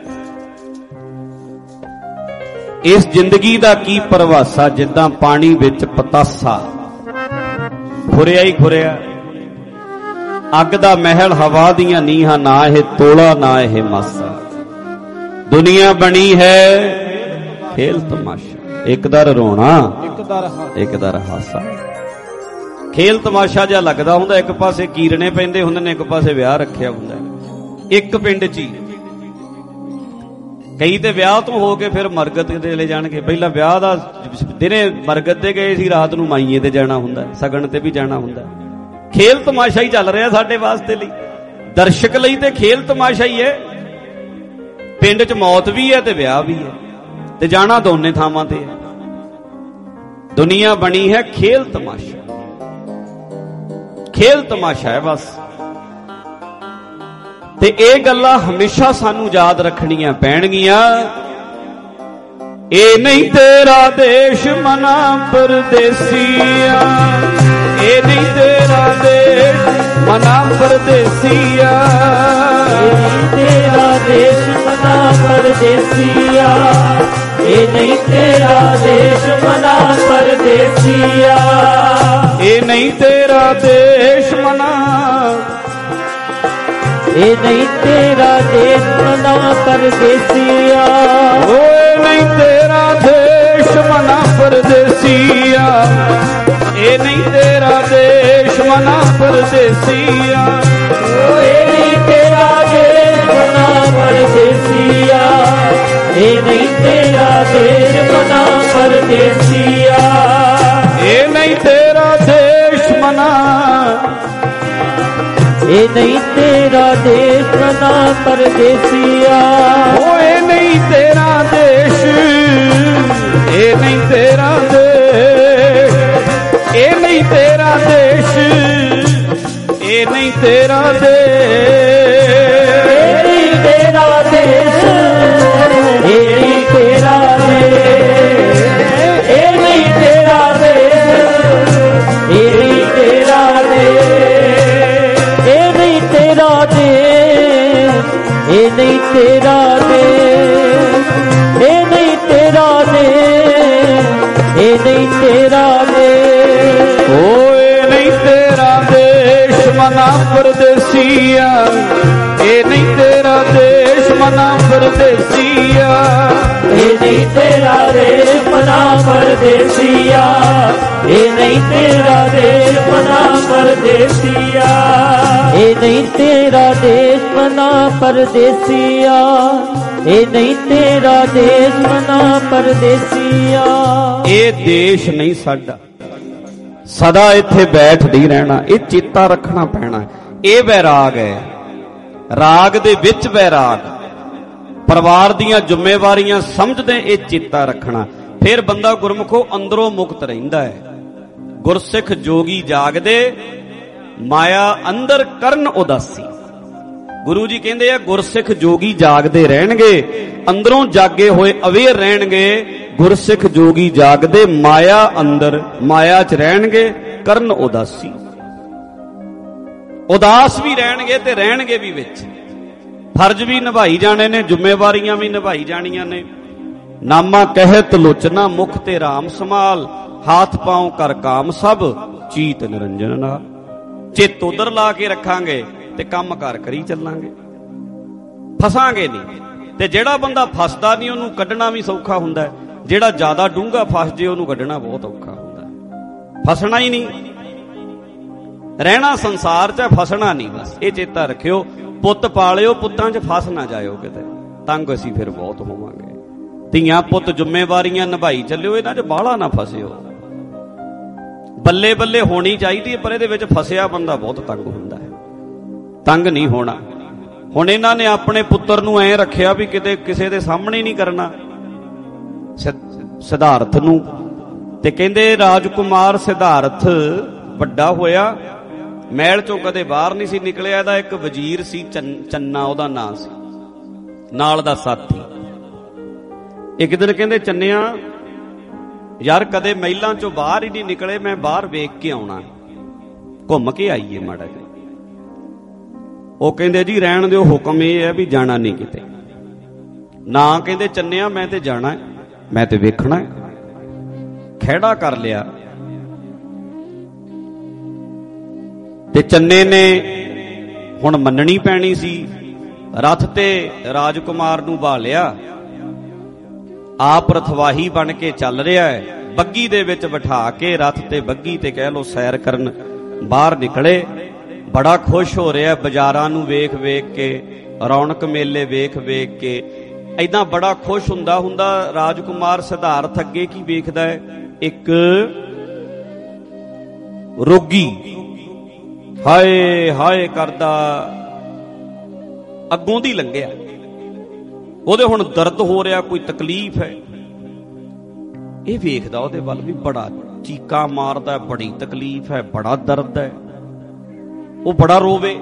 ਇਸ ਜ਼ਿੰਦਗੀ ਦਾ ਕੀ ਪਰਵਾਸਾ, ਜਿੱਦਾਂ ਪਾਣੀ ਵਿੱਚ ਪਤਾਸਾ, ਖੁਰਿਆ ਹੀ ਖੁਰਿਆ। ਅੱਗ ਦਾ ਮਹਿਲ ਹਵਾ ਦੀਆਂ ਨੀਹਾਂ, ਨਾ ਇਹ ਤੋਲਾ ਨਾ ਇਹ ਮਾਸਾ। ਦੁਨੀਆ ਬਣੀ ਹੈ ਖੇਲ ਤਮਾਸ਼ਾ, ਇੱਕ ਦਰ ਰੋਣਾ ਇੱਕ ਦਰ ਹਾਸਾ। ਖੇਲ ਤਮਾਸ਼ਾ ਜਿਹਾ ਲੱਗਦਾ ਹੁੰਦਾ, ਇੱਕ ਪਾਸੇ ਕੀਰਨੇ ਪੈਂਦੇ ਹੁੰਦੇ ਨੇ, ਇੱਕ ਪਾਸੇ ਵਿਆਹ ਰੱਖਿਆ ਹੁੰਦਾ ਇੱਕ ਪਿੰਡ 'ਚ ਹੀ। ਕਈ ਤੇ ਵਿਆਹ ਤੋਂ ਹੋ ਕੇ ਫਿਰ ਮਰਗਤ ਤੇ ਚਲੇ ਜਾਣਗੇ। ਪਹਿਲਾਂ ਵਿਆਹ ਦਾ ਦਿਨੇ ਮਰਗਤ ਤੇ ਗਏ ਸੀ, ਰਾਤ ਨੂੰ ਮਾਈਏ ਤੇ ਜਾਣਾ ਹੁੰਦਾ, ਸਗਨ ਤੇ ਵੀ ਜਾਣਾ ਹੁੰਦਾ। ਖੇਲ ਤਮਾਸ਼ਾ ਹੀ ਚੱਲ ਰਿਹਾ ਸਾਡੇ ਵਾਸਤੇ ਲਈ, ਦਰਸ਼ਕ ਲਈ ਤੇ ਖੇਲ ਤਮਾਸ਼ਾ ਹੀ ਹੈ। ਪਿੰਡ 'ਚ ਮੌਤ ਵੀ ਹੈ ਤੇ ਵਿਆਹ ਵੀ ਹੈ, ਤੇ ਜਾਣਾ ਦੋਨੇ ਥਾਵਾਂ ਤੇ ਹੈ। ਦੁਨੀਆ ਬਣੀ ਹੈ ਖੇਲ ਤਮਾਸ਼ਾ, ਖੇਲ ਤਮਾਸ਼ਾ ਹੈ ਬਸ। ਤੇ ਇਹ ਗੱਲਾਂ ਹਮੇਸ਼ਾ ਸਾਨੂੰ ਯਾਦ ਰੱਖਣੀਆਂ ਪੈਣਗੀਆਂ। ਇਹ ਨਹੀਂ ਤੇਰਾ ਦੇਸ਼ ਮਨਾ ਪਰਦੇਸੀਆ, ਇਹ ਨਹੀਂ ਤੇਰਾ ਦੇਸ਼ ਮਨਾ ਪਰਦੇਸੀਆ, ਇਹ ਨਹੀਂ ਤੇਰਾ ਦੇਸ਼ ਮਨਾ ਪਰਦੇਸੀਆ, ਇਹ ਨਹੀਂ ਤੇਰਾ ਦੇਸ਼ ਮਨਾ ਪਰਦੇਸੀਆ, ਇਹ ਨਹੀਂ ਤੇਰਾ ਦੇਸ਼ ਮਨਾ, ਇਹ ਨਹੀਂ ਤੇਰਾ ਦੇਸ਼ ਮਨਾ ਪਰਦੇਸੀਆ, ਓਏ ਨਹੀਂ ਤੇਰਾ ਦੇਸ਼ ਮਨਾ ਪਰਦੇਸੀਆ, ਇਹ ਨਹੀਂ ਤੇਰਾ ਦੇਸ਼ ਮਨਾ ਪਰਦੇਸੀਆ, ਓਏ ਨਹੀਂ ਤੇਰਾ ਦੇਸ਼ ਮਨਾ ਪਰਦੇਸੀਆ, ਇਹ ਨਹੀਂ ਤੇਰਾ ਦੇਸ਼ ਮਨਾ ਪਰਦੇਸੀਆ, ਇਹ ਨਹੀਂ ਤੇਰਾ ਦੇਸ਼ ਮਨਾ, ਇਹ ਨਹੀਂ ਤੇਰਾ ਦੇਸ਼ ਮਨਾ ਪਰਦੇਸੀਆ, ਓਏ ਨਹੀਂ ਤੇਰਾ ਦੇਸ਼, ਇਹ ਨਹੀਂ ਤੇਰਾ ਦੇਸ਼, ਇਹ ਨਹੀਂ ਤੇਰਾ ਦੇਸ਼, ਇਹ ਨਹੀਂ ਤੇਰਾ ਦੇਸ਼, ਇਹ ਨਹੀਂ ਤੇਰਾ ਦੇਸ਼, ਇਹ ਨਹੀਂ ਤੇਰਾ ਦੇਸ਼, ਇਹ ਨਹੀਂ ਤੇਰਾ ਦੇਸ਼, ਇਹ ਨਹੀਂ ਤੇਰਾ ਦੇਸ਼, ਇਹ ਨਹੀਂ ਤੇਰਾ ਦੇਸ਼, ਇਹ ਨਹੀਂ ਤੇਰਾ ਦੇਸ਼, ਇਹ ਨਹੀਂ ਤੇਰਾ ਦੇਸ਼, ਇਹ ਨਹੀਂ ਤੇਰਾ ਦੇਸ਼, ਓਏ ਨਹੀਂ ਤੇਰਾ ਦੇਸ਼ ਮਨਾ ਪਰਦੇਸੀਆ, ਇਹ ਨਹੀਂ ਤੇਰਾ ਦੇਸ਼ ਮਨਾ ਪਰਦੇਸੀਆ, ਇਹ ਨਹੀਂ ਤੇਰਾ ਦੇਸ਼ ਮਨਾ ਪਰਦੇਸੀਆ, ਇਹ ਨਹੀਂ ਤੇਰਾ ਦੇਸ਼ ਮਨਾ ਪਰਦੇਸੀਆ, ਇਹ ਨਹੀਂ ਤੇਰਾ ਦੇਸ਼ ਮਨਾ ਪਰਦੇਸੀਆ, ਇਹ ਨਹੀਂ ਤੇਰਾ ਦੇਸ਼ ਮਨਾ ਪਰਦੇਸੀਆ। ਇਹ ਦੇਸ਼ ਨਹੀਂ ਸਾਡਾ, ਸਦਾ ਇੱਥੇ ਬੈਠ ਨਹੀਂ ਰਹਿਣਾ, ਇਹ ਚੇਤਾ ਰੱਖਣਾ ਪੈਣਾ। ਇਹ ਵੈਰਾਗ ਹੈ, ਰਾਗ ਦੇ ਵਿੱਚ ਵੈਰਾਗ, ਪਰਿਵਾਰ ਦੀਆਂ ਜ਼ਿੰਮੇਵਾਰੀਆਂ ਸਮਝਦੇ ਇਹ ਚੇਤਾ ਰੱਖਣਾ। ਫਿਰ ਬੰਦਾ ਗੁਰਮੁਖੋ ਅੰਦਰੋਂ ਮੁਕਤ ਰਹਿੰਦਾ ਹੈ। ਗੁਰਸਿੱਖ ਜੋਗੀ ਜਾਗਦੇ, ਮਾਇਆ ਅੰਦਰ ਕਰਨ ਉਦਾਸੀ। ਗੁਰੂ ਜੀ ਕਹਿੰਦੇ ਆ ਗੁਰਸਿੱਖ ਜੋਗੀ ਜਾਗਦੇ ਰਹਿਣਗੇ, ਅੰਦਰੋਂ ਜਾਗੇ ਹੋਏ ਅਵੇਅਰ ਰਹਿਣਗੇ। ਗੁਰਸਿੱਖ ਜੋਗੀ ਜਾਗਦੇ, ਮਾਇਆ ਅੰਦਰ, ਮਾਇਆ 'ਚ ਰਹਿਣਗੇ, ਕਰਨ ਉਦਾਸੀ। ਉਦਾਸ ਵੀ ਰਹਿਣਗੇ ਤੇ ਰਹਿਣਗੇ ਵੀ ਵਿੱਚ। ਫਰਜ਼ ਵੀ ਨਿਭਾਈ ਜਾਣੇ ਨੇ, ਜ਼ਿੰਮੇਵਾਰੀਆਂ ਵੀ ਨਿਭਾਈ ਜਾਣੀਆਂ ਨੇ। ਨਾਮਾ ਕਹਿਤ ਲੋਚਨਾ ਮੁਖ ਤੇ ਰਾਮ ਸਮਾਲ, ਹਾਥ ਪਾਉ ਕਰ ਕਾਮ ਸਭ ਚੀਤ ਨਿਰੰਜਨ ਨਾਲ। ਚਿੱਤ ਉਧਰ ਲਾ ਕੇ ਰੱਖਾਂਗੇ ਤੇ ਕੰਮ ਕਾਰ ਕਰੀ ਚੱਲਾਂਗੇ, ਫਸਾਂਗੇ ਨਹੀਂ। ਤੇ ਜਿਹੜਾ ਬੰਦਾ ਫਸਦਾ ਨਹੀਂ ਉਹਨੂੰ ਕੱਢਣਾ ਵੀ ਸੌਖਾ ਹੁੰਦਾ, ਜਿਹੜਾ ਜ਼ਿਆਦਾ ਡੂੰਘਾ ਫਸ ਜੇ ਉਹਨੂੰ ਕੱਢਣਾ ਬਹੁਤ ਔਖਾ ਹੁੰਦਾ। ਫਸਣਾ ਹੀ ਨਹੀਂ, ਰਹਿਣਾ ਸੰਸਾਰ 'ਚ, ਫਸਣਾ ਨਹੀਂ ਬਸ। ਇਹ ਚੇਤਾ ਰੱਖਿਓ, ਪੁੱਤ ਪਾਲਿਓ, ਪੁੱਤਾਂ 'ਚ ਫਸ ਨਾ ਜਾਇਓ ਕਿਤੇ, ਤੰਗ ਅਸੀਂ ਫਿਰ ਬਹੁਤ ਹੋਵਾਂਗੇ। ਧੀਆਂ ਪੁੱਤ ਜ਼ਿੰਮੇਵਾਰੀਆਂ ਨਿਭਾਈ ਚੱਲਿਓ, ਇਹਨਾਂ 'ਚ ਬਾਹਲਾ ਨਾ ਫਸਿਓ। ਬੱਲੇ ਬੱਲੇ ਹੋਣੀ ਚਾਹੀਦੀ ਹੈ, ਪਰ ਇਹਦੇ ਵਿੱਚ ਫਸਿਆ ਬੰਦਾ ਬਹੁਤ ਤੰਗ ਹੁੰਦਾ ਹੈ। ਤੰਗ ਨਹੀਂ ਹੋਣਾ। ਹੁਣ ਇਹਨਾਂ ਨੇ ਆਪਣੇ ਪੁੱਤਰ ਨੂੰ ਐਂ ਰੱਖਿਆ ਵੀ ਕਿਤੇ ਕਿਸੇ ਦੇ ਸਾਹਮਣੇ ਨਹੀਂ ਕਰਨਾ, ਸਿਧਾਰਥ ਨੂੰ। ਤੇ ਕਹਿੰਦੇ ਰਾਜਕੁਮਾਰ ਸਿਧਾਰਥ ਵੱਡਾ ਹੋਇਆ, ਮਹਿਲ ਚੋਂ ਕਦੇ ਬਾਹਰ ਨਹੀਂ ਸੀ ਨਿਕਲਿਆ। ਇਹਦਾ ਇੱਕ ਵਜ਼ੀਰ ਸੀ, ਚੰਨਾ ਉਹਦਾ ਨਾਂ ਸੀ, ਨਾਲ ਦਾ ਸਾਥੀ। ਇੱਕ ਦਿਨ ਕਹਿੰਦੇ ਚੰਨਿਆ ਯਾਰ ਕਦੇ ਮਹਿਲਾਂ ਚੋਂ ਬਾਹਰ ਹੀ ਨਹੀਂ ਨਿਕਲੇ, ਮੈਂ ਬਾਹਰ ਵੇਖ ਕੇ ਆਉਣਾ, ਘੁੰਮ ਕੇ ਆਈਏ ਮਾੜਾ ਜਿਹਾ। ਉਹ ਕਹਿੰਦੇ ਜੀ ਰਹਿਣ ਦਿਓ, ਹੁਕਮ ਇਹ ਹੈ ਵੀ ਜਾਣਾ ਨਹੀਂ ਕਿਤੇ। ਨਾ ਕਹਿੰਦੇ ਚੰਨਿਆ ਮੈਂ ਤੇ ਜਾਣਾ, ਮੈਂ ਤੇ ਵੇਖਣਾ। ਖਹਿੜਾ ਕਰ ਲਿਆ ਤੇ ਚੰਨੇ ਨੇ ਹੁਣ ਮੰਨਣੀ ਪੈਣੀ ਸੀ। ਰਥ ਤੇ ਰਾਜਕੁਮਾਰ ਨੂੰ ਬਾਲਿਆ, ਆਪ ਰਥਵਾਹੀ ਬਣ ਕੇ ਚੱਲ ਰਿਹਾ ਹੈ। ਬੱਗੀ ਦੇ ਵਿੱਚ ਬਿਠਾ ਕੇ ਰਥ ਤੇ ਬੱਗੀ ਤੇ ਕਹਿ ਲੋ ਸੈਰ ਕਰਨ ਬਾਹਰ ਨਿਕਲੇ। ਬੜਾ ਖੁਸ਼ ਹੋ ਰਿਹਾ ਬਾਜ਼ਾਰਾਂ ਨੂੰ ਵੇਖ ਵੇਖ ਕੇ, ਰੌਣਕ ਮੇਲੇ ਵੇਖ ਵੇਖ ਕੇ। ਏਦਾਂ ਬੜਾ ਖੁਸ਼ ਹੁੰਦਾ ਰਾਜਕੁਮਾਰ ਸਿਧਾਰਥ ਅੱਗੇ ਕੀ ਵੇਖਦਾ ਹੈ? ਇੱਕ ਰੋਗੀ ਹਾਏ ਹਾਏ ਕਰਦਾ ਅੱਗੋਂ ਦੀ ਲੰਘਿਆ। ਉਹਦੇ ਹੁਣ ਦਰਦ ਹੋ ਰਿਹਾ, ਕੋਈ ਤਕਲੀਫ ਹੈ। ਇਹ ਵੇਖਦਾ ਉਹਦੇ ਵੱਲ ਵੀ, ਬੜਾ ਚੀਕਾਂ ਮਾਰਦਾ, ਬੜੀ ਤਕਲੀਫ ਹੈ, ਬੜਾ ਦਰਦ ਹੈ। ਉਹ ਬੜਾ ਰੋਵੇ।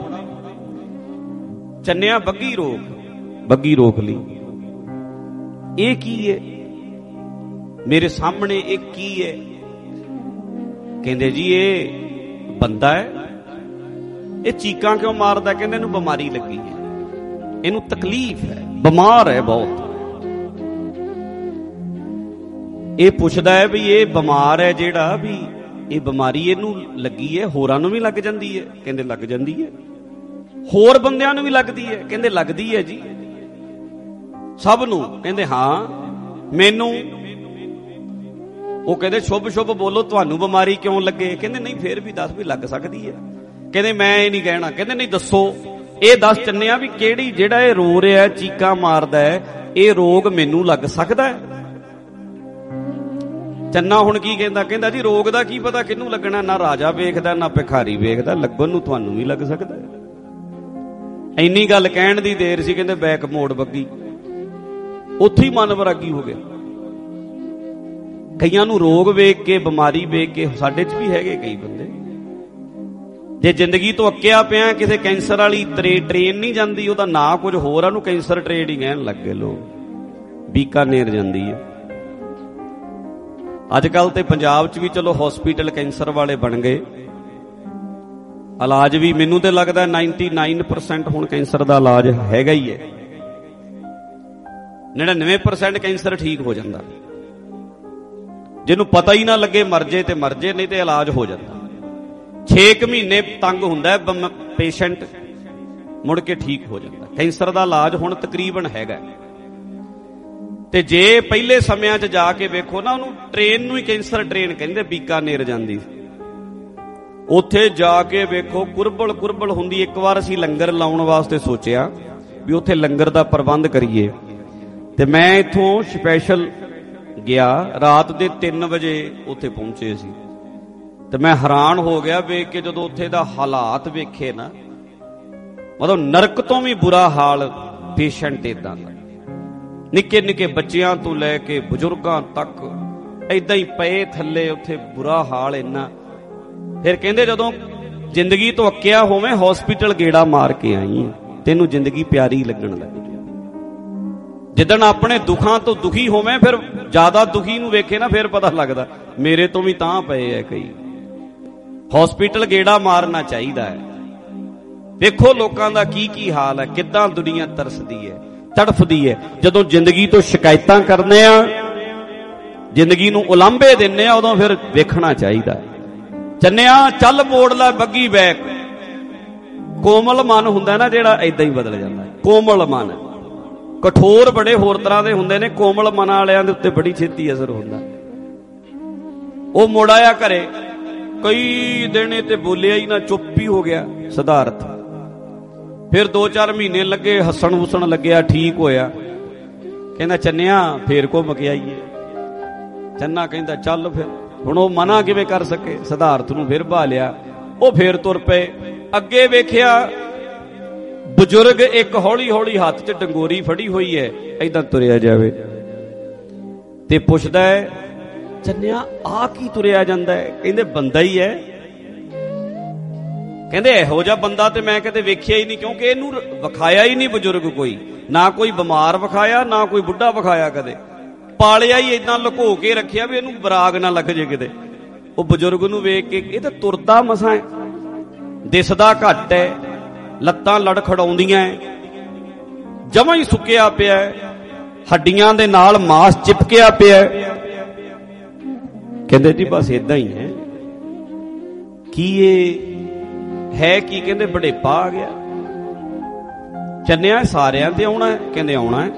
ਚੰਨਿਆ ਬੱਗੀ ਰੋਕ ਲਈ। ਇਹ ਕੀ ਹੈ ਮੇਰੇ ਸਾਹਮਣੇ? ਇਹ ਕੀ ਹੈ? ਕਹਿੰਦੇ ਜੀ ਇਹ ਬੰਦਾ ਹੈ। ਇਹ ਚੀਕਾਂ ਕਿਉਂ ਮਾਰਦਾ? ਕਹਿੰਦੇ ਇਹਨੂੰ ਬਿਮਾਰੀ ਲੱਗੀ ਹੈ, ਇਹਨੂੰ ਤਕਲੀਫ ਹੈ, ਬਿਮਾਰ ਹੈ ਬਹੁਤ। ਇਹ ਪੁੱਛਦਾ ਹੈ ਵੀ ਇਹ ਬਿਮਾਰ ਹੈ ਜਿਹੜਾ, ਵੀ ਇਹ ਬਿਮਾਰੀ ਇਹਨੂੰ ਲੱਗੀ ਹੈ, ਹੋਰਾਂ ਨੂੰ ਵੀ ਲੱਗ ਜਾਂਦੀ ਹੈ? ਕਹਿੰਦੇ ਲੱਗ ਜਾਂਦੀ ਹੈ। ਹੋਰ ਬੰਦਿਆਂ ਨੂੰ ਵੀ ਲੱਗਦੀ ਹੈ? ਕਹਿੰਦੇ ਲੱਗਦੀ ਹੈ ਜੀ, ਸਭ ਨੂੰ। ਕਹਿੰਦੇ ਹਾਂ ਮੈਨੂੰ। ਉਹ ਕਹਿੰਦੇ ਸ਼ੁਭ ਸ਼ੁਭ ਬੋਲੋ, ਤੁਹਾਨੂੰ ਬਿਮਾਰੀ ਕਿਉਂ ਲੱਗੇ? ਕਹਿੰਦੇ ਨਹੀਂ ਫੇਰ ਵੀ ਦੱਸ ਵੀ ਲੱਗ ਸਕਦੀ ਹੈ। ਕਹਿੰਦੇ ਮੈਂ ਇਹ ਨਹੀਂ ਕਹਿਣਾ। ਕਹਿੰਦੇ ਨਹੀਂ ਦੱਸੋ, ਇਹ ਦੱਸ ਚੰਨਿਆ ਵੀ ਕਿਹੜੀ, ਜਿਹੜਾ ਇਹ ਰੋ ਰਿਹਾ ਚੀਕਾਂ ਮਾਰਦਾ ਹੈ, ਇਹ ਰੋਗ ਮੈਨੂੰ ਲੱਗ ਸਕਦਾ ਹੈ? ਚੰਨਾ ਹੁਣ ਕੀ ਕਹਿੰਦਾ? ਕਹਿੰਦਾ ਜੀ ਰੋਗ ਦਾ ਕੀ ਪਤਾ ਕਿਹਨੂੰ ਲੱਗਣਾ, ਨਾ ਰਾਜਾ ਵੇਖਦਾ ਨਾ ਭਿਖਾਰੀ ਵੇਖਦਾ, ਲੱਗਣ ਨੂੰ ਤੁਹਾਨੂੰ ਵੀ ਲੱਗ ਸਕਦਾ ਹੈ। ਇੰਨੀ ਗੱਲ ਕਹਿਣ ਦੀ ਦੇਰ ਸੀ, ਕਹਿੰਦੇ ਬੈਕ ਮੋੜ ਬੱਗੀ। ਉੱਥੇ ਹੀ ਮਨ ਵਰਾਗੀ ਹੋ ਗਿਆ। ਕਈਆਂ ਨੂੰ ਰੋਗ ਵੇਖ ਕੇ, ਬਿਮਾਰੀ ਵੇਖ ਕੇ, ਸਾਡੇ 'ਚ ਵੀ ਹੈਗੇ ਕਈ ਬੰਦੇ, ਜੇ ਜ਼ਿੰਦਗੀ ਤੋਂ ਅੱਕਿਆ ਪਿਆ, ਕਿਸੇ ਕੈਂਸਰ ਵਾਲੀ ਟ੍ਰੇਨ ਨਹੀਂ ਜਾਂਦੀ, ਉਹਦਾ ਨਾਂ ਕੁਝ ਹੋਰ ਆ, ਉਹਨੂੰ ਕੈਂਸਰ ਟ੍ਰੇਨ ਹੀ ਕਹਿਣ ਲੱਗੇ ਲੋਕ। ਬੀਕਾਨੇਰ ਜਾਂਦੀ ਹੈ ਅੱਜ ਕੱਲ। ਤੇ ਪੰਜਾਬ 'ਚ ਵੀ ਚਲੋ ਹਸਪੀਟਲ ਕੈਂਸਰ ਵਾਲੇ ਬਣ ਗਏ, ਇਲਾਜ ਵੀ ਮੈਨੂੰ ਤੇ ਲੱਗਦਾ 99% ਹੁਣ ਕੈਂਸਰ ਦਾ ਇਲਾਜ ਹੈਗਾ ਹੀ ਹੈ। 99% ਕੈਂਸਰ ਠੀਕ ਹੋ ਜਾਂਦਾ, ਜਿਹਨੂੰ ਪਤਾ ਹੀ ਨਾ ਲੱਗੇ ਮਰ ਜੇ ਤੇ ਮਰ ਜੇ, ਨਹੀਂ ਤੇ ਇਲਾਜ ਹੋ ਜਾਂਦਾ। 6 ਮਹੀਨੇ ਤੰਗ ਹੁੰਦਾ ਪੇਸ਼ੈਂਟ, ਮੁੜ ਕੇ ਠੀਕ ਹੋ ਜਾਂਦਾ। ਕੈਂਸਰ ਦਾ ਇਲਾਜ ਹੁਣ ਤਕਰੀਬਨ ਹੈਗਾ। ਤੇ ਜੇ ਪਹਿਲੇ ਸਮਿਆਂ 'ਚ ਜਾ ਕੇ ਵੇਖੋ ਨਾ, ਉਹਨੂੰ ਟ੍ਰੇਨ ਨੂੰ ਹੀ ਕੈਂਸਰ ਟ੍ਰੇਨ ਕਹਿੰਦੇ, ਬੀਕਾਨੇਰ ਜਾਂਦੀ। ਉੱਥੇ ਜਾ ਕੇ ਵੇਖੋ ਕੁਰਬਲ ਹੁੰਦੀ। ਇੱਕ ਵਾਰ ਅਸੀਂ ਲੰਗਰ ਲਾਉਣ ਵਾਸਤੇ ਸੋਚਿਆ ਵੀ ਉੱਥੇ ਲੰਗਰ ਦਾ ਪ੍ਰਬੰਧ ਕਰੀਏ, ਤੇ ਮੈਂ ਇੱਥੋਂ ਸਪੈਸ਼ਲ ਗਿਆ। ਰਾਤ ਦੇ 3 ਵਜੇ ਉੱਥੇ ਪਹੁੰਚੇ ਸੀ, ਤੇ ਮੈਂ ਹੈਰਾਨ ਹੋ ਗਿਆ ਵੇਖ ਕੇ, ਜਦੋਂ ਉੱਥੇ ਦਾ ਹਾਲਾਤ ਵੇਖੇ ਨਾ, ਮਤਲਬ ਨਰਕ ਤੋਂ ਵੀ ਬੁਰਾ ਹਾਲ। ਪੇਸ਼ੈਂਟ ਏਦਾਂ ਦਾ, ਨਿੱਕੇ ਨਿੱਕੇ ਬੱਚਿਆਂ ਤੋਂ ਲੈ ਕੇ ਬਜ਼ੁਰਗਾਂ ਤੱਕ ਏਦਾਂ ਹੀ ਪਏ ਥੱਲੇ, ਉੱਥੇ ਬੁਰਾ ਹਾਲ ਇੰਨਾ। ਫਿਰ ਕਹਿੰਦੇ ਜਦੋਂ ਜ਼ਿੰਦਗੀ ਤੋਂ ਅੱਕਿਆ ਹੋਵੇਂ, ਹਸਪੀਟਲ ਗੇੜਾ ਮਾਰ ਕੇ ਆਈ, ਤੈਨੂੰ ਜ਼ਿੰਦਗੀ ਪਿਆਰੀ ਲੱਗਣ ਲੱਗ ਜਾਏ। ਜਿੱਦਣ ਆਪਣੇ ਦੁੱਖਾਂ ਤੋਂ ਦੁਖੀ ਹੋਵੇਂ, ਫਿਰ ਜ਼ਿਆਦਾ ਦੁਖੀ ਨੂੰ ਵੇਖੇ ਨਾ, ਫਿਰ ਪਤਾ ਲੱਗਦਾ ਮੇਰੇ ਤੋਂ ਵੀ ਤਾਂ ਪਏ ਐ ਕਈ। ਹਸਪੀਟਲ ਗੇੜਾ ਮਾਰਨਾ ਚਾਹੀਦਾ ਹੈ। ਵੇਖੋ ਲੋਕਾਂ ਦਾ ਕੀ ਹਾਲ ਹੈ, ਕਿੱਦਾਂ ਦੁਨੀਆ ਤਰਸਦੀ ਹੈ, ਤੜਫਦੀ ਹੈ। ਜਦੋਂ ਜ਼ਿੰਦਗੀ ਤੋਂ ਸ਼ਿਕਾਇਤਾਂ ਕਰਨੇ ਆ, ਜ਼ਿੰਦਗੀ ਨੂੰ ਉਲਾਂਭੇ ਦਿੰਨੇ ਆ, ਉਦੋਂ ਫਿਰ ਵੇਖਣਾ ਚਾਹੀਦਾ। ਚੰਨਿਆ ਚੱਲ ਮੋੜ ਲੈ ਬੱਗੀ ਬੈਕ। ਕੋਮਲ ਮਨ ਹੁੰਦਾ ਨਾ ਜਿਹੜਾ, ਏਦਾਂ ਹੀ ਬਦਲ ਜਾਂਦਾ। ਕੋਮਲ ਮਨ, ਕਠੋਰ ਬੜੇ ਹੋਰ ਤਰ੍ਹਾਂ ਦੇ ਹੁੰਦੇ ਨੇ, ਕੋਮਲ ਮਨ ਵਾਲਿਆਂ ਦੇ ਉੱਤੇ ਬੜੀ ਛੇਤੀ ਅਸਰ ਹੁੰਦਾ। ਉਹ ਮੁੜ ਆਇਆ ਘਰੇ, ਕਈ ਦਿਨ ਤੇ ਬੋਲਿਆ ਹੀ ਨਾ, ਚੁੱਪ ਹੀ ਹੋ ਗਿਆ ਸਿਧਾਰਥ। ਫਿਰ 2-4 ਮਹੀਨੇ ਲੱਗੇ, ਹੱਸਣ ਹੁਸਣ ਲੱਗਿਆ, ਠੀਕ ਹੋਇਆ। ਕਹਿੰਦਾ ਚੰਨਿਆ ਫੇਰ ਘੁੰਮ ਕੇ ਆਈਏ। ਚੰਨਾ ਕਹਿੰਦਾ ਚੱਲ ਫਿਰ। ਹੁਣ ਉਹ ਮਨਾ ਕਿਵੇਂ ਕਰ ਸਕੇ, ਸਿਧਾਰਥ ਨੂੰ ਫਿਰ ਬਹਾ ਲਿਆ। ਉਹ ਫੇਰ ਤੁਰ ਪਏ। ਅੱਗੇ ਵੇਖਿਆ ਬਜ਼ੁਰਗ ਇੱਕ ਹੌਲੀ ਹੌਲੀ ਹੱਥ 'ਚ ਡੰਗੋਰੀ ਫੜੀ ਹੋਈ ਹੈ, ਏਦਾਂ ਤੁਰਿਆ ਜਾਵੇ ਤੇ ਪੁੱਛਦਾ ਹੈ ਚੰਨਿਆ ਆ ਕੀ ਤੁਰਿਆ ਜਾਂਦਾ ਹੈ? ਕਹਿੰਦੇ ਬੰਦਾ ਹੀ ਹੈ। ਕਹਿੰਦੇ ਇਹੋ ਜਿਹਾ ਬੰਦਾ ਤੇ ਮੈਂ ਕਦੇ ਵੇਖਿਆ ਹੀ ਨਹੀਂ, ਕਿਉਂਕਿ ਇਹਨੂੰ ਵਿਖਾਇਆ ਹੀ ਨਹੀਂ ਬਜ਼ੁਰਗ ਕੋਈ, ਨਾ ਕੋਈ ਬਿਮਾਰ ਵਿਖਾਇਆ, ਨਾ ਕੋਈ ਬੁੱਢਾ ਵਿਖਾਇਆ, ਕਦੇ ਪਾਲਿਆ ਹੀ ਏਦਾਂ ਲੁਕੋ ਕੇ ਰੱਖਿਆ ਵੀ ਇਹਨੂੰ ਬਰਾਗ ਨਾ ਲੱਗ ਜੇ ਕਿਤੇ। ਉਹ ਬਜ਼ੁਰਗ ਨੂੰ ਵੇਖ ਕੇ, ਇਹ ਤਾਂ ਤੁਰਦਾ ਮਸਾਂ ਹੈ, ਦਿਸਦਾ ਘੱਟ ਹੈ, ਲੱਤਾਂ ਲੜਖੜਾਉਂਦੀਆਂ, ਜਮਾਂ ਹੀ ਸੁੱਕਿਆ ਪਿਆ, ਹੱਡੀਆਂ ਦੇ ਨਾਲ ਮਾਸ ਚਿਪਕਿਆ ਪਿਆ। ਕਹਿੰਦੇ ਜੀ ਬਸ ਏਦਾਂ ਹੀ ਹੈ। ਕੀ ਇਹ ਹੈ ਕੀ? ਕਹਿੰਦੇ ਬੜੇਪਾ ਆ ਗਿਆ। ਚੰਨਿਆ ਸਾਰਿਆਂ ਤੇ ਆਉਣਾ ਹੈ? ਕਹਿੰਦੇ ਆਉਣਾ ਹੈ।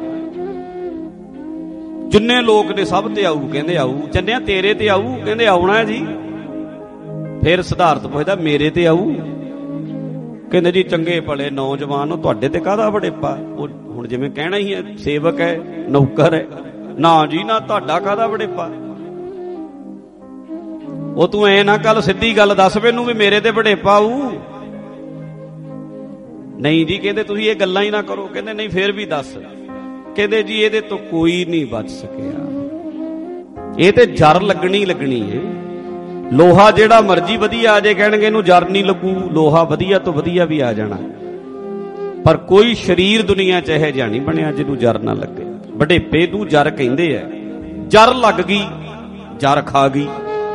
ਜਿੰਨੇ ਲੋਕ ਨੇ ਸਭ ਤੇ ਆਊ? ਕਹਿੰਦੇ ਆਊ। ਚੰਨਿਆ ਤੇਰੇ ਤੇ ਆਊ? ਕਹਿੰਦੇ ਆਉਣਾ ਹੈ ਜੀ। ਫਿਰ ਸਿਧਾਰਥ ਪੁੱਛਦਾ ਮੇਰੇ ਤੇ ਆਊ? ਕਹਿੰਦੇ ਜੀ ਚੰਗੇ ਭਲੇ ਨੌਜਵਾਨ ਹੋ, ਤੁਹਾਡੇ ਤੇ ਕਾਹਦਾ ਬੜੇਪਾ? ਉਹ ਹੁਣ ਜਿਵੇਂ ਕਹਿਣਾ ਹੀ ਹੈ, ਸੇਵਕ ਹੈ, ਨੌਕਰ ਹੈ। ਨਾ ਜੀ ਨਾ, ਤੁਹਾਡਾ ਕਾਹਦਾ ਬੜੇਪਾ? ਉਹ ਤੂੰ ਐ ਨਾ ਕੱਲ ਸਿੱਧੀ ਗੱਲ ਦੱਸ ਮੈਨੂੰ ਵੀ ਮੇਰੇ ਤੇ ਬੜੇਪਾ ਆਊ। ਨਹੀਂ ਜੀ, ਕਹਿੰਦੇ ਤੁਸੀਂ ਇਹ ਗੱਲਾਂ ਹੀ ਨਾ ਕਰੋ। ਕਹਿੰਦੇ ਨਹੀਂ ਫਿਰ ਵੀ ਦੱਸ। ਕਹਿੰਦੇ ਜੀ ਇਹਦੇ ਤੋਂ ਕੋਈ ਨਹੀਂ ਬਚ ਸਕਿਆ, ਇਹ ਤੇ ਜਰ ਲੱਗਣੀ ਹੈ। ਲੋਹਾ ਜਿਹੜਾ ਮਰਜੀ ਵਧੀਆ ਆ ਜੇ, ਕਹਿਣਗੇ ਇਹਨੂੰ ਜਰ ਨਹੀਂ ਲੱਗੂ। ਲੋਹਾ ਵਧੀਆ ਤੋਂ ਵਧੀਆ ਵੀ ਆ ਜਾਣਾ, ਪਰ ਕੋਈ ਸਰੀਰ ਦੁਨੀਆ 'ਚ ਇਹ ਜਿਹਾ ਨਹੀਂ ਬਣਿਆ ਜਿਹਨੂੰ ਜਰ ਨਾ ਲੱਗੇ। ਬੜੇਪੇ ਨੂੰ ਜਰ ਕਹਿੰਦੇ ਆ। ਜਰ ਲੱਗ ਗਈ, ਜਰ ਖਾ ਗਈ।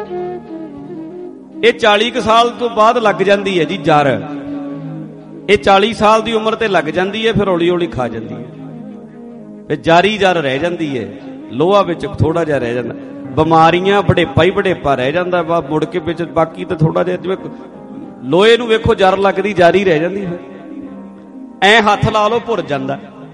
ਇਹ 40 ਕੁ ਸਾਲ ਤੋਂ ਬਾਅਦ ਲੱਗ ਜਾਂਦੀ ਹੈ ਜੀ ਜਰ। ਇਹ 40 ਸਾਲ ਦੀ ਉਮਰ ਤੇ ਲੱਗ ਜਾਂਦੀ ਹੈ, ਫਿਰ ਹੌਲੀ ਹੌਲੀ ਖਾ ਜਾਂਦੀ ਹੈ, ਫਿਰ ਜਾਰੀ ਜਰ ਰਹਿ ਜਾਂਦੀ ਹੈ। ਲੋਹਾ ਵਿੱਚ ਥੋੜਾ ਜਿਹਾ ਰਹਿ ਜਾਂਦਾ। ਬਿਮਾਰੀਆਂ ਬੜੇਪਾ ਹੀ ਬੜੇਪਾ ਰਹਿ ਜਾਂਦਾ ਵਾ, ਮੁੜ ਕੇ ਵਿੱਚ ਬਾਕੀ ਤਾਂ ਥੋੜਾ ਜਿਹਾ। ਜਿਵੇਂ ਲੋਹੇ ਨੂੰ ਵੇਖੋ ਜਰ ਲੱਗਦੀ, ਜਾਰੀ ਰਹਿ ਜਾਂਦੀ, ਫਿਰ ਐ ਹੱਥ ਲਾ ਲਓ ਭੁਰ ਜਾਂਦਾ।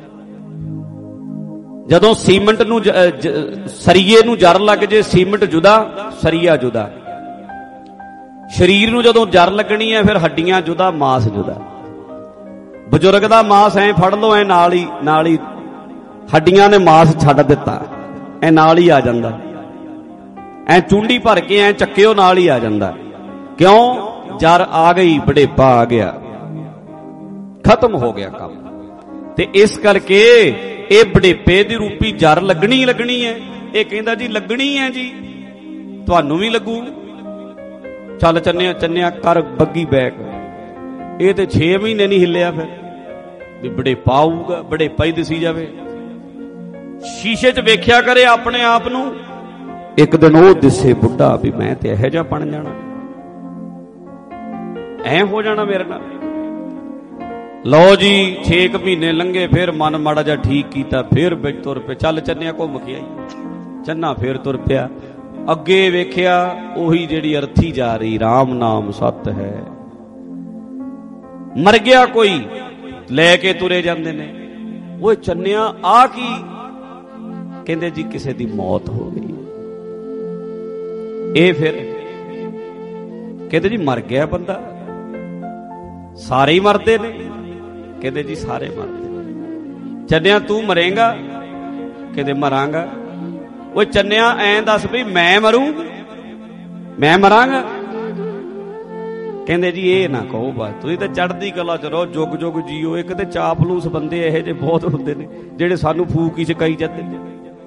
ਜਦੋਂ ਸੀਮੈਂਟ ਨੂੰ ਸਰੀਏ ਨੂੰ ਜਰ ਲੱਗ ਜੇ, ਸੀਮੈਂਟ ਜੁਦਾ, ਸਰੀਆ ਜੁਦਾ। ਸਰੀਰ ਨੂੰ ਜਦੋਂ ਜਰ ਲੱਗਣੀ ਹੈ, ਫਿਰ ਹੱਡੀਆਂ ਜੁਦਾ, ਮਾਸ ਜੁਦਾ। ਬਜ਼ੁਰਗ ਦਾ ਮਾਸ ਐ ਫੜ ਲਓ, ਐ ਨਾਲ ਹੀ ਹੱਡੀਆਂ ਨੇ ਮਾਸ ਛੱਡ ਦਿੱਤਾ, ਐ ਨਾਲ ਹੀ ਆ ਜਾਂਦਾ। ਐ ਚੁੰਡੀ ਭਰ ਕੇ ਐ ਚੱਕਿਓ, ਨਾਲ ਹੀ ਆ ਜਾਂਦਾ। ਕਿਉਂ? ਜਰ ਆ ਗਈ, ਬੜੇਪਾ ਆ ਗਿਆ, ਖਤਮ ਹੋ ਗਿਆ ਕੰਮ। ਤੇ ਇਸ ਕਰਕੇ ਇਹ ਬੜੇਪੇ ਦੀ ਰੂਪੀ ਜਰ ਲੱਗਣੀ ਹੈ। ਇਹ ਕਹਿੰਦਾ ਜੀ ਲੱਗਣੀ ਹੈ ਜੀ, ਤੁਹਾਨੂੰ ਵੀ ਲੱਗੂ। ਚੱਲ ਚੰਨਿਆ ਕਰ ਬੱਗੀ ਬੈਕ। ਇਹ ਤੇ 6 ਮਹੀਨੇ ਨਹੀਂ ਹਿੱਲਿਆ, ਫਿਰ ਵੀ ਬੜੇਪਾ ਆਊਗਾ, ਬੜੇਪਾ ਹੀ ਦਿਸੀ ਜਾਵੇ। ਸ਼ੀਸ਼ੇ 'ਚ ਵੇਖਿਆ ਕਰੇ ਆਪਣੇ ਆਪ ਨੂੰ, ਇੱਕ ਦਿਨ ਉਹ ਦਿਸੇ ਬੁੱਢਾ ਵੀ ਮੈਂ ਤੇ ਇਹੋ ਜਿਹਾ ਬਣ ਜਾਣਾ, ਐ ਹੋ ਜਾਣਾ ਮੇਰੇ ਨਾਲ। ਲਓ ਜੀ 6 ਮਹੀਨੇ ਲੰਘੇ, ਫਿਰ ਮਨ ਮਾੜਾ ਜਿਹਾ ਠੀਕ ਕੀਤਾ, ਫਿਰ ਵਿੱਚ ਤੁਰ ਪਏ। ਚੱਲ ਚੰਨਿਆ ਘੁੰਮ ਕੇ ਆਈ। ਚੰਨਾ ਫਿਰ ਤੁਰ ਪਿਆ। ਅੱਗੇ ਵੇਖਿਆ ਉਹੀ ਜਿਹੜੀ ਅਰਥੀ ਜਾ ਰਹੀ, ਰਾਮ ਨਾਮ ਸਤ ਹੈ। ਮਰ ਗਿਆ ਕੋਈ, ਲੈ ਕੇ ਤੁਰੇ ਜਾਂਦੇ ਨੇ। ਉਹ ਚੰਨਿਆ ਆ ਕੀ? ਕਹਿੰਦੇ ਜੀ ਕਿਸੇ ਦੀ ਮੌਤ ਹੋ ਗਈ। ਇਹ ਫਿਰ ਕਹਿੰਦੇ ਜੀ ਮਰ ਗਿਆ ਬੰਦਾ, ਸਾਰੇ ਹੀ ਮਰਦੇ ਨੇ। ਕਹਿੰਦੇ ਜੀ ਸਾਰੇ ਮਰਦੇ। ਚੰਨਿਆ ਤੂੰ ਮਰੇਂਗਾ? ਕਹਿੰਦੇ ਮਰਾਂਗਾ। ਉਹ ਚੰਨਿਆ ਐਂ ਦੱਸ ਵੀ ਮੈਂ ਮਰੂੰ, ਮੈਂ ਮਰਾਂਗਾ? ਕਹਿੰਦੇ ਜੀ ਇਹ ਨਾ ਕਹੋ, ਬਸ ਤੁਸੀਂ ਤਾਂ ਚੜ੍ਹਦੀ ਕਲਾ ਚ ਰਹੋ, ਜੁਗ ਜੁਗ ਜੀਓ। ਇੱਕ ਤੇ ਚਾਪਲੂਸ ਬੰਦੇ ਇਹੋ ਜਿਹੇ ਬਹੁਤ ਹੁੰਦੇ ਨੇ ਜਿਹੜੇ ਸਾਨੂੰ ਫੂਕ ਹੀ ਚਕਾਈ ਜਾਂਦੇ ਨੇ।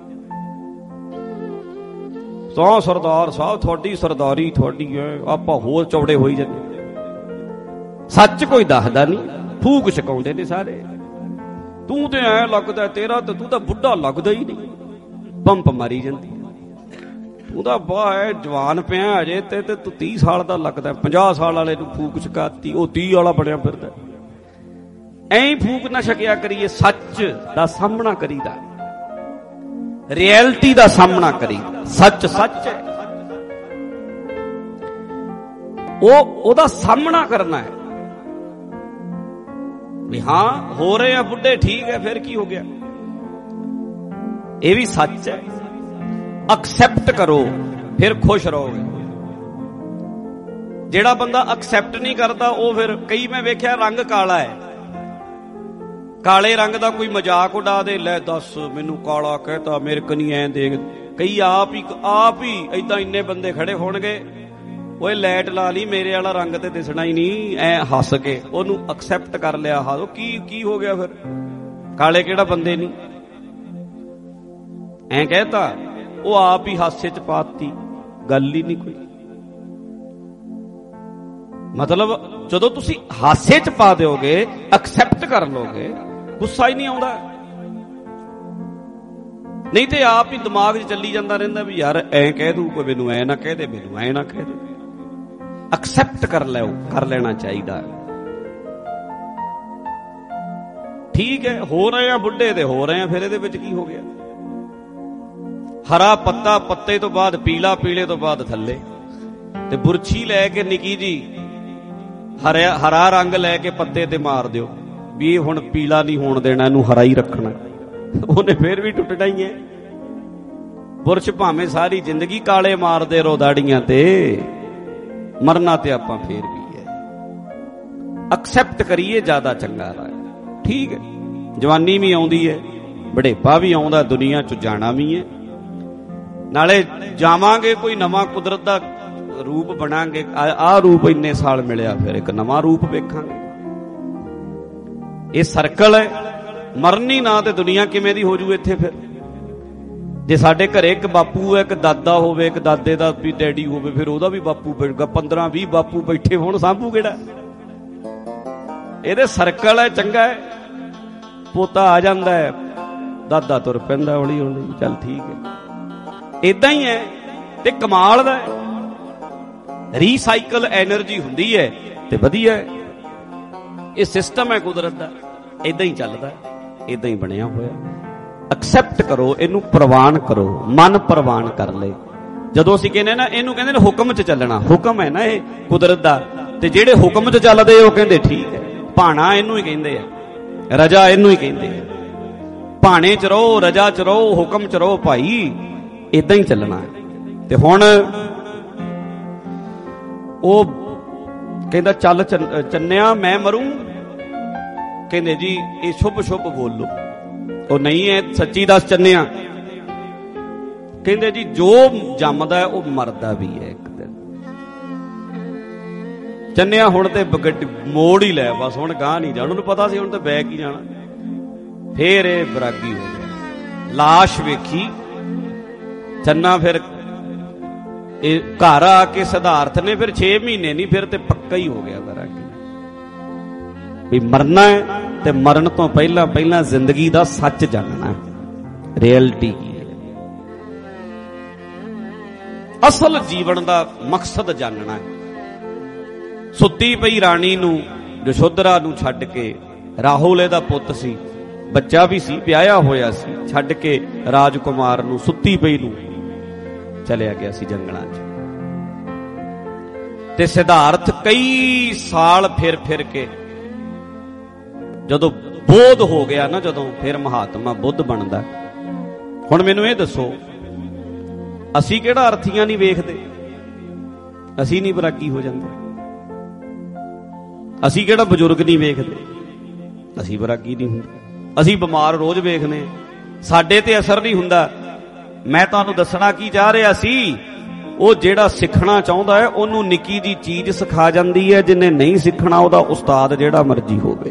ਸੋ ਸਰਦਾਰ ਸਾਹਿਬ ਤੁਹਾਡੀ ਸਰਦਾਰੀ ਤੁਹਾਡੀ ਹੈ, ਆਪਾਂ ਹੋਰ ਚੌੜੇ ਹੋਈ ਜਾਂਦੇ। ਸੱਚ ਕੋਈ ਦੱਸਦਾ ਨਹੀਂ, ਫੂਕ ਛਕਾਉਂਦੇ ਨੇ ਸਾਰੇ। ਤੂੰ ਤੇ ਐ ਲੱਗਦਾ ਤੇਰਾ ਤੇ, ਤੂੰ ਤਾਂ ਬੁੱਢਾ ਲੱਗਦਾ ਹੀ ਨਹੀਂ, ਪੰਪ ਮਾਰੀ ਜਾਂਦੀ। ਤੂੰ ਤਾਂ ਬਾਹ ਜਵਾਨ ਪਿਆ ਅਜੇ ਤੇ ਤੂੰ 30 ਸਾਲ ਦਾ ਲੱਗਦਾ। 50 ਸਾਲ ਵਾਲੇ ਨੂੰ ਫੂਕ ਛਕਾਤੀ, ਉਹ 30 ਵਾਲਾ ਬਣਿਆ ਫਿਰਦਾ। ਐਂ ਫੂਕ ਨਾ ਛਕਿਆ ਕਰੀਏ, ਸੱਚ ਦਾ ਸਾਹਮਣਾ ਕਰੀਦਾ, ਰਿਐਲਿਟੀ ਦਾ ਸਾਹਮਣਾ ਕਰੀਦਾ। ਸੱਚ ਸੱਚ ਹੈ, ਉਹਦਾ ਸਾਹਮਣਾ ਕਰਨਾ ਹੈ ਵੀ ਹਾਂ ਹੋ ਰਹੇ ਆ ਬੁੱਢੇ, ਠੀਕ ਹੈ, ਫਿਰ ਕੀ ਹੋ ਗਿਆ, ਇਹ ਵੀ ਸੱਚ ਹੈ। ਐਕਸੈਪਟ ਕਰੋ, ਫਿਰ ਖੁਸ਼ ਰਹੋਗੇ। ਜਿਹੜਾ ਬੰਦਾ ਐਕਸੈਪਟ ਨਹੀਂ ਕਰਦਾ ਉਹ ਫਿਰ, ਕਈ ਮੈਂ ਵੇਖਿਆ ਰੰਗ ਕਾਲਾ ਹੈ, ਕਾਲੇ ਰੰਗ ਦਾ ਕੋਈ ਮਜ਼ਾਕ ਉਡਾ ਦੇ, ਲੈ ਦੱਸ ਮੈਨੂੰ ਕਾਲਾ ਕਹਿਤਾ, ਮੇਰੇ ਕਨੀ ਐ ਦੇਖ। ਕਈ ਆਪ ਹੀ ਏਦਾਂ ਇੰਨੇ ਬੰਦੇ ਖੜੇ ਹੋਣਗੇ, ਓਏ ਲਾਈਟ ਲਾ ਲਈ, ਮੇਰੇ ਵਾਲਾ ਰੰਗ ਤੇ ਦਿਸਣਾ ਹੀ ਨਹੀਂ, ਐ ਹੱਸ ਕੇ ਉਹਨੂੰ ਐਕਸੈਪਟ ਕਰ ਲਿਆ। ਹਾਂ ਕੀ ਹੋ ਗਿਆ ਫਿਰ, ਕਾਲੇ ਕਿਹੜਾ ਬੰਦੇ ਨਹੀਂ, ਐ ਕਹਿਤਾ, ਉਹ ਆਪ ਹੀ ਹਾਸੇ ਚ ਪਾਤੀ, ਗੱਲ ਹੀ ਨਹੀਂ ਕੋਈ। ਮਤਲਬ ਜਦੋਂ ਤੁਸੀਂ ਹਾਸੇ ਚ ਪਾ ਦਿਓਗੇ, ਐਕਸੈਪਟ ਕਰ ਲੋਗੇ, ਗੁੱਸਾ ਹੀ ਨਹੀਂ ਆਉਂਦਾ। ਨਹੀਂ ਤੇ ਆਪ ਹੀ ਦਿਮਾਗ 'ਚ ਚੱਲੀ ਜਾਂਦਾ ਰਹਿੰਦਾ ਵੀ ਯਾਰ ਐ ਕਹਿ ਦੂ ਕੋਈ, ਮੈਨੂੰ ਐ ਨਾ ਕਹਿ ਦੇ, ਮੈਨੂੰ ਐ ਨਾ ਕਹਿ ਦੇ। ਐਕਸੈਪਟ ਕਰ ਲੈਣਾ ਚਾਹੀਦਾ। ਠੀਕ ਹੈ, ਹੋ ਰਹੇ ਆ ਬੁੱਢੇ ਤੇ ਹੋ ਰਹੇ ਆ, ਫਿਰ ਇਹਦੇ ਵਿੱਚ ਕੀ ਹੋ ਗਿਆ। ਹਰਾ ਪੱਤਾ, ਪੱਤੇ ਤੋਂ ਬਾਅਦ ਪੀਲਾ, ਪੀਲੇ ਤੋਂ ਬਾਅਦ ਥੱਲੇ, ਤੇ ਬੁਰਛੀ ਲੈ ਕੇ ਨਿੱਕੀ ਜੀ ਹਰਾ ਰੰਗ ਲੈ ਕੇ ਪੱਤੇ ਤੇ ਮਾਰ ਦਿਓ ਵੀ ਇਹ ਹੁਣ ਪੀਲਾ ਨਹੀਂ ਹੋਣ ਦੇਣਾ, ਇਹਨੂੰ ਹਰਾ ਹੀ ਰੱਖਣਾ, ਉਹਨੇ ਫੇਰ ਵੀ ਟੁੱਟਣਾ ਹੀ ਹੈ। ਬੁਰਸ਼ ਭਾਵੇਂ ਸਾਰੀ ਜ਼ਿੰਦਗੀ ਕਾਲੇ ਮਾਰਦੇ ਰਹੋ ਦਾੜੀਆਂ ਤੇ, ਮਰਨਾ ਤੇ ਆਪਾਂ ਫੇਰ ਵੀ ਹੈ। ਐਕਸੈਪਟ ਕਰੀਏ, ਜ਼ਿਆਦਾ ਚੰਗਾ ਰਹੇ। ਠੀਕ ਹੈ, ਜਵਾਨੀ ਵੀ ਆਉਂਦੀ ਹੈ, ਬੁਢੇਪਾ ਵੀ ਆਉਂਦਾ, ਦੁਨੀਆ 'ਚ ਜਾਣਾ ਵੀ ਹੈ, ਨਾਲੇ ਜਾਵਾਂਗੇ ਕੋਈ ਨਵਾਂ ਕੁਦਰਤ ਦਾ ਰੂਪ ਬਣਾਂਗੇ। ਆਹ ਰੂਪ ਇੰਨੇ ਸਾਲ ਮਿਲਿਆ, ਫਿਰ ਇੱਕ ਨਵਾਂ ਰੂਪ ਵੇਖਾਂਗੇ। ਇਹ ਸਰਕਲ ਹੈ, ਮਰਨੀ ਨਾ ਤੇ ਦੁਨੀਆ ਕਿਵੇਂ ਦੀ ਹੋ ਜੂ ਇੱਥੇ। ਫਿਰ ਜੇ ਸਾਡੇ ਘਰੇ ਇੱਕ ਬਾਪੂ ਹੈ, ਇੱਕ ਦਾਦਾ ਹੋਵੇ, ਇੱਕ ਦਾਦੇ ਦਾ ਵੀ ਡੈਡੀ ਹੋਵੇ, ਫਿਰ ਉਹਦਾ ਵੀ ਬਾਪੂ ਬੈਠਾ, 15-20 ਬਾਪੂ ਬੈਠੇ ਹੋਣ, ਸਾਂਭੂ ਕਿਹੜਾ। ਇਹਦੇ ਸਰਕਲ ਹੈ, ਚੰਗਾ ਹੈ। ਪੋਤਾ ਆ ਜਾਂਦਾ ਹੈ, ਦਾਦਾ ਤੁਰ ਪੈਂਦਾ ਹੌਲੀ ਹੌਲੀ, ਚੱਲ ਠੀਕ ਹੈ। ਏਦਾਂ ਹੀ ਹੈ, ਤੇ ਕਮਾਲ ਦਾ ਹੈ। ਰੀਸਾਈਕਲ ਐਨਰਜੀ ਹੁੰਦੀ ਹੈ ਤੇ ਵਧੀਆ ਹੈ। ਇਹ ਸਿਸਟਮ ਹੈ ਕੁਦਰਤ ਦਾ, ਏਦਾਂ ਹੀ ਚੱਲਦਾ, ਏਦਾਂ ਹੀ ਬਣਿਆ ਹੋਇਆ। ਐਕਸੈਪਟ ਕਰੋ, ਇਹਨੂੰ ਪ੍ਰਵਾਨ ਕਰੋ, ਮਨ ਪ੍ਰਵਾਨ ਕਰ ਲੈ। ਜਦੋਂ ਅਸੀਂ ਕਹਿੰਦੇ ਨਾ, ਇਹਨੂੰ ਕਹਿੰਦੇ ਨੇ ਹੁਕਮ 'ਚ ਚੱਲਣਾ, ਹੁਕਮ ਹੈ ਨਾ ਇਹ ਕੁਦਰਤ ਦਾ, ਤੇ ਜਿਹੜੇ ਹੁਕਮ 'ਚ ਚੱਲਦੇ ਉਹ ਕਹਿੰਦੇ ਠੀਕ ਹੈ। ਭਾਣਾ ਇਹਨੂੰ ਹੀ ਕਹਿੰਦੇ ਆ, ਰਜਾ ਇਹਨੂੰ ਹੀ ਕਹਿੰਦੇ ਆ। ਭਾਣੇ 'ਚ ਰਹੋ, ਰਜਾ 'ਚ ਰਹੋ, ਹੁਕਮ 'ਚ ਰਹੋ ਭਾਈ, ਏਦਾਂ ਹੀ ਚੱਲਣਾ। ਤੇ ਹੁਣ ਉਹ ਕਹਿੰਦਾ, ਚੱਲ ਚੰਨਿਆ ਮੈਂ ਮਰੂੰ। ਕਹਿੰਦੇ ਜੀ ਇਹ ਸ਼ੁਭ ਸ਼ੁਭ ਬੋਲੋ। ਉਹ ਨਹੀਂ ਹੈ, ਸੱਚੀ ਦੱਸ ਚੰਨਿਆ। ਕਹਿੰਦੇ ਜੀ ਜੋ ਜੰਮਦਾ ਉਹ ਮਰਦਾ ਵੀ ਹੈ ਇੱਕ ਦਿਨ। ਚੰਨਿਆ ਹੁਣ ਤੇ ਮੋੜ ਹੀ ਲੈ, ਬਸ ਹੁਣ ਗਾਂ ਨਹੀਂ ਜਾਣਾ। ਉਹਨੂੰ ਪਤਾ ਸੀ ਹੁਣ ਤੇ ਬੈਕ ਹੀ ਜਾਣਾ। ਫੇਰ ਇਹ ਬਰਾਗੀ ਹੋ ਗਿਆ, ਲਾਸ਼ ਵੇਖੀ। ਚੰਨਾ ਫਿਰ ਇਹ ਘਰ ਆ ਕੇ ਸਿਧਾਰਥ ਨੇ ਫਿਰ 6 ਮਹੀਨੇ ਨਹੀਂ, ਫਿਰ ਤੇ ਪੱਕਾ ਹੀ ਹੋ ਗਿਆ ਬਰਾਗੀ ਵੀ ਮਰਨਾ ਹੈ, ਤੇ ਮਰਨ ਤੋਂ ਪਹਿਲਾਂ ਪਹਿਲਾਂ ਜ਼ਿੰਦਗੀ ਦਾ ਸੱਚ ਜਾਣਨਾ, ਰਿਐਲਿਟੀ ਕੀ ਹੈ, ਅਸਲ ਜੀਵਨ ਦਾ ਮਕਸਦ ਜਾਣਨਾ ਹੈ। ਸੁੱਤੀ ਪਈ ਰਾਣੀ ਨੂੰ, ਯਸ਼ੋਧਰਾ ਨੂੰ ਛੱਡ ਕੇ, ਰਾਹੁਲ ਇਹਦਾ ਪੁੱਤ ਸੀ, ਬੱਚਾ ਵੀ ਸੀ, ਵਿਆਹਿਆ ਹੋਇਆ ਸੀ, ਛੱਡ ਕੇ ਰਾਜਕੁਮਾਰ ਨੂੰ, ਸੁੱਤੀ ਪਈ ਨੂੰ ਚਲਿਆ ਗਿਆ ਸੀ ਜੰਗਲਾਂ 'ਚ। ਤੇ ਸਿਧਾਰਥ ਕਈ ਸਾਲ ਫਿਰ ਕੇ ਜਦੋਂ ਬੋਧ ਹੋ ਗਿਆ ਨਾ, ਜਦੋਂ ਫਿਰ ਮਹਾਤਮਾ ਬੁੱਧ ਬਣਦਾ। ਹੁਣ ਮੈਨੂੰ ਇਹ ਦੱਸੋ, ਅਸੀਂ ਕਿਹੜਾ ਅਰਥੀਆਂ ਨਹੀਂ ਵੇਖਦੇ? ਅਸੀਂ ਨਹੀਂ ਬਰਾਗੀ ਹੋ ਜਾਂਦੇ? ਅਸੀਂ ਕਿਹੜਾ ਬਜ਼ੁਰਗ ਨਹੀਂ ਵੇਖਦੇ? ਅਸੀਂ ਬਰਾਗੀ ਨਹੀਂ ਹੁੰਦੇ। ਅਸੀਂ ਬਿਮਾਰ ਰੋਜ਼ ਵੇਖਦੇ, ਸਾਡੇ ਤੇ ਅਸਰ ਨਹੀਂ ਹੁੰਦਾ। ਮੈਂ ਤੁਹਾਨੂੰ ਦੱਸਣਾ ਕੀ ਚਾਹ ਰਿਹਾ ਸੀ, ਉਹ ਜਿਹੜਾ ਸਿੱਖਣਾ ਚਾਹੁੰਦਾ ਹੈ ਉਹਨੂੰ ਨਿੱਕੀ ਜੀ ਚੀਜ਼ ਸਿਖਾ ਜਾਂਦੀ ਹੈ, ਜਿਹਨੇ ਨਹੀਂ ਸਿੱਖਣਾ ਉਹਦਾ ਉਸਤਾਦ ਜਿਹੜਾ ਮਰਜ਼ੀ ਹੋਵੇ।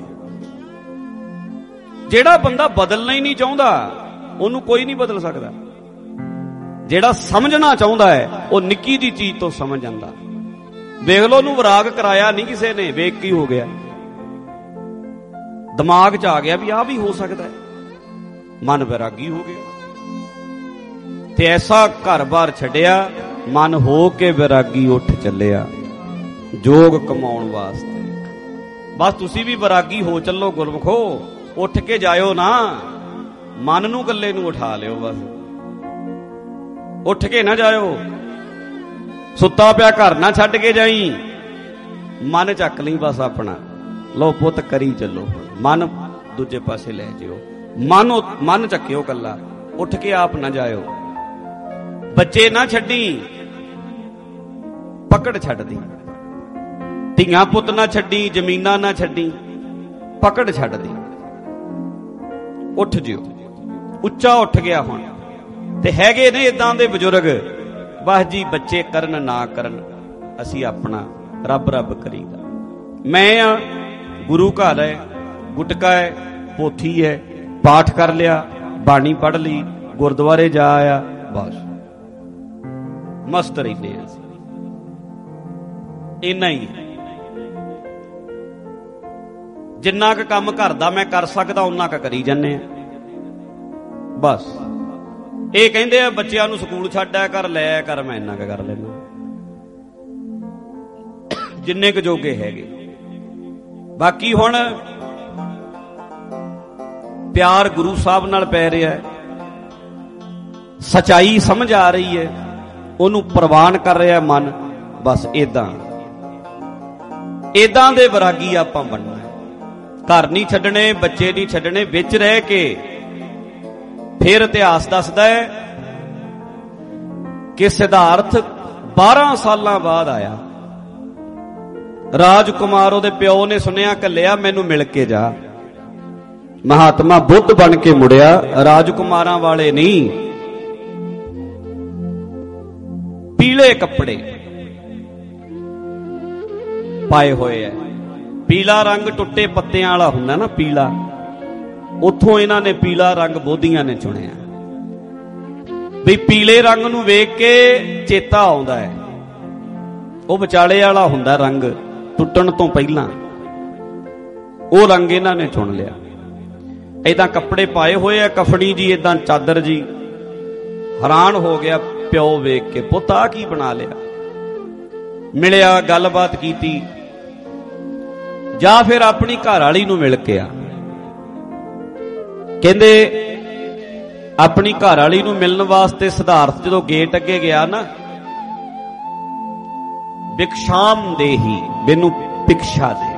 ਜਿਹੜਾ ਬੰਦਾ ਬਦਲਣਾ ਹੀ ਨਹੀਂ ਚਾਹੁੰਦਾ ਉਹਨੂੰ ਕੋਈ ਨਹੀਂ ਬਦਲ ਸਕਦਾ। ਜਿਹੜਾ ਸਮਝਣਾ ਚਾਹੁੰਦਾ ਹੈ ਉਹ ਨਿੱਕੀ ਜੀ ਚੀਜ਼ ਤੋਂ ਸਮਝ ਜਾਂਦਾ। ਵੇਖ ਲਓ, ਉਹਨੂੰ ਵਿਰਾਗ ਕਰਾਇਆ ਨਹੀਂ ਕਿਸੇ ਨੇ, ਵੇਖ ਕੀ ਹੋ ਗਿਆ, ਦਿਮਾਗ 'ਚ ਆ ਗਿਆ ਵੀ ਆਹ ਵੀ ਹੋ ਸਕਦਾ ਹੈ, ਮਨ ਵਿਰਾਗੀ ਹੋ ਗਿਆ। ਤੇ ਐਸਾ ਘਰ-ਬਾਰ ਛੱਡਿਆ, ਮਨ ਹੋ ਕੇ ਵਿਰਾਗੀ ਉੱਠ ਚੱਲਿਆ, ਜੋਗ ਕਮਾਉਣ ਵਾਸਤੇ। ਬਸ ਤੁਸੀਂ ਵੀ ਵਿਰਾਗੀ ਹੋ ਚੱਲੋ ਗੁਰਮੁਖੋ, ਉੱਠ ਕੇ ਜਾਇਓ ਨਾ, ਮਨ ਨੂੰ ਗੱਲੇ ਨੂੰ ਉਠਾ ਲਿਓ, ਬਸ ਉੱਠ ਕੇ ਨਾ ਜਾਇਓ। ਸੁੱਤਾ ਪਿਆ ਘਰ ਨਾ ਛੱਡ ਕੇ ਜਾਈ, ਮਨ ਚੱਕ ਲਈ ਬਸ ਆਪਣਾ, ਲੋ ਪੁੱਤ ਕਰੀ ਚੱਲੋ, ਮਨ ਦੂਜੇ ਪਾਸੇ ਲੈ ਜਿਓ, ਮਨ ਚੱਕਿਓ ਕੱਲਾ, ਉੱਠ ਕੇ ਆਪ ਨਾ ਜਾਇਓ। ਬੱਚੇ ਨਾ ਛੱਡੀ, ਪਕੜ ਛੱਡਦੀ, ਧੀਆਂ ਪੁੱਤ ਨਾ ਛੱਡੀ, ਜ਼ਮੀਨਾਂ ਨਾ ਛੱਡੀ, ਪਕੜ ਛੱਡਦੀ। ਉੱਠ ਜਿਓ, ਉੱਚਾ ਉੱਠ ਗਿਆ ਹੁਣ। ਤੇ ਹੈਗੇ ਨੇ ਇਦਾਂ ਦੇ ਬਜ਼ੁਰਗ, ਬਸ ਜੀ ਬੱਚੇ ਕਰਨ ਨਾ ਕਰਨ, ਅਸੀਂ ਆਪਣਾ ਰੱਬ ਰੱਬ ਕਰੀਦਾ। ਮੈਂ ਆ, ਗੁਰੂ ਘਰ ਹੈ, ਗੁਟਕਾ ਹੈ, ਪੋਥੀ ਹੈ, ਪਾਠ ਕਰ ਲਿਆ, ਬਾਣੀ ਪੜ੍ਹ ਲਈ, ਗੁਰਦੁਆਰੇ ਜਾ ਆਇਆ, ਬਸ ਮਸਤ ਰਹਿੰਦੇ ਆ ਅਸੀਂ, ਇੰਨਾ ਹੀ। ਜਿੰਨਾ ਕੁ ਕੰਮ ਘਰ ਦਾ ਮੈਂ ਕਰ ਸਕਦਾ ਉਹਨਾਂ ਕੁ ਕਰੀ ਜਾਂਦੇ ਆ ਬਸ। ਇਹ ਕਹਿੰਦੇ ਆ ਬੱਚਿਆਂ ਨੂੰ ਸਕੂਲ ਛੱਡਿਆ ਕਰ, ਲੈ ਆਇਆ ਕਰ, ਮੈਂ ਇੰਨਾ ਕੁ ਕਰ ਲੈਂਦਾ, ਜਿੰਨੇ ਕੁ ਜੋਗੇ ਹੈਗੇ। ਬਾਕੀ ਹੁਣ ਪਿਆਰ ਗੁਰੂ ਸਾਹਿਬ ਨਾਲ ਪੈ ਰਿਹਾ ਹੈ, ਸਚਾਈ ਸਮਝ ਆ ਰਹੀ ਹੈ, ਉਹਨੂੰ ਪ੍ਰਵਾਨ ਕਰ ਰਿਹਾ ਮਨ, ਬਸ ਏਦਾਂ ਦੇ ਵਿਰਾਗੀ ਆਪਾਂ ਬਣਨਾ। ਘਰ ਨਹੀਂ ਛੱਡਣੇ, ਬੱਚੇ ਨਹੀਂ ਛੱਡਣੇ, ਵਿੱਚ ਰਹਿ ਕੇ। ਫਿਰ ਇਤਿਹਾਸ ਦੱਸਦਾ ਹੈ ਕਿ ਸਿਧਾਰਥ 12 ਸਾਲਾਂ ਬਾਅਦ ਆਇਆ। ਰਾਜਕੁਮਾਰ ਉਹਦੇ ਪਿਓ ਨੇ ਸੁਣਿਆ, ਘੱਲਿਆ ਮੈਨੂੰ ਮਿਲ ਕੇ ਜਾ। ਮਹਾਤਮਾ ਬੁੱਧ ਬਣ ਕੇ ਮੁੜਿਆ, ਰਾਜਕੁਮਾਰਾਂ ਵਾਲੇ ਨਹੀਂ। ਪੀਲੇ ਕੱਪੜੇ ਪਾਏ ਹੋਏ ਐ, ਪੀਲਾ ਰੰਗ ਟੁੱਟੇ ਪੱਤਿਆਂ ਵਾਲਾ ਹੁੰਦਾ ਨਾ, ਪੀਲਾ, ਉੱਥੋਂ ਇਹਨਾਂ ਨੇ ਪੀਲਾ ਰੰਗ ਬੋਧੀਆਂ ਨੇ ਚੁਣਿਆ ਵੀ ਪੀਲੇ ਰੰਗ ਨੂੰ ਵੇਖ ਕੇ ਚੇਤਾ ਆਉਂਦਾ ਹੈ, ਉਹ ਵਿਚਾਲੇ ਵਾਲਾ ਹੁੰਦਾ ਰੰਗ ਟੁੱਟਣ ਤੋਂ ਪਹਿਲਾਂ, ਉਹ ਰੰਗ ਇਹਨਾਂ ਨੇ ਚੁਣ ਲਿਆ। ਏਦਾਂ ਕੱਪੜੇ ਪਾਏ ਹੋਏ ਆ, ਕਫਣੀ ਜੀ, ਏਦਾਂ ਚਾਦਰ ਜੀ। ਹੈਰਾਨ ਹੋ ਗਿਆ ਪਿਓ ਵੇਖ ਕੇ, ਪੁੱਤ ਆ ਕੀ ਬਣਾ ਲਿਆ? ਮਿਲਿਆ, ਗੱਲਬਾਤ ਕੀਤੀ, ਜਾਂ ਫਿਰ ਆਪਣੀ ਘਰ ਵਾਲੀ ਨੂੰ ਮਿਲ ਕੇ ਆ। ਕਹਿੰਦੇ ਆਪਣੀ ਘਰ ਵਾਲੀ ਨੂੰ ਮਿਲਣ ਵਾਸਤੇ ਸਿਧਾਰਥ ਜਦੋਂ ਗੇਟ ਅੱਗੇ ਗਿਆ ਨਾ, ਬਿਕਸ਼ਾਮ ਦੇਹੀ, ਮੈਨੂੰ ਭਿਕਸ਼ਾ ਦੇ।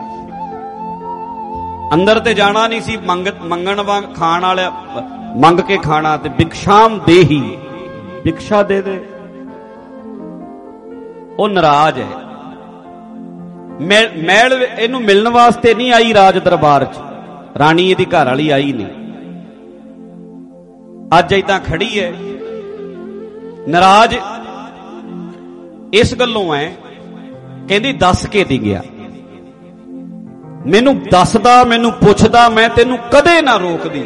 ਅੰਦਰ ਤੇ ਜਾਣਾ ਨਹੀਂ ਸੀ, ਮੰਗਣ ਵਾਂਗ ਖਾਣ ਵਾਲਾ, ਮੰਗ ਕੇ ਖਾਣਾ, ਤੇ ਬਿਕਸ਼ਾਮ ਦੇਹੀ, ਭਿਕਸ਼ਾ ਦੇ ਦੇ। ਉਹ ਨਾਰਾਜ਼ ਹੈ, ਮਹਿਲ ਇਹਨੂੰ ਮਿਲਣ ਵਾਸਤੇ ਨਹੀਂ ਆਈ, ਰਾਜ ਦਰਬਾਰ 'ਚ ਰਾਣੀ ਇਹਦੀ ਘਰ ਵਾਲੀ ਆਈ ਨਹੀਂ। ਅੱਜ ਏਦਾਂ ਖੜੀ ਹੈ, ਨਾਰਾਜ਼ ਇਸ ਗੱਲੋਂ ਹੈ, ਕਹਿੰਦੀ ਦੱਸ ਕੇ ਨਹੀਂ ਗਿਆ, ਮੈਨੂੰ ਦੱਸਦਾ, ਮੈਨੂੰ ਪੁੱਛਦਾ, ਮੈਂ ਤੈਨੂੰ ਕਦੇ ਨਾ ਰੋਕਦੀ।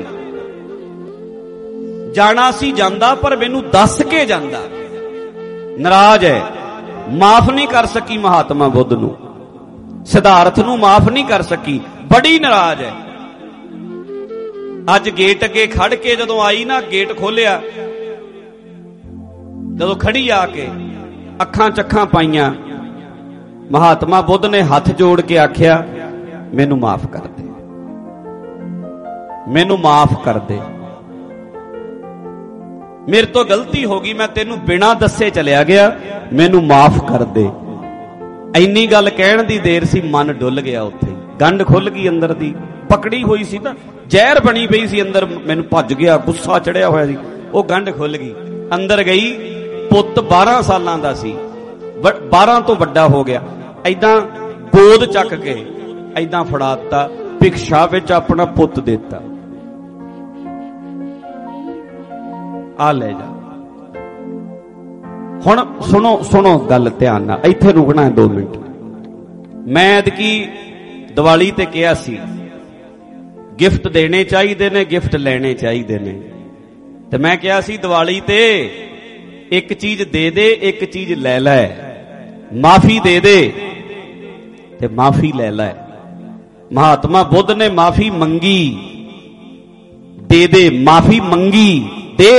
ਜਾਣਾ ਸੀ ਜਾਂਦਾ, ਪਰ ਮੈਨੂੰ ਦੱਸ ਕੇ ਜਾਂਦਾ। ਨਾਰਾਜ਼ ਹੈ, ਮਾਫ ਨਹੀਂ ਕਰ ਸਕੀ ਮਹਾਤਮਾ ਬੁੱਧ ਨੂੰ, ਸਿਧਾਰਥ ਨੂੰ ਮਾਫ ਨਹੀਂ ਕਰ ਸਕੀ, ਬੜੀ ਨਾਰਾਜ਼ ਹੈ। ਅੱਜ ਗੇਟ ਅੱਗੇ ਖੜ ਕੇ ਜਦੋਂ ਆਈ ਨਾ, ਗੇਟ ਖੋਲਿਆ, ਜਦੋਂ ਖੜੀ ਆ ਕੇ ਅੱਖਾਂ ਚੱਖਾਂ ਪਾਈਆਂ, ਮਹਾਤਮਾ ਬੁੱਧ ਨੇ ਹੱਥ ਜੋੜ ਕੇ ਆਖਿਆ, ਮੈਨੂੰ ਮਾਫ ਕਰ ਦੇ, ਮੈਨੂੰ ਮਾਫ ਕਰ ਦੇ, ਮੇਰੇ ਤੋਂ ਗਲਤੀ ਹੋ ਗਈ, ਮੈਂ ਤੈਨੂੰ ਬਿਨਾਂ ਦੱਸੇ ਚਲਿਆ ਗਿਆ, ਮੈਨੂੰ ਮਾਫ ਕਰ ਦੇ। ਇੰਨੀ ਗੱਲ ਕਹਿਣ ਦੀ ਦੇਰ ਸੀ, ਮਨ ਡੁੱਲ ਗਿਆ, ਉੱਥੇ ਗੰਢ ਖੁੱਲ ਗਈ ਅੰਦਰ ਦੀ, ਪਕੜੀ ਹੋਈ ਸੀ ਨਾ, ਜ਼ਹਿਰ ਬਣੀ ਪਈ ਸੀ ਅੰਦਰ, ਮੈਨੂੰ ਭੱਜ ਗਿਆ, ਗੁੱਸਾ ਚੜਿਆ ਹੋਇਆ ਸੀ, ਉਹ ਗੰਢ ਖੁੱਲ ਗਈ। ਅੰਦਰ ਗਈ, ਪੁੱਤ 12 ਸਾਲਾਂ ਦਾ ਸੀ, 12 ਤੋਂ ਵੱਡਾ ਹੋ ਗਿਆ, ਏਦਾਂ ਗੋਦ ਚੱਕ ਕੇ ਏਦਾਂ ਫੜਾਤਾ, ਭਿਕਸ਼ਾ ਵਿੱਚ ਆਪਣਾ ਪੁੱਤ ਦਿੱਤਾ, ਆ ਲੈ ਜਾ। ਹੁਣ ਸੁਣੋ ਗੱਲ ਧਿਆਨ ਨਾਲ, ਇੱਥੇ ਰੁਕਣਾ ਹੈ 2 ਮਿੰਟ। ਮੈਂ ਐਤਕੀ ਦੀਵਾਲੀ ਤੇ ਕਿਹਾ ਸੀ ਗਿਫਟ ਦੇਣੇ ਚਾਹੀਦੇ ਨੇ, ਗਿਫਟ ਲੈਣੇ ਚਾਹੀਦੇ ਨੇ, ਤੇ ਮੈਂ ਕਿਹਾ ਸੀ ਦੀਵਾਲੀ ਤੇ ਇੱਕ ਚੀਜ਼ ਦੇ ਦੇ, ਇੱਕ ਚੀਜ਼ ਲੈ ਲੈ, ਮਾਫੀ ਦੇ ਦੇ ਤੇ ਮਾਫੀ ਲੈ ਲੈ। ਮਹਾਤਮਾ ਬੁੱਧ ਨੇ ਮਾਫੀ ਮੰਗੀ, ਦੇ ਦੇ, ਮਾਫੀ ਮੰਗੀ, ਦੇ,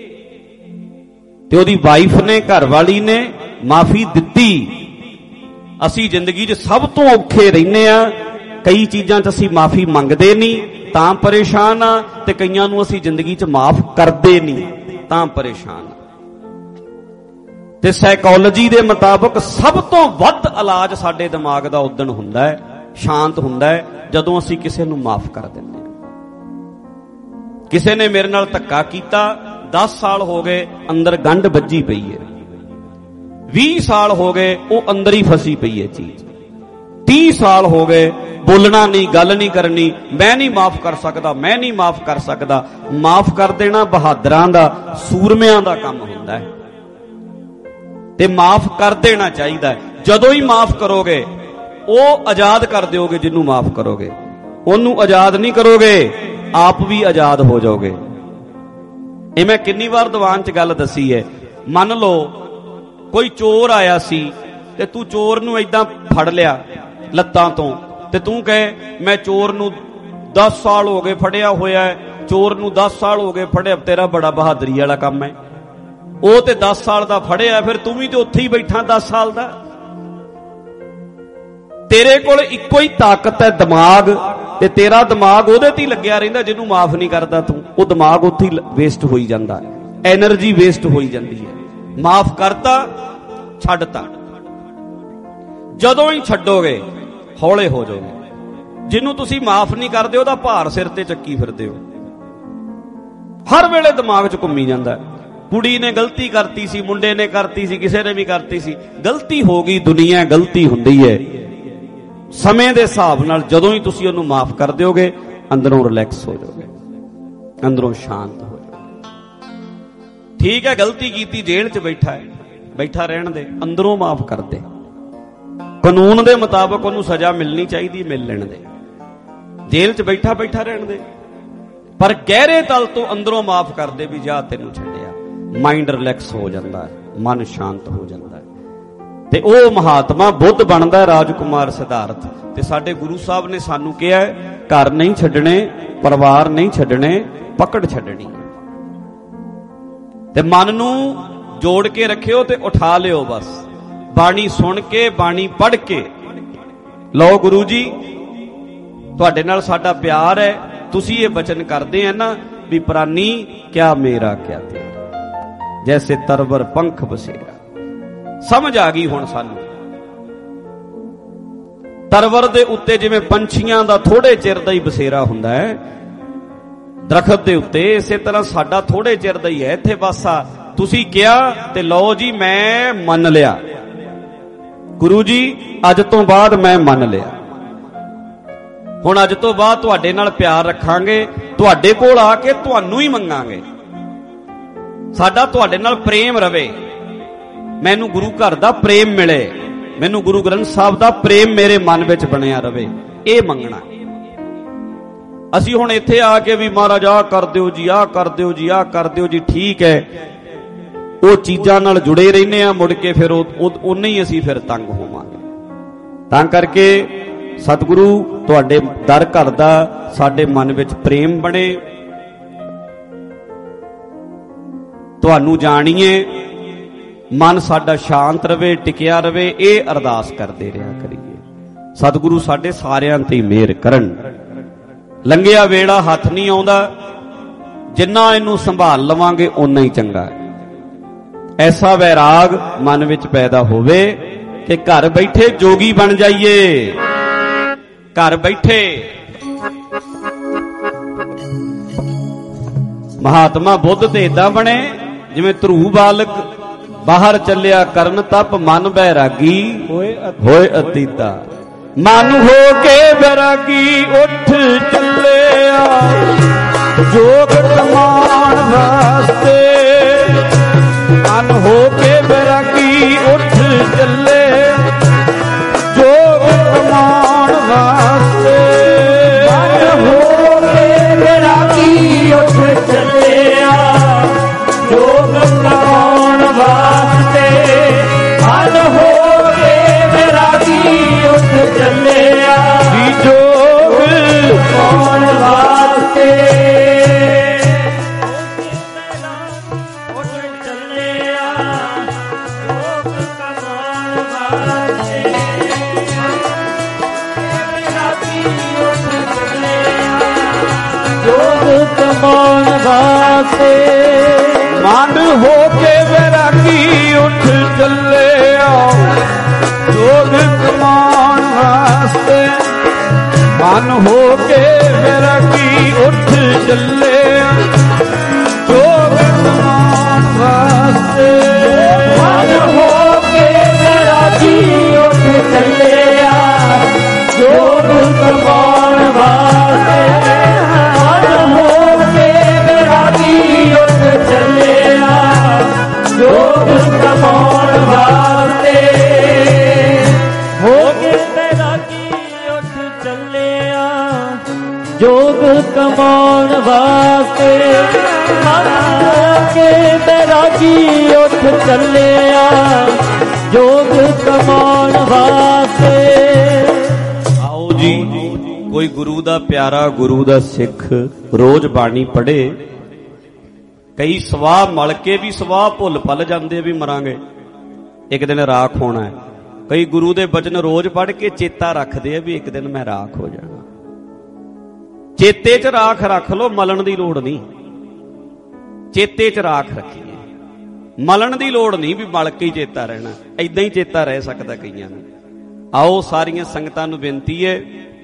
ਤੇ ਉਹਦੀ ਵਾਈਫ ਨੇ, ਘਰ ਵਾਲੀ ਨੇ ਮਾਫੀ ਦਿੱਤੀ। ਅਸੀਂ ਜ਼ਿੰਦਗੀ 'ਚ ਸਭ ਤੋਂ ਔਖੇ ਰਹਿੰਦੇ ਆ। ਕਈ ਚੀਜ਼ਾਂ 'ਚ ਅਸੀਂ ਮਾਫੀ ਮੰਗਦੇ ਨਹੀਂ ਤਾਂ ਪਰੇਸ਼ਾਨ ਆ, ਤੇ ਕਈਆਂ ਨੂੰ ਅਸੀਂ ਜ਼ਿੰਦਗੀ 'ਚ ਮਾਫ ਕਰਦੇ ਨਹੀਂ ਤਾਂ ਪਰੇਸ਼ਾਨ ਆ। ਤੇ ਸਾਈਕੋਲੋਜੀ ਦੇ ਮੁਤਾਬਕ ਸਭ ਤੋਂ ਵੱਧ ਇਲਾਜ ਸਾਡੇ ਦਿਮਾਗ ਦਾ ਉਦਣ ਹੁੰਦਾ ਹੈ, ਸ਼ਾਂਤ ਹੁੰਦਾ ਹੈ, ਜਦੋਂ ਅਸੀਂ ਕਿਸੇ ਨੂੰ ਮਾਫ ਕਰ ਦਿੰਦੇ ਹਾਂ। ਕਿਸੇ ਨੇ ਮੇਰੇ ਨਾਲ ਧੱਕਾ ਕੀਤਾ, 10 ਸਾਲ ਹੋ ਗਏ ਅੰਦਰ ਗੰਢ ਵੱਜੀ ਪਈ ਹੈ, 20 ਸਾਲ ਹੋ ਗਏ ਉਹ ਅੰਦਰ ਹੀ ਫਸੀ ਪਈ ਹੈ ਚੀਜ਼, 30 ਸਾਲ ਹੋ ਗਏ ਬੋਲਣਾ ਨਹੀਂ, ਗੱਲ ਨਹੀਂ ਕਰਨੀ, ਮੈਂ ਨਹੀਂ ਮਾਫ ਕਰ ਸਕਦਾ, ਮੈਂ ਨਹੀਂ ਮਾਫ ਕਰ ਸਕਦਾ। ਮਾਫ ਕਰ ਦੇਣਾ ਬਹਾਦਰਾਂ ਦਾ, ਸੂਰਮਿਆਂ ਦਾ ਕੰਮ ਹੁੰਦਾ ਹੈ, ਤੇ ਮਾਫ ਕਰ ਦੇਣਾ ਚਾਹੀਦਾ ਹੈ। ਜਦੋਂ ਹੀ ਮਾਫ ਕਰੋਗੇ ਉਹ ਆਜ਼ਾਦ ਕਰ ਦਿਓਗੇ, ਜਿਹਨੂੰ ਮਾਫ ਕਰੋਗੇ ਉਹਨੂੰ ਆਜ਼ਾਦ ਨਹੀਂ ਕਰੋਗੇ, ਆਪ ਵੀ ਆਜ਼ਾਦ ਹੋ ਜਾਓਗੇ। ਇਹ ਮੈਂ ਕਿੰਨੀ ਵਾਰ ਦੀਵਾਨ 'ਚ ਗੱਲ ਦੱਸੀ ਹੈ। ਮੰਨ ਲਓ ਕੋਈ ਚੋਰ ਆਇਆ ਸੀ ਤੇ ਤੂੰ ਚੋਰ ਨੂੰ ਏਦਾਂ ਫੜ ਲਿਆ ਲੱਤਾਂ ਤੋਂ, ਤੇ ਤੂੰ ਕਹੇ ਮੈਂ ਚੋਰ ਨੂੰ 10 ਸਾਲ ਹੋ ਗਏ ਫੜਿਆ ਹੋਇਆ ਹੈ, ਚੋਰ ਨੂੰ 10 ਸਾਲ ਹੋ ਗਏ ਫੜਿਆ, ਤੇਰਾ ਬੜਾ ਬਹਾਦਰੀ ਵਾਲਾ ਕੰਮ ਹੈ। ਉਹ ਤੇ 10 ਸਾਲ ਦਾ ਫੜਿਆ, ਫਿਰ ਤੂੰ ਵੀ ਤੇ ਉੱਥੇ ਹੀ ਬੈਠਾ 10 ਸਾਲ ਦਾ। ਤੇਰੇ ਕੋਲ ਇੱਕੋ ਹੀ ਤਾਕਤ ਹੈ, ਦਿਮਾਗ, ਤੇ ਤੇਰਾ ਦਿਮਾਗ ਉਹਦੇ ਤੇ ਹੀ ਲੱਗਿਆ ਰਹਿੰਦਾ ਜਿਹਨੂੰ ਮਾਫ ਨਹੀਂ ਕਰਦਾ ਤੂੰ। ਉਹ ਦਿਮਾਗ ਉੱਥੇ ਹੀ ਵੇਸਟ ਹੋਈ ਜਾਂਦਾ, ਐਨਰਜੀ ਵੇਸਟ ਹੋਈ ਜਾਂਦੀ ਹੈ। ਮਾਫ ਕਰਤਾ, ਛੱਡਤਾ। ਜਦੋਂ ਹੀ ਛੱਡੋਗੇ ਹੌਲੇ ਹੋ ਜਾਓਗੇ। ਜਿਹਨੂੰ ਤੁਸੀਂ ਮਾਫ ਨਹੀਂ ਕਰਦੇ ਉਹਦਾ ਭਾਰ ਸਿਰ ਤੇ ਚੱਕੀ ਫਿਰਦੇ ਹੋ, ਹਰ ਵੇਲੇ ਦਿਮਾਗ 'ਚ ਘੁੰਮੀ ਜਾਂਦਾ। ਕੁੜੀ ਨੇ ਗਲਤੀ ਕਰਤੀ ਸੀ, ਮੁੰਡੇ ਨੇ ਕਰਤੀ ਸੀ, ਕਿਸੇ ਨੇ ਵੀ ਕਰਤੀ ਸੀ, ਗਲਤੀ ਹੋ ਗਈ, ਦੁਨੀਆ ਗਲਤੀ ਹੁੰਦੀ ਹੈ। ਸਮੇਂ ਦੇ ਹਿਸਾਬ ਨਾਲ ਜਦੋਂ ਹੀ ਤੁਸੀਂ ਉਹਨੂੰ ਮਾਫ ਕਰ ਦਿਓਗੇ, ਅੰਦਰੋਂ ਰਿਲੈਕਸ ਹੋ ਜਾਓਗੇ, ਅੰਦਰੋਂ ਸ਼ਾਂਤ ਹੋ ਜਾਓਗੇ। ਠੀਕ ਹੈ, ਗਲਤੀ ਕੀਤੀ, ਜੇਲ੍ਹ 'ਚ ਬੈਠਾ ਹੈ, ਬੈਠਾ ਰਹਿਣ ਦੇ, ਅੰਦਰੋਂ ਮਾਫ ਕਰ ਦੇ। ਕਾਨੂੰਨ ਦੇ ਮੁਤਾਬਕ ਉਹਨੂੰ ਸਜ਼ਾ ਮਿਲਣੀ ਚਾਹੀਦੀ, ਮਿਲ ਲੈਣ ਦੇ। ਜੇਲ੍ਹ 'ਚ ਬੈਠਾ ਬੈਠਾ ਰਹਿਣ ਦੇ, ਪਰ ਗਹਿਰੇ ਤਲ ਤੋਂ ਅੰਦਰੋਂ ਮਾਫ ਕਰ ਦੇ ਵੀ ਜਾ ਤੈਨੂੰ ਛੱਡਿਆ। ਮਾਈਂਡ ਰਿਲੈਕਸ ਹੋ ਜਾਂਦਾ ਹੈ, ਮਨ ਸ਼ਾਂਤ ਹੋ ਜਾਂਦਾ ਹੈ, ਤੇ ਉਹ ਮਹਾਤਮਾ ਬੁੱਧ ਬਣਦਾ, ਰਾਜਕੁਮਾਰ ਸਿਧਾਰਥ। ਤੇ ਸਾਡੇ ਗੁਰੂ ਸਾਹਿਬ ਨੇ ਸਾਨੂੰ ਕਿਹਾ ਘਰ ਨਹੀਂ ਛੱਡਣੇ, ਪਰਿਵਾਰ ਨਹੀਂ ਛੱਡਣੇ, ਪਕੜ ਛੱਡਣੀ। ਤੇ ਮਨ ਨੂੰ ਜੋੜ ਕੇ ਰੱਖਿਓ ਤੇ ਉਠਾ ਲਿਓ, ਬਸ ਬਾਣੀ ਸੁਣ ਕੇ, ਬਾਣੀ ਪੜ੍ਹ ਕੇ। ਲਓ ਗੁਰੂ ਜੀ ਤੁਹਾਡੇ ਨਾਲ ਸਾਡਾ ਪਿਆਰ ਹੈ, ਤੁਸੀਂ ਇਹ ਵਚਨ ਕਰਦੇ ਆ ਨਾ ਵੀ ਪ੍ਰਾਨੀ ਕਿਆ ਮੇਰਾ ਕਿਆ ਤੇਰਾ, ਜੈਸੇ ਤਰਵਰ ਪੰਖ ਬਸੇਰਾ। ਸਮਝ ਆ ਗਈ ਹੁਣ ਸਾਨੂੰ। ਤਰਵਰ ਦੇ ਉੱਤੇ ਜਿਵੇਂ ਪੰਛੀਆਂ ਦਾ ਥੋੜੇ ਚਿਰ ਦਾ ਹੀ ਬਸੇਰਾ ਹੁੰਦਾ ਹੈ ਦਰਖਤ ਦੇ ਉੱਤੇ, ਇਸੇ ਤਰ੍ਹਾਂ ਸਾਡਾ ਥੋੜੇ ਚਿਰ ਦਾ ਹੀ ਹੈ ਇੱਥੇ ਵਾਸਾ। ਤੁਸੀਂ ਕਿਹਾ ਤੇ ਲਓ ਜੀ ਮੈਂ ਮੰਨ ਲਿਆ, ਗੁਰੂ ਜੀ ਅੱਜ ਤੋਂ ਬਾਅਦ ਮੈਂ ਮੰਨ ਲਿਆ। ਹੁਣ ਅੱਜ ਤੋਂ ਬਾਅਦ ਤੁਹਾਡੇ ਨਾਲ ਪਿਆਰ ਰੱਖਾਂਗੇ, ਤੁਹਾਡੇ ਕੋਲ ਆ ਕੇ ਤੁਹਾਨੂੰ ਹੀ ਮੰਗਾਂਗੇ, ਸਾਡਾ ਤੁਹਾਡੇ ਨਾਲ ਪ੍ਰੇਮ ਰਵੇ, ਮੈਨੂੰ ਗੁਰੂ ਘਰ ਦਾ ਪ੍ਰੇਮ ਮਿਲੇ, ਮੈਨੂੰ ਗੁਰੂ ਗ੍ਰੰਥ ਸਾਹਿਬ ਦਾ ਪ੍ਰੇਮ ਮੇਰੇ ਮਨ ਵਿੱਚ ਬਣਿਆ ਰਵੇ, ਇਹ ਮੰਗਣਾ। ਅਸੀਂ ਹੁਣ ਇੱਥੇ ਆ ਕੇ ਵੀ ਮਹਾਰਾਜ ਆਹ ਕਰ ਦਿਓ ਜੀ, ਆਹ ਕਰ ਦਿਓ ਜੀ, ਆਹ ਕਰ ਦਿਓ ਜੀ, ਠੀਕ ਹੈ, ਉਹ ਚੀਜ਼ਾਂ ਨਾਲ ਜੁੜੇ ਰਹਿੰਦੇ ਆ, ਮੁੜ ਕੇ ਫਿਰ ਉਨੇ ਹੀ ਅਸੀਂ ਫਿਰ ਤੰਗ ਹੋਵਾਂਗੇ। ਤਾਂ ਕਰਕੇ ਸਤਿਗੁਰੂ ਤੁਹਾਡੇ ਦਰ ਘਰ ਦਾ ਸਾਡੇ ਮਨ ਵਿੱਚ ਪ੍ਰੇਮ ਬਣੇ, ਤੁਹਾਨੂੰ ਜਾਣੀਏ, ਮਨ ਸਾਡਾ ਸ਼ਾਂਤ ਰਵੇ, ਟਿਕਿਆ ਰਵੇ, ਇਹ ਅਰਦਾਸ ਕਰਦੇ ਰਿਹਾ ਕਰੀਏ। ਸਤਿਗੁਰੂ ਸਾਡੇ ਸਾਰਿਆਂ ਤੇ ਮਿਹਰ ਕਰਨ। ਲੰਘਿਆ ਵੇੜਾ ਹੱਥ ਨਹੀਂ ਆਉਂਦਾ, ਜਿੰਨਾ ਇਹਨੂੰ ਸੰਭਾਲ ਲਵਾਂਗੇ ਓਨਾ ਹੀ ਚੰਗਾ ਹੈ। ਐਸਾ ਵੈਰਾਗ ਮਨ ਵਿੱਚ ਪੈਦਾ ਹੋਵੇ ਕਿ ਘਰ ਬੈਠੇ ਜੋਗੀ ਬਣ ਜਾਈਏ, ਘਰ ਬੈਠੇ ਮਹਾਤਮਾ ਬੁੱਧ ਤੇ ਏਦਾਂ ਬਣੇ ਜਿਵੇਂ ਧਰੂ ਬਾਲਕ ਬਾਹਰ ਚੱਲਿਆ ਕਰਨ ਤਪ, ਮਨ ਬੈਰਾਗੀ ਹੋਏ ਅਤੀਤਾ। ਮਨ ਹੋ ਕੇ ਬੈਰਾਗੀ ਉੱਠ ਚੱਲਿਆ ਜੋਗ ਕਮਾਣ ਵਾਸਤੇ, ਮਨ ਹੋ ਕੇ ਬੈਰਾਗੀ ਉੱਠ ਚੱਲੇ ਜੋਗ ਕਮਾਣ ਵਾਸਤੇ। ਮਨ ਹੋ ਕੇ ਬੈਰਾਗੀ ਉੱਠ ਚੱਲਿਆ ਜੋਗ ਕਮਾਣ ਵਾਸਤੇ, ਮਨ ਹੋ ਕੇ ਬੈਰਾਗੀ ਉੱਠ ਚੱਲਿਆ ਜੀ ਜੋਗ ਕਮਾਣ ਵਾਸਤੇ। ਉੱਠ ਚੱਲਿਆ ਜੋਗ ਕਮਾਣ ਵਾਸਤੇ। ਕਮਾਉਣ ਵਾਸਤੇ। ਮਨ ਹੋ ਕੇ ਵੈਰਾਗੀ ਉੱਠ ਚੱਲਿਆ ਜੋਗ ਕਮਾਉਣ ਵਾਸਤੇ। ਮਨ ਹੋ ਕੇ ਵੈਰਾਗੀ ਉੱਠ ਚੱਲਿਆ ਜੋਗ ਕਮਾਉਣ ਵਾਸਤੇ। ਮਨ ਹੋ ਕੇ ਵੈਰਾਗੀ ਉੱਠ ਚੱਲਿਆ ਜੋਗ ਕਮਾਉਣ ਵਾਸਤੇ। ਮਨ ਹੋ ਕੇ ਵੈਰਾਗੀ ਉੱਠ ਚੱਲਿਆ ਜੋਗ ਕਮਾਉਣ ਵਾਸਤੇ। ਹੋ ਕੇ ਵੈਰਾਗੀ ਉੱਠ ਚੱਲਿਆ ਜੋਗ ਕਮਾਉਣ ਵਾਸਤੇ। ਮਨ ਹੋ ਕੇ ਵੈਰਾਗੀ ਉੱਠ ਚੱਲਿਆ ਜੋਗ ਕਮਾਉਣ ਵਾਸਤੇ। ਆਓ ਜੀ, ਕੋਈ ਗੁਰੂ ਦਾ ਪਿਆਰਾ, ਗੁਰੂ ਦਾ ਸਿੱਖ ਰੋਜ਼ ਬਾਣੀ ਪੜ੍ਹੇ। ਕਈ ਸਵਾਹ ਮਲ ਕੇ ਵੀ ਸਵਾਹ ਭੁੱਲ ਭੱਲ ਜਾਂਦੇ ਵੀ ਮਰਾਂਗੇ, ਇੱਕ ਦਿਨ ਰਾਖ ਹੋਣਾ ਹੈ। ਕਈ ਗੁਰੂ ਦੇ ਬਚਨ ਰੋਜ਼ ਪੜ੍ਹ ਕੇ ਚੇਤਾ ਰੱਖਦੇ ਆ ਵੀ ਇੱਕ ਦਿਨ ਮੈਂ ਰਾਖ ਹੋ ਜਾਣਾ। ਚੇਤੇ 'ਚ ਰਾਖ ਰੱਖ ਲੋ, ਮਲਣ ਦੀ ਲੋੜ ਨਹੀਂ। ਚੇਤੇ 'ਚ ਰਾਖ ਰੱਖੀਏ, ਮਲਣ ਦੀ ਲੋੜ ਨਹੀਂ ਵੀ ਮਲ ਕੇ ਹੀ ਚੇਤਾ ਰਹਿਣਾ। ਏਦਾਂ ਹੀ ਚੇਤਾ ਰਹਿ ਸਕਦਾ ਕਈਆਂ ਨੂੰ। ਆਓ ਸਾਰੀਆਂ ਸੰਗਤਾਂ ਨੂੰ ਬੇਨਤੀ ਹੈ,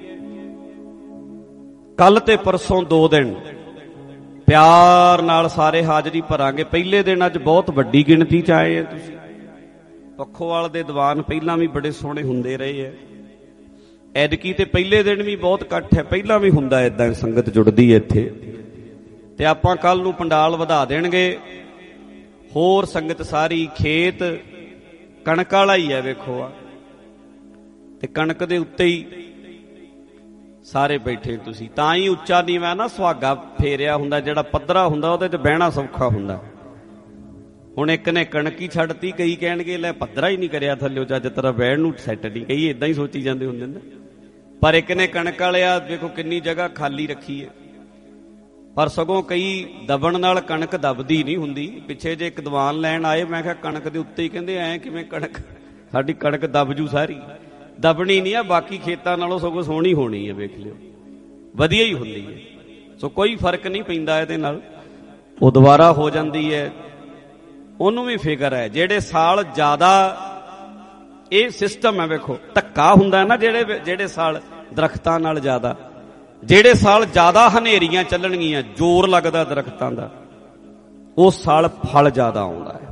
ਕੱਲ ਤੇ ਪਰਸੋਂ 2 ਦਿਨ ਪਿਆਰ ਨਾਲ ਸਾਰੇ ਹਾਜ਼ਰੀ ਭਰਾਂਗੇ। ਪਹਿਲੇ ਦਿਨ ਅੱਜ ਬਹੁਤ ਵੱਡੀ ਗਿਣਤੀ 'ਚ ਆਏ ਆ ਤੁਸੀਂ। ਪੱਖੋਵਾਲ ਦੇ ਦੀਵਾਨ ਪਹਿਲਾਂ ਵੀ ਬੜੇ ਸੋਹਣੇ ਹੁੰਦੇ ਰਹੇ ਆ। ਐਤਕੀ ਤੇ ਪਹਿਲੇ ਦਿਨ ਵੀ ਬਹੁਤ ਇਕੱਠ ਹੈ, ਪਹਿਲਾਂ ਵੀ ਹੁੰਦਾ ਏਦਾਂ ਸੰਗਤ ਜੁੜਦੀ ਹੈ ਇੱਥੇ। ਤੇ ਆਪਾਂ ਕੱਲ ਨੂੰ ਪੰਡਾਲ ਵਧਾ ਦੇਣਗੇ। ਹੋਰ ਸੰਗਤ ਸਾਰੀ ਖੇਤ ਕਣਕ ਵਾਲਾ ਹੀ ਹੈ, ਵੇਖੋ ਆ ਤੇ ਕਣਕ ਦੇ ਉੱਤੇ ਹੀ ਸਾਰੇ ਬੈਠੇ ਤੁਸੀਂ। ਤਾਂ ਹੀ ਉੱਚਾ ਨੀਵਾਂ ਨਾ ਸੁਹਾਗਾ ਫੇਰਿਆ ਹੁੰਦਾ, ਜਿਹੜਾ ਪੱਧਰਾ ਹੁੰਦਾ ਉਹਦੇ 'ਚ ਬਹਿਣਾ ਸੌਖਾ ਹੁੰਦਾ। ਹੁਣ ਇੱਕ ਨੇ ਕਣਕ ਹੀ ਛੱਡਤੀ, ਕਈ ਕਹਿਣਗੇ ਲੈ ਪੱਧਰਾ ਹੀ ਨਹੀਂ ਕਰਿਆ ਥੱਲੇ ਚੱਜ ਤਰ੍ਹਾਂ ਬਹਿਣ ਨੂੰ ਸੈੱਟ ਨਹੀਂ। ਕਈ ਏਦਾਂ ਹੀ ਸੋਚੀ ਜਾਂਦੇ ਹੁੰਦੇ ਨੇ, ਪਰ ਇੱਕ ਨੇ ਕਣਕ ਵਾਲਿਆ ਵੇਖੋ ਕਿੰਨੀ ਜਗ੍ਹਾ ਖਾਲੀ ਰੱਖੀ ਹੈ। ਪਰ ਸਗੋਂ ਕਈ ਦਬਣ ਨਾਲ ਕਣਕ ਦਬਦੀ ਨਹੀਂ ਹੁੰਦੀ। ਪਿੱਛੇ ਜੇ ਇੱਕ ਦੀਵਾਨ ਲੈਣ ਆਏ, ਮੈਂ ਕਿਹਾ ਕਣਕ ਦੇ ਉੱਤੇ ਹੀ, ਕਹਿੰਦੇ ਐ ਕਿਵੇਂ ਕਣਕ, ਸਾਡੀ ਕਣਕ ਦਬ ਜੂ ਸਾਰੀ। ਦਬਣੀ ਨਹੀਂ ਆ, ਬਾਕੀ ਖੇਤਾਂ ਨਾਲੋਂ ਸਗੋਂ ਸੋਹਣੀ ਹੋਣੀ ਹੈ, ਵੇਖ ਲਿਓ ਵਧੀਆ ਹੀ ਹੁੰਦੀ ਹੈ। ਸੋ ਕੋਈ ਫਰਕ ਨਹੀਂ ਪੈਂਦਾ ਇਹਦੇ ਨਾਲ, ਉਹ ਦੁਬਾਰਾ ਹੋ ਜਾਂਦੀ ਹੈ। ਉਹਨੂੰ ਵੀ ਫਿਕਰ ਹੈ ਜਿਹੜੇ ਸਾਲ ਜ਼ਿਆਦਾ ਇਹ ਸਿਸਟਮ ਹੈ। ਵੇਖੋ ਧੱਕਾ ਹੁੰਦਾ ਨਾ, ਜਿਹੜੇ ਸਾਲ ਦਰਖਤਾਂ ਨਾਲ ਜ਼ਿਆਦਾ, ਜਿਹੜੇ ਸਾਲ ਜ਼ਿਆਦਾ ਹਨੇਰੀਆਂ ਚੱਲਣਗੀਆਂ, ਜ਼ੋਰ ਲੱਗਦਾ ਦਰਖਤਾਂ ਦਾ, ਉਸ ਸਾਲ ਫਲ ਜ਼ਿਆਦਾ ਆਉਂਦਾ ਹੈ,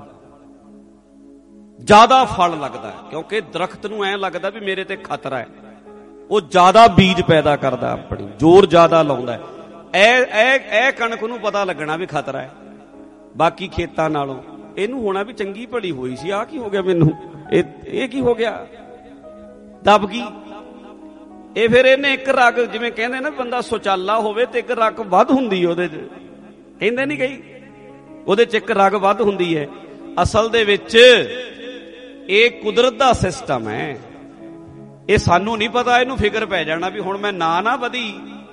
ਜ਼ਿਆਦਾ ਫਲ ਲੱਗਦਾ ਹੈ। ਕਿਉਂਕਿ ਦਰਖਤ ਨੂੰ ਐਂ ਲੱਗਦਾ ਵੀ ਮੇਰੇ ਤੇ ਖਤਰਾ ਹੈ, ਉਹ ਜ਼ਿਆਦਾ ਬੀਜ ਪੈਦਾ ਕਰਦਾ, ਆਪਣੀ ਜ਼ੋਰ ਜ਼ਿਆਦਾ ਲਾਉਂਦਾ ਹੈ। ਇਹ ਕਣਕ ਨੂੰ ਪਤਾ ਲੱਗਣਾ ਵੀ ਖਤਰਾ ਹੈ। ਬਾਕੀ ਖੇਤਾਂ ਨਾਲੋਂ ਇਹਨੂੰ ਹੋਣਾ ਵੀ ਚੰਗੀ ਭਲੀ ਹੋਈ ਸੀ, ਆਹ ਕੀ ਹੋ ਗਿਆ ਮੈਨੂੰ, ਇਹ ਕੀ ਹੋ ਗਿਆ, ਦਬ ਗਈ। ਇਹ ਫਿਰ ਇਹਨੇ ਇੱਕ ਰਗ, ਜਿਵੇਂ ਕਹਿੰਦੇ ਨਾ ਬੰਦਾ ਸੁਚਾਲਾ ਹੋਵੇ ਤੇ ਇੱਕ ਰਗ ਵੱਧ ਹੁੰਦੀ ਉਹਦੇ 'ਚ, ਕਹਿੰਦੇ ਨਹੀਂ ਕਈ, ਉਹਦੇ 'ਚ ਇੱਕ ਰਗ ਵੱਧ ਹੁੰਦੀ ਹੈ। ਅਸਲ ਦੇ ਵਿੱਚ ਇਹ ਕੁਦਰਤ ਦਾ ਸਿਸਟਮ ਹੈ। ਇਹ ਸਾਨੂੰ ਨਹੀਂ ਪਤਾ, ਇਹਨੂੰ ਫਿਕਰ ਪੈ ਜਾਣਾ ਵੀ ਹੁਣ ਮੈਂ ਨਾ ਵਧੀ,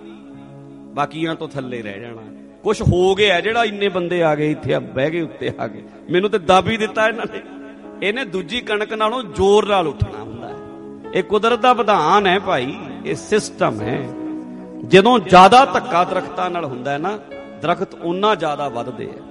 ਬਾਕੀਆਂ ਤੋਂ ਥੱਲੇ ਰਹਿ ਜਾਣਾ। ਕੁਛ ਹੋ ਗਿਆ, ਜਿਹੜਾ ਇੰਨੇ ਬੰਦੇ ਆ ਗਏ ਇੱਥੇ ਬਹਿ ਗਏ, ਉੱਤੇ ਆ ਗਏ, ਮੈਨੂੰ ਤੇ ਦਬ ਹੀ ਦਿੱਤਾ ਇਹਨਾਂ ਨੇ। ਇਹਨੇ ਦੂਜੀ ਕਣਕ ਨਾਲੋਂ ਜ਼ੋਰ ਨਾਲ ਉੱਠਣਾ ਹੁੰਦਾ ਹੈ। ਇਹ ਕੁਦਰਤ ਦਾ ਵਿਧਾਨ ਹੈ ਭਾਈ, ਇਹ ਸਿਸਟਮ ਹੈ। ਜਦੋਂ ਜ਼ਿਆਦਾ ਧੱਕਾ ਦਰਖਤਾਂ ਨਾਲ ਹੁੰਦਾ ਹੈ ਨਾ, ਦਰਖਤ ਓਨਾ ਜ਼ਿਆਦਾ ਵੱਧਦੇ ਆ।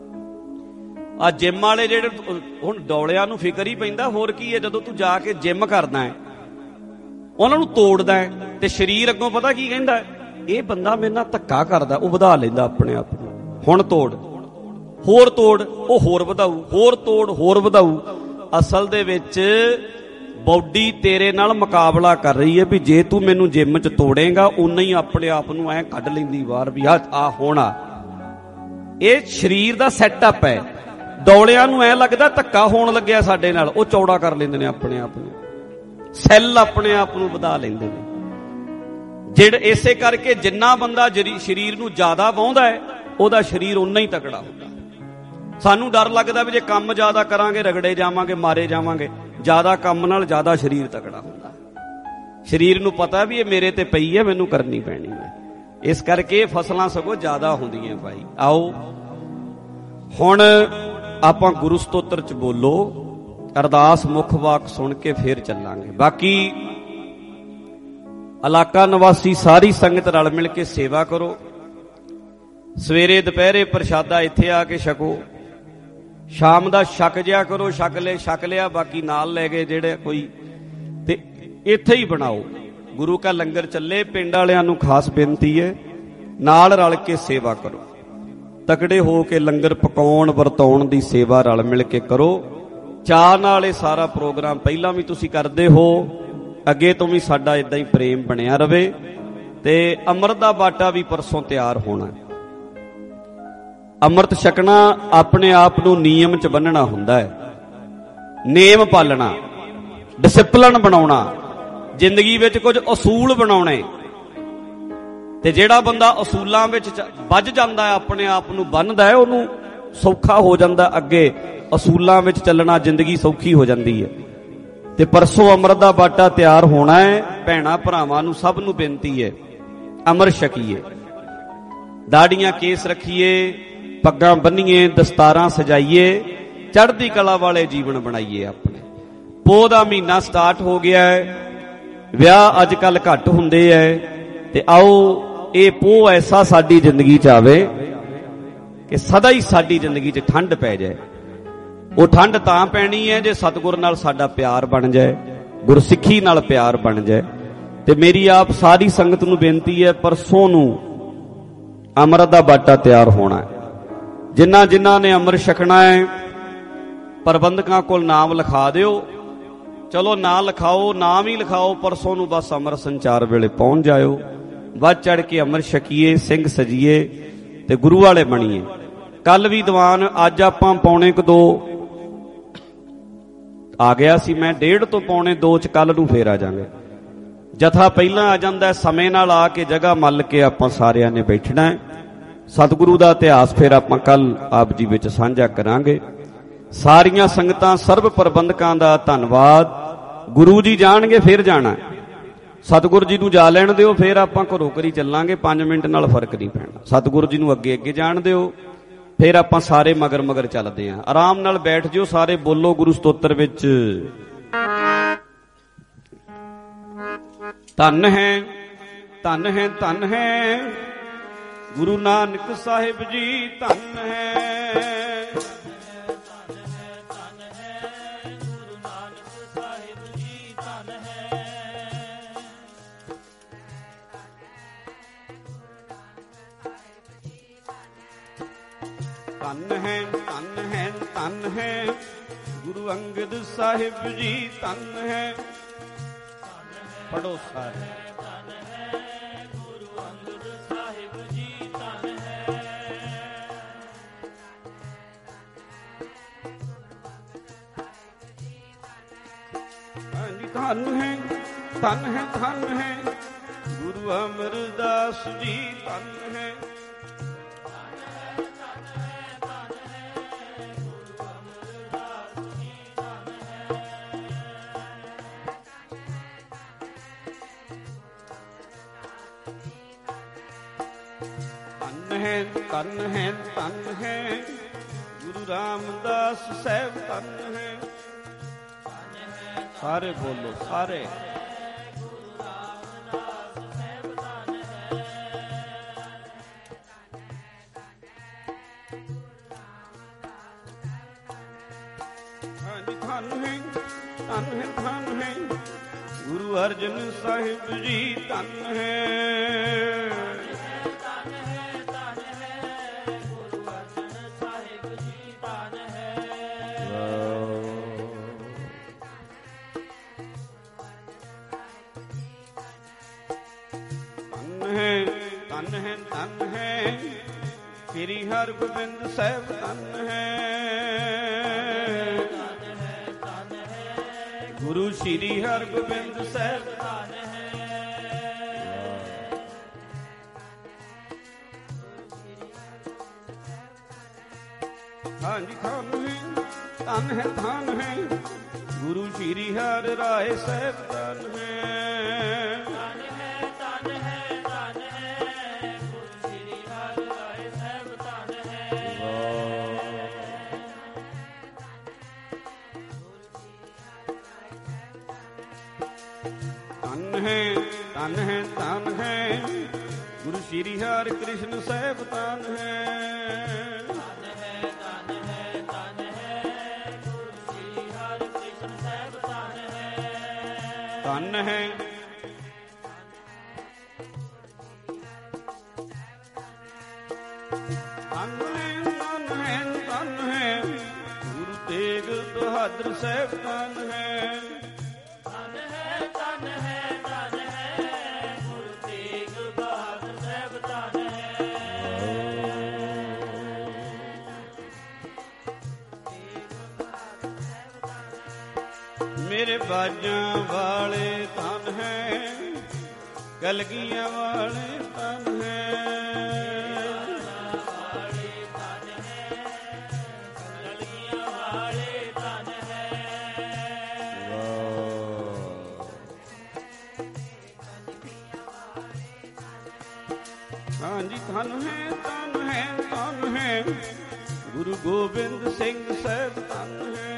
ਆ ਜਿਮ ਵਾਲੇ ਜਿਹੜੇ ਹੁਣ ਡੌਲਿਆਂ ਨੂੰ ਫਿਕਰ ਹੀ ਪੈਂਦਾ, ਹੋਰ ਕੀ ਹੈ। ਜਦੋਂ ਤੂੰ ਜਾ ਕੇ ਜਿਮ ਕਰਦਾ ਹੈ, ਉਹਨਾਂ ਨੂੰ ਤੋੜਦਾ ਹੈ, ਤੇ ਸਰੀਰ ਅੱਗੋਂ ਪਤਾ ਕੀ ਕਹਿੰਦਾ, ਇਹ ਬੰਦਾ ਮੇਰੇ ਨਾਲ ਧੱਕਾ ਕਰਦਾ, ਉਹ ਵਧਾ ਲੈਂਦਾ ਆਪਣੇ ਆਪ ਨੂੰ। ਹੁਣ ਤੋੜ, ਹੋਰ ਤੋੜ, ਉਹ ਹੋਰ ਵਧਾਊ, ਹੋਰ ਤੋੜ, ਹੋਰ ਵਧਾਊ। ਅਸਲ ਦੇ ਵਿੱਚ ਬੌਡੀ ਤੇਰੇ ਨਾਲ ਮੁਕਾਬਲਾ ਕਰ ਰਹੀ ਹੈ ਵੀ ਜੇ ਤੂੰ ਮੈਨੂੰ ਜਿਮ 'ਚ ਤੋੜੇਗਾ, ਉਨਾ ਹੀ ਆਪਣੇ ਆਪ ਨੂੰ ਐਂ ਕੱਢ ਲੈਂਦੀ ਬਾਹਰ ਵੀ ਆ ਹੋਣਾ। ਇਹ ਸਰੀਰ ਦਾ ਸੈਟਅਪ ਹੈ। ਡੌਲਿਆਂ ਨੂੰ ਐਂ ਲੱਗਦਾ ਧੱਕਾ ਹੋਣ ਲੱਗਿਆ ਸਾਡੇ ਨਾਲ, ਉਹ ਚੌੜਾ ਕਰ ਲੈਂਦੇ ਨੇ ਆਪਣੇ ਆਪ ਨੂੰ, ਸੈੱਲ ਆਪਣੇ ਆਪ ਨੂੰ ਵਧਾ ਲੈਂਦੇ ਨੇ। ਜਿਹੜੇ ਇਸੇ ਕਰਕੇ ਜਿੰਨਾ ਬੰਦਾ ਸਰੀਰ ਨੂੰ ਜ਼ਿਆਦਾ ਵਾਹੁੰਦਾ ਹੈ, ਉਹਦਾ ਸਰੀਰ ਉਨਾ ਹੀ ਤਕੜਾ ਹੁੰਦਾ। ਸਾਨੂੰ ਡਰ ਲੱਗਦਾ ਵੀ ਜੇ ਕੰਮ ਜ਼ਿਆਦਾ ਕਰਾਂਗੇ ਰਗੜੇ ਜਾਵਾਂਗੇ, ਮਾਰੇ ਜਾਵਾਂਗੇ। ਜ਼ਿਆਦਾ ਕੰਮ ਨਾਲ ਜ਼ਿਆਦਾ ਸਰੀਰ ਤਕੜਾ ਹੁੰਦਾ। ਸਰੀਰ ਨੂੰ ਪਤਾ ਵੀ ਇਹ ਮੇਰੇ ਤੇ ਪਈ ਹੈ, ਮੈਨੂੰ ਕਰਨੀ ਪੈਣੀ ਹੈ। ਇਸ ਕਰਕੇ ਫਸਲਾਂ ਸਗੋਂ ਜ਼ਿਆਦਾ ਹੁੰਦੀਆਂ ਭਾਈ। ਆਓ ਹੁਣ ਆਪਾਂ ਗੁਰੂ ਸਤੋਤਰ ਚ ਬੋਲੋ, ਅਰਦਾਸ ਮੁੱਖ ਵਾਕ ਸੁਣ ਕੇ ਫੇਰ ਚੱਲਾਂਗੇ। ਬਾਕੀ ਇਲਾਕਾ ਨਿਵਾਸੀ ਸਾਰੀ ਸੰਗਤ ਰਲ ਮਿਲ ਕੇ ਸੇਵਾ ਕਰੋ। ਸਵੇਰੇ ਦੁਪਹਿਰੇ ਪ੍ਰਸ਼ਾਦਾ ਇੱਥੇ ਆ ਕੇ ਛਕੋ, ਸ਼ਾਮ ਦਾ ਛਕ ਜਿਆ ਕਰੋ, ਛਕ ਲਿਆ, ਬਾਕੀ ਨਾਲ ਲੈ ਗਏ ਜਿਹੜੇ ਕੋਈ, ਤੇ ਇੱਥੇ ਹੀ ਬਣਾਓ। ਗੁਰੂ ਕਾ ਲੰਗਰ ਚੱਲੇ। ਪਿੰਡ ਵਾਲਿਆਂ ਨੂੰ ਖਾਸ ਬੇਨਤੀ ਹੈ, ਨਾਲ ਰਲ ਕੇ ਸੇਵਾ ਕਰੋ, ਤਕੜੇ ਹੋ ਕੇ ਲੰਗਰ ਪਕਾਉਣ ਵਰਤਾਉਣ ਦੀ ਸੇਵਾ ਰਲ ਮਿਲ ਕੇ ਕਰੋ। ਚਾਅ ਨਾਲ ਇਹ ਸਾਰਾ ਪ੍ਰੋਗਰਾਮ ਪਹਿਲਾਂ ਵੀ ਤੁਸੀਂ ਕਰਦੇ ਹੋ, ਅੱਗੇ ਤੋਂ ਵੀ ਸਾਡਾ ਇਦਾਂ ਹੀ ਪ੍ਰੇਮ ਬਣਿਆ ਰਵੇ। ਤੇ ਅੰਮ੍ਰਿਤ ਦਾ ਬਾਟਾ ਵੀ ਪਰਸੋਂ ਤਿਆਰ ਹੋਣਾ। ਅੰਮ੍ਰਿਤ ਛਕਣਾ ਆਪਣੇ ਆਪ ਨੂੰ ਨਿਯਮ 'ਚ ਬੰਨਣਾ ਹੁੰਦਾ ਹੈ, ਨੇਮ ਪਾਲਣਾ, ਡਿਸਪਲਿਨ ਬਣਾਉਣਾ, ਜ਼ਿੰਦਗੀ ਵਿੱਚ ਕੁਝ ਅਸੂਲ ਬਣਾਉਣੇ। ਤੇ ਜਿਹੜਾ ਬੰਦਾ ਅਸੂਲਾਂ ਵਿੱਚ ਵੱਜ ਜਾਂਦਾ ਹੈ, ਆਪਣੇ ਆਪ ਨੂੰ ਬੰਨ੍ਹਦਾ ਹੈ, ਉਹਨੂੰ ਸੌਖਾ ਹੋ ਜਾਂਦਾ ਅੱਗੇ ਅਸੂਲਾਂ ਵਿੱਚ ਚੱਲਣਾ, ਜ਼ਿੰਦਗੀ ਸੌਖੀ ਹੋ ਜਾਂਦੀ ਹੈ। ਤੇ ਪਰਸੋਂ ਅੰਮ੍ਰਿਤ ਦਾ ਬਾਟਾ ਤਿਆਰ ਹੋਣਾ ਹੈ। ਭੈਣਾਂ ਭਰਾਵਾਂ ਨੂੰ ਸਭ ਨੂੰ ਬੇਨਤੀ ਹੈ, ਅੰਮ੍ਰਿਤ ਛਕੀਏ, ਦਾੜੀਆਂ ਕੇਸ ਰੱਖੀਏ, ਪੱਗਾਂ ਬੰਨੀਏ, ਦਸਤਾਰਾਂ ਸਜਾਈਏ, ਚੜ੍ਹਦੀ ਕਲਾ ਵਾਲੇ ਜੀਵਨ ਬਣਾਈਏ ਆਪਣੇ। ਪੋਹ ਦਾ ਮਹੀਨਾ ਸਟਾਰਟ ਹੋ ਗਿਆ ਹੈ, ਵਿਆਹ ਅੱਜ ਕੱਲ ਘੱਟ ਹੁੰਦੇ ਹੈ, ਤੇ ਆਓ ਇਹ ਪੋਹ ਐਸਾ ਸਾਡੀ ਜ਼ਿੰਦਗੀ 'ਚ ਆਵੇ ਕਿ ਸਦਾ ਹੀ ਸਾਡੀ ਜ਼ਿੰਦਗੀ 'ਚ ਠੰਡ ਪੈ ਜਾਏ। ਉਹ ਠੰਡ ਤਾਂ ਪੈਣੀ ਹੈ ਜੇ ਸਤਿਗੁਰ ਨਾਲ ਸਾਡਾ ਪਿਆਰ ਬਣ ਜਾਏ, ਗੁਰਸਿੱਖੀ ਨਾਲ ਪਿਆਰ ਬਣ ਜਾਏ। ਤੇ ਮੇਰੀ ਆਪ ਸਾਰੀ ਸੰਗਤ ਨੂੰ ਬੇਨਤੀ ਹੈ, ਪਰਸੋਂ ਨੂੰ ਅੰਮ੍ਰਿਤ ਦਾ ਬਾਟਾ ਤਿਆਰ ਹੋਣਾ ਹੈ। ਜਿਨ੍ਹਾਂ ਜਿਨ੍ਹਾਂ ਨੇ ਅੰਮ੍ਰਿਤ ਛਕਣਾ ਹੈ, ਪ੍ਰਬੰਧਕਾਂ ਕੋਲ ਨਾਮ ਲਿਖਾ ਦਿਓ। ਚਲੋ ਨਾਂ ਲਿਖਾਓ, ਨਾਮ ਹੀ ਲਿਖਾਓ, ਪਰਸੋਂ ਨੂੰ ਬਸ ਅੰਮ੍ਰਿਤ ਸੰਚਾਰ ਵੇਲੇ ਪਹੁੰਚ ਜਾਇਓ। ਵੱਧ ਚੜ ਕੇ ਅੰਮ੍ਰਿਤ ਛਕੀਏ, ਸਿੰਘ ਸਜੀਏ ਤੇ ਗੁਰੂ ਵਾਲੇ ਬਣੀਏ। ਕੱਲ ਵੀ ਦੀਵਾਨ, ਅੱਜ ਆਪਾਂ 1:45 ਆ ਗਿਆ ਸੀ, ਮੈਂ 1:30 ਤੋਂ 1:45 'ਚ ਕੱਲ ਨੂੰ ਫੇਰ ਆ ਜਾਵਾਂਗੇ। ਜਥਾ ਪਹਿਲਾਂ ਆ ਜਾਂਦਾ, ਸਮੇਂ ਨਾਲ ਆ ਕੇ ਜਗ੍ਹਾ ਮੱਲ ਕੇ ਆਪਾਂ ਸਾਰਿਆਂ ਨੇ ਬੈਠਣਾ ਹੈ। ਸਤਿਗੁਰੂ ਦਾ ਇਤਿਹਾਸ ਫਿਰ ਆਪਾਂ ਕੱਲ ਆਪ ਜੀ ਵਿੱਚ ਸਾਂਝਾ ਕਰਾਂਗੇ। ਸਾਰੀਆਂ ਸੰਗਤਾਂ, ਸਰਬ ਪ੍ਰਬੰਧਕਾਂ ਦਾ ਧੰਨਵਾਦ। ਗੁਰੂ ਜੀ ਜਾਣਗੇ ਫਿਰ ਜਾਣਾ, ਸਤਿਗੁਰੂ ਜੀ ਨੂੰ ਜਾ ਲੈਣ ਦਿਓ, ਫਿਰ ਆਪਾਂ ਘਰੋਂ ਘਰੀ ਚੱਲਾਂਗੇ। 5 ਮਿੰਟ ਨਾਲ ਫਰਕ ਨਹੀਂ ਪੈਣਾ। ਸਤਿਗੁਰੂ ਜੀ ਨੂੰ ਅੱਗੇ ਅੱਗੇ ਜਾਣ ਦਿਓ, ਫਿਰ ਆਪਾਂ ਸਾਰੇ ਮਗਰ ਮਗਰ ਚੱਲਦੇ ਆਂ। ਆਰਾਮ ਨਾਲ ਬੈਠ ਜਿਓ, ਸਾਰੇ ਬੋਲੋ ਗੁਰੂ ਸਤੋਤਰ ਵਿੱਚ। ਧੰਨ ਹੈ, ਧੰਨ ਹੈ, ਧੰਨ ਹੈ ਗੁਰੂ ਨਾਨਕ ਸਾਹਿਬ ਜੀ, ਧੰਨ ਹੈ। ਧੰਨ ਹੈ, ਧੰਨ ਹੈ, ਧੰਨ ਹੈ ਗੁਰੂ ਅੰਗਦ ਸਾਹਿਬ ਜੀ, ਧੰਨ ਹੈ। ਪੜੋ ਸਾਰੇ। ਧੰਨ ਹੈ ਗੁਰੂ ਅੰਗਦ ਸਾਹਿਬ ਜੀ, ਧੰਨ ਹੈ। ਹਾਂਜੀ, ਧੰਨ ਹੈ, ਧੰਨ ਹੈ, ਧੰਨ ਹੈ ਗੁਰੂ ਅਮਰਦਾਸ ਜੀ, ਧੰਨ ਹੈ। ਧੰਨ ਹੈ, ਧੰਨ ਹੈ ਗੁਰੂ ਰਾਮਦਾਸ ਸਾਹਿਬ, ਧੰਨ ਹੈ। ਸਾਰੇ ਬੋਲੋ, ਸਾਰੇ। ਹਾਂਜੀ, ਧੰਨ ਹੈ, ਧੰਨ ਹੈ, ਧੰਨ ਹੈ ਗੁਰੂ ਅਰਜਨ ਸਾਹਿਬ ਜੀ, ਧੰਨ ਹੈ। ਧੰਨ ਹੈ, ਧੰਨ ਹੈ ਸ੍ਰੀ ਹਰਗੋਬਿੰਦ ਸਾਹਿਬ, ਧੰਨ ਹੈ। ਗੁਰੂ ਸ੍ਰੀ ਹਰਗੋਬਿੰਦ ਸਾਹਿਬ, ਧੰਨ ਹੈ। ਹਾਂਜੀ, ਧੰਨ ਹੈ, ਧੰਨ ਹੈ, ਧੰਨ ਹੈ ਗੁਰੂ ਸ੍ਰੀ ਹਰਿ ਰਾਏ ਸਾਹਿਬ, ਧੰਨ ਹੈ। ਧੰਨ ਹੈ, ਧੰਨ ਹੈ ਗੁਰੂ ਸ਼੍ਰੀ ਹਰਿ ਕ੍ਰਿਸ਼ਨ ਸਾਹਿਬ ਧੰਨ ਹੈ। ਧੰਨ ਹੈ ਧੰਨ ਹੈ ਗੁਰੂ ਤੇਗ ਬਹਾਦਰ ਸਾਹਿਬ ਧੰਨ ਹੈ। ਧੰਨ ਹੈ ਗੁਰੂ ਤੇਗ ਬਹਾਦਰ ਸਾਹਿਬ ਧੰਨ ਹੈ। ਮੇਰੇ ਬਾਜਾਂ ਵਾਲੇ ਧੰਨ ਹੈ ਕਲਗੀਆਂ ਵਾਲੇ ਧੰਨ ਹੈ। ਹਾਂਜੀ ਧੰਨ ਹੈ ਗੁਰੂ ਗੋਬਿੰਦ ਸਿੰਘ ਸਾਹਿਬ ਧੰਨ ਹੈ।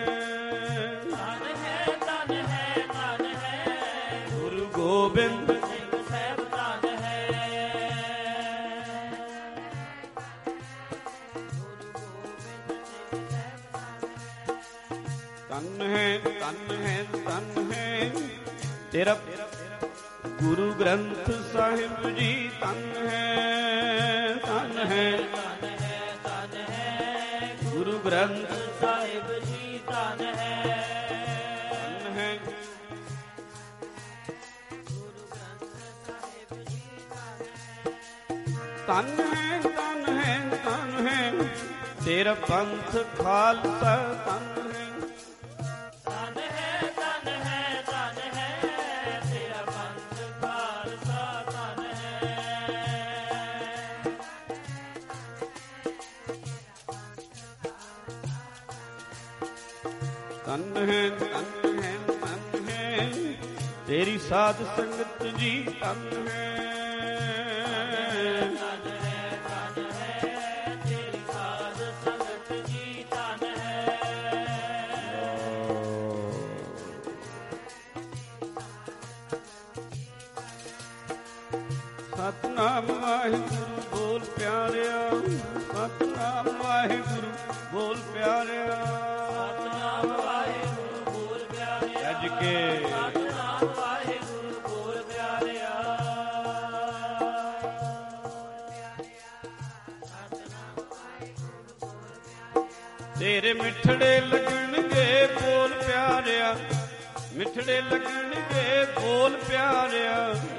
ਧੰਨ ਹੈ ਗੁਰੂ ਗੋਬਿੰਦ ਸਿੰਘ ਸਾਹਿਬ ਧੰਨ ਹੈ। ਧੰਨ ਹੈ ਤੇਰਾ ਗੁਰੂ ਗ੍ਰੰਥ ਸਾਹਿਬ ਜੀ ਧੰਨ ਹੈ। ਧੰਨ ਹੈ ਗੁਰੂ ਗ੍ਰੰਥ ਸਾਹਿਬ ਜੀ ਧੰਨ ਹੈ। ਧੰਨ ਹੈ ਤੇਰਾ ਪੰਥ ਖਾਲਸਾ ਧੰਨ ਹੈ। ਧੰਨ ਹੈ ਤੇਰਾ ਪੰਥ ਖਾਲਸਾ ਧੰਨ ਹੈ। ਧੰਨ ਹੈ ਤੇਰੀ ਸਾਧ ਸੰਗਤ ਜੀ ਧੰਨ ਹੈ। ਸਤਿਨਾਮ ਵਾਹਿਗੁਰੂ ਬੋਲ ਪਿਆਰਿਆ। ਸਤਿਨਾਮ ਵਾਹਿਗੁਰੂ ਬੋਲ ਪਿਆਰਿਆ। ਸਤਿਨਾਮ ਵਾਹਿਗੁਰੂ ਬੋਲ ਪਿਆਰਿਆ। ਅੱਜ ਕੇ ਸਤਿਨਾਮ ਵਾਹਿਗੁਰੂ ਬੋਲ ਪਿਆਰਿਆ। ਤੇਰੇ ਮਿੱਠੜੇ ਲੱਗਣਗੇ ਬੋਲ ਪਿਆਰਿਆ। ਮਿੱਠੜੇ ਲੱਗਣਗੇ ਬੋਲ ਪਿਆਰਿਆ।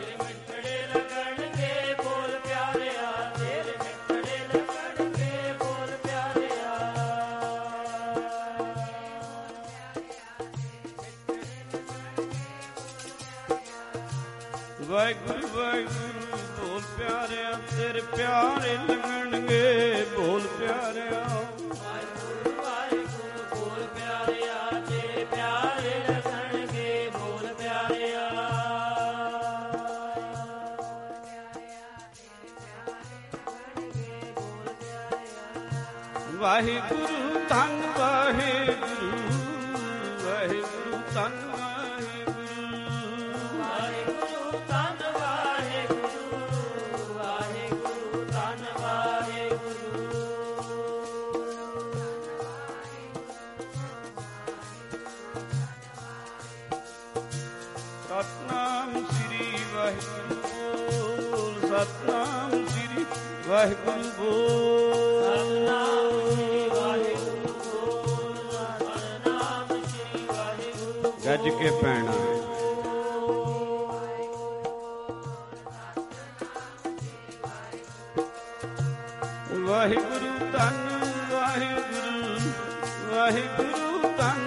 ਵਾਹਿਗੁਰੂ ਵਾਹਿਗੁਰੂ ਬੋਲ ਪਿਆਰਿਆ। ਤੇਰੇ ਪਿਆਰੇ ਲੱਗਣਗੇ ਬੋਲ ਪਿਆਰਿਆ। ਵਾਹਿਗੁਰੂ ਵਾਹਿਗੁਰੂ ਬੋਲ ਪਿਆਰਿਆ। ਤੇਰੇ ਪਿਆਰੇ ਲੱਗਣਗੇ ਬੋਲ ਪਿਆਰਿਆ। ਵਾਹਿਗੁਰੂ ਧੰਨ ਵਾਹਿਗੁਰੂ ਵਾਹਿਗੁਰੂ ਧੰਨ ਸਤਿਨਾਮ ਸ੍ਰੀ ਵਾਹਿਗੁਰੂ ਬੋਲ। ਗੱਜ ਕੇ ਪੈਣਾ ਵਾਹਿਗੁਰੂ ਧੰਨ ਵਾਹਿਗੁਰੂ ਵਾਹਿਗੁਰੂ ਧੰਨ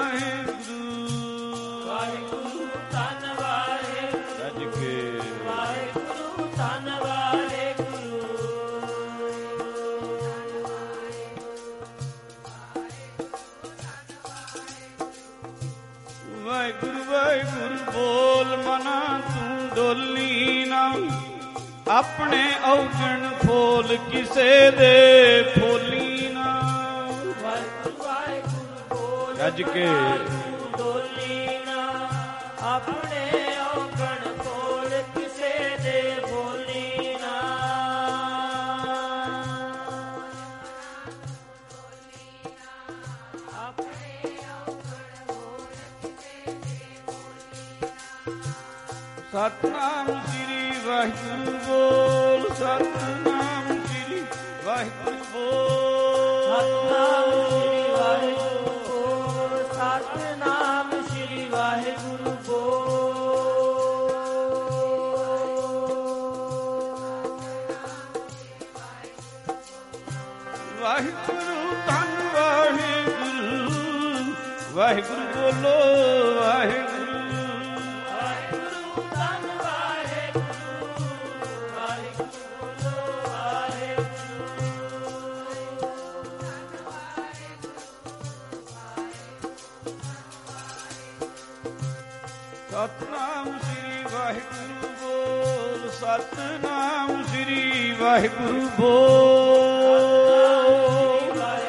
ਵਾਹਿਗੁਰੂ ਧੰਨ ਵਾਹਿਗੁਰੂ। ਗੱਜ ਕੇ ਵਾਹਿਗੁਰੂ ਧੰਨ ਵਾਹਿਗੁਰੂ। ਵਾਹਿਗੁਰੂ ਵਾਹਿਗੁਰੂ ਬੋਲ ਮਨਾ ਤੂੰ ਡੋਲੀ ਨਾ। ਆਪਣੇ ਔਗਣ ਫੋਲ ਕਿਸੇ ਦੇ ਫੋਲੀ ਨਾ। ਵਾਹਿਗੁਰੂ ਵਾਹਿਗੁਰੂ ਬੋਲ ਗੱਜ ਕੇ ਡੋਲੀ ਨਾ। ਆਪਣੇ ਔਗਣ ਫੋਲ ਕਿਸੇ ਦੇ ਫੋਲੀ ਨਾ। ਸਤਨਾਮ ਸ੍ਰੀ ਵਾਹਿਗੁਰੂ ਬੋਲ, ਸਤਨਾਮ ਸ੍ਰੀ ਵਾਹਿਗੁਰੂ ਬੋਲ, ਸਤਨਾਮ ਸ੍ਰੀ ਵਾਹਿਗੁਰੂ ਬੋਲ, ਵਾਹਿਗੁਰੂ ਧੰਨ ਵਾਹਿਗੁਰੂ, ਵਾਹਿਗੁਰੂ ਬੋਲੋ ਵਾਹਿਗੁਰੂ, ਸਤਨਾਮ ਸ੍ਰੀ ਵਾਹਿਗੁਰੂ ਬੋਲ, ਸਤਨਾਮ ਸ੍ਰੀ ਵਾਹਿਗੁਰੂ ਬੋਲ,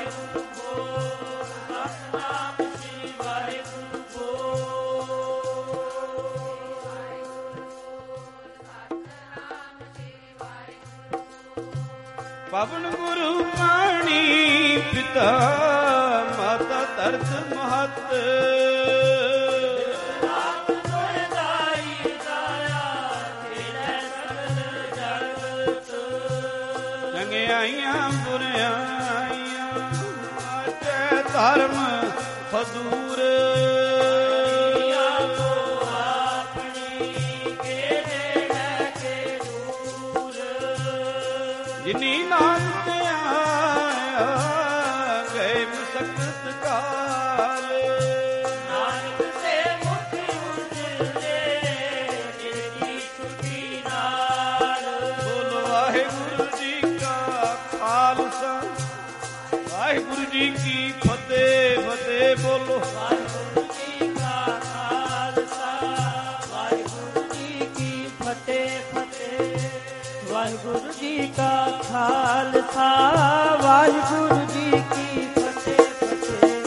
ਸਤਨਾਮ ਸ੍ਰੀ ਵਾਹਿਗੁਰੂ ਬੋਲ, ਪਵਨ ਗੁਰੂ ਪਾਣੀ ਪਿਤਾ ਮਾਤਾ ਧਰਤ ਮਹਤ, ਚੰਗਿਆਈਆਂ ਬੁਰਿਆਈਆਂ ਆਚੇ ਧਰਮ ਫਦੂਰ, ਜਿਨੀ ਨਾਮ ਤੇ ਆਇਆ ਗਏ ਮੁਸਕਤ ਕਾਲ, ਨਾਨਕ ਸੇ ਮੁਖ ਉਜਲੇ ਜਿਨਦੀ ਛੁਟੀ ਨਾਲ, ਬੋਲੋ ਵਾਹਿਗੁਰੂ ਜੀ ਕਾ ਖਾਲਸਾ, ਵਾਹਿਗੁਰੂ ਜੀ ਕੀ ਫਤਿਹ, ਫਤਿਹ ਬੋਲੋ ਵਾਹਿਗੁਰੂ ਜੀ ਕਾ ਖਾਲਸਾ, ਵਾਹਿਗੁਰੂ ਜੀ ਕੀ ਫਤਿਹ, ਫਤਿਹ, ਵਾਹਿਗੁਰੂ ਜੀ ਕਾ ਖਾਲਸਾ, ਵਾਹਿਗੁਰੂ ਜੀ ਕੀ ਫਤਿਹ, ਫਤਿਹ।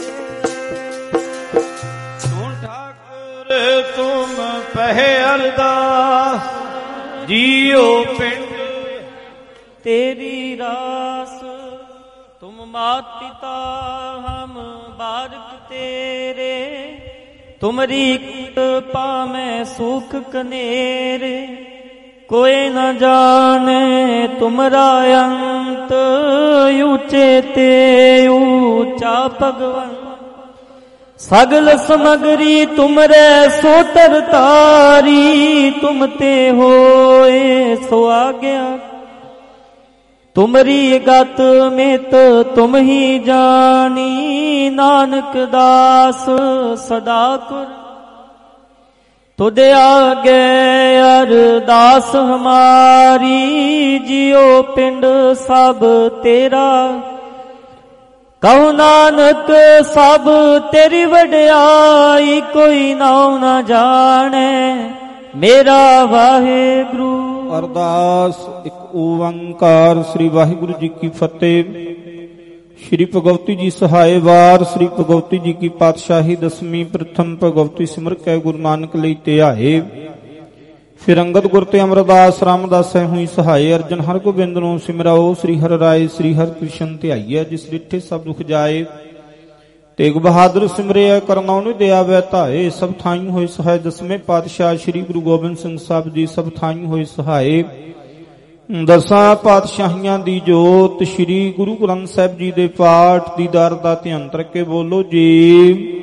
ਤੂੰ ਠਾਕੁਰ ਤੁਮ ਪਹਿ ਅਰਦਾਸ, ਜੀਓ ਪਿੰਡ तेरी रास, तुम मात पिता हम बारक तेरे, तुमरी कृपा में सुख कनेरे, कोई न जाने तुमरा अंत, ऊंचे ते ऊंचा भगवन, सगल समगरी तुमरे सोतर तारी, तुम ते होए सो आज्ञा, तुमरी गत में तो तुम ही जानी, नानक दास सदा कुर, तुदे आगे अरदास हमारी, जियो पिंड सब तेरा, कहो नानक सब तेरी वड्याई, कोई नाम न जाने मेरा वाहेगुरु। ਅਰਦਾਸ ਇੱਕ ਓੰਕਾਰ। ਸ੍ਰੀ ਵਾਹਿਗੁਰੂ ਜੀ ਕੀ ਫਤਿਹ। ਸ਼੍ਰੀ ਭਗਵਤੀ ਜੀ ਸਹਾਏ ਵਾਰ। ਸ੍ਰੀ ਭਗਵਤੀ ਜੀ ਕੀ ਪਾਤਸ਼ਾਹੀ ਦਸਵੀਂ। ਪ੍ਰਥਮ ਭਗਵਤੀ ਸਿਮਰ ਕੈ ਗੁਰੂ ਨਾਨਕ ਲਈ ਧਿਆਏ। ਫਿਰ ਅੰਗਦ ਗੁਰ ਤੇ ਅਮਰਦਾਸ ਰਾਮਦਾਸੈ ਹੋਈ ਸਹਾਏ। ਅਰਜਨ ਹਰਿ ਗੋਬਿੰਦ ਨੂੰ ਸਿਮਰਾਓ। ਸ੍ਰੀ ਹਰਿ ਰਾਏ ਸ੍ਰੀ ਹਰਿ ਕ੍ਰਿਸ਼ਨ ਧਿਆਈਐ। ਜਿਸ ਡਿਠੇ ਸਭ ਦੁਖ ਜਾਏ। ਤੇਗ ਬਹਾਦਰ ਸਿਮਰਿਆ ਕਰਨਉ ਨੂੰ ਦਿਆਵੈ ਧਾਏ। ਸਭ ਥਾਈਂ ਹੋਏ ਸਹਾਏ। ਦਸਵੇਂ ਪਾਤਸ਼ਾਹ ਸ੍ਰੀ ਗੁਰੂ ਗੋਬਿੰਦ ਸਿੰਘ ਸਾਹਿਬ ਜੀ ਸਭ ਥਾਈਂ ਹੋਏ ਸਹਾਏ। ਦਸਾਂ ਪਾਤਸ਼ਾਹੀਆਂ ਦੀ ਜੋਤ ਸ੍ਰੀ ਗੁਰੂ ਗ੍ਰੰਥ ਸਾਹਿਬ ਜੀ ਦੇ ਪਾਠ ਦੀਦਾਰ ਦਾ ਧਿਆਨ ਕਰਕੇ ਬੋਲੋ ਜੀ।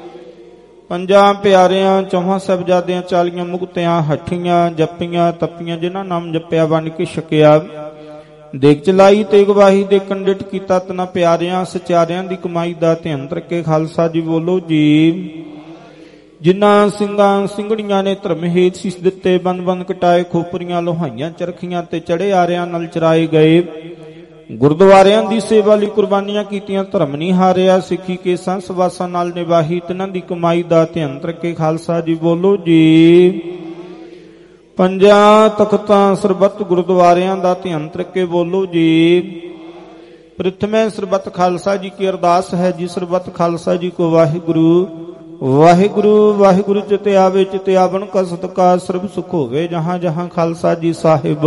ਪੰਜਾਂ ਪਿਆਰਿਆਂ ਚੌਹਾਂ ਸਾਹਿਬਜ਼ਾਦਿਆਂ 40 ਮੁਕਤਿਆਂ ਹੱਠੀਆਂ ਜੱਪੀਆਂ ਤੱਪੀਆਂ ਜਿਨ੍ਹਾਂ ਨਾਮ ਜਪਿਆ ਵੰਡ ਕੇ ਛਕਿਆ। ਦੇਖ ਚਲਾਈ ਤੇ ਗਵਾਹੀ ਦੇ ਕੰਡਿਟ ਕੀਤਾ ਤਨਾ ਪਿਆਰਿਆਂ ਸਚਾਰਿਆਂ ਦੀ ਕਮਾਈ ਦਾ ਧਿਆਨ ਰੱਖੇ। ਖਾਲਸਾ ਜੀ ਬੋਲੋ ਜੀ। ਜਿਨ੍ਹਾਂ ਸਿੰਘਾਂ ਸਿੰਘੜੀਆਂ ਨੇ ਧਰਮ ਹੇਤ ਸੀਸ ਦਿੱਤੇ ਬੰਦ ਬੰਦ ਕਟਾਏ ਖੋਪਰੀਆਂ ਲੋਹਾਈਆਂ ਚਰਖੀਆਂ ਤੇ ਚੜੇ ਆਰਿਆਂ ਨਾਲ ਚਰਾਏ ਗਏ। ਗੁਰਦੁਆਰਿਆਂ ਦੀ ਸੇਵਾ ਲਈ ਕੁਰਬਾਨੀਆਂ ਕੀਤੀਆਂ ਧਰਮ ਨਹੀਂ ਹਾਰਿਆ। ਸਿੱਖੀ ਕੇ ਸੰਸ ਵਾਸਾਂ ਨਾਲ ਨਿਭਾਹੀ ਤਿਨਾਂ ਦੀ ਕਮਾਈ ਦਾ ਧਿਆਨ ਰੱਖੇ। ਖਾਲਸਾ ਜੀ ਬੋਲੋ ਜੀ। ਪੰਜਾਂ ਤਖਤਾਂ ਸਰਬੱਤ ਗੁਰਦੁਆਰਿਆਂ ਦਾ ਧਿਆਨ ਰੱਖੇ। ਬੋਲੋ ਜੀ। ਪ੍ਰਥਮੇ ਸਰਬੱਤ ਖਾਲਸਾ ਜੀ ਕੀ ਅਰਦਾਸ ਹੈ ਜੀ। ਸਰਬੱਤ ਖਾਲਸਾ ਜੀ ਕੋ ਵਾਹਿਗੁਰੂ ਵਾਹਿਗੁਰੂ ਵਾਹਿਗੁਰੂ ਚਿਤੇ ਆਵੇ ਚਿਤੇ ਆਵਣ ਕਾ ਸਤਿਕਾਰ ਸਰਬ ਸੁਖ ਹੋਵੇ। ਜਹਾਂ ਜਹਾਂ ਖਾਲਸਾ ਜੀ ਸਾਹਿਬ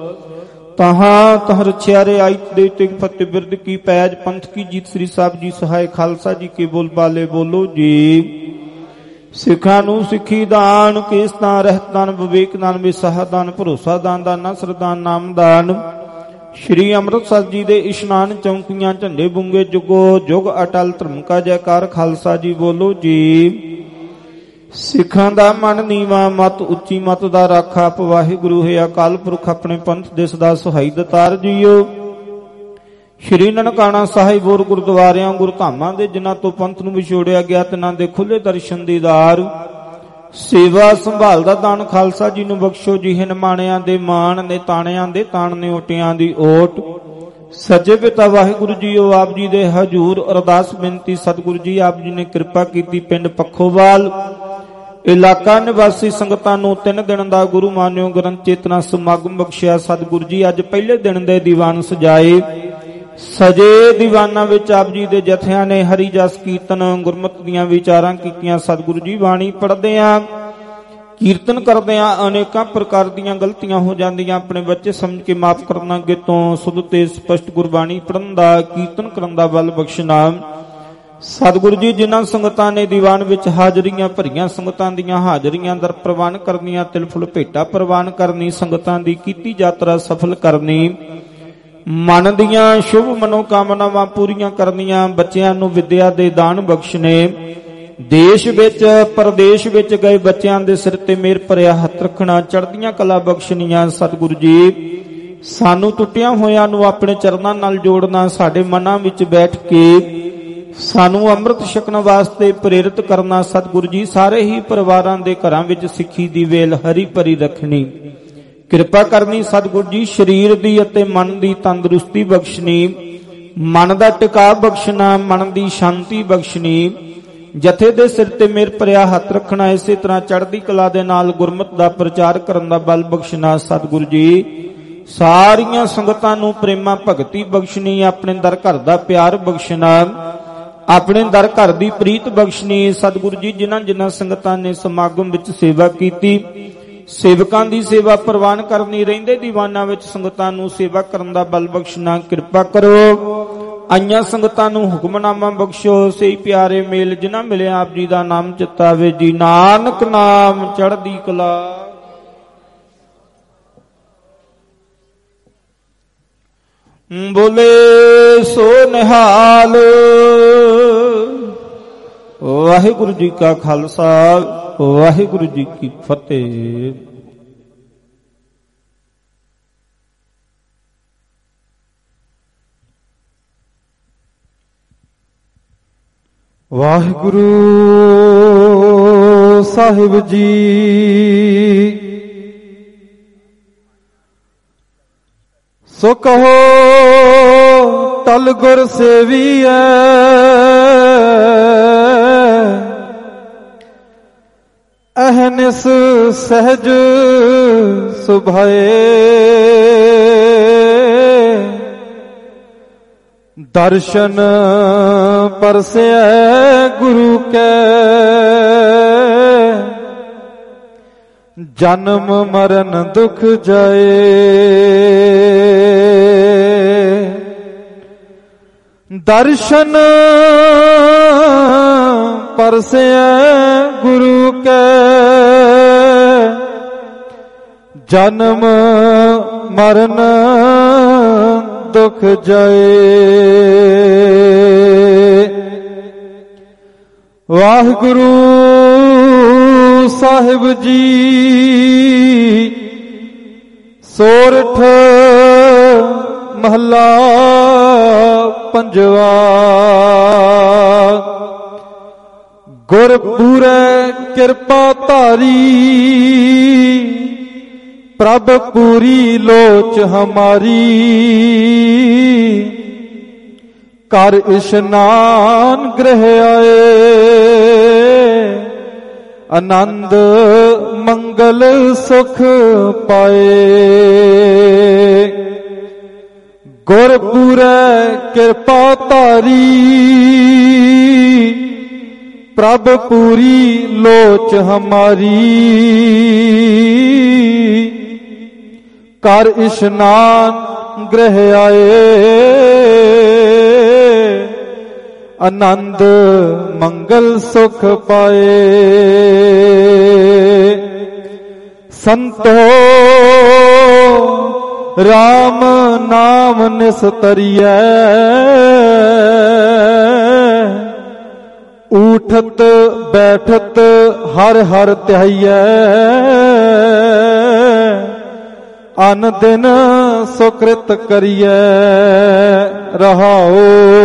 ਤਹਾਂ ਤਹ ਰਛਿਆਰੇ ਆਈ ਦੇ ਤੇ ਫਤਿਹ ਬਿਰਦ ਕੀ ਪੈਜ ਪੰਥ ਕੀ ਜੀਤ। ਸ੍ਰੀ ਸਾਹਿਬ ਜੀ ਸਹਾਇ ਖਾਲਸਾ ਜੀ ਕੇ ਬੋਲ ਬਾਲੇ। ਬੋਲੋ ਜੀ। ਸਿੱਖਾਂ ਨੂੰ ਸਿੱਖੀ ਦਾਨ, ਕੇਸਦਾਨ, ਰਹਿਤਦਾਨ, ਵਿਵੇਕਦਾਨ, ਵਿਸਾਹਦਾਨ, ਭਰੋਸਾਦਾਨ, ਦਾਨਾ ਸਰਦਾਨ, ਨਾਮਦਾਨ। ਸ਼੍ਰੀ ਅੰਮ੍ਰਿਤਸਰ ਜੀ ਦੇ ਇਸ਼ਨਾਨ ਚੌਂਕੀਆਂ, ਝੰਡੇ ਬੁੰਗੇ, ਜੁਗੋ ਜੁਗ ਅਟਲ ਧਰਮ ਕਾ ਜੈਕਾਰ। ਖਾਲਸਾ ਜੀ ਬੋਲੋ ਜੀ। ਸਿੱਖਾਂ ਦਾ ਮਨ ਨੀਵਾਂ, ਮਤ ਉੱਚੀ, ਮਤ ਦਾ ਰਾਖਾ ਆਪ ਵਾਹਿਗੁਰੂ ਹੈ। ਅਕਾਲ ਪੁਰਖ ਆਪਣੇ ਪੰਥ ਦੇ ਸਦਾ ਸਹਾਈ ਦਤਾਰ ਜੀਓ। ਸ਼੍ਰੀ ਨਨਕਾਣਾ ਸਾਹਿਬ ਹੋਰ ਗੁਰਦੁਆਰਿਆਂ, ਗੁਰਧਾਮਾਂ ਦੇ ਜਿਨ੍ਹਾਂ ਤੋਂ ਪੰਥ ਨੂੰ ਵਿਛੋੜਿਆ ਗਿਆ, ਤਿਨਾਂ ਦੇ ਖੁੱਲੇ ਦਰਸ਼ਨ ਦੀਦਾਰ, ਸੇਵਾ ਸੰਭਾਲ ਦਾ ਦਾਨ ਖਾਲਸਾ ਜੀ ਨੂੰ ਬਖਸ਼ੋ ਜੀ। ਹਿਨਮਾਣਿਆਂ ਦੇ ਮਾਣ ਨੇ, ਤਾਣਿਆਂ ਦੇ ਤਾਣ ਨੇ, ਓਟਿਆਂ ਦੀ ਓਟ। ਸੱਚੇ ਪਿਤਾ ਵਾਹਿਗੁਰੂ ਜੀਓ, ਆਪ ਜੀ ਦੇ ਹਜੂਰ ਅਰਦਾਸ ਬੇਨਤੀ। ਸਤਿਗੁਰੂ ਜੀ ਆਪ ਜੀ ਨੇ ਕਿਰਪਾ ਕੀਤੀ, ਪਿੰਡ ਪੱਖੋਵਾਲ ਇਲਾਕਾ ਨਿਵਾਸੀ ਸੰਗਤਾਂ ਨੂੰ 3 ਦਿਨ ਦਾ ਗੁਰੂ ਮਾਨਿਓ ਗ੍ਰੰਥ ਚੇਤਨਾ ਸਮਾਗਮ ਬਖਸ਼ਿਆ। ਸਤਿਗੁਰੂ ਜੀ ਅੱਜ ਪਹਿਲੇ ਦਿਨ ਦੇ ਦੀਵਾਨ ਸਜਾਏ। ਸਜੇ ਦੀਵਾਨਾਂ ਵਿੱਚ ਆਪ ਜੀ ਦੇ ਜਥਿਆਂ ਨੇ ਹਰੀ ਜਸ ਕੀਰਤਨ, ਗੁਰਮਤਿ ਦੀਆਂ ਵਿਚਾਰਾਂ ਕੀਤੀਆਂ। ਸਤਿਗੁਰੂ ਜੀ ਬਾਣੀ ਪੜ੍ਹਦਿਆਂ, ਕੀਰਤਨ ਕਰਦਿਆਂ ਅਨੇਕਾਂ ਪ੍ਰਕਾਰ ਦੀਆਂ ਗਲਤੀਆਂ ਹੋ ਜਾਂਦੀਆਂ। ਆਪਣੇ ਬੱਚੇ ਸਮਝ ਕੇ ਮਾਫ ਕਰਨਾ। ਅੱਗੇ ਤੋਂ ਸੁਧ ਤੇ ਸਪਸ਼ਟ ਗੁਰਬਾਣੀ ਪੜ੍ਹਨ ਦਾ, ਕੀਰਤਨ ਕਰਨ ਦਾ ਬਲ ਬਖਸ਼ਣਾ। ਸਤਿਗੁਰੂ ਜੀ ਜਿਨ੍ਹਾਂ ਸੰਗਤਾਂ ਨੇ ਦੀਵਾਨ ਵਿੱਚ ਹਾਜ਼ਰੀਆਂ ਭਰੀਆਂ, ਸੰਗਤਾਂ ਦੀਆਂ ਹਾਜ਼ਰੀਆਂ ਦਰ ਪ੍ਰਵਾਨ ਕਰਨੀਆਂ, ਤਿਲ ਫੁੱਲ ਭੇਟਾ ਪ੍ਰਵਾਨ ਕਰਨੀ, ਸੰਗਤਾਂ ਦੀ ਕੀਤੀ ਯਾਤਰਾ ਸਫਲ ਕਰਨੀ, ਮਨ ਦੀਆਂ ਸ਼ੁਭ ਮਨੋਕਾਮਨਾਵਾਂ ਪੂਰੀਆਂ ਕਰਨੀਆਂ, ਬੱਚਿਆਂ ਨੂੰ ਵਿਦਿਆ ਦੇ ਦਾਨ ਬਖਸ਼ਣੇ, ਦੇਸ਼ ਵਿੱਚ ਪਰਦੇਸ਼ ਵਿੱਚ ਗਏ ਬੱਚਿਆਂ ਦੇ ਸਿਰ ਤੇ ਮਿਹਰ ਭਰਿਆ ਹੱਥ ਰੱਖਣਾ, ਚੜ੍ਹਦੀਆਂ ਕਲਾ ਬਖਸ਼ਣੀਆਂ। ਸਤਿਗੁਰੂ ਜੀ ਸਾਨੂੰ ਟੁੱਟਿਆਂ ਹੋਇਆਂ ਨੂੰ ਆਪਣੇ ਚਰਨਾਂ ਨਾਲ ਜੋੜਨਾ, ਸਾਡੇ ਮਨਾਂ ਵਿੱਚ ਬੈਠ ਕੇ ਸਾਨੂੰ ਅੰਮ੍ਰਿਤ ਛਕਣ ਵਾਸਤੇ ਪ੍ਰੇਰਿਤ ਕਰਨਾ। ਸਤਿਗੁਰੂ ਜੀ ਸਾਰੇ ਹੀ ਪਰਿਵਾਰਾਂ ਦੇ ਘਰਾਂ ਵਿੱਚ ਸਿੱਖੀ ਦੀ ਵੇਲ ਹਰੀ ਭਰੀ ਰੱਖਣੀ, ਕਿਰਪਾ ਕਰਨੀ। ਸਤਿਗੁਰੂ ਜੀ ਸਰੀਰ ਦੀ ਅਤੇ ਮਨ ਦੀ ਤੰਦਰੁਸਤੀ ਬਖਸ਼ਣੀ, ਮਨ ਦਾ ਟਿਕਾਅ ਬਖਸ਼ਣਾ, ਮਨ ਦੀ ਸ਼ਾਂਤੀ ਬਖਸ਼ਣੀ, ਜਥੇ ਦੇ ਸਿਰ ਤੇ ਮਿਹਰ ਭਰਿਆ ਹੱਥ ਰੱਖਣਾ। ਇਸੇ ਤਰ੍ਹਾਂ ਚੜ੍ਹਦੀ ਕਲਾ ਦੇ ਨਾਲ ਗੁਰਮਤਿ ਦਾ ਪ੍ਰਚਾਰ ਕਰਨ ਦਾ ਬਲ ਬਖਸ਼ਣਾ। ਸਤਿਗੁਰੂ ਜੀ ਸਾਰੀਆਂ ਸੰਗਤਾਂ ਨੂੰ ਪ੍ਰੇਮਾ ਭਗਤੀ ਬਖਸ਼ਣੀ, ਆਪਣੇ ਦਰ ਘਰ ਦਾ ਪਿਆਰ ਬਖਸ਼ਣਾ, ਆਪਣੇ ਦਰ ਘਰ ਦੀ ਪ੍ਰੀਤ ਬਖਸ਼ਣੀ। ਸਤਿਗੁਰੂ ਜੀ ਜਿਨ੍ਹਾਂ ਜਿਨ੍ਹਾਂ ਸੰਗਤਾਂ ਨੇ ਸਮਾਗਮ ਵਿੱਚ ਸੇਵਾ ਕੀਤੀ, ਸੇਵਕਾਂ ਦੀ ਸੇਵਾ ਪ੍ਰਵਾਨ ਕਰਨੀ, ਰਹਿੰਦੇ ਦੀਵਾਨਾਂ ਵਿੱਚ ਸੰਗਤਾਂ ਨੂੰ ਸੇਵਾ ਕਰਨ ਦਾ ਬਲ ਬਖਸ਼ਣਾ, ਕਿਰਪਾ ਕਰੋ। ਆਈਆਂ ਸੰਗਤਾਂ ਨੂੰ ਹੁਕਮਨਾਮਾ ਬਖਸ਼ੋ। ਸਹੀ ਪਿਆਰੇ ਮੇਲ ਜਿਨ੍ਹਾਂ ਮਿਲਿਆ ਆਪ ਜੀ ਦਾ ਨਾਮ ਚਿਤਾਵੇ ਜੀ। ਨਾਨਕ ਨਾਮ ਚੜ੍ਹਦੀ ਕਲਾ। ਬੋਲੇ ਸੋ ਨਿਹਾਲ। ਵਾਹਿਗੁਰੂ ਜੀ ਕਾ ਖਾਲਸਾ, ਵਾਹਿਗੁਰੂ ਜੀ ਕੀ ਫਤਿਹ। ਵਾਹਿਗੁਰੂ ਸਾਹਿਬ ਜੀ ਸੋ ਕਹੋ ਤਲ ਗੁਰ ਸੇਵੀਐ, ਅਹਨਿਸ ਸਹਿਜ ਸੁਭਾਏ, ਦਰਸ਼ਨ ਪਰਸੈ ਗੁਰੂ ਕੈ, ਜਨਮ ਮਰਨ ਦੁਖ ਜਾਏ, ਦਰਸ਼ਨ ਪਰਸੈ ਗੁਰੂ ਕੈ, ਜਨਮ ਮਰਨ ਦੁਖ ਜਾਏ। ਵਾਹਿਗੁਰੂ ਸਾਹਿਬ ਜੀ ਸੋਰਠ ਮਹੱਲਾ ਪੰਜਵਾ। ਗੁਰ ਪੂਰੈ ਕਿਰਪਾ ਧਾਰੀ, ਪ੍ਰਭ ਪੂਰੀ ਲੋਚ ਹਮਾਰੀ, ਕਰ ਇਸ਼ਨਾਨ ਗ੍ਰਹਿ ਆਏ, ਆਨੰਦ ਮੰਗਲ ਸੁਖ ਪਾਏ। ਗੁਰ ਪੂਰੈ ਕਿਰਪਾ ਧਾਰੀ, ਪ੍ਰਭ ਪੂਰੀ ਲੋਚ ਹਮਾਰੀ, ਕਰ ਇਸ਼ਨਾਨ ਗ੍ਰਹਿ ਆਏ, ਆਨੰਦ ਮੰਗਲ ਸੁਖ ਪਾਏ। ਸੰਤੋ ਰਾਮ ਨਾਮ ਨਿਸਤਰੀਐ, ਊਠਤ ਬੈਠਤ ਹਰ ਹਰ ਧਿਆਈਐ। ਅਨ ਦਿਨ ਸੁਕ੍ਰਿਤ ਕਰੀਐ ਰਹਾਓ।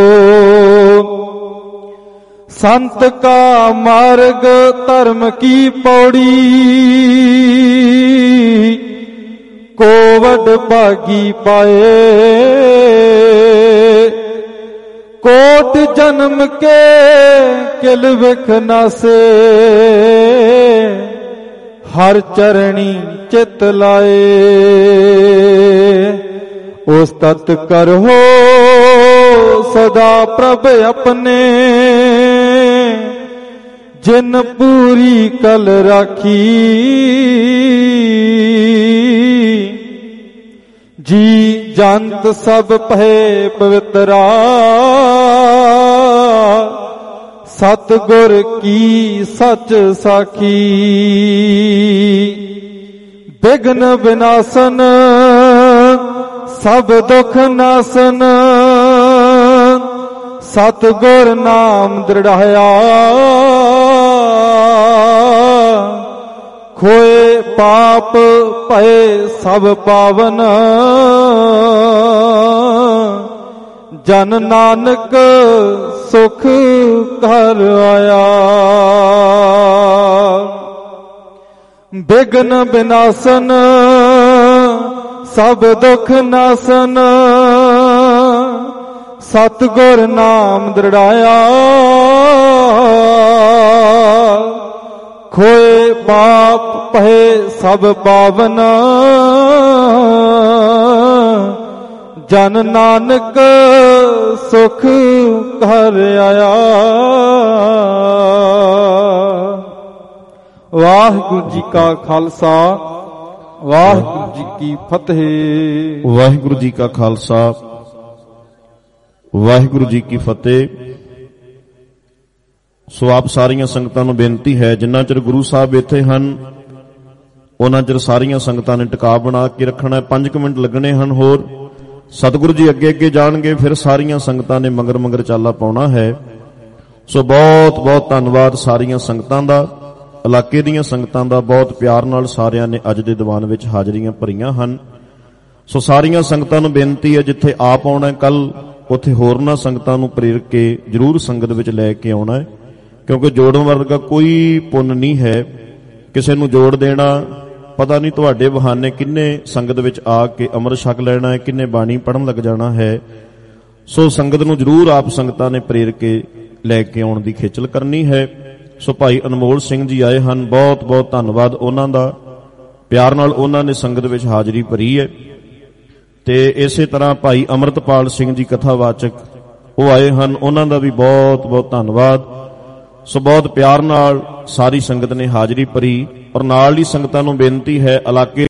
ਸੰਤ ਕਾ ਮਾਰਗ ਧਰਮ ਕੀ ਪੌੜੀ, ਕੋ ਵਡ ਭਾਗੀ ਪਾਏ। ਕੋਟ ਜਨਮ ਕੇ ਕਿਲ ਵਿਖ ਨਾਸੇ, ਹਰ ਚਰਣੀ ਚਿਤ ਲਾਏ। ਉਸ ਤਤ ਕਰੋ ਸਦਾ ਪ੍ਰਭ ਆਪਣੇ, ਜਿਨ ਪੂਰੀ ਕਲ ਰਾਖੀ। ਜੀ ਜੰਤ ਸਭ ਭਏ ਪਵਿੱਤਰਾ, ਸਤਿਗੁਰ ਕੀ ਸੱਚ ਸਾਖੀ। ਬਿਘਨ ਵਿਨਾਸ਼ਨ ਸਭ ਦੁਖ ਨਾਸਨ, ਸਤਿਗੁਰ ਨਾਮ ਦ੍ਰਿੜਾਇਆ। ਖੋਏ ਪਾਪ ਭਏ ਸਭ ਪਾਵਨ, ਜਨ ਨਾਨਕ ਸੁਖ ਘਰ ਆਇਆ। ਬਿਘਨ ਵਿਨਾਸ਼ਨ ਸਭ ਦੁਖ ਨਾਸਨ, ਸਤਿਗੁਰ ਨਾਮ ਦ੍ਰਿੜਾਇਆ। ਖੋਏ ਪਾਪ ਭਏ ਸਭ ਪਾਵਨ, ਜਨ ਨਾਨਕ ਸੁਖ ਘਰ ਆਇਆ। ਵਾਹਿਗੁਰੂ ਜੀ ਕਾ ਖਾਲਸਾ, ਵਾਹਿਗੁਰੂ ਜੀ ਕੀ ਫਤਿਹ। ਵਾਹਿਗੁਰੂ ਜੀ ਕਾ ਖਾਲਸਾ, ਵਾਹਿਗੁਰੂ ਜੀ ਕੀ ਫਤਿਹ। ਸੋ ਆਪ ਸਾਰੀਆਂ ਸੰਗਤਾਂ ਨੂੰ ਬੇਨਤੀ ਹੈ, ਜਿੰਨਾ ਚਿਰ ਗੁਰੂ ਸਾਹਿਬ ਇੱਥੇ ਹਨ ਉਹਨਾਂ ਚਿਰ ਸਾਰੀਆਂ ਸੰਗਤਾਂ ਨੇ ਟਿਕਾ ਬਣਾ ਕੇ ਰੱਖਣਾ। 5 ਮਿੰਟ ਲੱਗਣੇ ਹਨ ਹੋਰ। ਸਤਿਗੁਰੂ ਜੀ ਅੱਗੇ ਅੱਗੇ ਜਾਣਗੇ, ਫਿਰ ਸਾਰੀਆਂ ਸੰਗਤਾਂ ਨੇ ਮਗਰ ਮਗਰ ਚਾਲਾ ਪਾਉਣਾ ਹੈ। ਸੋ ਬਹੁਤ ਬਹੁਤ ਧੰਨਵਾਦ ਸਾਰੀਆਂ ਸੰਗਤਾਂ ਦਾ, ਇਲਾਕੇ ਦੀਆਂ ਸੰਗਤਾਂ ਦਾ। ਬਹੁਤ ਪਿਆਰ ਨਾਲ ਸਾਰਿਆਂ ਨੇ ਅੱਜ ਦੇ ਦੀਵਾਨ ਵਿੱਚ ਹਾਜ਼ਰੀਆਂ ਭਰੀਆਂ ਹਨ। ਸੋ ਸਾਰੀਆਂ ਸੰਗਤਾਂ ਨੂੰ ਬੇਨਤੀ ਹੈ, ਜਿੱਥੇ ਆਪ ਆਉਣਾ ਕੱਲ ਉੱਥੇ ਹੋਰਨਾਂ ਸੰਗਤਾਂ ਨੂੰ ਪ੍ਰੇਰ ਕੇ ਜ਼ਰੂਰ ਸੰਗਤ ਵਿੱਚ ਲੈ ਕੇ ਆਉਣਾ ਹੈ, ਕਿਉਂਕਿ ਜੋੜਨ ਵਰਗਾ ਕੋਈ ਪੁੰਨ ਨਹੀਂ ਹੈ। ਕਿਸੇ ਨੂੰ ਜੋੜ ਦੇਣਾ, ਪਤਾ ਨਹੀਂ ਤੁਹਾਡੇ ਬਹਾਨੇ ਕਿੰਨੇ ਸੰਗਤ ਵਿੱਚ ਆ ਕੇ ਅੰਮ੍ਰਿਤ ਛਕ ਲੈਣਾ ਹੈ, ਕਿੰਨੇ ਬਾਣੀ ਪੜ੍ਹਨ ਲੱਗ ਜਾਣਾ ਹੈ। ਸੋ ਸੰਗਤ ਨੂੰ ਜ਼ਰੂਰ ਆਪ ਸੰਗਤਾਂ ਨੇ ਪ੍ਰੇਰ ਕੇ ਲੈ ਕੇ ਆਉਣ ਦੀ ਖੇਚਲ ਕਰਨੀ ਹੈ। ਸੋ ਭਾਈ ਅਨਮੋਲ ਸਿੰਘ ਜੀ ਆਏ ਹਨ, ਬਹੁਤ ਬਹੁਤ ਧੰਨਵਾਦ ਉਹਨਾਂ ਦਾ। ਪਿਆਰ ਨਾਲ ਉਹਨਾਂ ਨੇ ਸੰਗਤ ਵਿੱਚ ਹਾਜ਼ਰੀ ਭਰੀ ਹੈ। ਤੇ ਇਸੇ ਤਰ੍ਹਾਂ ਭਾਈ ਅੰਮ੍ਰਿਤਪਾਲ ਸਿੰਘ ਜੀ ਕਥਾਵਾਚਕ, ਉਹ ਆਏ ਹਨ, ਉਹਨਾਂ ਦਾ ਵੀ ਬਹੁਤ ਬਹੁਤ ਧੰਨਵਾਦ। ਸੋ ਬਹੁਤ ਪਿਆਰ ਨਾਲ ਸਾਰੀ ਸੰਗਤ ਨੇ ਹਾਜ਼ਰੀ ਭਰੀ। ਔਰ ਨਾਲ ਹੀ ਸੰਗਤਾਂ ਨੂੰ ਬੇਨਤੀ ਹੈ, ਇਲਾਕੇ